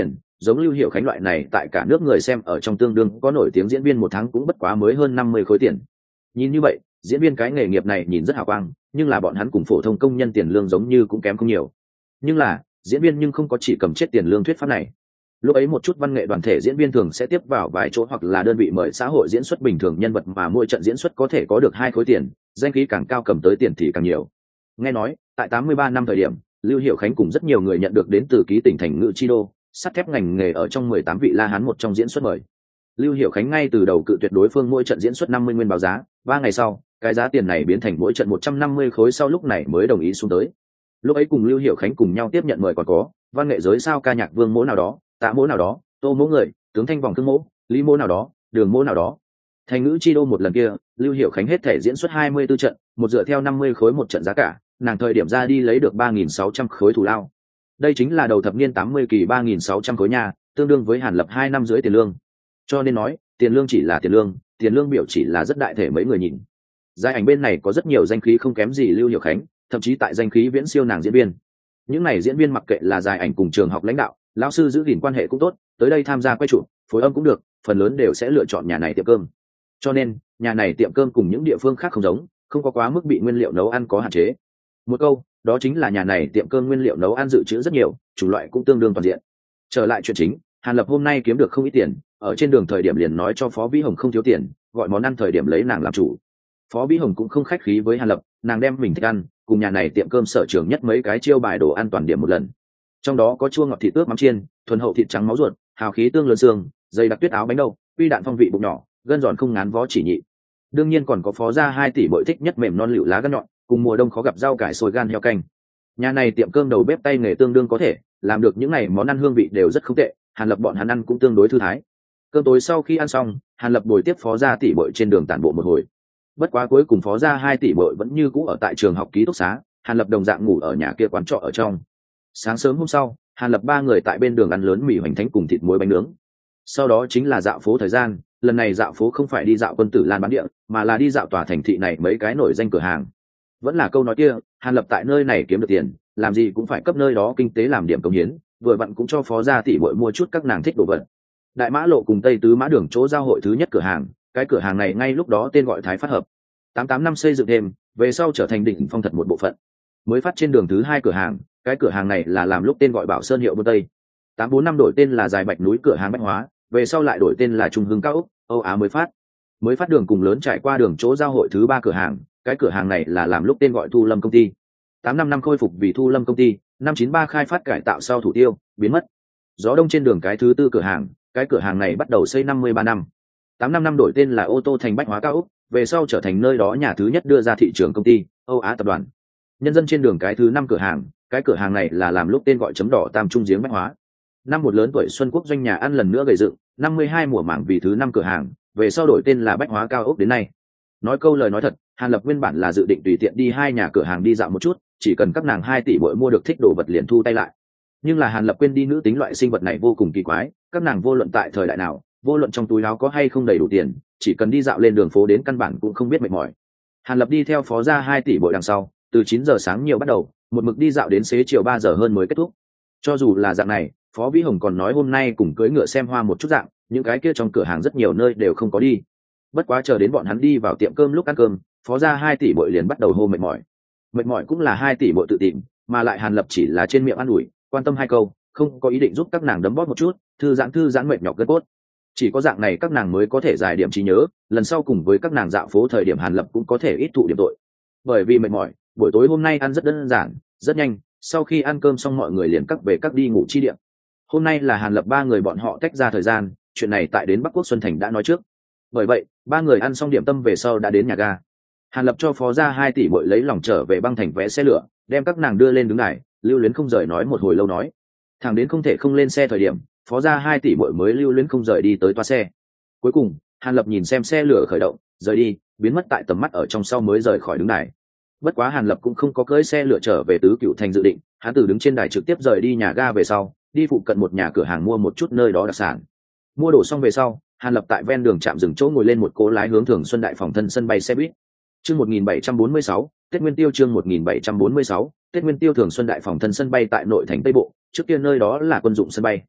giống Lưu Hiểu Khánh loại này tại cả nước người xem ở trong tương đương có nổi tiếng diễn viên một tháng cũng bất quá mới hơn 50 khối tiền. Nhìn như vậy, diễn viên cái nghề nghiệp này nhìn rất hào quang, nhưng là bọn hắn cùng phổ thông công nhân tiền lương giống như cũng kém không nhiều. Nhưng là, diễn viên nhưng không có chỉ cầm chết tiền lương thuyết pháp này. Lúc ấy một chút văn nghệ đoàn thể diễn viên thường sẽ tiếp vào vài chỗ hoặc là đơn vị mời xã hội diễn xuất bình thường nhân vật mà mỗi trận diễn xuất có thể có được 2 khối tiền, danh khí càng cao cầm tới tiền thì càng nhiều. Nghe nói, tại 83 năm thời điểm, Lưu Hiểu Khánh cùng rất nhiều người nhận được đến từ ký tỉnh thành ngự chi đô, sắt thép ngành nghề ở trong 18 vị la hán một trong diễn xuất mời. Lưu Hiểu Khánh ngay từ đầu cự tuyệt đối phương mỗi trận diễn xuất 50 nguyên báo giá, 3 ngày sau, cái giá tiền này biến thành mỗi trận 150 khối sau lúc này mới đồng ý xuống tới. Lúc ấy cùng Lưu Hiểu Khánh cùng nhau tiếp nhận mời còn có văn nghệ giới sao ca nhạc Vương Mỗ nào đó, Tạ Mỗ nào đó, Tô Mỗ người, tướng Thanh Vòng Thương Mỗ, Lý Mỗ nào đó, Đường Mỗ nào đó. Thành ngữ chi đô một lần kia, Lưu Hiểu Khánh hết thể diễn xuất 24 trận, một dựa theo 50 khối một trận giá cả, nàng thời điểm ra đi lấy được 3.600 khối thù lao. Đây chính là đầu thập niên 80 kỳ 3.600 khối nhà, tương đương với Hàn Lập 2 năm rưỡi tiền lương. Cho nên nói, tiền lương chỉ là tiền lương biểu chỉ là rất đại thể mấy người nhìn. Giải ảnh bên này có rất nhiều danh khí không kém gì Lưu Hiểu Khánh, thậm chí tại danh khí viễn siêu nàng diễn viên. Những này diễn viên mặc kệ là giải ảnh cùng trường học lãnh đạo, lão sư giữ gìn quan hệ cũng tốt, tới đây tham gia quay chụp, phối âm cũng được, phần lớn đều sẽ lựa chọn nhà này tiệm cơm. Cho nên, nhà này tiệm cơm cùng những địa phương khác không giống, không có quá mức bị nguyên liệu nấu ăn có hạn chế. Một câu, đó chính là nhà này tiệm cơm nguyên liệu nấu ăn dự trữ rất nhiều, chủng loại cũng tương đương toàn diện. Trở lại chuyện chính, Hàn Lập hôm nay kiếm được không ít tiền, ở trên đường thời điểm liền nói cho Phó Vĩ Hồng không thiếu tiền, gọi món ăn thời điểm lấy nàng làm chủ. Phó Vĩ Hồng cũng không khách khí với Hàn Lập, nàng đem mình thích ăn, cùng nhà này tiệm cơm sở trường nhất mấy cái chiêu bài đồ ăn toàn điểm một lần. Trong đó có chua ngọt thịt ướp mắm chiên, thuần hậu thịt trắng máu ruột, hào khí tương lớn xương, dày đặc tuyết áo bánh đậu, uy đạn phong vị bụng nhỏ, gân giòn không ngán vó chỉ nhị. Đương nhiên còn có Phó gia 2 tỷ bội thích nhất mềm non lựu lá gan nhọn, cùng mùa đông khó gặp rau cải sồi gan heo canh. Nhà này tiệm cơm đầu bếp tay nghề tương đương có thể, làm được những này món ăn hương vị đều rất không tệ, Hàn Lập bọn hắn ăn cũng tương đối thư thái. Cơm tối sau khi ăn xong, Hàn Lập bồi tiếp Phó gia tỷ bội trên đường tản bộ một hồi. Bất quá cuối cùng Phó gia 2 tỷ bội vẫn như cũ ở tại trường học ký túc xá, Hàn Lập đồng dạng ngủ ở nhà kia quán trọ ở trong. Sáng sớm hôm sau, Hàn Lập 3 người tại bên đường ăn lớn mì hoành thánh cùng thịt muối bánh nướng. Sau đó chính là dạo phố thời gian, lần này dạo phố không phải đi dạo Quân Tử Lan bán địa, mà là đi dạo tòa thành thị này mấy cái nổi danh cửa hàng. Vẫn là câu nói kia, Hàn Lập tại nơi này kiếm được tiền, làm gì cũng phải cấp nơi đó kinh tế làm điểm công hiến, vừa vặn cũng cho Phó gia tỷ muội mua chút các nàng thích đồ vật. Đại Mã lộ cùng Tây Tứ Mã đường chỗ giao hội thứ nhất cửa hàng, cái cửa hàng này ngay lúc đó tên gọi Thái Phát Hợp. 88 năm xây dựng thêm, về sau trở thành đỉnh phong thật một bộ phận. Mới phát trên đường thứ 2 cửa hàng, cái cửa hàng này là làm lúc tên gọi Bảo Sơn hiệu Bôn Tây. 84 năm đổi tên là Dài Bạch núi cửa hàng bách hóa, về sau lại đổi tên là Trung Hưng Cao Úc, Âu Á mới phát. Mới phát đường cùng lớn trải qua đường chỗ giao hội thứ 3 cửa hàng, cái cửa hàng này là làm lúc tên gọi Thu Lâm công ty. 85 năm khôi phục vì Thu Lâm công ty, năm 93 khai phát cải tạo sau thủ tiêu, biến mất. Gió đông trên đường cái thứ 4 cửa hàng, cái cửa hàng này bắt đầu xây 53 năm. 85 năm đổi tên là Ô tô thành Bách hóa Cao Úc, về sau trở thành nơi đó nhà thứ nhất đưa ra thị trường công ty, Âu Á tập đoàn. Nhân dân trên đường cái thứ 5 cửa hàng, cái cửa hàng này là làm lúc tên gọi chấm đỏ Tam Trung giếng Bách hóa. Năm một lớn tuổi Xuân Quốc doanh nhà ăn lần nữa gây dựng, 52 mùa mảng vì thứ 5 cửa hàng, về sau đổi tên là Bách hóa Cao Úc đến nay. Nói câu lời nói thật, Hàn Lập nguyên bản là dự định tùy tiện đi 2 nhà cửa hàng đi dạo một chút, chỉ cần các nàng 2 tỷ bội mua được thích đồ vật liền thu tay lại. Nhưng là Hàn Lập quên đi nữ tính loại sinh vật này vô cùng kỳ quái, các nàng vô luận tại thời đại nào, vô luận trong túi áo có hay không đầy đủ tiền, chỉ cần đi dạo lên đường phố đến căn bản cũng không biết mệt mỏi. Hàn Lập đi theo Phó gia 2 tỷ bội đằng sau, từ 9 giờ sáng nhiều bắt đầu, một mực đi dạo đến xế chiều 3 giờ hơn mới kết thúc. Cho dù là dạng này, Phó Vĩ Hồng còn nói hôm nay cùng cưỡi ngựa xem hoa một chút dạng, những cái kia trong cửa hàng rất nhiều nơi đều không có đi. Bất quá chờ đến bọn hắn đi vào tiệm cơm lúc ăn cơm, Phó gia 2 tỷ bội liền bắt đầu hô mệt mỏi. Mệt mỏi cũng là 2 tỷ bội tự tìm, mà lại Hàn Lập chỉ là trên miệng ăn ủi, quan tâm 2 câu, không có ý định giúp các nàng đấm bóp một chút, thư giãn mệt nhọc gân cốt. Chỉ có dạng này các nàng mới có thể giải điểm trí nhớ, lần sau cùng với các nàng dạo phố thời điểm Hàn Lập cũng có thể ít thụ điểm tội. Bởi vì mệt mỏi, buổi tối hôm nay ăn rất đơn giản, rất nhanh, sau khi ăn cơm xong mọi người liền cắt về các đi ngủ chi điểm. Hôm nay là Hàn Lập 3 người bọn họ tách ra thời gian, chuyện này tại đến Bắc Quốc Xuân Thành đã nói trước. Bởi vậy, 3 người ăn xong điểm tâm về sau đã đến nhà ga. Hàn Lập cho Phó gia 2 tỷ bội lấy lòng trở về băng thành vé xe lửa, đem các nàng đưa lên đứng đài, lưu luyến không rời nói một hồi lâu nói. Thằng đến không thể không lên xe thời điểm, Phó gia 2 tỷ bội mới lưu luyến không rời đi tới toa xe. Cuối cùng, Hàn Lập nhìn xem xe lửa khởi động, rời đi, biến mất tại tầm mắt ở trong sau mới rời khỏi đứng đài. Bất quá Hàn Lập cũng không có cưỡi xe lửa trở về Tứ Cửu Thành dự định, hắn từ đứng trên đài trực tiếp rời đi nhà ga về sau, đi phụ cận một nhà cửa hàng mua một chút nơi đó đặc sản. Mua đồ xong về sau, Hàn Lập tại ven đường trạm dừng chỗ ngồi lên một cố lái hướng Thường Xuân Đại Phòng thân sân bay xe buýt. Chương 1746, Tết Nguyên Tiêu chương 1746, Tết Nguyên Tiêu Thường Xuân Đại Phòng thân sân bay tại nội thành Tây Bộ, trước kia nơi đó là quân dụng sân bay.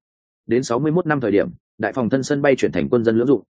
Đến 61 năm thời điểm, đại phòng thân sân bay chuyển thành quân dân lưỡng dụng.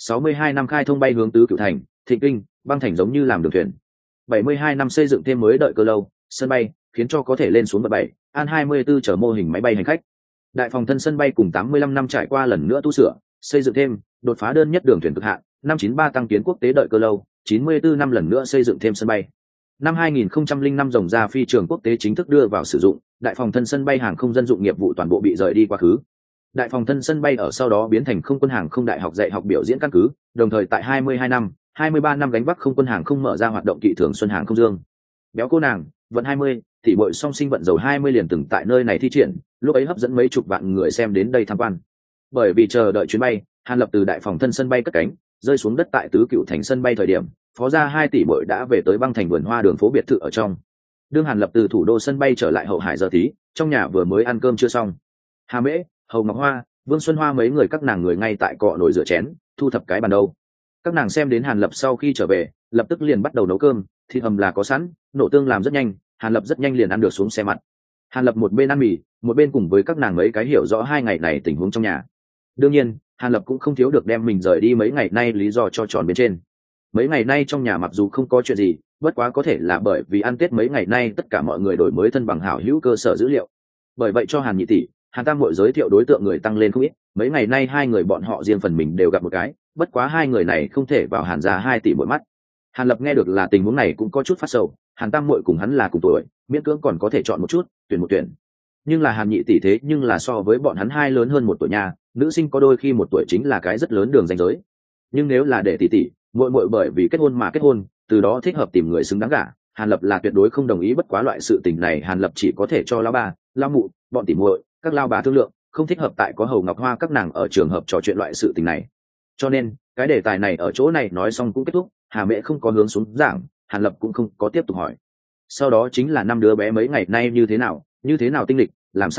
62 năm khai thông bay hướng tứ cửu thành, Thịnh Kinh, băng thành giống như làm đường thuyền. 72 năm xây dựng thêm mới đợi cơ lâu, sân bay, khiến cho có thể lên xuống bậc 7, An 24 chở mô hình máy bay hành khách. Đại phòng thân sân bay cùng 85 năm trải qua lần nữa tu sửa, xây dựng thêm, đột phá đơn nhất đường thuyền cực hạn, năm 93 tăng kiến quốc tế đợi cơ lâu, 94 năm lần nữa xây dựng thêm sân bay. Năm 2005 rồng ra phi trường quốc tế chính thức đưa vào sử dụng, đại phòng thân sân bay hàng không dân dụng nghiệp vụ toàn bộ bị rời đi quá khứ. Đại phòng thân sân bay ở sau đó biến thành không quân hàng không đại học dạy học biểu diễn căn cứ, đồng thời tại 22 năm, 23 năm gánh vác không quân hàng không mở ra hoạt động kỵ thường xuân hàng không dương. Béo cô nàng, vận 20, tỷ muội song sinh vận dầu 20 liền từng tại nơi này thi triển, lúc ấy hấp dẫn mấy chục vạn người xem đến đây tham quan. Bởi vì chờ đợi chuyến bay, Hàn Lập từ đại phòng thân sân bay cất cánh, rơi xuống đất tại tứ cựu thành sân bay thời điểm, phó gia 2 tỷ muội đã về tới băng thành vườn hoa đường phố biệt thự ở trong. Đương Hàn Lập từ thủ đô sân bay trở lại hậu hải giờ tí, trong nhà vừa mới ăn cơm chưa xong. Hà Mễ, Hầu Ngọc Hoa, Vương Xuân Hoa mấy người các nàng người ngay tại cọ nồi rửa chén, thu thập cái bàn đâu. Các nàng xem đến Hàn Lập sau khi trở về, lập tức liền bắt đầu nấu cơm, thịt hầm là có sẵn, nổ tương làm rất nhanh, Hàn Lập rất nhanh liền ăn được xuống xe mặt. Hàn Lập một bên ăn mì, một bên cùng với các nàng mấy cái hiểu rõ 2 ngày này tình huống trong nhà. Đương nhiên, Hàn Lập cũng không thiếu được đem mình rời đi mấy ngày nay lý do cho tròn bên trên. Mấy ngày nay trong nhà mặc dù không có chuyện gì, bất quá có thể là bởi vì ăn Tết mấy ngày nay tất cả mọi người đổi mới thân bằng hảo hữu cơ sở dữ liệu. Bởi vậy cho Hàn nhị tỷ, Hàn tam muội giới thiệu đối tượng người tăng lên không ít, mấy ngày nay 2 người bọn họ riêng phần mình đều gặp một cái, bất quá 2 người này không thể vào Hàn gia 2 tỷ mỗi mắt. Hàn Lập nghe được là tình huống này cũng có chút phát sầu, Hàn tam muội cùng hắn là cùng tuổi, miễn cưỡng còn có thể chọn một chút, tuyển một tuyển. Nhưng là Hàn nhị tỷ thế nhưng là so với bọn hắn 2 lớn hơn 1 tuổi nha, nữ sinh có đôi khi 1 tuổi chính là cái rất lớn đường ranh giới. Nhưng nếu là để tỷ tỷ, muội muội bởi vì kết hôn mà kết hôn, từ đó thích hợp tìm người xứng đáng gả, Hàn Lập là tuyệt đối không đồng ý, bất quá loại sự tình này Hàn Lập chỉ có thể cho lão ba, lão mụ, bọn tỷ muội, các lão bà thương lượng, không thích hợp tại có Hầu Ngọc Hoa các nàng ở trường hợp trò chuyện loại sự tình này. Cho nên, cái đề tài này ở chỗ này nói xong cũng kết thúc, Hà Mẹ không có hướng xuống giảng, Hàn Lập cũng không có tiếp tục hỏi. Sau đó chính là 5 đứa bé mấy ngày nay như thế nào tinh lịch,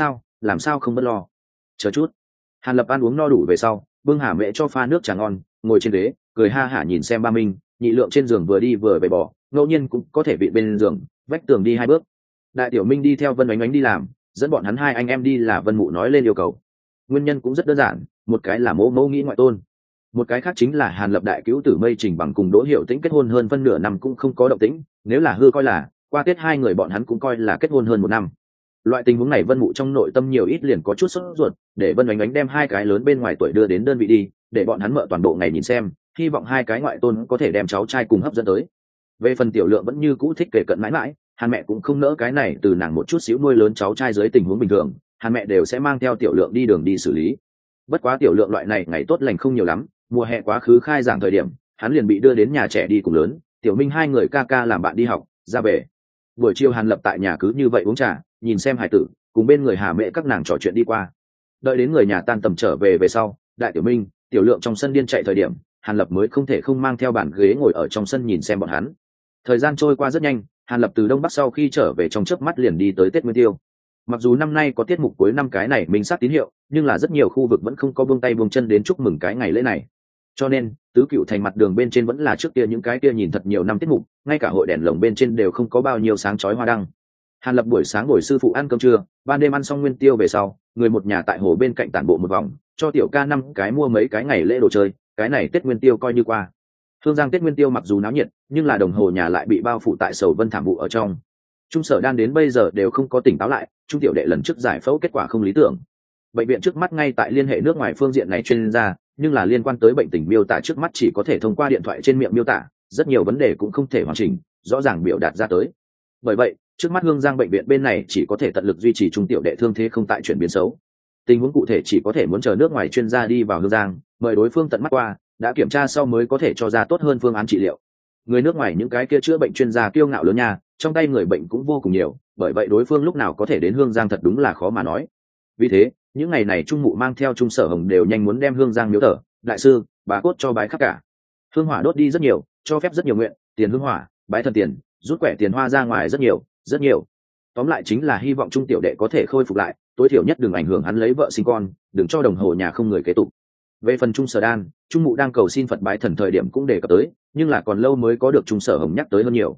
làm sao không bất lo. Chờ chút. Hàn Lập ăn uống no đủ về sau, bưng Hà Mẹ cho pha nước trà ngon, ngồi trên ghế, cười ha hả nhìn xem Ba Minh, Nhị Lượng trên giường vừa đi vừa về bỏ, ngẫu nhiên cũng có thể vị bên giường, vách tường đi 2 bước. Đại Tiểu Minh đi theo Vân Oánh Oánh đi làm, dẫn bọn hắn 2 anh em đi là Vân Mụ nói lên yêu cầu. Nguyên nhân cũng rất đơn giản, một cái là mẫu nghĩ ngoại tôn, một cái khác chính là Hàn Lập đại cứu tử Mây Trình Bằng cùng Đỗ Hiểu Tĩnh kết hôn hơn phân nửa năm cũng không có động tĩnh, nếu là hư coi là qua Tết 2 người bọn hắn cũng coi là kết hôn hơn 1 năm. Loại tình huống này Vân Mụ trong nội tâm nhiều ít liền có chút sốt ruột, để Vân Oánh Oánh đem 2 cái lớn bên ngoài tuổi đưa đến đơn vị đi, để bọn hắn mợ toàn bộ ngày nhìn xem, hy vọng 2 cái ngoại tôn có thể đem cháu trai cùng hấp dẫn tới. Về phần Tiểu Lượng vẫn như cũ thích kể cận mãi mãi, Hàn mẹ cũng không nỡ cái này từ nàng một chút xíu nuôi lớn cháu trai dưới tình huống bình thường, Hàn mẹ đều sẽ mang theo Tiểu Lượng đi đường đi xử lý. Bất quá Tiểu Lượng loại này ngày tốt lành không nhiều lắm, mùa hè quá khứ khai giảng thời điểm, hắn liền bị đưa đến nhà trẻ đi cùng lớn, Tiểu Minh 2 người ca ca làm bạn đi học, ra về. Buổi chiều Hàn Lập tại nhà cứ như vậy uống trà, nhìn xem hài tử, cùng bên người Hà Mẹ các nàng trò chuyện đi qua. Đợi đến người nhà tan tầm trở về sau, Đại Tiểu Minh, Tiểu Lượng trong sân điên chạy thời điểm, Hàn Lập mới không thể không mang theo bàn ghế ngồi ở trong sân nhìn xem bọn hắn. Thời gian trôi qua rất nhanh, Hàn Lập từ Đông Bắc sau khi trở về trong chớp mắt liền đi tới Tết Nguyên Tiêu. Mặc dù năm nay có tiết mục cuối năm cái này minh sát tín hiệu, nhưng là rất nhiều khu vực vẫn không có buông tay buông chân đến chúc mừng cái ngày lễ này. Cho nên, tứ cựu thành mặt đường bên trên vẫn là trước kia những cái kia nhìn thật nhiều năm tiết mục, ngay cả hội đèn lồng bên trên đều không có bao nhiêu sáng chói hoa đăng. Hàn Lập buổi sáng ngồi sư phụ ăn cơm trưa, ban đêm ăn xong Nguyên Tiêu về sau, người một nhà tại hồ bên cạnh tản bộ một vòng, cho tiểu ca 5 cái mua mấy cái ngày lễ đồ chơi, cái này Tết Nguyên Tiêu coi như qua. Hương Giang Tết Nguyên Tiêu mặc dù náo nhiệt, nhưng là đồng hồ nhà lại bị bao phủ tại sầu vân thảm vụ ở trong. Trung Sở Đan đến bây giờ đều không có tỉnh táo lại, Trung tiểu đệ lần trước giải phẫu kết quả không lý tưởng. Bệnh viện trước mắt ngay tại liên hệ nước ngoài phương diện này chuyên gia, nhưng là liên quan tới bệnh tình miêu tả trước mắt chỉ có thể thông qua điện thoại trên miệng miêu tả, rất nhiều vấn đề cũng không thể hoàn chỉnh, rõ ràng biểu đạt ra tới. Bởi vậy, trước mắt Hương Giang bệnh viện bên này chỉ có thể tận lực duy trì Trung tiểu đệ thương thế không tại chuyển biến xấu. Tình huống cụ thể chỉ có thể muốn chờ nước ngoài chuyên gia đi vào Hương Giang, mời đối phương tận mắt qua, đã kiểm tra sau mới có thể cho ra tốt hơn phương án trị liệu. Người nước ngoài những cái kia chữa bệnh chuyên gia kiêu ngạo lớn nha, trong tay người bệnh cũng vô cùng nhiều, bởi vậy đối phương lúc nào có thể đến Hương Giang thật đúng là khó mà nói. Vì thế, những ngày này Trung Mụ mang theo Trung Sở Hồng đều nhanh muốn đem Hương Giang miếu thờ, đại sư, bà cốt cho bái khắp cả. Hương hỏa đốt đi rất nhiều, cho phép rất nhiều nguyện, tiền hương hỏa, bái thần tiền, rút quẻ tiền hoa ra ngoài rất nhiều, rất nhiều. Tóm lại chính là hy vọng Trung tiểu đệ có thể khôi phục lại, tối thiểu nhất đừng ảnh hưởng hắn lấy vợ sinh con, đừng cho đồng hồ nhà không người kế tục. Về phần Trung Sở Đan, Trung Mụ đang cầu xin Phật bái thần thời điểm cũng đề cập tới, nhưng là còn lâu mới có được Trung Sở Hồng nhắc tới hơn nhiều.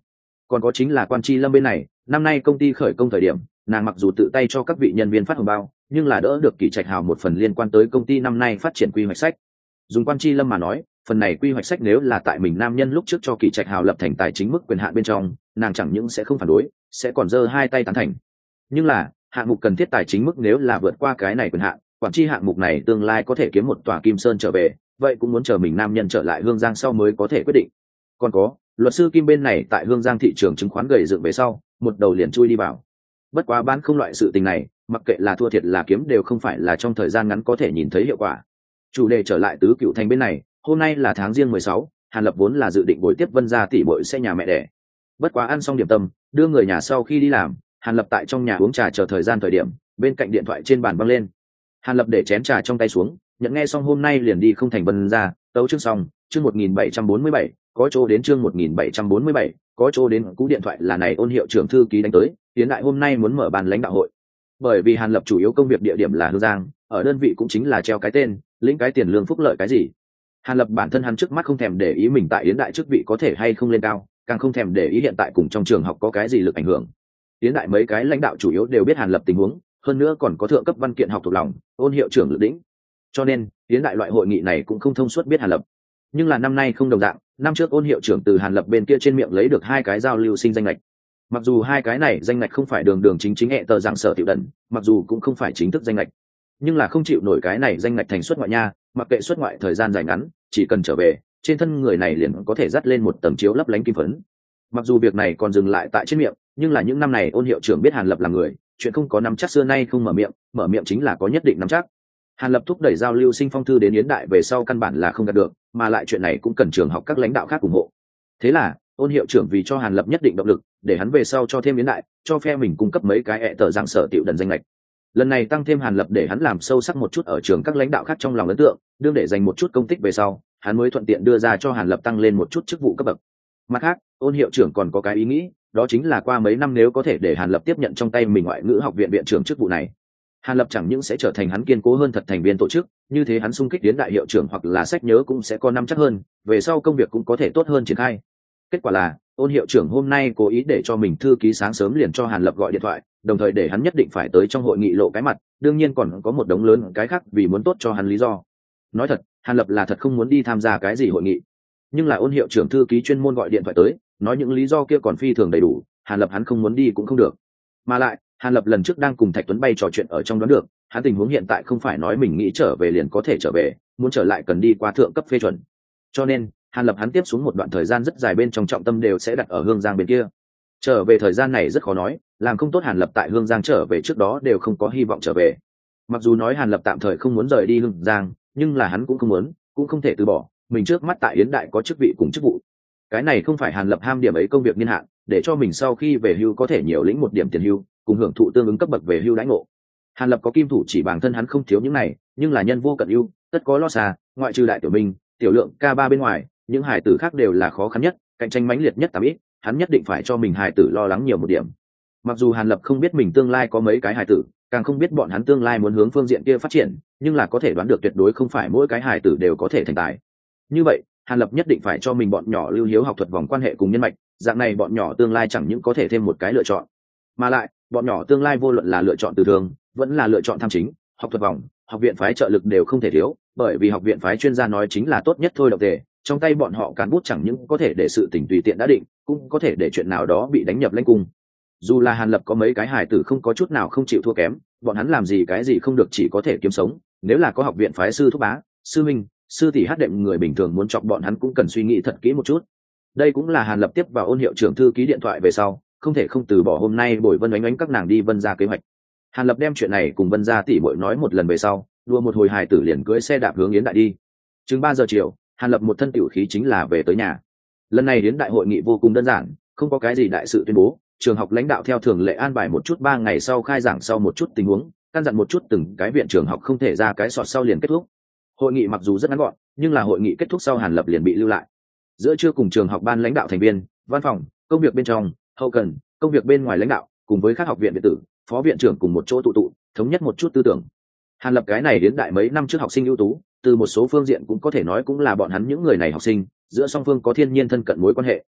Còn có chính là Quan Chi Lâm bên này, năm nay công ty khởi công thời điểm, nàng mặc dù tự tay cho các vị nhân viên phát hồng bao, nhưng là đỡ được Kỷ Trạch Hào một phần liên quan tới công ty năm nay phát triển quy hoạch sách. Dùng Quan Chi Lâm mà nói, phần này quy hoạch sách nếu là tại mình nam nhân lúc trước cho Kỷ Trạch Hào lập thành tài chính mức quyền hạn bên trong, nàng chẳng những sẽ không phản đối, sẽ còn giơ hai tay tán thành. Nhưng là, hạng mục cần thiết tài chính mức nếu là vượt qua cái này quyền hạn, quản tri hạng mục này tương lai có thể kiếm một tòa Kim Sơn trở về, vậy cũng muốn chờ mình nam nhân trở lại Hương Giang sau mới có thể quyết định. Còn có, luật sư Kim bên này tại Hương Giang thị trường chứng khoán gầy dựng về sau, một đầu liền chui đi vào. Bất quá bán không loại sự tình này, mặc kệ là thua thiệt là kiếm đều không phải là trong thời gian ngắn có thể nhìn thấy hiệu quả. Chủ đề trở lại Tứ Cựu Thành bên này, hôm nay là tháng Giêng 16, Hàn Lập vốn là dự định buổi tiếp Vân gia tỷ muội xe nhà mẹ đẻ. Bất quá ăn xong điểm tâm, đưa người nhà sau khi đi làm, Hàn Lập tại trong nhà uống trà chờ thời gian thời điểm, bên cạnh điện thoại trên bàn văng lên. Hàn Lập để chén trà trong tay xuống, nhận nghe xong hôm nay liền đi không thành Vân gia, tấu chương xong, chương 1747, có chỗ đến chương 1747, có chỗ đến. Cú điện thoại là này Ôn hiệu trưởng thư ký đánh tới, Tiến đại hôm nay muốn mở ban lãnh đạo hội. Bởi vì Hàn Lập chủ yếu công việc địa điểm là Hương Giang, ở đơn vị cũng chính là treo cái tên, lĩnh cái tiền lương phúc lợi cái gì. Hàn Lập bản thân hắn trước mắt không thèm để ý mình tại Yến đại chức vị có thể hay không lên cao, càng không thèm để ý hiện tại cùng trong trường học có cái gì lực ảnh hưởng. Yến đại mấy cái lãnh đạo chủ yếu đều biết Hàn Lập tình huống, hơn nữa còn có thượng cấp văn kiện học thuộc lòng, Ôn hiệu trưởng dự định. Cho nên, Yến đại loại hội nghị này cũng không thông suốt biết Hàn Lập. Nhưng là năm nay không đồng dạng, năm trước Ôn hiệu trưởng từ Hàn Lập bên kia trên miệng lấy được hai cái giao lưu sinh danh lệch. Mặc dù hai cái này danh lệch không phải đường đường chính chính hệ tờ dạng sở tiểu đần, mặc dù cũng không phải chính thức danh lệch, nhưng là không chịu nổi cái này danh lệch thành xuất ngoại nha, mặc kệ xuất ngoại thời gian dài ngắn, chỉ cần trở về, trên thân người này liền có thể dắt lên một tầng chiếu lấp lánh kim phấn. Mặc dù việc này còn dừng lại tại trên miệng, nhưng là những năm này Ôn hiệu trưởng biết Hàn Lập là người, chuyện không có nắm chắc xưa nay không mở miệng chính là có nhất định nắm chắc. Hàn Lập thúc đẩy giao lưu sinh phong thư đến Yến đại về sau căn bản là không đạt được, mà lại chuyện này cũng cần trường học các lãnh đạo khác ủng hộ. Thế là Ôn hiệu trưởng vì cho Hàn Lập nhất định động lực, để hắn về sau cho thêm Yến đại, cho phe mình cung cấp mấy cái tờ dạng sở tiểu đần danh lệch. Lần này tăng thêm Hàn Lập để hắn làm sâu sắc một chút ở trường các lãnh đạo khác trong lòng ấn tượng, đương để dành một chút công tích về sau, hắn mới thuận tiện đưa ra cho Hàn Lập tăng lên một chút chức vụ cấp bậc. Mặt khác, Ôn hiệu trưởng còn có cái ý nghĩ, đó chính là qua mấy năm nếu có thể để Hàn Lập tiếp nhận trong tay mình ngoại ngữ học viện viện trưởng chức vụ này, Hàn Lập chẳng những sẽ trở thành hắn kiên cố hơn thật thành viên tổ chức, như thế hắn xung kích đến đại hiệu trưởng hoặc là sách nhớ cũng sẽ có năm chắc hơn, về sau công việc cũng có thể tốt hơn triển khai. Kết quả là, Ôn hiệu trưởng hôm nay cố ý để cho mình thư ký sáng sớm liền cho Hàn Lập gọi điện thoại, đồng thời để hắn nhất định phải tới trong hội nghị lộ cái mặt, đương nhiên còn có một đống lớn cái khác vì muốn tốt cho hắn lý do. Nói thật, Hàn Lập là thật không muốn đi tham gia cái gì hội nghị, nhưng là Ôn hiệu trưởng thư ký chuyên môn gọi điện thoại tới, nói những lý do kia còn phi thường đầy đủ, Hàn Lập hắn không muốn đi cũng không được. Mà lại, Hàn Lập lần trước đang cùng Thạch Tuấn bay trò chuyện ở trong đoán được, hắn tình huống hiện tại không phải nói mình nghĩ trở về liền có thể trở về, muốn trở lại cần đi qua thượng cấp phê chuẩn. Cho nên, Hàn Lập hắn tiếp xuống một đoạn thời gian rất dài bên trong trọng tâm đều sẽ đặt ở Hương Giang bên kia. Trở về thời gian này rất khó nói, làm không tốt Hàn Lập tại Hương Giang trở về trước đó đều không có hy vọng trở về. Mặc dù nói Hàn Lập tạm thời không muốn rời đi Hương Giang, nhưng là hắn cũng không muốn, cũng không thể từ bỏ, mình trước mắt tại Yến đại có chức vị cùng chức vụ. Cái này không phải Hàn Lập ham điểm ấy công việc niên hạn, để cho mình sau khi về hưu có thể nhiều lĩnh một điểm tiền hưu, cùng hưởng thụ tương ứng cấp bậc về hưu đãi ngộ. Hàn Lập có kim thủ chỉ bản thân hắn không thiếu những này, nhưng là nhân vô cận ưu, tất có lo xa, ngoại trừ đại tiểu minh, tiểu lượng K3 bên ngoài, những hài tử khác đều là khó khăn nhất, cạnh tranh mãnh liệt nhất tám ít, hắn nhất định phải cho mình hài tử lo lắng nhiều một điểm. Mặc dù Hàn Lập không biết mình tương lai có mấy cái hài tử, càng không biết bọn hắn tương lai muốn hướng phương diện kia phát triển, nhưng là có thể đoán được tuyệt đối không phải mỗi cái hài tử đều có thể thành tài. Như vậy, Hàn Lập nhất định phải cho mình bọn nhỏ lưu hiếu học thuật vòng quan hệ cùng nhân mạch, dạng này bọn nhỏ tương lai chẳng những có thể thêm một cái lựa chọn, mà lại bọn nhỏ tương lai vô luận là lựa chọn từ thường, vẫn là lựa chọn tham chính, học thuật vòng, học viện phái trợ lực đều không thể thiếu, bởi vì học viện phái chuyên gia nói chính là tốt nhất thôi động tề, trong tay bọn họ cán bút chẳng những có thể để sự tình tùy tiện đã định, cũng có thể để chuyện nào đó bị đánh nhập lãnh cung. Dù là Hàn Lập có mấy cái hài tử không có chút nào không chịu thua kém, bọn hắn làm gì cái gì không được chỉ có thể kiếm sống, nếu là có học viện phái sư thúc bá, sư minh, sư tỷ hát đệm người bình thường muốn chọc bọn hắn cũng cần suy nghĩ thật kỹ một chút. Đây cũng là Hàn Lập tiếp vào Ôn hiệu trưởng thư ký điện thoại về sau, không thể không từ bỏ hôm nay bồi Vân Oánh Oánh các nàng đi Vân gia kế hoạch. Hàn Lập đem chuyện này cùng Vân gia tỷ muội nói một lần về sau, đua một hồi hài tử liền cưỡi xe đạp hướng Yến đại đi. Chừng 3 giờ chiều, Hàn Lập một thân tiểu khí chính là về tới nhà. Lần này đến đại hội nghị vô cùng đơn giản, không có cái gì đại sự tuyên bố, trường học lãnh đạo theo thường lệ an bài một chút 3 ngày sau khai giảng sau một chút tình huống, căn dặn một chút từng cái viện trường học không thể ra cái sọt sau liền kết thúc. Hội nghị mặc dù rất ngắn gọn, nhưng là hội nghị kết thúc sau Hàn Lập liền bị lưu lại. Giữa trưa cùng trường học ban lãnh đạo thành viên, văn phòng, công việc bên trong, hậu cần, công việc bên ngoài lãnh đạo, cùng với các học viện viện tử, phó viện trưởng cùng một chỗ tụ, thống nhất một chút tư tưởng. Hàn Lập cái này đến đại mấy năm trước học sinh ưu tú, từ một số phương diện cũng có thể nói cũng là bọn hắn những người này học sinh, giữa song phương có thiên nhiên thân cận mối quan hệ.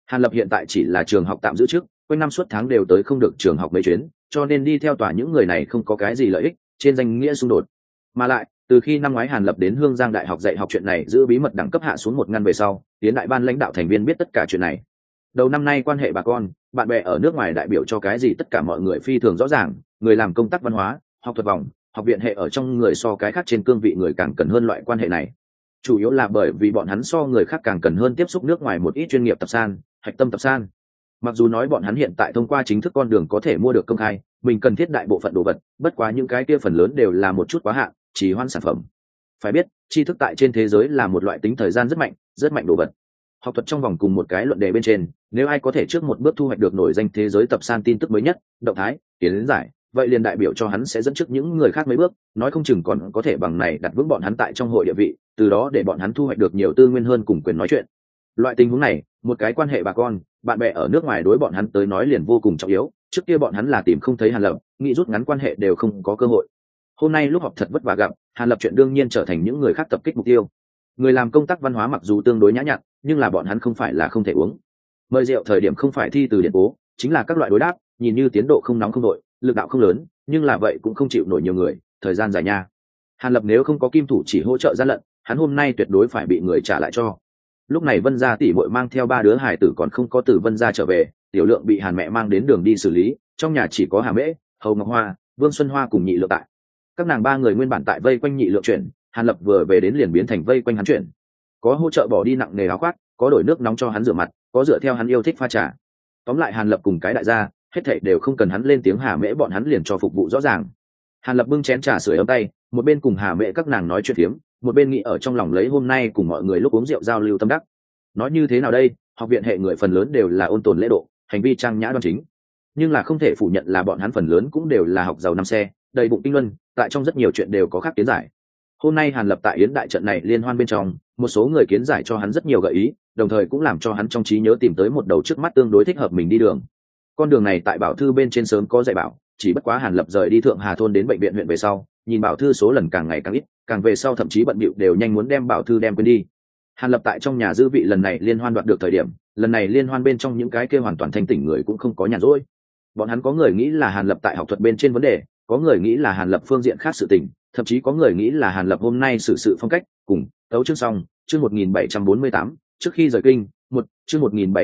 Hàn Lập hiện tại chỉ là trường học tạm giữ trước, quanh năm suốt tháng đều tới không được trường học mấy chuyến, cho nên đi theo tòa những người này không có cái gì lợi ích, trên danh nghĩa xung đột. Mà lại, từ khi năm ngoái Hàn Lập đến Hương Giang Đại học dạy học chuyện này giữ bí mật đẳng cấp hạ xuống một ngăn về sau, tiến đại ban lãnh đạo thành viên biết tất cả chuyện này. Đầu năm nay quan hệ bà con, bạn bè ở nước ngoài đại biểu cho cái gì tất cả mọi người phi thường rõ ràng, người làm công tác văn hóa, học thuật vòng, học viện hệ ở trong người so cái khác trên cương vị người càng cần hơn loại quan hệ này. Chủ yếu là bởi vì bọn hắn so người khác càng cần hơn tiếp xúc nước ngoài một ít chuyên nghiệp tập san, hạch tâm tập san. Mặc dù nói bọn hắn hiện tại thông qua chính thức con đường có thể mua được công khai, mình cần thiết đại bộ phận đồ vật, bất quá những cái kia phần lớn đều là một chút quá hạn, chỉ hoan sản phẩm. Phải biết, tri thức tại trên thế giới là một loại tính thời gian rất mạnh đồ vật. Học thuật trong vòng cùng một cái luận đề bên trên, nếu ai có thể trước một bước thu hoạch được nổi danh thế giới tập san tin tức mới nhất, động thái, tiến giải, vậy liền đại biểu cho hắn sẽ dẫn trước những người khác mấy bước, nói không chừng còn có thể bằng này đặt vững bọn hắn tại trong hội địa vị, từ đó để bọn hắn thu hoạch được nhiều tư nguyên hơn cùng quyền nói chuyện. Loại tình huống này, một cái quan hệ bà con, bạn bè ở nước ngoài đối bọn hắn tới nói liền vô cùng trọng yếu, trước kia bọn hắn là tìm không thấy Hàn Lập, nghĩ rút ngắn quan hệ đều không có cơ hội. Hôm nay lúc họp thật vất vả gặp, Hàn Lập chuyện đương nhiên trở thành những người khác tập kích mục tiêu. Người làm công tác văn hóa mặc dù tương đối nhã nhặn, nhưng là bọn hắn không phải là không thể uống. Mời rượu thời điểm không phải thi từ điện cố, chính là các loại đối đáp, nhìn như tiến độ không nóng không đội, lực đạo không lớn, nhưng là vậy cũng không chịu nổi nhiều người, thời gian dài nha. Hàn Lập nếu không có kim thủ chỉ hỗ trợ gian lận, hắn hôm nay tuyệt đối phải bị người trả lại cho. Lúc này Vân gia tỷ muội mang theo 3 đứa hài tử còn không có từ Vân gia trở về, Tiểu Lượng bị Hàn mẹ mang đến đường đi xử lý, trong nhà chỉ có Hà Mễ, Hầu Ngọc Hoa, Vương Xuân Hoa cùng Nhị Lượng tại. Các nàng 3 người nguyên bản tại vây quanh Nhị Lượng chuyển, Hàn Lập vừa về đến liền biến thành vây quanh hắn chuyển. Có hỗ trợ bỏ đi nặng nề áo khoác, có đổi nước nóng cho hắn rửa mặt, có dựa theo hắn yêu thích pha trà. Tóm lại Hàn Lập cùng cái đại gia, hết thảy đều không cần hắn lên tiếng Hà Mễ bọn hắn liền cho phục vụ rõ ràng. Hàn Lập bưng chén trà sưởi ấm tay, một bên cùng Hà Mễ các nàng nói chuyện phiếm, một bên nghĩ ở trong lòng lấy hôm nay cùng mọi người lúc uống rượu giao lưu tâm đắc. Nói như thế nào đây, học viện hệ người phần lớn đều là ôn tồn lễ độ, hành vi trang nhã đoan chính, nhưng là không thể phủ nhận là bọn hắn phần lớn cũng đều là học giàu năm xe, đầy bụng kinh luân, tại trong rất nhiều chuyện đều có khác kiến giải. Hôm nay Hàn Lập tại yến đại trận này liên hoan bên trong, một số người kiến giải cho hắn rất nhiều gợi ý, đồng thời cũng làm cho hắn trong trí nhớ tìm tới một đầu trước mắt tương đối thích hợp mình đi đường. Con đường này tại Bảo Thư bên trên sớm có dạy bảo, chỉ bất quá Hàn Lập rời đi Thượng Hà thôn đến bệnh viện huyện về sau, nhìn Bảo Thư số lần càng ngày càng ít, càng về sau thậm chí bận bịu đều nhanh muốn đem Bảo Thư đem quên đi. Hàn Lập tại trong nhà dư vị lần này liên hoan đoạt được thời điểm, lần này liên hoan bên trong những cái kia hoàn toàn thanh tỉnh người cũng không có nhàn rỗi. Bọn hắn có người nghĩ là Hàn Lập tại học thuật bên trên vấn đề, có người nghĩ là Hàn Lập phương diện khác sự tình, thậm chí có người nghĩ là Hàn Lập hôm nay xử sự phong cách, cùng tấu chương xong, chương 1748, trước khi rời kinh, chương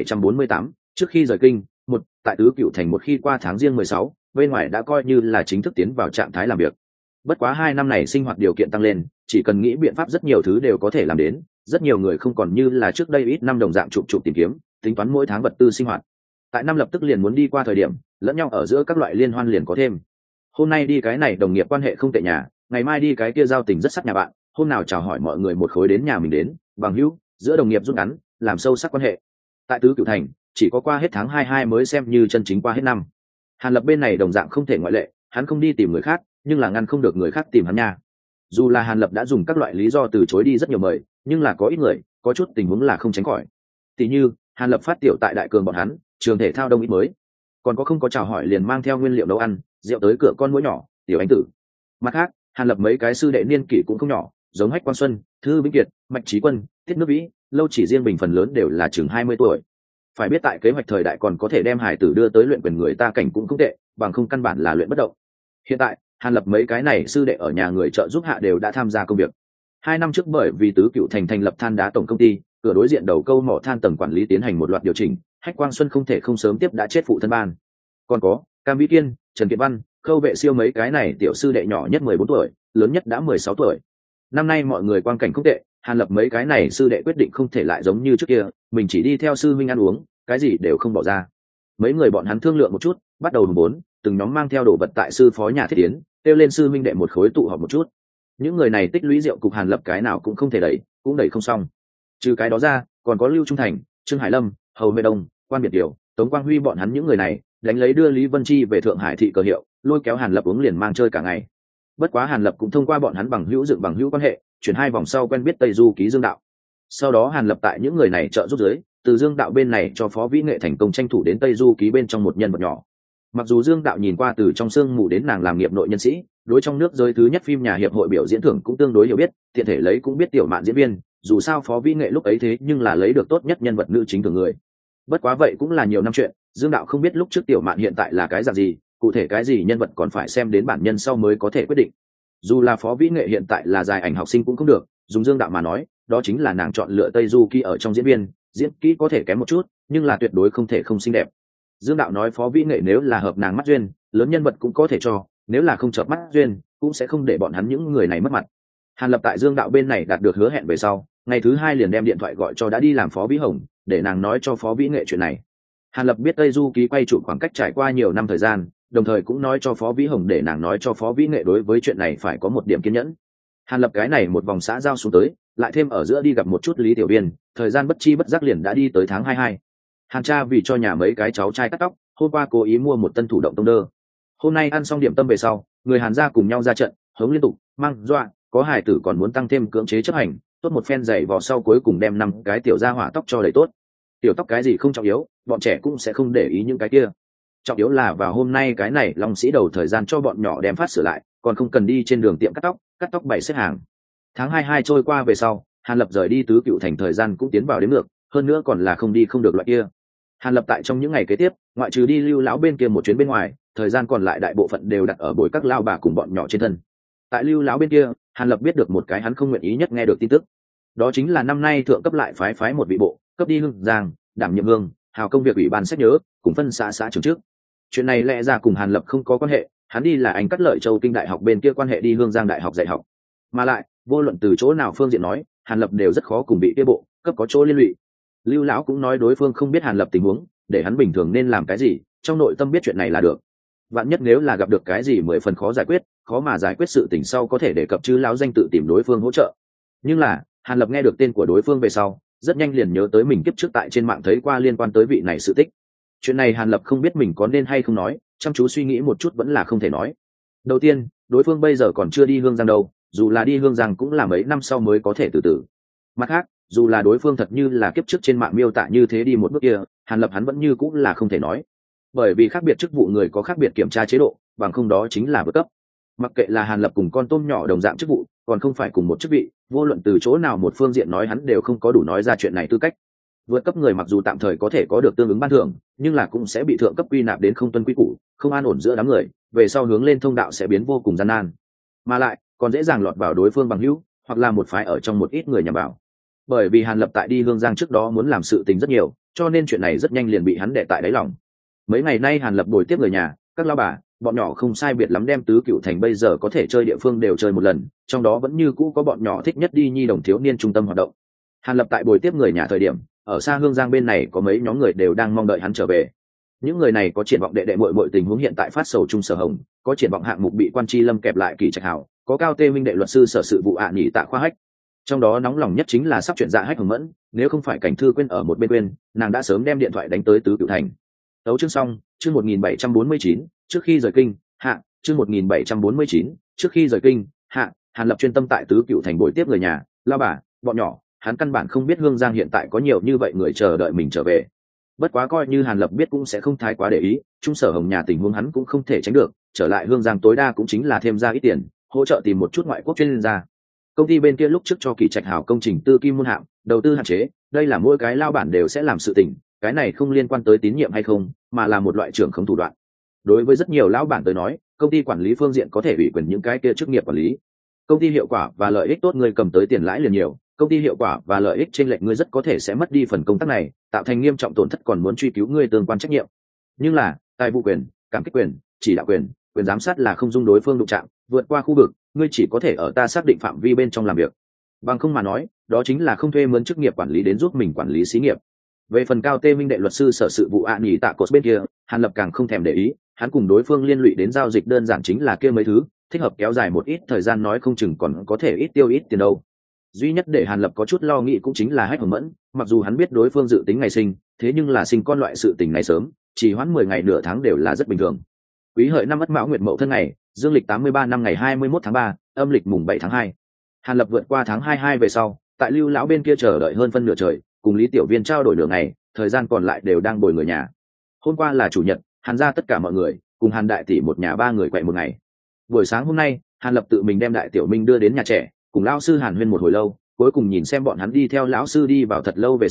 1748, trước khi rời kinh, tại Tứ Cựu Thành một khi qua tháng Giêng 16, bên ngoài đã coi như là chính thức tiến vào trạng thái làm việc. Bất quá 2 năm này sinh hoạt điều kiện tăng lên, chỉ cần nghĩ biện pháp rất nhiều thứ đều có thể làm đến, rất nhiều người không còn như là trước đây ít năm đồng dạng chụp tìm kiếm, tính toán mỗi tháng vật tư sinh hoạt. Tại năm lập tức liền muốn đi qua thời điểm, lẫn nhau ở giữa các loại liên hoan liền có thêm. Hôm nay đi cái này đồng nghiệp quan hệ không tệ nhà, ngày mai đi cái kia giao tình rất sắc nhà bạn, hôm nào chào hỏi mọi người một khối đến nhà mình đến, bằng hữu, giữa đồng nghiệp rút ngắn, làm sâu sắc quan hệ. Tại Tứ Cựu Thành, chỉ có qua hết tháng 22 mới xem như chân chính qua hết năm. Hàn Lập bên này đồng dạng không thể ngoại lệ, hắn không đi tìm người khác, nhưng là ngăn không được người khác tìm hắn nha. Dù là Hàn Lập đã dùng các loại lý do từ chối đi rất nhiều mời, nhưng là có ít người, có chút tình huống là không tránh khỏi. Tỷ như, Hàn Lập phát tiểu tại đại cường bọn hắn, trường thể thao đông ít mới, còn có không có chào hỏi liền mang theo nguyên liệu nấu ăn, rượu tới cửa con muỗi nhỏ, tiểu anh tử. Mặt khác, Hàn Lập mấy cái sư đệ niên kỷ cũng không nhỏ, giống Hách Quang Xuân, Thư Vĩnh Kiệt, Mạch Chí Quân, Tiết Nước Vĩ, Lâu Chỉ Riêng bình phần lớn đều là chừng 20 tuổi. Phải biết tại kế hoạch thời đại còn có thể đem hải tử đưa tới luyện quyền người ta cảnh cũng không tệ, bằng không căn bản là luyện bất động. Hiện tại, Hàn Lập mấy cái này sư đệ ở nhà người trợ giúp hạ đều đã tham gia công việc. 2 năm trước bởi vì Tứ Cựu Thành thành lập than đá tổng công ty, cửa đối diện đầu câu mỏ than tầng quản lý tiến hành một loạt điều chỉnh, Hách Quang Xuân không thể không sớm tiếp đã chết phụ thân ban. Còn có Cam Vĩ Kiên, Trần Kiệt Văn, Khâu Vệ Siêu mấy cái này tiểu sư đệ nhỏ nhất 14 tuổi, lớn nhất đã 16 tuổi. Năm nay mọi người quang cảnh không tệ, Hàn Lập mấy cái này sư đệ quyết định không thể lại giống như trước kia, mình chỉ đi theo sư huynh ăn uống, cái gì đều không bỏ ra. Mấy người bọn hắn thương lượng một chút, bắt đầu hùng bốn, từng nhóm mang theo đồ vật tại sư phó nhà thiết tiến, kêu lên sư huynh đệ một khối tụ họp một chút. Những người này tích lũy rượu cục Hàn Lập cái nào cũng không thể đẩy, cũng đẩy không xong. Trừ cái đó ra, còn có Lưu Trung Thành, Trương Hải Lâm, Hầu Vệ Đông, Quan Biệt Điều, Tống Quang Huy bọn hắn những người này, đánh lấy đưa Lý Vân Chi về Thượng Hải thị cờ hiệu, lôi kéo Hàn Lập uống liền mang chơi cả ngày. Bất quá Hàn Lập cũng thông qua bọn hắn bằng hữu dựng bằng hữu quan hệ, chuyển 2 vòng sau quen biết Tây Du Ký Dương Đạo. Sau đó Hàn Lập tại những người này trợ giúp dưới, từ Dương Đạo bên này cho Phó Vĩ Nghệ thành công tranh thủ đến Tây Du Ký bên trong một nhân vật nhỏ. Mặc dù Dương Đạo nhìn qua từ trong xương mù đến nàng làm nghiệp nội nhân sĩ, đối trong nước giới thứ nhất phim nhà hiệp hội biểu diễn thưởng cũng tương đối hiểu biết, tiện thể lấy cũng biết tiểu mạn diễn viên, dù sao Phó Vĩ Nghệ lúc ấy thế nhưng là lấy được tốt nhất nhân vật nữ chính thường người. Bất quá vậy cũng là nhiều năm chuyện, Dương Đạo không biết lúc trước Tiểu Mạn hiện tại là cái dạng gì, cụ thể cái gì nhân vật còn phải xem đến bản nhân sau mới có thể quyết định. Dù là Phó Vĩ Nghệ hiện tại là dài ảnh học sinh cũng không được, dùng Dương Đạo mà nói, đó chính là nàng chọn lựa Tây Du Ký ở trong diễn viên, diễn kỹ có thể kém một chút, nhưng là tuyệt đối không thể không xinh đẹp. Dương Đạo nói Phó Vĩ Nghệ nếu là hợp nàng mắt duyên, lớn nhân vật cũng có thể cho, nếu là không chợp mắt duyên, cũng sẽ không để bọn hắn những người này mất mặt. Hàn Lập tại Dương Đạo bên này đạt được hứa hẹn về sau, ngày thứ hai liền đem điện thoại gọi cho đã đi làm Phó Vĩ Hồng, để nàng nói cho Phó Vĩ Nghệ chuyện này. Hàn Lập biết Tây Du Ký quay chụp khoảng cách trải qua nhiều năm thời gian, đồng thời cũng nói cho Phó Vĩ Hồng để nàng nói cho Phó Vĩ Nghệ đối với chuyện này phải có một điểm kiên nhẫn. Hàn Lập cái này một vòng xã giao xuống tới, lại thêm ở giữa đi gặp một chút Lý Tiểu Biên, thời gian bất chi bất giác liền đã đi tới tháng 22. Hàn cha vì cho nhà mấy cái cháu trai cắt tóc, hôm qua cố ý mua một tân thủ động tông đơ. Hôm nay ăn xong điểm tâm về sau, người Hàn gia cùng nhau ra trận, hống liên tục, mang dọa, có hài tử còn muốn tăng thêm cưỡng chế chấp hành, tốt một phen giày vò sau cuối cùng đem 5 cái tiểu gia hỏa tóc cho đầy tốt. Tiểu tóc cái gì không trọng yếu, bọn trẻ cũng sẽ không để ý những cái kia. Trọng yếu là vào hôm nay cái này Long Sĩ đầu thời gian cho bọn nhỏ đem phát sửa lại, còn không cần đi trên đường tiệm cắt tóc bày xếp hàng. Tháng 22 trôi qua về sau, Hàn Lập rời đi Tứ Cựu Thành thời gian cũng tiến vào đến ngược, hơn nữa còn là không đi không được loại kia. Hàn Lập tại trong những ngày kế tiếp, ngoại trừ đi Lưu lão bên kia một chuyến bên ngoài, thời gian còn lại đại bộ phận đều đặt ở bồi các lao bà cùng bọn nhỏ trên thân. Tại Lưu lão bên kia, Hàn Lập biết được một cái hắn không nguyện ý nhất nghe được tin tức, đó chính là năm nay thượng cấp lại phái một vị bộ cấp đi Hưng Giang đảm nhiệm hương hào công việc ủy ban sách nhớ cùng phân xã trưởng trước. Chuyện này lẽ ra cùng Hàn Lập không có quan hệ, hắn đi là anh Cát Lợi Châu Kinh Đại học bên kia quan hệ đi Hương Giang Đại học dạy học, mà lại vô luận từ chỗ nào phương diện nói, Hàn Lập đều rất khó cùng bị kia bộ cấp có chỗ liên lụy. Lưu lão cũng nói đối phương không biết Hàn Lập tình huống, để hắn bình thường nên làm cái gì, trong nội tâm biết chuyện này là được. Vạn nhất nếu là gặp được cái gì 10 phần khó giải quyết, khó mà giải quyết sự tình sau có thể đề cập chư lão danh tự tìm đối phương hỗ trợ. Nhưng là Hàn Lập nghe được tên của đối phương về sau, rất nhanh liền nhớ tới mình kiếp trước tại trên mạng thấy qua liên quan tới vị này sự tích. Chuyện này Hàn Lập không biết mình có nên hay không nói, chăm chú suy nghĩ một chút vẫn là không thể nói. Đầu tiên, đối phương bây giờ còn chưa đi Hương Giang đâu, dù là đi Hương Giang cũng là mấy năm sau mới có thể từ từ. Mặt khác, dù là đối phương thật như là kiếp trước trên mạng miêu tả như thế đi một bước kia, Hàn Lập hắn vẫn như cũng là không thể nói. Bởi vì khác biệt chức vụ người có khác biệt kiểm tra chế độ, bằng không đó chính là vượt cấp. Mặc kệ là Hàn Lập cùng con tôm nhỏ đồng dạng chức vụ, còn không phải cùng một chức vị, vô luận từ chỗ nào một phương diện nói hắn đều không có đủ nói ra chuyện này tư cách. Vượt cấp người mặc dù tạm thời có thể có được tương ứng ban thưởng, nhưng là cũng sẽ bị thượng cấp quy nạp đến không tuân quy củ, không an ổn giữa đám người, về sau hướng lên thông đạo sẽ biến vô cùng gian nan, mà lại còn dễ dàng lọt vào đối phương bằng hữu, hoặc là một phái ở trong một ít người nhằm vào. Bởi vì Hàn Lập tại đi Hương Giang trước đó muốn làm sự tình rất nhiều, cho nên chuyện này rất nhanh liền bị hắn đè tại đáy lòng. Mấy ngày nay Hàn Lập bồi tiếp người nhà, các lao bà, bọn nhỏ không sai biệt lắm đem Tứ Cựu Thành bây giờ có thể chơi địa phương đều chơi một lần, trong đó vẫn như cũ có bọn nhỏ thích nhất đi nhi đồng thiếu niên trung tâm hoạt động. Hàn Lập tại bồi tiếp người nhà thời điểm, ở xa Hương Giang bên này có mấy nhóm người đều đang mong đợi hắn trở về. Những người này có triển vọng đệ đệ muội muội tình huống hiện tại phát sầu chung Sở Hồng, có triển vọng hạng mục bị Quan Chi Lâm kẹp lại Kỳ Trạch Hảo, có Cao Tê Minh đệ luật sư sở sự vụ nhị Tạ Khoa Hách. Trong đó nóng lòng nhất chính là sắp chuyện Dạ Hách Hồng Mẫn, nếu không phải Cảnh Thư quên ở một bên quên, nàng đã sớm đem điện thoại đánh tới Tứ Cựu Thành. Tấu chương xong, chương 1749, trước khi rời kinh, hạ, chương 1749, trước khi rời kinh, hạ, Hàn Lập chuyên tâm tại Tứ Cựu Thành bồi tiếp người nhà, lao bà, bọn nhỏ, hắn căn bản không biết Hương Giang hiện tại có nhiều như vậy người chờ đợi mình trở về. Bất quá coi như Hàn Lập biết cũng sẽ không thái quá để ý, Trung Sở Hồng nhà tình huống hắn cũng không thể tránh được, trở lại Hương Giang tối đa cũng chính là thêm ra ít tiền, hỗ trợ tìm một chút ngoại quốc chuyên gia. Công ty bên kia lúc trước cho Kỳ Trạch Hảo công trình tư kim môn hạng, đầu tư hạn chế, đây là mỗi cái lao bản đều sẽ làm sự tình, cái này không liên quan tới tín nhiệm hay không, mà là một loại trưởng không thủ đoạn. Đối với rất nhiều lão bản tới nói, công ty quản lý phương diện có thể ủy quyền những cái kia chức nghiệp quản lý. Công ty hiệu quả và lợi ích tốt người cầm tới tiền lãi liền nhiều, công ty hiệu quả và lợi ích trên lệch ngươi rất có thể sẽ mất đi phần công tác này, tạo thành nghiêm trọng tổn thất còn muốn truy cứu ngươi tương quan trách nhiệm. Nhưng là tài vụ quyền, cảm kích quyền, chỉ đạo quyền, quyền giám sát là không dung đối phương đụng chạm, vượt qua khu vực, ngươi chỉ có thể ở ta xác định phạm vi bên trong làm việc. Bằng không mà nói, đó chính là không thuê mướn chức nghiệp quản lý đến giúp mình quản lý xí nghiệp. Về phần Cao Tê Minh đệ luật sư sở sự vụ nhị Tạ Cột bên kia, Hàn Lập càng không thèm để ý, hắn cùng đối phương liên lụy đến giao dịch đơn giản chính là kia mấy thứ, thích hợp kéo dài một ít thời gian nói không chừng còn có thể ít tiêu ít tiền đâu. Duy nhất để Hàn Lập có chút lo nghĩ cũng chính là Hách Hồng Mẫn, mặc dù hắn biết đối phương dự tính ngày sinh, thế nhưng là sinh con loại sự tình này sớm, chỉ hoãn 10 ngày nửa tháng đều là rất bình thường. Quý Hợi năm Ất Mão Nguyệt Mậu thân ngày, dương lịch 83 năm ngày 21 tháng 3, âm lịch mùng 7 tháng 2. Hàn Lập vượt qua tháng 22 về sau, tại Lưu lão bên kia chờ đợi hơn phân nửa trời, cùng Lý Tiểu Viên trao đổi nửa ngày, thời gian còn lại đều đang bồi người nhà. Hôm qua là chủ nhật, Hàn gia tất cả mọi người cùng Hàn đại tỷ một nhà ba người quậy một ngày. Buổi sáng hôm nay, Hàn Lập tự mình đem Đại Tiểu Minh đưa đến nhà trẻ, cùng lão sư Hàn huyên một hồi lâu, cuối cùng nhìn xem bọn hắn đi theo lão sư đi vào thật lâu về sau,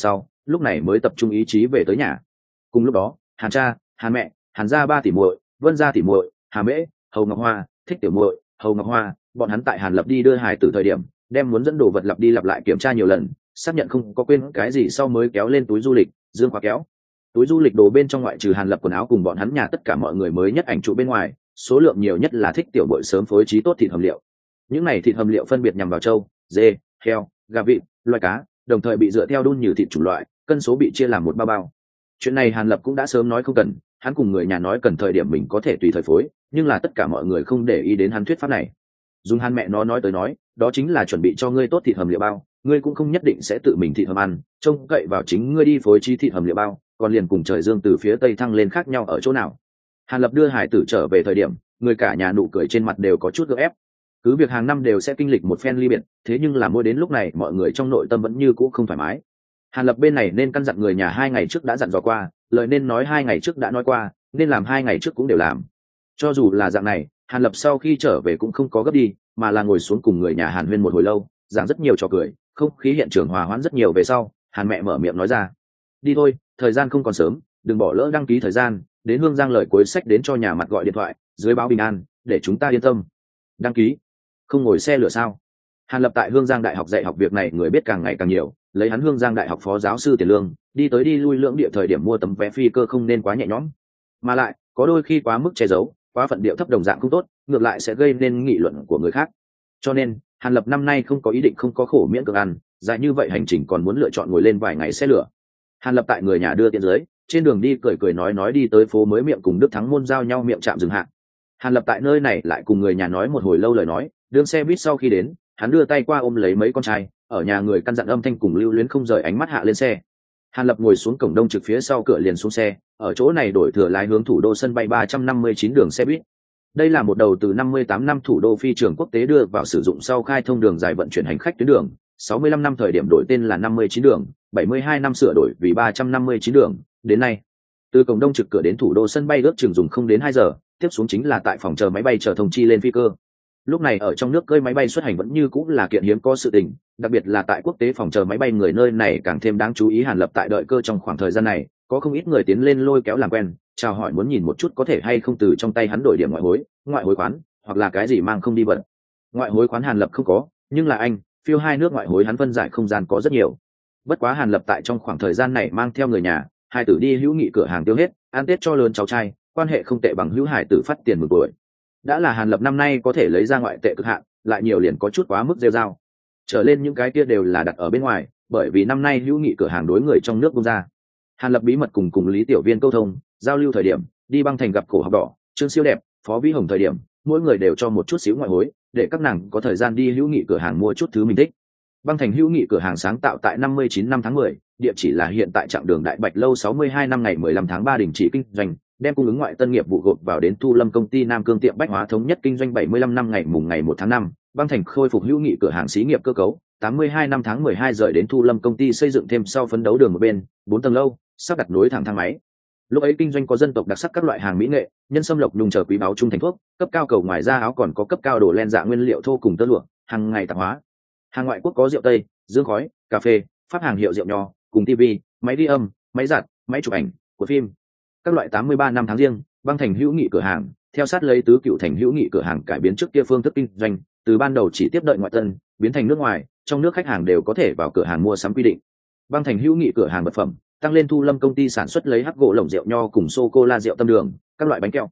lúc này mới tập trung ý chí về tới nhà. Cùng lúc đó Hàn cha, Hàn mẹ, Hàn gia ba tỷ muội, Vân gia tỷ muội, Hà Mễ, Hầu Ngọc Hoa, Thích tiểu muội, Hầu Ngọc Hoa, bọn hắn tại Hàn Lập đi đưa hài tử thời điểm đem muốn dẫn đồ vật lặp đi lặp lại kiểm tra nhiều lần, xác nhận không có quên cái gì sau mới kéo lên túi du lịch dương khóa kéo. Túi du lịch đồ bên trong ngoại trừ Hàn Lập quần áo cùng bọn hắn nhà tất cả mọi người mới nhất ảnh trụ bên ngoài, số lượng nhiều nhất là Thích tiểu muội sớm phối trí tốt thịt hầm liệu. Những này thịt hầm liệu phân biệt nhằm vào trâu, dê, heo, gà, vịt, loài cá, đồng thời bị dựa theo đun như thịt chủng loại, cân số bị chia làm một bao bao. Chuyện này Hàn Lập cũng đã sớm nói không cần, hắn cùng người nhà nói cần thời điểm mình có thể tùy thời phối, nhưng là tất cả mọi người không để ý đến hắn thuyết pháp này. Dùng Hàn mẹ nó nói tới nói, đó chính là chuẩn bị cho ngươi tốt thịt hầm liệu bao, ngươi cũng không nhất định sẽ tự mình thịt hầm ăn, trông cậy vào chính ngươi đi phối trí thịt hầm liệu bao, còn liền cùng trời dương từ phía tây thăng lên khác nhau ở chỗ nào. Hàn Lập đưa hải tử trở về thời điểm, người cả nhà nụ cười trên mặt đều có chút gượng ép. Cứ việc hàng năm đều sẽ kinh lịch một phen ly biệt, thế nhưng là mỗi đến lúc này mọi người trong nội tâm vẫn như cũ không thoải mái. Hàn Lập bên này nên căn dặn người nhà 2 ngày trước đã dặn dò qua, lời nên nói 2 ngày trước đã nói qua, nên làm 2 ngày trước cũng đều làm. Cho dù là dạng này, Hàn Lập sau khi trở về cũng không có gấp đi, mà là ngồi xuống cùng người nhà Hàn huyên một hồi lâu, giảng rất nhiều trò cười, không khí hiện trường hòa hoãn rất nhiều. Về sau Hàn mẹ mở miệng nói ra: đi thôi, thời gian không còn sớm, đừng bỏ lỡ đăng ký thời gian, đến Hương Giang lời cuối sách đến cho nhà mặt gọi điện thoại dưới báo bình an, để chúng ta yên tâm. Đăng ký? Không ngồi xe lửa sao? Hàn Lập tại Hương Giang đại học dạy học việc này người biết càng ngày càng nhiều, lấy hắn Hương Giang đại học phó giáo sư tiền lương, đi tới đi lui lưỡng địa thời điểm mua tấm vé phi cơ không nên quá nhẹ nhõm, mà lại có đôi khi quá mức che giấu, quá phận điệu thấp đồng dạng không tốt, ngược lại sẽ gây nên nghị luận của người khác. Cho nên Hàn Lập năm nay không có ý định không có khổ miễn cưỡng ăn, dài như vậy hành trình còn muốn lựa chọn ngồi lên vài ngày xe lửa. Hàn Lập tại người nhà đưa tiện dưới, trên đường đi cười cười nói đi tới phố mới miệng cùng Đức Thắng môn giao nhau miệng trạm dừng hạn. Hàn Lập tại nơi này lại cùng người nhà nói một hồi lâu lời nói, đương xe buýt sau khi đến, hắn đưa tay qua ôm lấy mấy con trai, ở nhà người căn dặn âm thanh cùng lưu luyến không rời ánh mắt hạ lên xe. Hàn Lập ngồi xuống cổng đông trực phía sau cửa liền xuống xe, ở chỗ này đổi thừa lái hướng thủ đô sân bay 359 đường xe buýt. Đây là một đầu từ 58 năm thủ đô phi trường quốc tế đưa vào sử dụng sau khai thông đường dài vận chuyển hành khách tuyến đường, 65 năm thời điểm đổi tên là 59 đường, 72 năm sửa đổi vì 359 đường, đến nay. Từ cổng đông trực cửa đến thủ đô sân bay ước chừng dùng không đến 2 giờ, tiếp xuống chính là tại phòng chờ máy bay chờ thông chi lên phi cơ. Lúc này ở trong nước cơi máy bay xuất hành vẫn như cũng là kiện hiếm có sự tình, đặc biệt là tại quốc tế phòng chờ máy bay người nơi này càng thêm đáng chú ý. Hàn Lập tại đợi cơ trong khoảng thời gian này, có không ít người tiến lên lôi kéo làm quen, chào hỏi muốn nhìn một chút có thể hay không từ trong tay hắn đổi điểm ngoại hối khoán, hoặc là cái gì mang không đi vật. Ngoại hối khoán Hàn Lập không có, nhưng là anh, phiêu 2 nước ngoại hối hắn phân giải không gian có rất nhiều. Bất quá Hàn Lập tại trong khoảng thời gian này mang theo người nhà, hai tử đi hữu nghị cửa hàng tiêu hết, ăn Tết cho lớn cháu trai, quan hệ không tệ bằng hữu hải tử phát tiền mừng tuổi. Đã là Hàn Lập năm nay có thể lấy ra ngoại tệ cực hạn, lại nhiều liền có chút quá mức rêu rao. Trở lên những cái kia đều là đặt ở bên ngoài, bởi vì năm nay hữu nghị cửa hàng đối người trong nước bung ra. Hàn Lập bí mật cùng Lý Tiểu Viên câu thông, giao lưu thời điểm, đi băng thành gặp cổ học đỏ, Trương Siêu đẹp, Phó Vĩ Hồng thời điểm, mỗi người đều cho một chút xíu ngoại hối, để các nàng có thời gian đi hữu nghị cửa hàng mua chút thứ mình thích. Băng thành hữu nghị cửa hàng sáng tạo tại 59 năm tháng 10, địa chỉ là hiện tại trạng đường Đại Bạch lâu 62 năm ngày 15 tháng 3 đình chỉ kinh doanh, đem cung ứng ngoại tân nghiệp vụ gộp vào đến Thu Lâm công ty Nam Cương tiệm bách hóa thống nhất kinh doanh 75 năm ngày mùng ngày 1 tháng 5, băng thành khôi phục hữu nghị cửa hàng xí nghiệp cơ cấu, 82 năm tháng 12 rời đến Thu Lâm công ty xây dựng thêm sau phấn đấu đường một bên, 4 tầng lâu, sắp đặt nối thẳng thang máy. Lúc ấy kinh doanh có dân tộc đặc sắc các loại hàng mỹ nghệ, nhân sâm lộc nhung chờ quý báu trung thành thuốc, cấp cao cầu ngoài ra áo còn có cấp cao đồ len dạ nguyên liệu thô cùng tơ lụa, hàng ngày tạp hóa. Hàng ngoại quốc có rượu tây, dương khói, cà phê, pháp hàng hiệu rượu nho, cùng tivi, máy ghi âm, máy giặt, máy chụp ảnh, của phim. Các loại 83 năm tháng riêng, băng thành hữu nghị cửa hàng, theo sát lấy tứ cựu thành hữu nghị cửa hàng cải biến trước kia phương thức kinh doanh, từ ban đầu chỉ tiếp đợi ngoại tân, biến thành nước ngoài, trong nước khách hàng đều có thể vào cửa hàng mua sắm quy định. Băng thành hữu nghị cửa hàng vật phẩm, tăng lên Thu Lâm công ty sản xuất lấy hắc gỗ lồng rượu nho cùng sô cô la rượu tâm đường, các loại bánh kẹo.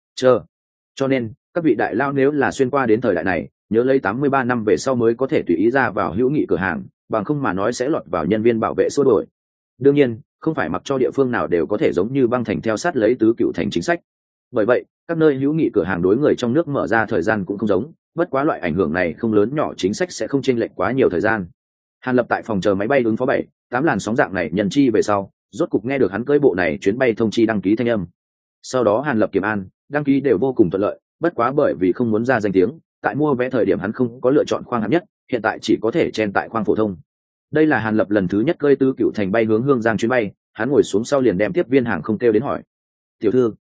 Cho nên, các vị đại lao nếu là xuyên qua đến thời đại này, nhớ lấy 83 năm về sau mới có thể tùy ý ra vào hữu nghị cửa hàng, bằng không mà nói sẽ lọt vào nhân viên bảo vệ xua đuổi. Đương nhiên, không phải mặc cho địa phương nào đều có thể giống như băng thành theo sát lấy tứ cựu thành chính sách. Bởi vậy, các nơi hữu nghị cửa hàng đối người trong nước mở ra thời gian cũng không giống, bất quá loại ảnh hưởng này không lớn nhỏ chính sách sẽ không chênh lệch quá nhiều thời gian. Hàn Lập tại phòng chờ máy bay ứng phó 7-8 làn sóng dạng này nhân chi về sau, rốt cục nghe được hắn cưỡi bộ này chuyến bay thông chi đăng ký thanh âm. Sau đó Hàn Lập kiểm an, đăng ký đều vô cùng thuận lợi, bất quá bởi vì không muốn ra danh tiếng, tại mua vé thời điểm hắn không có lựa chọn khoang hạng nhất, hiện tại chỉ có thể chen tại khoang phổ thông. Đây là Hàn Lập lần thứ nhất cơi tứ cựu thành bay hướng Hương Giang chuyến bay, hắn ngồi xuống sau liền đem tiếp viên hàng không kêu đến hỏi: "Tiểu thư,